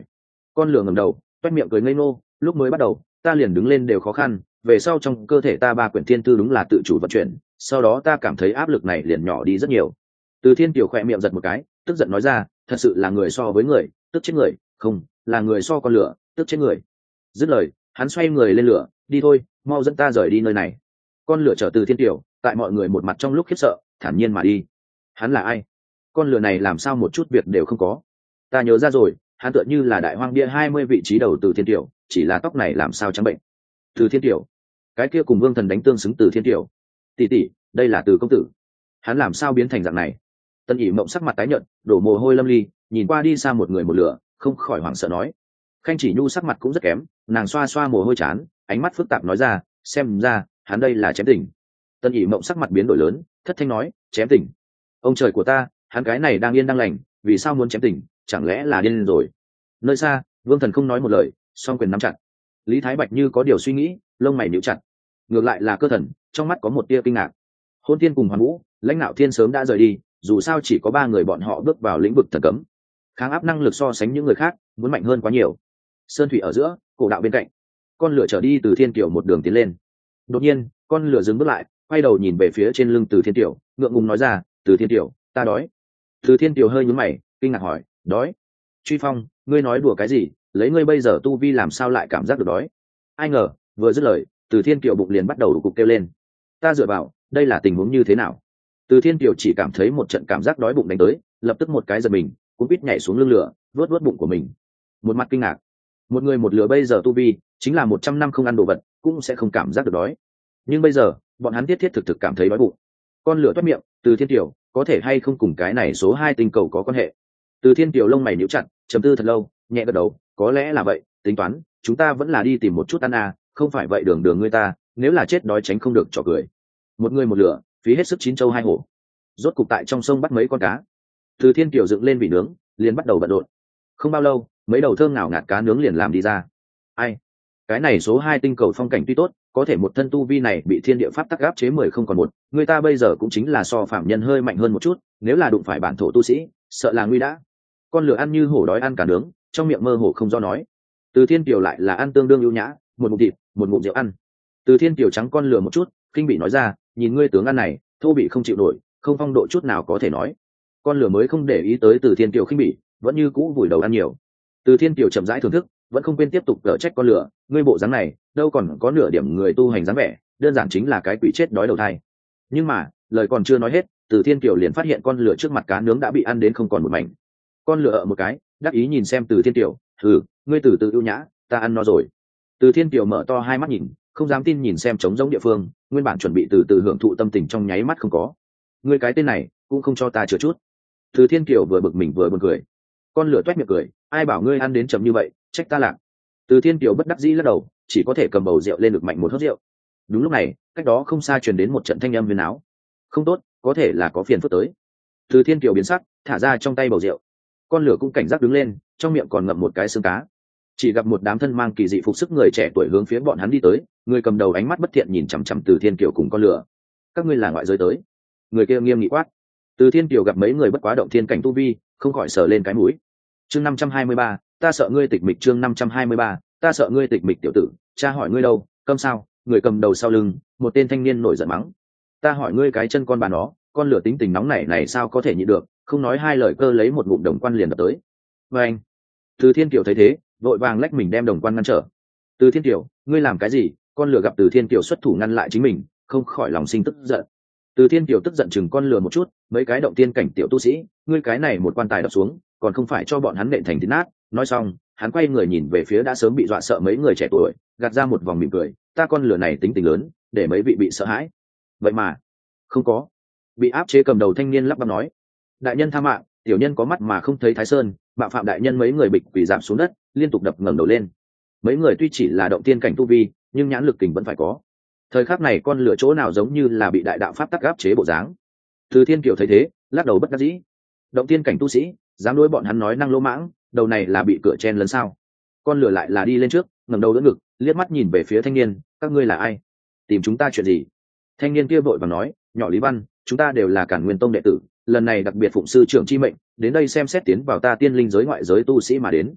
Con lửa ngẩng đầu toét miệng cười ngây ngô, lúc mới bắt đầu ta liền đứng lên đều khó khăn, về sau trong cơ thể ta ba quyển thiên tư đúng là tự chủ vận chuyển, sau đó ta cảm thấy áp lực này liền nhỏ đi rất nhiều. Từ Thiên Tiểu khỏe miệng giật một cái, tức giận nói ra, thật sự là người so với người tức chết người, không là người so con lửa tức chết người. Dứt lời hắn xoay người lên lửa, đi thôi, mau dẫn ta rời đi nơi này. Con lửa chở Từ Thiên Tiểu tại mọi người một mặt trong lúc khiếp sợ thản nhiên mà đi. Hắn là ai? Con lửa này làm sao một chút việc đều không có? Ta nhớ ra rồi, hắn tựa như là đại hoang bia hai mươi vị trí đầu Từ Thiên Tiểu, chỉ là tóc này làm sao trắng bệnh. Từ Thiên Tiểu, cái kia cùng Vương Thần đánh tương xứng Từ Thiên Tiểu. Tỷ tỷ, đây là Từ công tử. Hắn làm sao biến thành dạng này? Tân ỉ mộng sắc mặt tái nhợt, đổ mồ hôi lâm ly, nhìn qua đi xa một người một lửa, không khỏi hoảng sợ nói. Khanh Chỉ Nhu sắc mặt cũng rất kém, nàng xoa xoa mồ hôi chán, ánh mắt phức tạp nói ra, xem ra hắn đây là chém tình. Tân ỉ mộng sắc mặt biến đổi lớn, thất thanh nói, chém tình? Ông trời của ta, hắn cái này đang yên đang lành, vì sao muốn chém tình? Chẳng lẽ là điên rồi? Nơi xa, Vương Thần không nói một lời, song quyền nắm chặt. Lý Thái Bạch như có điều suy nghĩ, lông mày nhíu chặt. Ngược lại là Cơ Thần, trong mắt có một tia kinh ngạc. Hôn Thiên cùng Hoàn Vũ, lãnh đạo thiên sớm đã rời đi, dù sao chỉ có ba người bọn họ bước vào lĩnh vực thần cấm, kháng áp năng lực so sánh những người khác muốn mạnh hơn quá nhiều. Sơn thủy ở giữa, cổ đạo bên cạnh, con lửa trở đi Từ Thiên Tiểu một đường tiến lên. Đột nhiên con lửa dừng bước lại, quay đầu nhìn về phía trên lưng Từ Thiên Tiểu, ngượng ngùng nói ra, Từ Thiên Tiểu, ta đói. Từ Thiên Tiểu hơi nhướng mày, kinh ngạc hỏi, đói? Truy Phong, ngươi nói đùa cái gì? Lấy ngươi bây giờ tu vi làm sao lại cảm giác được đói? Ai ngờ vừa dứt lời, Từ Thiên Tiểu bụng liền bắt đầu cục kêu lên. Ta dựa vào, đây là tình huống như thế nào? Từ Thiên Tiểu chỉ cảm thấy một trận cảm giác đói bụng đánh tới, lập tức một cái giật mình, cũng biết nhảy xuống lưng lửa, vớt vớt bụng của mình. Một mặt kinh ngạc, một người một lửa bây giờ tu vi chính là một trăm năm không ăn đồ vật, cũng sẽ không cảm giác được đói. Nhưng bây giờ, bọn hắn thiết thiết thực thực cảm thấy đói bụng. Con lửa toét miệng, Từ Thiên Tiểu, có thể hay không cùng cái này số hai tinh cầu có quan hệ? Từ Thiên Tiểu lông mày nhíu chặt, trầm tư thật lâu, nhẹ gật đầu, có lẽ là vậy, tính toán, chúng ta vẫn là đi tìm một chút ăn à, không phải vậy đường đường người ta, nếu là chết đói tránh không được trò cười. Một người một lửa, phí hết sức chín châu hai hổ. Rốt cục tại trong sông bắt mấy con cá. Từ Thiên Kiều dựng lên vị nướng, liền bắt đầu bận rộn. Không bao lâu, mấy đầu thơm ngào ngạt cá nướng liền làm đi ra. Ai? Cái này số hai tinh cầu phong cảnh tuy tốt, có thể một thân tu vi này bị thiên địa pháp tắc áp chế mười không còn một, người ta bây giờ cũng chính là so phạm nhân hơi mạnh hơn một chút, nếu là đụng phải bản thổ tu sĩ, sợ là nguy đã. Con lửa ăn như hổ đói ăn cá nướng, trong miệng mơ hồ không do nói. Từ Thiên Kiều lại là ăn tương đương ưu nhã, một ngụm thịt, một ngụm rượu ăn. Từ Thiên Kiều trắng con lửa một chút, kinh bị nói ra, nhìn ngươi tướng ăn này, thô bị không chịu nổi, không phong độ chút nào có thể nói. Con lửa mới không để ý tới Từ Thiên Kiều khinh bỉ, vẫn như cũ vùi đầu ăn nhiều. Từ Thiên Kiều chậm rãi thưởng thức, vẫn không quên tiếp tục cở trách con lửa, ngươi bộ dáng này đâu còn có nửa điểm người tu hành dáng vẻ, đơn giản chính là cái quỷ chết đói đầu thai. Nhưng mà lời còn chưa nói hết, Từ Thiên Kiều liền phát hiện con lửa trước mặt cá nướng đã bị ăn đến không còn một mảnh. Con lửa ở một cái đắc ý nhìn xem Từ Thiên Kiều, thử, ngươi từ từ ưu nhã, ta ăn no rồi. Từ Thiên Kiều mở to hai mắt nhìn, không dám tin nhìn xem trống rỗng địa phương, nguyên bản chuẩn bị từ từ hưởng thụ tâm tình trong nháy mắt không có. Ngươi cái tên này cũng không cho ta chữa chút. Từ Thiên Kiều vừa bực mình vừa buồn cười. Con lửa toét miệng cười, ai bảo ngươi ăn đến chậm như vậy, trách ta lạc. Từ Thiên Kiều bất đắc dĩ lắc đầu, chỉ có thể cầm bầu rượu lên lực mạnh một hớp rượu. Đúng lúc này, cách đó không xa truyền đến một trận thanh âm huyền áo. Không tốt, có thể là có phiền phức tới. Từ Thiên Kiều biến sắc, thả ra trong tay bầu rượu. Con lửa cũng cảnh giác đứng lên, trong miệng còn ngậm một cái xương cá. Chỉ gặp một đám thân mang kỳ dị phục sức người trẻ tuổi hướng phía bọn hắn đi tới, người cầm đầu ánh mắt bất thiện nhìn chằm chằm Từ Thiên Kiều cùng con lửa. Các ngươi là ngoại giới tới? Người kia nghiêm nghị quát. Từ Thiên Kiều gặp mấy người bất quá động thiên cảnh tu vi, không khỏi sờ lên cái mũi. Chương năm trăm hai mươi ba, ta sợ ngươi tịch mịch. Chương năm trăm hai mươi ba, ta sợ ngươi tịch mịch. Tiểu tử, cha hỏi ngươi đâu, câm sao? Người cầm đầu sau lưng, một tên thanh niên nổi giận mắng. Ta hỏi ngươi cái chân con bà nó, con lửa tính tình nóng này này sao có thể nhịn được, không nói hai lời cơ lấy một ngụm đồng quan liền đập tới. Và anh, Từ Thiên Kiều thấy thế, vội vàng lách mình đem đồng quan ngăn trở. Từ Thiên Kiều, ngươi làm cái gì? Con lửa gặp Từ Thiên Kiều xuất thủ ngăn lại chính mình, không khỏi lòng sinh tức giận. Từ Thiên Kiều tức giận chừng con lửa một chút, mấy cái động tiên cảnh tiểu tu sĩ, ngươi cái này một quan tài đập xuống, còn không phải cho bọn hắn nện thành thịt nát. Nói xong, hắn quay người nhìn về phía đã sớm bị dọa sợ mấy người trẻ tuổi, gạt ra một vòng mỉm cười, ta con lửa này tính tình lớn, để mấy vị bị sợ hãi. Vậy mà, không có. Bị áp chế cầm đầu thanh niên lắp bắp nói, đại nhân tha mạng, tiểu nhân có mắt mà không thấy Thái Sơn, mạo phạm đại nhân. Mấy người bịch quỳ giảm xuống đất, liên tục đập ngẩng đầu lên. Mấy người tuy chỉ là động tiên cảnh tu vi, nhưng nhãn lực kình vẫn phải có. Thời khắc này con lửa chỗ nào giống như là bị đại đạo pháp tắc áp chế bộ dáng. Từ Thiên Kiều thấy thế, lắc đầu bất đắc dĩ. Động tiên cảnh tu sĩ dám đối bọn hắn nói năng lỗ mãng, đầu này là bị cửa chen lấn sao? Con lửa lại là đi lên trước, ngẩng đầu đỡ ngực, liếc mắt nhìn về phía thanh niên, các ngươi là ai? Tìm chúng ta chuyện gì? Thanh niên kia vội vàng nói, nhỏ Lý Văn, chúng ta đều là Cản Nguyên Tông đệ tử, lần này đặc biệt phụng sư trưởng chi mệnh, đến đây xem xét tiến vào ta tiên linh giới ngoại giới tu sĩ mà đến.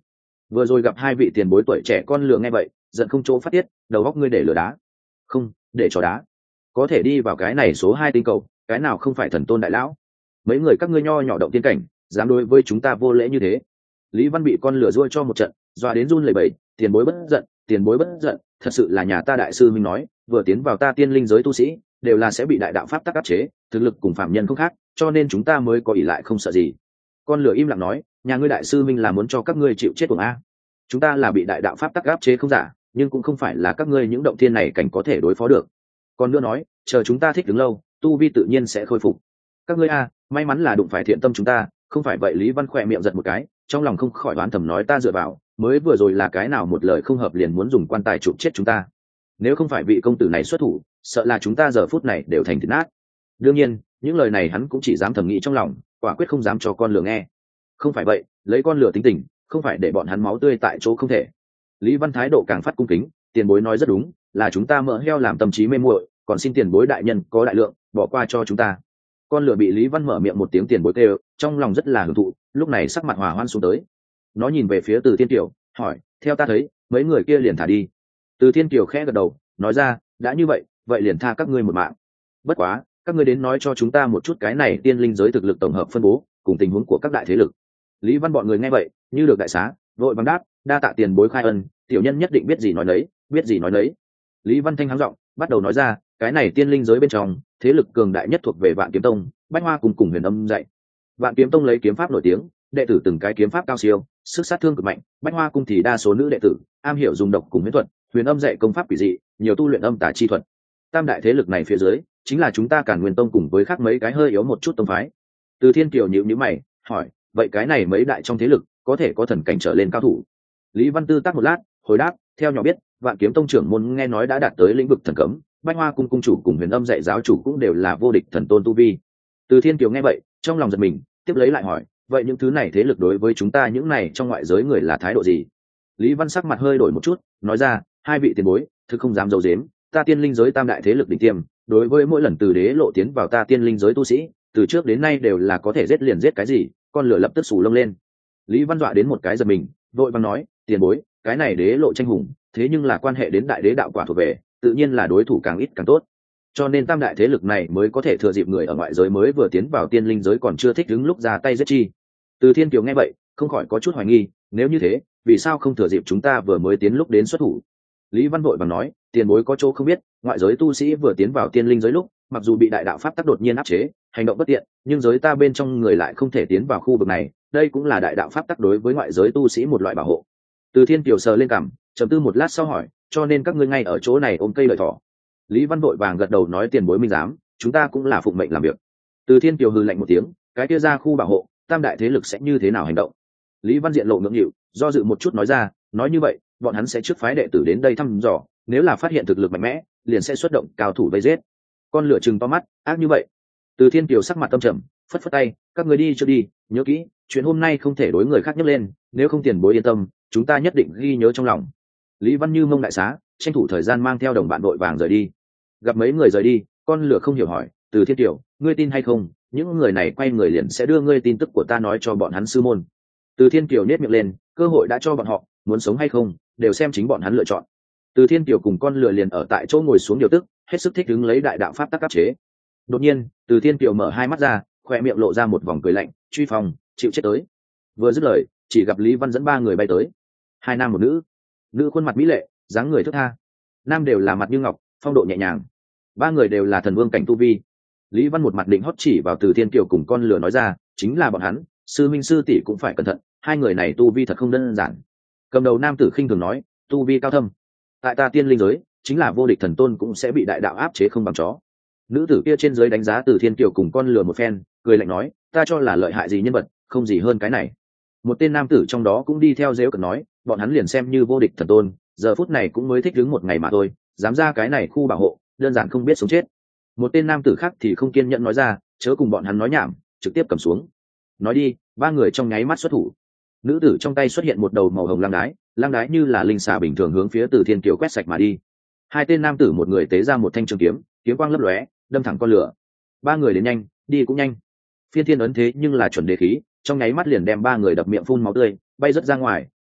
Vừa rồi gặp hai vị tiền bối tuổi trẻ con lừa nghe vậy giận không chỗ phát tiết, đầu góc ngươi để lừa đá không để cho đá, có thể đi vào cái này số hai tinh cầu, cái nào không phải thần tôn đại lão? Mấy người các ngươi nho nhỏ động tiên cảnh dám đối với chúng ta vô lễ như thế. Lý Văn bị con lừa ruôi cho một trận, dọa đến run lẩy bẩy. Tiền bối bất giận, tiền bối bất giận, thật sự là nhà ta đại sư minh nói, vừa tiến vào ta tiên linh giới tu sĩ đều là sẽ bị đại đạo pháp tắc áp chế, thực lực cùng phạm nhân không khác, cho nên chúng ta mới có ỷ lại không sợ gì. Con lừa im lặng nói, nhà ngươi đại sư minh là muốn cho các ngươi chịu chết của a. Chúng ta là bị đại đạo pháp tắc áp chế không giả, nhưng cũng không phải là các ngươi những động thiên này cảnh có thể đối phó được. Còn nữa nói, chờ chúng ta thích đứng lâu, tu vi tự nhiên sẽ khôi phục. Các ngươi a, may mắn là đụng phải thiện tâm chúng ta, không phải vậy. Lý Văn khỏe miệng giật một cái, trong lòng không khỏi đoán thầm nói ta dựa vào, mới vừa rồi là cái nào một lời không hợp liền muốn dùng quan tài chụp chết chúng ta. Nếu không phải vị công tử này xuất thủ, sợ là chúng ta giờ phút này đều thành thịt nát. Đương nhiên, những lời này hắn cũng chỉ dám thầm nghĩ trong lòng, quả quyết không dám cho con lừa nghe. Không phải vậy, lấy con lừa tính tình, không phải để bọn hắn máu tươi tại chỗ không thể. Lý Văn thái độ càng phát cung kính, tiền bối nói rất đúng, là chúng ta mỡ heo làm tâm trí mê muội, còn xin tiền bối đại nhân có đại lượng, bỏ qua cho chúng ta. Con lừa bị Lý Văn mở miệng một tiếng tiền bối kêu, trong lòng rất là hưởng thụ, lúc này sắc mặt hòa hoan xuống tới. Nó nhìn về phía Từ Thiên Kiều, hỏi, theo ta thấy, mấy người kia liền thả đi. Từ Thiên Kiều khẽ gật đầu, nói ra, đã như vậy, vậy liền tha các ngươi một mạng. Bất quá, các ngươi đến nói cho chúng ta một chút cái này tiên linh giới thực lực tổng hợp phân bố, cùng tình huống của các đại thế lực. Lý Văn bọn người nghe vậy, như được đại xá, vội vàng đáp, đa tạ tiền bối khai ân, tiểu nhân nhất định biết gì nói nấy, biết gì nói nấy. Lý Văn thanh hắng giọng, bắt đầu nói ra, cái này tiên linh giới bên trong, thế lực cường đại nhất thuộc về Vạn Kiếm Tông, Bách Hoa cùng cùng Huyền Âm dạy. Vạn Kiếm Tông lấy kiếm pháp nổi tiếng, đệ tử từng cái kiếm pháp cao siêu, sức sát thương cực mạnh. Bách Hoa cung thì đa số nữ đệ tử, am hiểu dùng độc cùng huyễn thuật. Huyền Âm dạy công pháp quỷ dị, nhiều tu luyện âm tà chi thuật. Tam đại thế lực này phía dưới, chính là chúng ta Càn Nguyên Tông cùng với khác mấy cái hơi yếu một chút tông phái. Từ Thiên Kiều nhíu nhíu mày, hỏi, vậy cái này mấy đại trong thế lực, có thể có thần cảnh trở lên cao thủ? Lý Văn tư tác một lát, hồi đáp, theo nhỏ biết, Vạn Kiếm Tông trưởng môn nghe nói đã đạt tới lĩnh vực thần cấm, Bách Hoa cung cung chủ cùng Huyền Âm dạy giáo chủ cũng đều là vô địch thần tôn tu vi. Từ Thiên Kiều nghe vậy, trong lòng giật mình, tiếp lấy lại hỏi, vậy những thứ này thế lực đối với chúng ta những này trong ngoại giới người là thái độ gì? Lý Văn sắc mặt hơi đổi một chút, nói ra, hai vị tiền bối, thực không dám giấu giếm, ta tiên linh giới tam đại thế lực đỉnh tiêm, đối với mỗi lần từ đế lộ tiến vào ta tiên linh giới tu sĩ, từ trước đến nay đều là có thể giết liền giết cái gì, con lửa lập tức sù lông lên. Lý Văn dọa đến một cái giật mình, vội vàng nói, tiền bối, cái này đế lộ tranh hùng, thế nhưng là quan hệ đến đại đế đạo quả thuộc về, tự nhiên là đối thủ càng ít càng tốt. Cho nên tam đại thế lực này mới có thể thừa dịp người ở ngoại giới mới vừa tiến vào tiên linh giới còn chưa thích đứng lúc ra tay giết chi. Từ Thiên Kiều nghe vậy, không khỏi có chút hoài nghi, nếu như thế, vì sao không thừa dịp chúng ta vừa mới tiến lúc đến xuất thủ? Lý Văn vội vàng nói, tiền bối có chỗ không biết, ngoại giới tu sĩ vừa tiến vào tiên linh giới lúc, mặc dù bị đại đạo pháp tắc đột nhiên áp chế, hành động bất tiện, nhưng giới ta bên trong người lại không thể tiến vào khu vực này, đây cũng là đại đạo pháp tắc đối với ngoại giới tu sĩ một loại bảo hộ. Từ Thiên Kiều sờ lên cằm, trầm tư một lát sau hỏi, cho nên các ngươi ngay ở chỗ này ôm cây lợi thỏ. Lý Văn vội vàng gật đầu nói, tiền bối minh giám, chúng ta cũng là phụng mệnh làm việc. Từ Thiên Kiều hừ lạnh một tiếng, cái kia ra khu bảo hộ, tam đại thế lực sẽ như thế nào hành động? Lý Văn diện lộ ngưỡng nghịu, do dự một chút nói ra, nói như vậy, bọn hắn sẽ trước phái đệ tử đến đây thăm dò, nếu là phát hiện thực lực mạnh mẽ, liền sẽ xuất động cao thủ vây giết. Con lửa trừng to mắt, ác như vậy. Từ Thiên Kiều sắc mặt tâm trầm, phất phất tay, các người đi chưa đi, nhớ kỹ, chuyện hôm nay không thể đối người khác nhấc lên, nếu không tiền bối yên tâm, chúng ta nhất định ghi nhớ trong lòng. Lý Văn như mông đại xá, tranh thủ thời gian mang theo đồng bạn đội vàng rời đi. Gặp mấy người rời đi, con lửa không hiểu hỏi, Từ Thiên Kiều, ngươi tin hay không, những người này quay người liền sẽ đưa ngươi tin tức của ta nói cho bọn hắn sư môn. Từ Thiên Kiều nét miệng lên, cơ hội đã cho bọn họ, muốn sống hay không, đều xem chính bọn hắn lựa chọn. Từ Thiên Kiều cùng con lửa liền ở tại chỗ ngồi xuống điều tức, hết sức thích ứng lấy đại đạo pháp tắc áp chế. Đột nhiên, Từ Thiên Kiều mở hai mắt ra, khoe miệng lộ ra một vòng cười lạnh, truy phòng, chịu chết tới. Vừa dứt lời, chỉ gặp Lý Văn dẫn ba người bay tới, hai nam một nữ. Nữ khuôn mặt mỹ lệ, dáng người thướt tha, nam đều là mặt như ngọc, phong độ nhẹ nhàng. Ba người đều là thần vương cảnh tu vi. Lý Văn một mặt định hót chỉ vào Từ Thiên Kiều cùng con lửa nói ra, chính là bọn hắn, sư minh sư tỷ cũng phải cẩn thận, hai người này tu vi thật không đơn giản. Cầm đầu nam tử khinh thường nói, tu vi cao thâm, tại ta tiên linh giới, chính là vô địch thần tôn cũng sẽ bị đại đạo áp chế không bằng chó. Nữ tử kia trên giới đánh giá Từ Thiên Kiều cùng con lửa một phen, cười lạnh nói, ta cho là lợi hại gì nhân vật, không gì hơn cái này. Một tên nam tử trong đó cũng đi theo dễu cợt nói, bọn hắn liền xem như vô địch thần tôn, giờ phút này cũng mới thích đứng một ngày mà thôi, dám ra cái này khu bảo hộ, đơn giản không biết sống chết. Một tên nam tử khác thì không kiên nhẫn nói ra, chớ cùng bọn hắn nói nhảm, trực tiếp cầm xuống. Nói đi, ba người trong nháy mắt xuất thủ. Nữ tử trong tay xuất hiện một đầu màu hồng lang đái, lang đái như là linh xà bình thường hướng phía Từ Thiên Kiều quét sạch mà đi. Hai tên nam tử một người tế ra một thanh trường kiếm, kiếm quang lấp lóe, đâm thẳng con lửa. Ba người đến nhanh, đi cũng nhanh. Phiên thiên ấn thế nhưng là chuẩn đế khí, trong nháy mắt liền đem ba người đập miệng phun máu tươi, bay rất ra ngoài,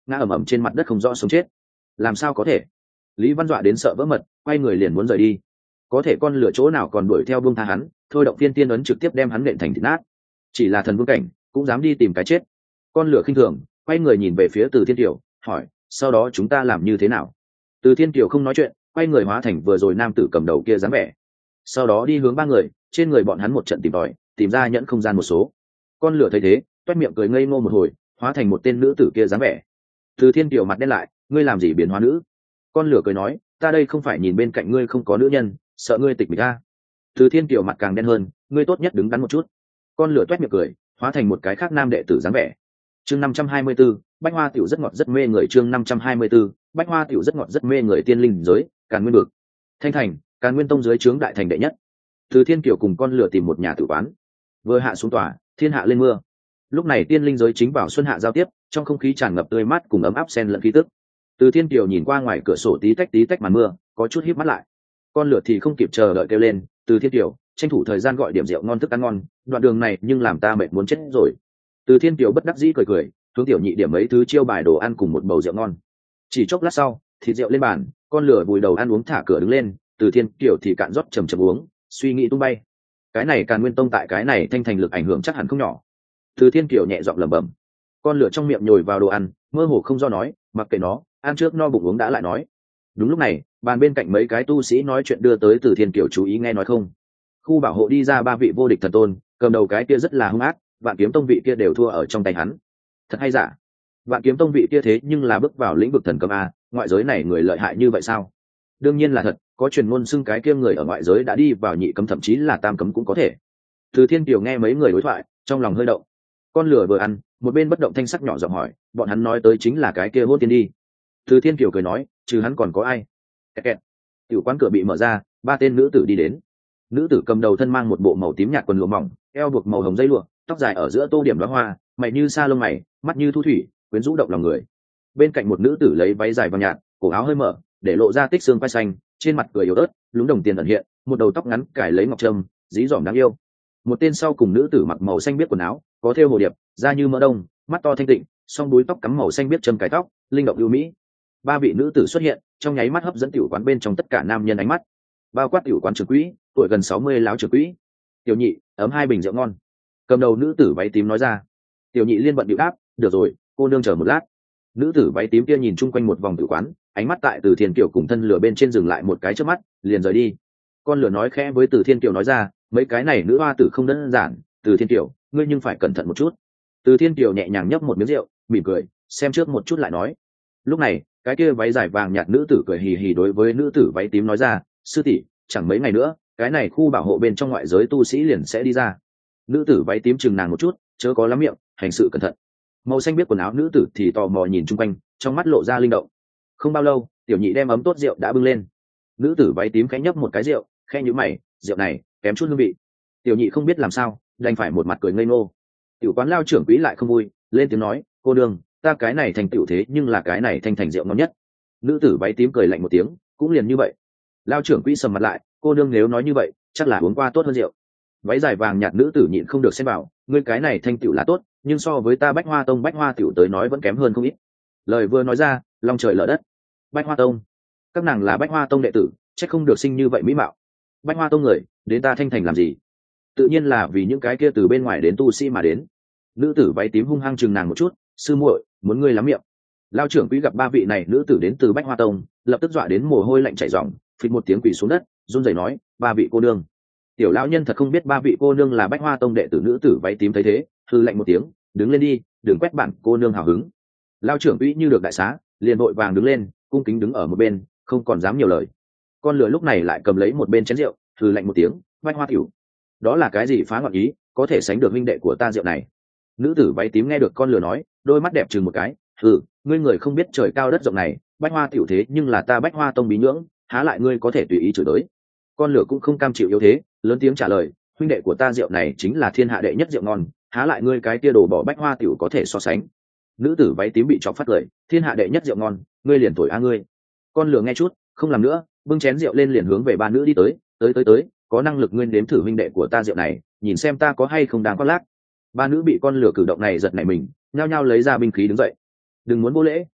ngã ầm ầm trên mặt đất không rõ sống chết. Làm sao có thể? Lý Văn dọa đến sợ vỡ mật, quay người liền muốn rời đi. Có thể con lửa chỗ nào còn đuổi theo buông tha hắn, thôi động phiên tiên ấn trực tiếp đem hắn nện thành thịt nát. Chỉ là thần vương cảnh cũng dám đi tìm cái chết. Con lửa khinh thường quay người nhìn về phía Từ Thiên Kiều, hỏi, sau đó chúng ta làm như thế nào? Từ Thiên Kiều không nói chuyện, quay người hóa thành vừa rồi nam tử cầm đầu kia dáng vẻ, sau đó đi hướng ba người, trên người bọn hắn một trận tìm tòi, tìm ra nhẫn không gian một số. Con lửa thấy thế, toét miệng cười ngây ngô một hồi, hóa thành một tên nữ tử kia dáng vẻ. Từ Thiên Kiều mặt đen lại, ngươi làm gì biến hóa nữ? Con lửa cười nói, ta đây không phải nhìn bên cạnh ngươi không có nữ nhân, sợ ngươi tịch mịch a. Từ Thiên Kiều mặt càng đen hơn, ngươi tốt nhất đứng đắn một chút. Con lửa toét miệng cười, hóa thành một cái khác nam đệ tử dáng vẻ. Chương năm trăm hai mươi 54, Bách Hoa tiểu rất ngọt rất mê người. Chương năm trăm hai mươi 54, Bách Hoa tiểu rất ngọt rất mê người. Tiên linh giới, Càn Nguyên vực, Thanh Thành, Càn Nguyên tông dưới trướng đại thành đệ nhất. Từ Thiên Kiều cùng con lửa tìm một nhà tử quán, vừa hạ xuống tòa, thiên hạ lên mưa. Lúc này tiên linh giới chính vào xuân hạ giao tiếp, trong không khí tràn ngập tươi mát cùng ấm áp xen lẫn khí tức. Từ Thiên Kiều nhìn qua ngoài cửa sổ tí tách tí tách màn mưa, có chút híp mắt lại. Con lửa thì không kịp chờ đợi kêu lên, Từ Thiên Kiều, tranh thủ thời gian gọi điểm rượu ngon thức ăn ngon, đoạn đường này nhưng làm ta mệt muốn chết rồi. Từ Thiên Kiều bất đắc dĩ cười cười, hướng tiểu nhị điểm mấy thứ chiêu bài đồ ăn cùng một bầu rượu ngon. Chỉ chốc lát sau, thịt rượu lên bàn, con lửa vùi đầu ăn uống thả cửa đứng lên, Từ Thiên Kiều thì cạn rót chầm chầm uống, suy nghĩ tung bay. Cái này Càn Nguyên tông tại cái này Thanh Thành lực ảnh hưởng chắc hẳn không nhỏ. Từ Thiên Kiều nhẹ giọng lẩm bẩm. Con lửa trong miệng nhồi vào đồ ăn, mơ hồ không do nói, mặc kệ nó, ăn trước no bụng uống đã lại nói. Đúng lúc này, bàn bên cạnh mấy cái tu sĩ nói chuyện đưa tới Từ Thiên Kiều chú ý nghe nói không. Khu bảo hộ đi ra ba vị vô địch thần tôn, cầm đầu cái kia rất là hung ác, Vạn Kiếm tông vị kia đều thua ở trong tay hắn. Thật hay giả? Vạn Kiếm tông vị kia thế nhưng là bước vào lĩnh vực thần cấm a, ngoại giới này người lợi hại như vậy sao? Đương nhiên là thật, có truyền ngôn xưng cái kia người ở ngoại giới đã đi vào nhị cấm thậm chí là tam cấm cũng có thể. Từ Thiên Kiều nghe mấy người đối thoại, trong lòng hơi động. Con lửa vừa ăn, một bên bất động thanh sắc nhỏ giọng hỏi, bọn hắn nói tới chính là cái kia hôn tiên đi. Từ Thiên Kiều cười nói, trừ hắn còn có ai? Kẹt kẹt. Tiểu quán cửa bị mở ra, ba tên nữ tử đi đến. Nữ tử cầm đầu thân mang một bộ màu tím nhạt quần lụa mỏng, eo buộc màu hồng dây lụa, tóc dài ở giữa tô điểm đóa hoa, mày như sa lông mày, mắt như thu thủy, quyến rũ động lòng người. Bên cạnh một nữ tử lấy váy dài vàng nhạt, cổ áo hơi mở, để lộ ra tích xương quai xanh, trên mặt cười yếu ớt, lúng đồng tiền ẩn hiện, một đầu tóc ngắn cài lấy ngọc trâm, dí dỏm đáng yêu. Một tên sau cùng nữ tử mặc màu xanh biếc quần áo, có thêu hồ điệp, da như mỡ đông, mắt to thanh tịnh, song đuôi tóc cắm màu xanh biếc châm cài tóc, linh động ưu mỹ. Ba vị nữ tử xuất hiện, trong nháy mắt hấp dẫn tiểu quán bên trong tất cả nam nhân ánh mắt. Bao quát tiểu quán trưởng quỹ, tuổi gần sáu mươi láo trưởng quỹ. Tiểu nhị, ấm hai bình rượu ngon. Cầm đầu nữ tử váy tím nói ra. Tiểu nhị liên bận điệu đáp, được rồi, cô nương chờ một lát. Nữ tử váy tím kia nhìn chung quanh một vòng tiểu quán, ánh mắt tại Từ Thiên Kiều cùng thân lửa bên trên dừng lại một cái trước mắt, liền rời đi. Con lửa nói khẽ với Từ Thiên Kiều nói ra, mấy cái này nữ hoa tử không đơn giản, Từ Thiên Kiều, ngươi nhưng phải cẩn thận một chút. Từ Thiên Kiều nhẹ nhàng nhấp một miếng rượu, mỉm cười, xem trước một chút lại nói. Lúc này, cái kia váy dài vàng nhạt nữ tử cười hì hì đối với nữ tử váy tím nói ra, sư tỷ, chẳng mấy ngày nữa, cái này khu bảo hộ bên trong ngoại giới tu sĩ liền sẽ đi ra. Nữ tử váy tím chừng nàng một chút, chớ có lắm miệng, hành sự cẩn thận. Màu xanh biết quần áo nữ tử thì tò mò nhìn chung quanh, trong mắt lộ ra linh động. Không bao lâu, tiểu nhị đem ấm tốt rượu đã bưng lên. Nữ tử váy tím khẽ nhấp một cái rượu, khẽ nhíu mày, rượu này kém chút hương vị. Tiểu nhị không biết làm sao, đành phải một mặt cười ngây ngô. Tiểu quán lao trưởng quỹ lại không vui, lên tiếng nói, cô đương, ta cái này thành tiểu thế nhưng là cái này thành thành rượu ngon nhất. Nữ tử váy tím cười lạnh một tiếng, cũng liền như vậy. Lao trưởng quỹ sầm mặt lại, cô đương nếu nói như vậy, chắc là uống qua tốt hơn rượu. Váy dài vàng nhạt nữ tử nhịn không được xen vào, ngươi cái này thanh tiểu là tốt, nhưng so với ta Bách Hoa tông Bách Hoa tiểu tới nói vẫn kém hơn không ít. Lời vừa nói ra, lòng trời lở đất. Bách Hoa tông, các nàng là Bách Hoa tông đệ tử, chắc không được sinh như vậy mỹ mạo. Bách Hoa tông người, đến ta Thanh Thành làm gì? Tự nhiên là vì những cái kia từ bên ngoài đến tu sĩ mà đến. Nữ tử váy tím hung hăng chừng nàng một chút, sư muội, muốn ngươi lắm miệng. Lao trưởng quỹ gặp ba vị này nữ tử đến từ Bách Hoa tông, lập tức dọa đến mồ hôi lạnh chảy ròng, phịch một tiếng quỳ xuống đất, run rẩy nói, ba vị cô nương. Tiểu lão nhân thật không biết ba vị cô nương là Bách Hoa tông đệ tử. Nữ tử váy tím thấy thế, hư lạnh một tiếng, đứng lên đi, đừng quét bản cô nương hào hứng. Lao trưởng quỹ như được đại xá, liền vội vàng đứng lên, cung kính đứng ở một bên, không còn dám nhiều lời. Con lửa lúc này lại cầm lấy một bên chén rượu, hư lạnh một tiếng, Bách Hoa tiểu, đó là cái gì phá ngọn ý, có thể sánh được huynh đệ của ta rượu này? Nữ tử váy tím nghe được con lửa nói, đôi mắt đẹp chừng một cái, ừ, ngươi người không biết trời cao đất rộng này, Bách Hoa tiểu thế nhưng là ta Bách Hoa tông bí nhưỡng, há lại ngươi có thể tùy ý chửi tới. Con lửa cũng không cam chịu yếu thế, lớn tiếng trả lời, huynh đệ của ta rượu này chính là thiên hạ đệ nhất rượu ngon, há lại ngươi cái tia đồ bỏ Bách Hoa tiểu có thể so sánh. Nữ tử váy tím bị chọc phát cười, thiên hạ đệ nhất rượu ngon, ngươi liền thổi a ngươi. Con lửa nghe chút, không làm nữa, bưng chén rượu lên liền hướng về ba nữ đi tới, tới tới tới, có năng lực ngươi nếm thử huynh đệ của ta rượu này, nhìn xem ta có hay không đáng khoác lác. Ba nữ bị con lửa cử động này giật nảy mình, nhao nhao lấy ra binh khí đứng dậy. Đừng muốn vô lễ,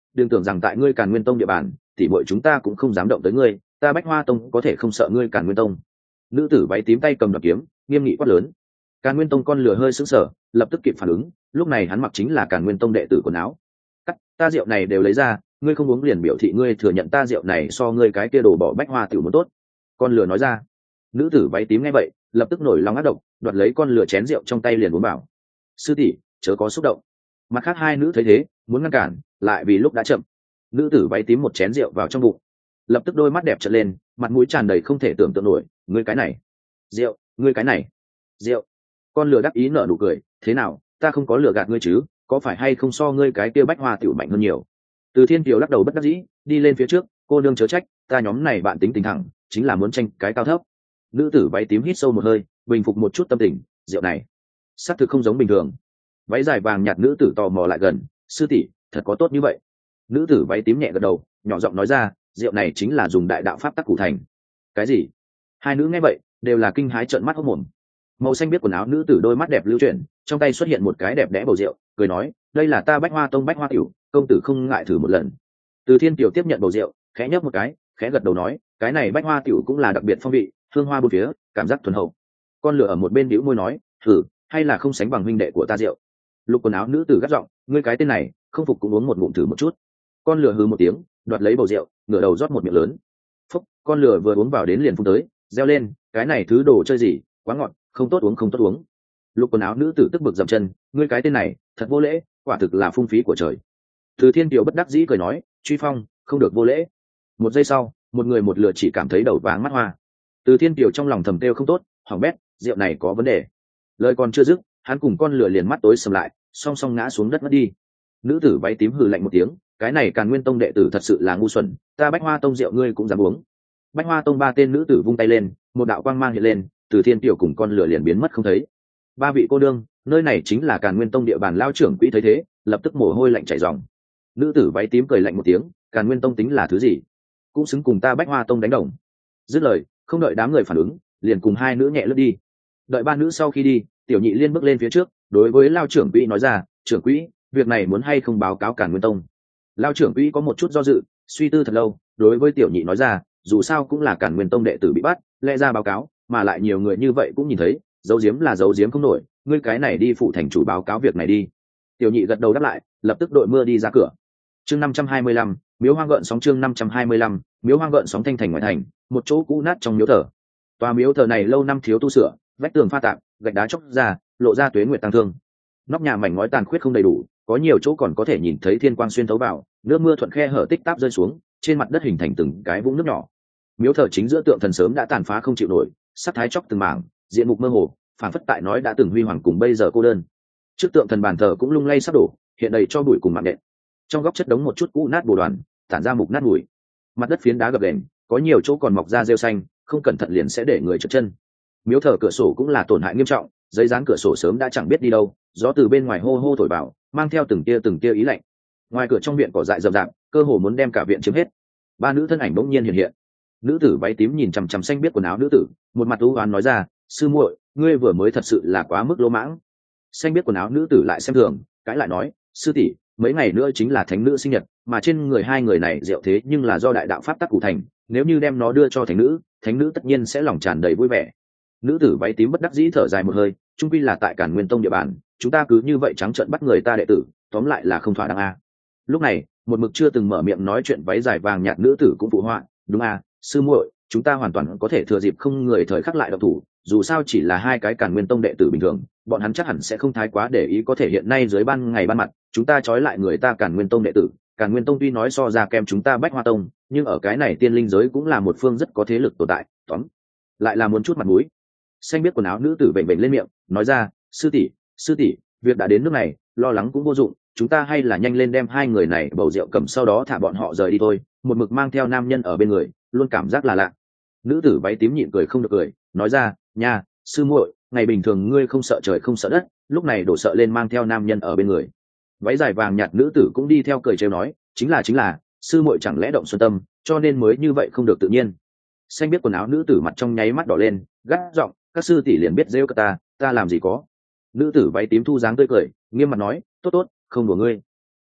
đừng tưởng rằng tại ngươi Càn Nguyên Tông địa bàn, tỉ muội chúng ta cũng không dám động tới ngươi, ta Bách Hoa Tông có thể không sợ ngươi Càn Nguyên Tông. Nữ tử váy tím tay cầm đoạt kiếm, nghiêm nghị quát lớn. Càn Nguyên Tông con lừa hơi sững sờ, lập tức kịp phản ứng, lúc này hắn mặc chính là Càn Nguyên Tông đệ tử quần áo. Cắt, ta rượu này đều lấy ra, ngươi không uống liền biểu thị ngươi thừa nhận ta rượu này so ngươi cái kia đồ bỏ Bách Hoa tiểu muốn tốt. Con lừa nói ra. Nữ tử váy tím nghe vậy, lập tức nổi lòng ác độc, đoạt lấy con lừa chén rượu trong tay liền uống bảo. Sư tỷ, chớ có xúc động. Mặt khác hai nữ thấy thế, muốn ngăn cản, lại vì lúc đã chậm. Nữ tử váy tím một chén rượu vào trong bụng, lập tức đôi mắt đẹp trợn lên, mặt mũi tràn đầy không thể tưởng tượng nổi. Ngươi cái này, rượu, ngươi cái này, rượu. Con lừa đắc ý nở nụ cười, thế nào, ta không có lừa gạt ngươi chứ, có phải hay không so ngươi cái kia Bách Hoa tiểu mạnh hơn nhiều. Từ Thiên Kiều lắc đầu bất đắc dĩ, đi lên phía trước, cô nương chớ trách, ta nhóm này bạn tính tình thẳng, chính là muốn tranh cái cao thấp. Nữ tử váy tím hít sâu một hơi, bình phục một chút tâm tình, rượu này xác thực không giống bình thường. Váy dài vàng nhạt nữ tử tò mò lại gần, sư tỷ, thật có tốt như vậy? Nữ tử váy tím nhẹ gật đầu, nhỏ giọng nói ra, rượu này chính là dùng đại đạo pháp tắc cụ thành. Cái gì? Hai nữ nghe vậy đều là kinh hãi trợn mắt hốc mồm. Màu xanh biết quần áo nữ tử đôi mắt đẹp lưu chuyển, trong tay xuất hiện một cái đẹp đẽ bầu rượu, cười nói, đây là ta Bách Hoa Tông Bách Hoa tiểu, công tử không ngại thử một lần. Từ Thiên Kiều tiếp nhận bầu rượu, khẽ nhấp một cái, khẽ gật đầu nói, cái này Bách Hoa tiểu cũng là đặc biệt phong vị, hương hoa bốn phía, cảm giác thuần hậu. Con lửa ở một bên bĩu môi nói, thử, hay là không sánh bằng huynh đệ của ta rượu. Lục quần áo nữ tử gắt giọng, ngươi cái tên này, không phục cũng uống một ngụm thử một chút. Con lửa hừ một tiếng, đoạt lấy bầu rượu, ngửa đầu rót một miệng lớn. Phúc, con lửa vừa uống vào đến liền phun tới, reo lên, cái này thứ đồ chơi gì, quá ngọt, không tốt uống không tốt uống. Lục quần áo nữ tử tức bực dậm chân, ngươi cái tên này, thật vô lễ, quả thực là phung phí của trời. Từ Thiên Kiều bất đắc dĩ cười nói, truy phong, không được vô lễ. Một giây sau, một người một lượt chỉ cảm thấy đầu váng mắt hoa. Từ Thiên Kiều trong lòng thầm kêu không tốt, hỏng bét, rượu này có vấn đề. Lời còn chưa dứt, hắn cùng con lửa liền mắt tối sầm lại, song song ngã xuống đất mất đi. Nữ tử váy tím hừ lạnh một tiếng, cái này Càn Nguyên Tông đệ tử thật sự là ngu xuẩn, ta Bách Hoa Tông rượu ngươi cũng dám uống. Bách Hoa Tông ba tên nữ tử vung tay lên, một đạo quang mang hiện lên, Từ Thiên Kiều cùng con lửa liền biến mất không thấy. Ba vị cô đương, nơi này chính là Càn Nguyên Tông địa bàn. Lao trưởng quỹ thấy thế, lập tức mồ hôi lạnh chảy ròng. Nữ tử váy tím cười lạnh một tiếng, Càn Nguyên Tông tính là thứ gì, cũng xứng cùng ta Bách Hoa Tông đánh đồng. Dứt lời, không đợi đám người phản ứng, liền cùng hai nữ nhẹ lướt đi. Đợi ba nữ sau khi đi, Tiểu Nhị liên bước lên phía trước, đối với Lao trưởng quỹ nói ra, trưởng quỹ, việc này muốn hay không báo cáo Càn Nguyên Tông. Lao trưởng quỹ có một chút do dự, suy tư thật lâu, đối với Tiểu Nhị nói ra, dù sao cũng là Càn Nguyên Tông đệ tử bị bắt, lẽ ra báo cáo, mà lại nhiều người như vậy cũng nhìn thấy, giấu giếm là giấu giếm không nổi, ngươi cái này đi phụ thành chủ báo cáo việc này đi. Tiểu Nhị gật đầu đáp lại, lập tức đội mưa đi ra cửa. Chương năm trăm hai mươi lăm, miếu hoang gợn sóng. Chương năm trăm hai mươi lăm, miếu hoang gợn sóng. Thanh thành ngoại thành, một chỗ cũ nát trong miếu thờ. Tòa miếu thờ này lâu năm thiếu tu sửa, vách tường pha tạp, gạch đá chóc ra, lộ ra tuế nguyệt tăng thương. Nóc nhà mảnh ngói tàn khuyết không đầy đủ, có nhiều chỗ còn có thể nhìn thấy thiên quang xuyên thấu vào, nước mưa thuận khe hở tích táp rơi xuống, trên mặt đất hình thành từng cái vũng nước nhỏ. Miếu thờ chính giữa tượng thần sớm đã tàn phá không chịu nổi, sắt thái chóc từng mảng, diện mục mơ hồ, phản phất tại nói đã từng huy hoàng cùng bây giờ cô đơn. Trước tượng thần bàn thờ cũng lung lay sắp đổ, hiện đầy cho bụi cùng mạng đệm. Trong góc chất đống một chút cũ nát bồ đoàn, tản ra mục nát bụi. Mặt đất phiến đá gập ghềnh, có nhiều chỗ còn mọc ra rêu xanh, không cẩn thận liền sẽ để người trượt chân. Miếu thờ cửa sổ cũng là tổn hại nghiêm trọng, giấy dán cửa sổ sớm đã chẳng biết đi đâu, gió từ bên ngoài hô hô thổi vào, mang theo từng tia từng tia ý lạnh. Ngoài cửa trong viện cỏ dại rậm rạp, cơ hồ muốn đem cả viện chiếm hết. Ba nữ thân ảnh bỗng nhiên hiện hiện. Nữ tử váy tím nhìn chằm chằm xanh biết quần áo nữ tử, một mặt u oán nói ra, sư muội, ngươi vừa mới thật sự là quá mức lỗ mãng. Xanh biết quần áo nữ tử lại xem thường, cãi lại nói, sư tỷ, mấy ngày nữa chính là thánh nữ sinh nhật, mà trên người hai người này rượu thế nhưng là do đại đạo pháp tắc cụ thành, nếu như đem nó đưa cho thánh nữ, thánh nữ tất nhiên sẽ lòng tràn đầy vui vẻ. Nữ tử váy tím bất đắc dĩ thở dài một hơi, chung quy là tại Càn Nguyên Tông địa bàn, chúng ta cứ như vậy trắng trợn bắt người ta đệ tử, tóm lại là không thỏa đáng a. Lúc này, một mực chưa từng mở miệng nói chuyện váy dài vàng nhạt nữ tử cũng phụ họa, đúng a, sư muội, chúng ta hoàn toàn có thể thừa dịp không người thời khắc lại độc thủ, dù sao chỉ là hai cái Càn Nguyên Tông đệ tử bình thường, bọn hắn chắc hẳn sẽ không thái quá để ý, có thể hiện nay dưới ban ngày ban mặt, chúng ta trói lại người ta Càn Nguyên Tông đệ tử. Càn Nguyên Tông tuy nói so ra kem chúng ta Bách Hoa Tông, nhưng ở cái này tiên linh giới cũng là một phương rất có thế lực tồn tại, tóm lại là muốn chút mặt mũi. Xanh biết quần áo nữ tử bệnh bệnh lên miệng, nói ra, sư tỷ, sư tỷ, việc đã đến nước này, lo lắng cũng vô dụng, chúng ta hay là nhanh lên đem hai người này bầu rượu cầm, sau đó thả bọn họ rời đi thôi. Một mực mang theo nam nhân ở bên người, luôn cảm giác là lạ. Nữ tử váy tím nhịn cười không được cười, nói ra, nha, sư muội, ngày bình thường ngươi không sợ trời không sợ đất, lúc này đổ sợ lên mang theo nam nhân ở bên người. Váy dài vàng nhạt nữ tử cũng đi theo cười trêu nói, chính là chính là, sư muội chẳng lẽ động xuân tâm, cho nên mới như vậy không được tự nhiên. Xanh biết quần áo nữ tử mặt trong nháy mắt đỏ lên, gắt giọng, các sư tỷ liền biết rêu cả ta, ta làm gì có. Nữ tử váy tím thu dáng tươi cười, nghiêm mặt nói, tốt tốt, không đùa ngươi.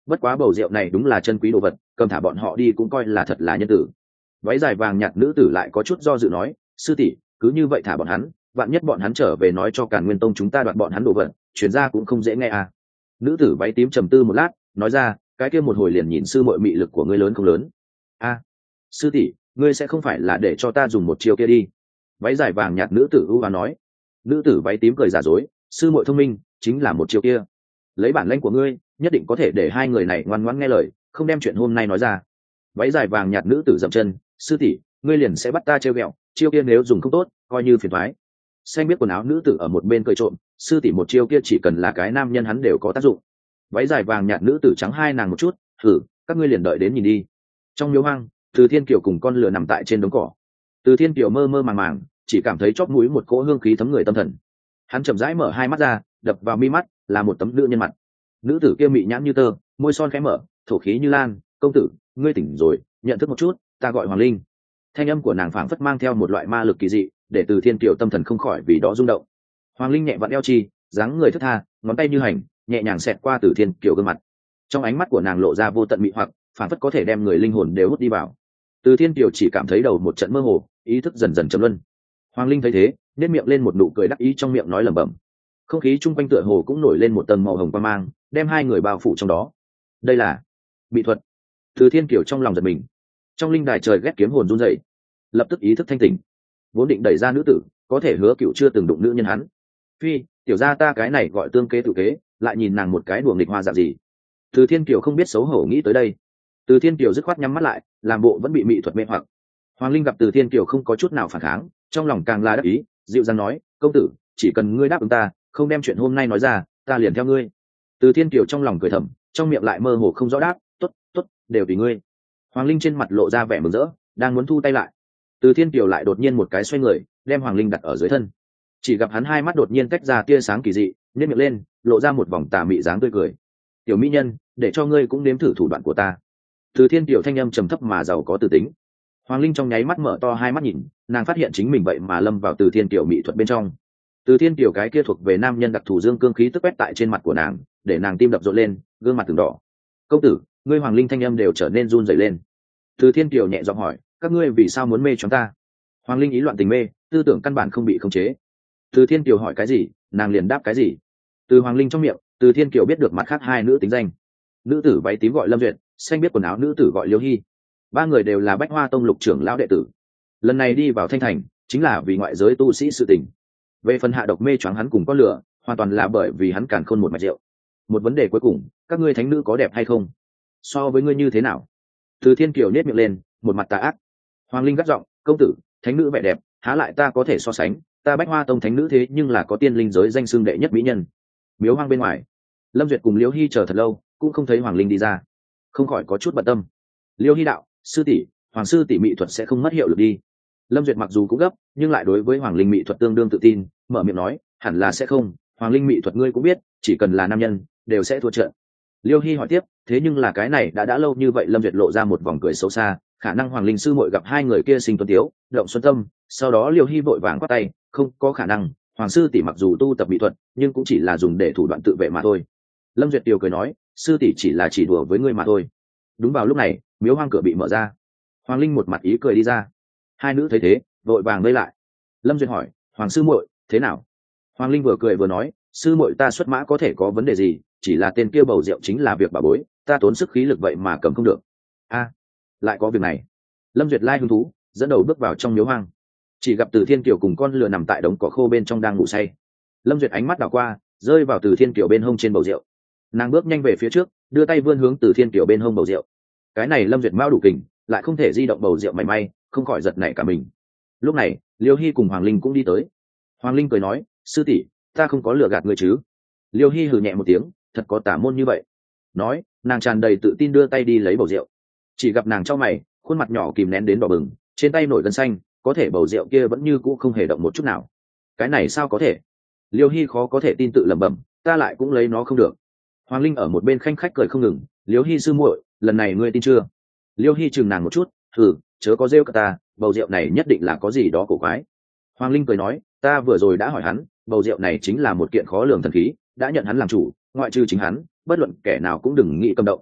bất quá bầu rượu này đúng là chân quý đồ vật, cầm thả bọn họ đi cũng coi là thật là nhân tử. Váy dài vàng nhạt nữ tử lại có chút do dự nói, sư tỷ, cứ như vậy thả bọn hắn, vạn nhất bọn hắn trở về nói cho Càn Nguyên Tông chúng ta đoạt bọn hắn đồ vật, chuyển ra cũng không dễ nghe à. Nữ tử váy tím trầm tư một lát, nói ra, cái kia một hồi liền nhìn sư muội mị lực của ngươi lớn không lớn. A, sư tỷ, ngươi sẽ không phải là để cho ta dùng một chiêu kia đi. Váy dài vàng nhạt nữ tử ưu và nói. Nữ tử váy tím cười giả dối, sư muội thông minh, chính là một chiêu kia. Lấy bản lĩnh của ngươi, nhất định có thể để hai người này ngoan ngoãn nghe lời, không đem chuyện hôm nay nói ra. Váy dài vàng nhạt nữ tử dậm chân, sư tỷ, ngươi liền sẽ bắt ta trêu ghẹo, chiêu kia nếu dùng không tốt, coi như phiền toái. Xanh biết quần áo nữ tử ở một bên cười trộm, sư tỷ một chiêu kia chỉ cần là cái nam nhân hắn đều có tác dụng. Váy dài vàng nhạt nữ tử trắng hai nàng một chút, thử, các ngươi liền đợi đến nhìn đi. Trong miếu hoang, Từ Thiên Kiều cùng con lừa nằm tại trên đống cỏ. Từ Thiên Kiều mơ mơ màng màng, chỉ cảm thấy chóp mũi một cỗ hương khí thấm người tâm thần. Hắn chậm rãi mở hai mắt ra, đập vào mi mắt là một tấm nữ nhân mặt. Nữ tử kia mị nhãn như tơ, môi son khẽ mở, thổ khí như lan, công tử, ngươi tỉnh rồi, nhận thức một chút, ta gọi Hoàng Linh. Thanh âm của nàng phảng phất mang theo một loại ma lực kỳ dị, để Từ Thiên Kiều tâm thần không khỏi vì đó rung động. Hoàng Linh nhẹ vặn eo chi, dáng người thướt tha, ngón tay như hành, nhẹ nhàng xẹt qua Từ Thiên Kiều gương mặt. Trong ánh mắt của nàng lộ ra vô tận mị hoặc, phảng phất có thể đem người linh hồn đều hút đi vào. Từ Thiên Kiều chỉ cảm thấy đầu một trận mơ hồ, ý thức dần dần trầm luân. Hoàng Linh thấy thế, nhếch miệng lên một nụ cười đắc ý, trong miệng nói lẩm bẩm. Không khí chung quanh tựa hồ cũng nổi lên một tầng màu hồng quang mang, đem hai người bao phủ trong đó. Đây là bị thuật. Từ Thiên Kiều trong lòng giật mình. Trong linh đài trời ghét kiếm hồn run rẩy, lập tức ý thức thanh tỉnh. Vốn định đẩy ra nữ tử, có thể hứa cựu chưa từng đụng nữ nhân hắn. Phi, tiểu gia ta cái này gọi tương kế tự kế, lại nhìn nàng một cái đùa nghịch hoa dạng gì. Từ Thiên Kiều không biết xấu hổ nghĩ tới đây. Từ Thiên Kiều dứt khoát nhắm mắt lại, làm bộ vẫn bị mị thuật mê hoặc. Hoàng Linh gặp Từ Thiên Kiều không có chút nào phản kháng, trong lòng càng là đắc ý, dịu dàng nói, công tử, chỉ cần ngươi đáp ứng ta, không đem chuyện hôm nay nói ra, ta liền theo ngươi. Từ Thiên Kiều trong lòng cười thầm, trong miệng lại mơ hồ không rõ đáp, tốt, tốt, đều vì ngươi. Hoàng Linh trên mặt lộ ra vẻ mừng rỡ, đang muốn thu tay lại. Từ Thiên Kiều lại đột nhiên một cái xoay người, đem Hoàng Linh đặt ở dưới thân. Chỉ gặp hắn hai mắt đột nhiên tách ra tia sáng kỳ dị, nhếch miệng lên, lộ ra một vòng tà mị dáng tươi cười. Tiểu mỹ nhân, để cho ngươi cũng nếm thử thủ đoạn của ta. Từ Thiên Kiều thanh âm trầm thấp mà giàu có từ tính. Hoàng Linh trong nháy mắt mở to hai mắt nhìn, nàng phát hiện chính mình vậy mà lâm vào Từ Thiên Kiều mỹ thuật bên trong. Từ Thiên Kiều cái kia thuộc về nam nhân đặc thù dương cương khí tức quét tại trên mặt của nàng, để nàng tim đập rộn lên, gương mặt từng đỏ. Công tử, ngươi Hoàng Linh thanh âm đều trở nên run rẩy lên. Từ Thiên Kiều nhẹ giọng hỏi, các ngươi vì sao muốn mê chúng ta? Hoàng Linh ý loạn tình mê, tư tưởng căn bản không bị khống chế. Từ Thiên Kiều hỏi cái gì, nàng liền đáp cái gì. Từ Hoàng Linh trong miệng, Từ Thiên Kiều biết được mặt khác hai nữ tính danh. Nữ tử váy tím gọi Lâm Duyệt, xanh biết quần áo nữ tử gọi Liêu Hy. Ba người đều là Bách Hoa Tông lục trưởng lão đệ tử. Lần này đi vào Thanh Thành, chính là vì ngoại giới tu sĩ sự tình. Về phần hạ độc mê choáng hắn cùng con lửa, hoàn toàn là bởi vì hắn càn khôn một mạch rượu. Một vấn đề cuối cùng, các ngươi thánh nữ có đẹp hay không? So với ngươi như thế nào? Từ Thiên Kiều nhếch miệng lên, một mặt tà ác. Hoàng Linh gắt giọng, công tử, thánh nữ vẻ đẹp, há lại ta có thể so sánh, ta Bách Hoa Tông thánh nữ thế nhưng là có tiên linh giới danh xưng đệ nhất mỹ nhân. Miếu hoang bên ngoài, Lâm Duyệt cùng Liễu Hy chờ thật lâu, cũng không thấy Hoàng Linh đi ra, không khỏi có chút bận tâm. Liễu Hy đạo, sư tỷ, Hoàng sư tỷ mỹ thuật sẽ không mất hiệu lực đi. Lâm Duyệt mặc dù cũng gấp, nhưng lại đối với Hoàng Linh mỹ thuật tương đương tự tin, mở miệng nói, hẳn là sẽ không, Hoàng Linh mỹ thuật ngươi cũng biết, chỉ cần là nam nhân, đều sẽ thua trận. Liêu Hy hỏi tiếp, thế nhưng là cái này đã đã lâu như vậy. Lâm Duyệt lộ ra một vòng cười xấu xa, khả năng Hoàng Linh sư muội gặp hai người kia sinh tuấn tiếu, động xuân tâm. Sau đó Liêu Hy vội vàng quát tay, không có khả năng, Hoàng sư tỷ mặc dù tu tập mỹ thuật, nhưng cũng chỉ là dùng để thủ đoạn tự vệ mà thôi. Lâm Duyệt Tiều cười nói, sư tỷ chỉ là chỉ đùa với ngươi mà thôi. Đúng vào lúc này, miếu hoang cửa bị mở ra, Hoàng Linh một mặt ý cười đi ra. Hai nữ thấy thế, vội vàng vây lại. Lâm Duyệt hỏi, Hoàng sư muội, thế nào? Hoàng Linh vừa cười vừa nói, sư muội ta xuất mã có thể có vấn đề gì, chỉ là tên kia bầu rượu chính là việc bà bối, ta tốn sức khí lực vậy mà cầm không được. A, lại có việc này. Lâm Duyệt lai hứng thú, dẫn đầu bước vào trong miếu hoang. Chỉ gặp Từ Thiên Kiều cùng con lừa nằm tại đống cỏ khô bên trong đang ngủ say. Lâm Duyệt ánh mắt đảo qua, rơi vào Từ Thiên Kiều bên hông trên bầu rượu. Nàng bước nhanh về phía trước, đưa tay vươn hướng Từ Thiên Kiều bên hông bầu rượu. Cái này Lâm Duyệt mao đủ kình, lại không thể di động bầu rượu mảy may, không khỏi giật nảy cả mình. Lúc này, Liêu Hy cùng Hoàng Linh cũng đi tới. Hoàng Linh cười nói, sư tỷ, ta không có lừa gạt ngươi chứ? Liêu Hy hừ nhẹ một tiếng, thật có tả môn như vậy. Nói, nàng tràn đầy tự tin đưa tay đi lấy bầu rượu. Chỉ gặp nàng trong mày, khuôn mặt nhỏ kìm nén đến đỏ bừng, trên tay nổi gân xanh, có thể bầu rượu kia vẫn như cũ không hề động một chút nào. Cái này sao có thể? Liêu Hy khó có thể tin tự lẩm bẩm, ta lại cũng lấy nó không được. Hoàng Linh ở một bên khanh khách cười không ngừng, Liêu Hy sư muội, lần này ngươi tin chưa? Liêu Hy chừng nàng một chút, thử, chớ có rêu cả ta, bầu rượu này nhất định là có gì đó cổ quái. Hoàng Linh cười nói, ta vừa rồi đã hỏi hắn, bầu rượu này chính là một kiện khó lường thần khí, đã nhận hắn làm chủ, ngoại trừ chính hắn, bất luận kẻ nào cũng đừng nghĩ cầm động,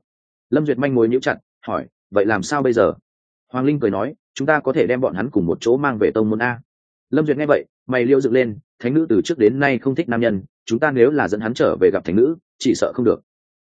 Lâm Duyệt manh mối nhíu chặt, hỏi, vậy làm sao bây giờ? Hoàng Linh cười nói, chúng ta có thể đem bọn hắn cùng một chỗ mang về tông môn a. Lâm Duyệt nghe vậy, mày liêu dựng lên, thánh nữ từ trước đến nay không thích nam nhân, chúng ta nếu là dẫn hắn trở về gặp thánh nữ, chỉ sợ không được.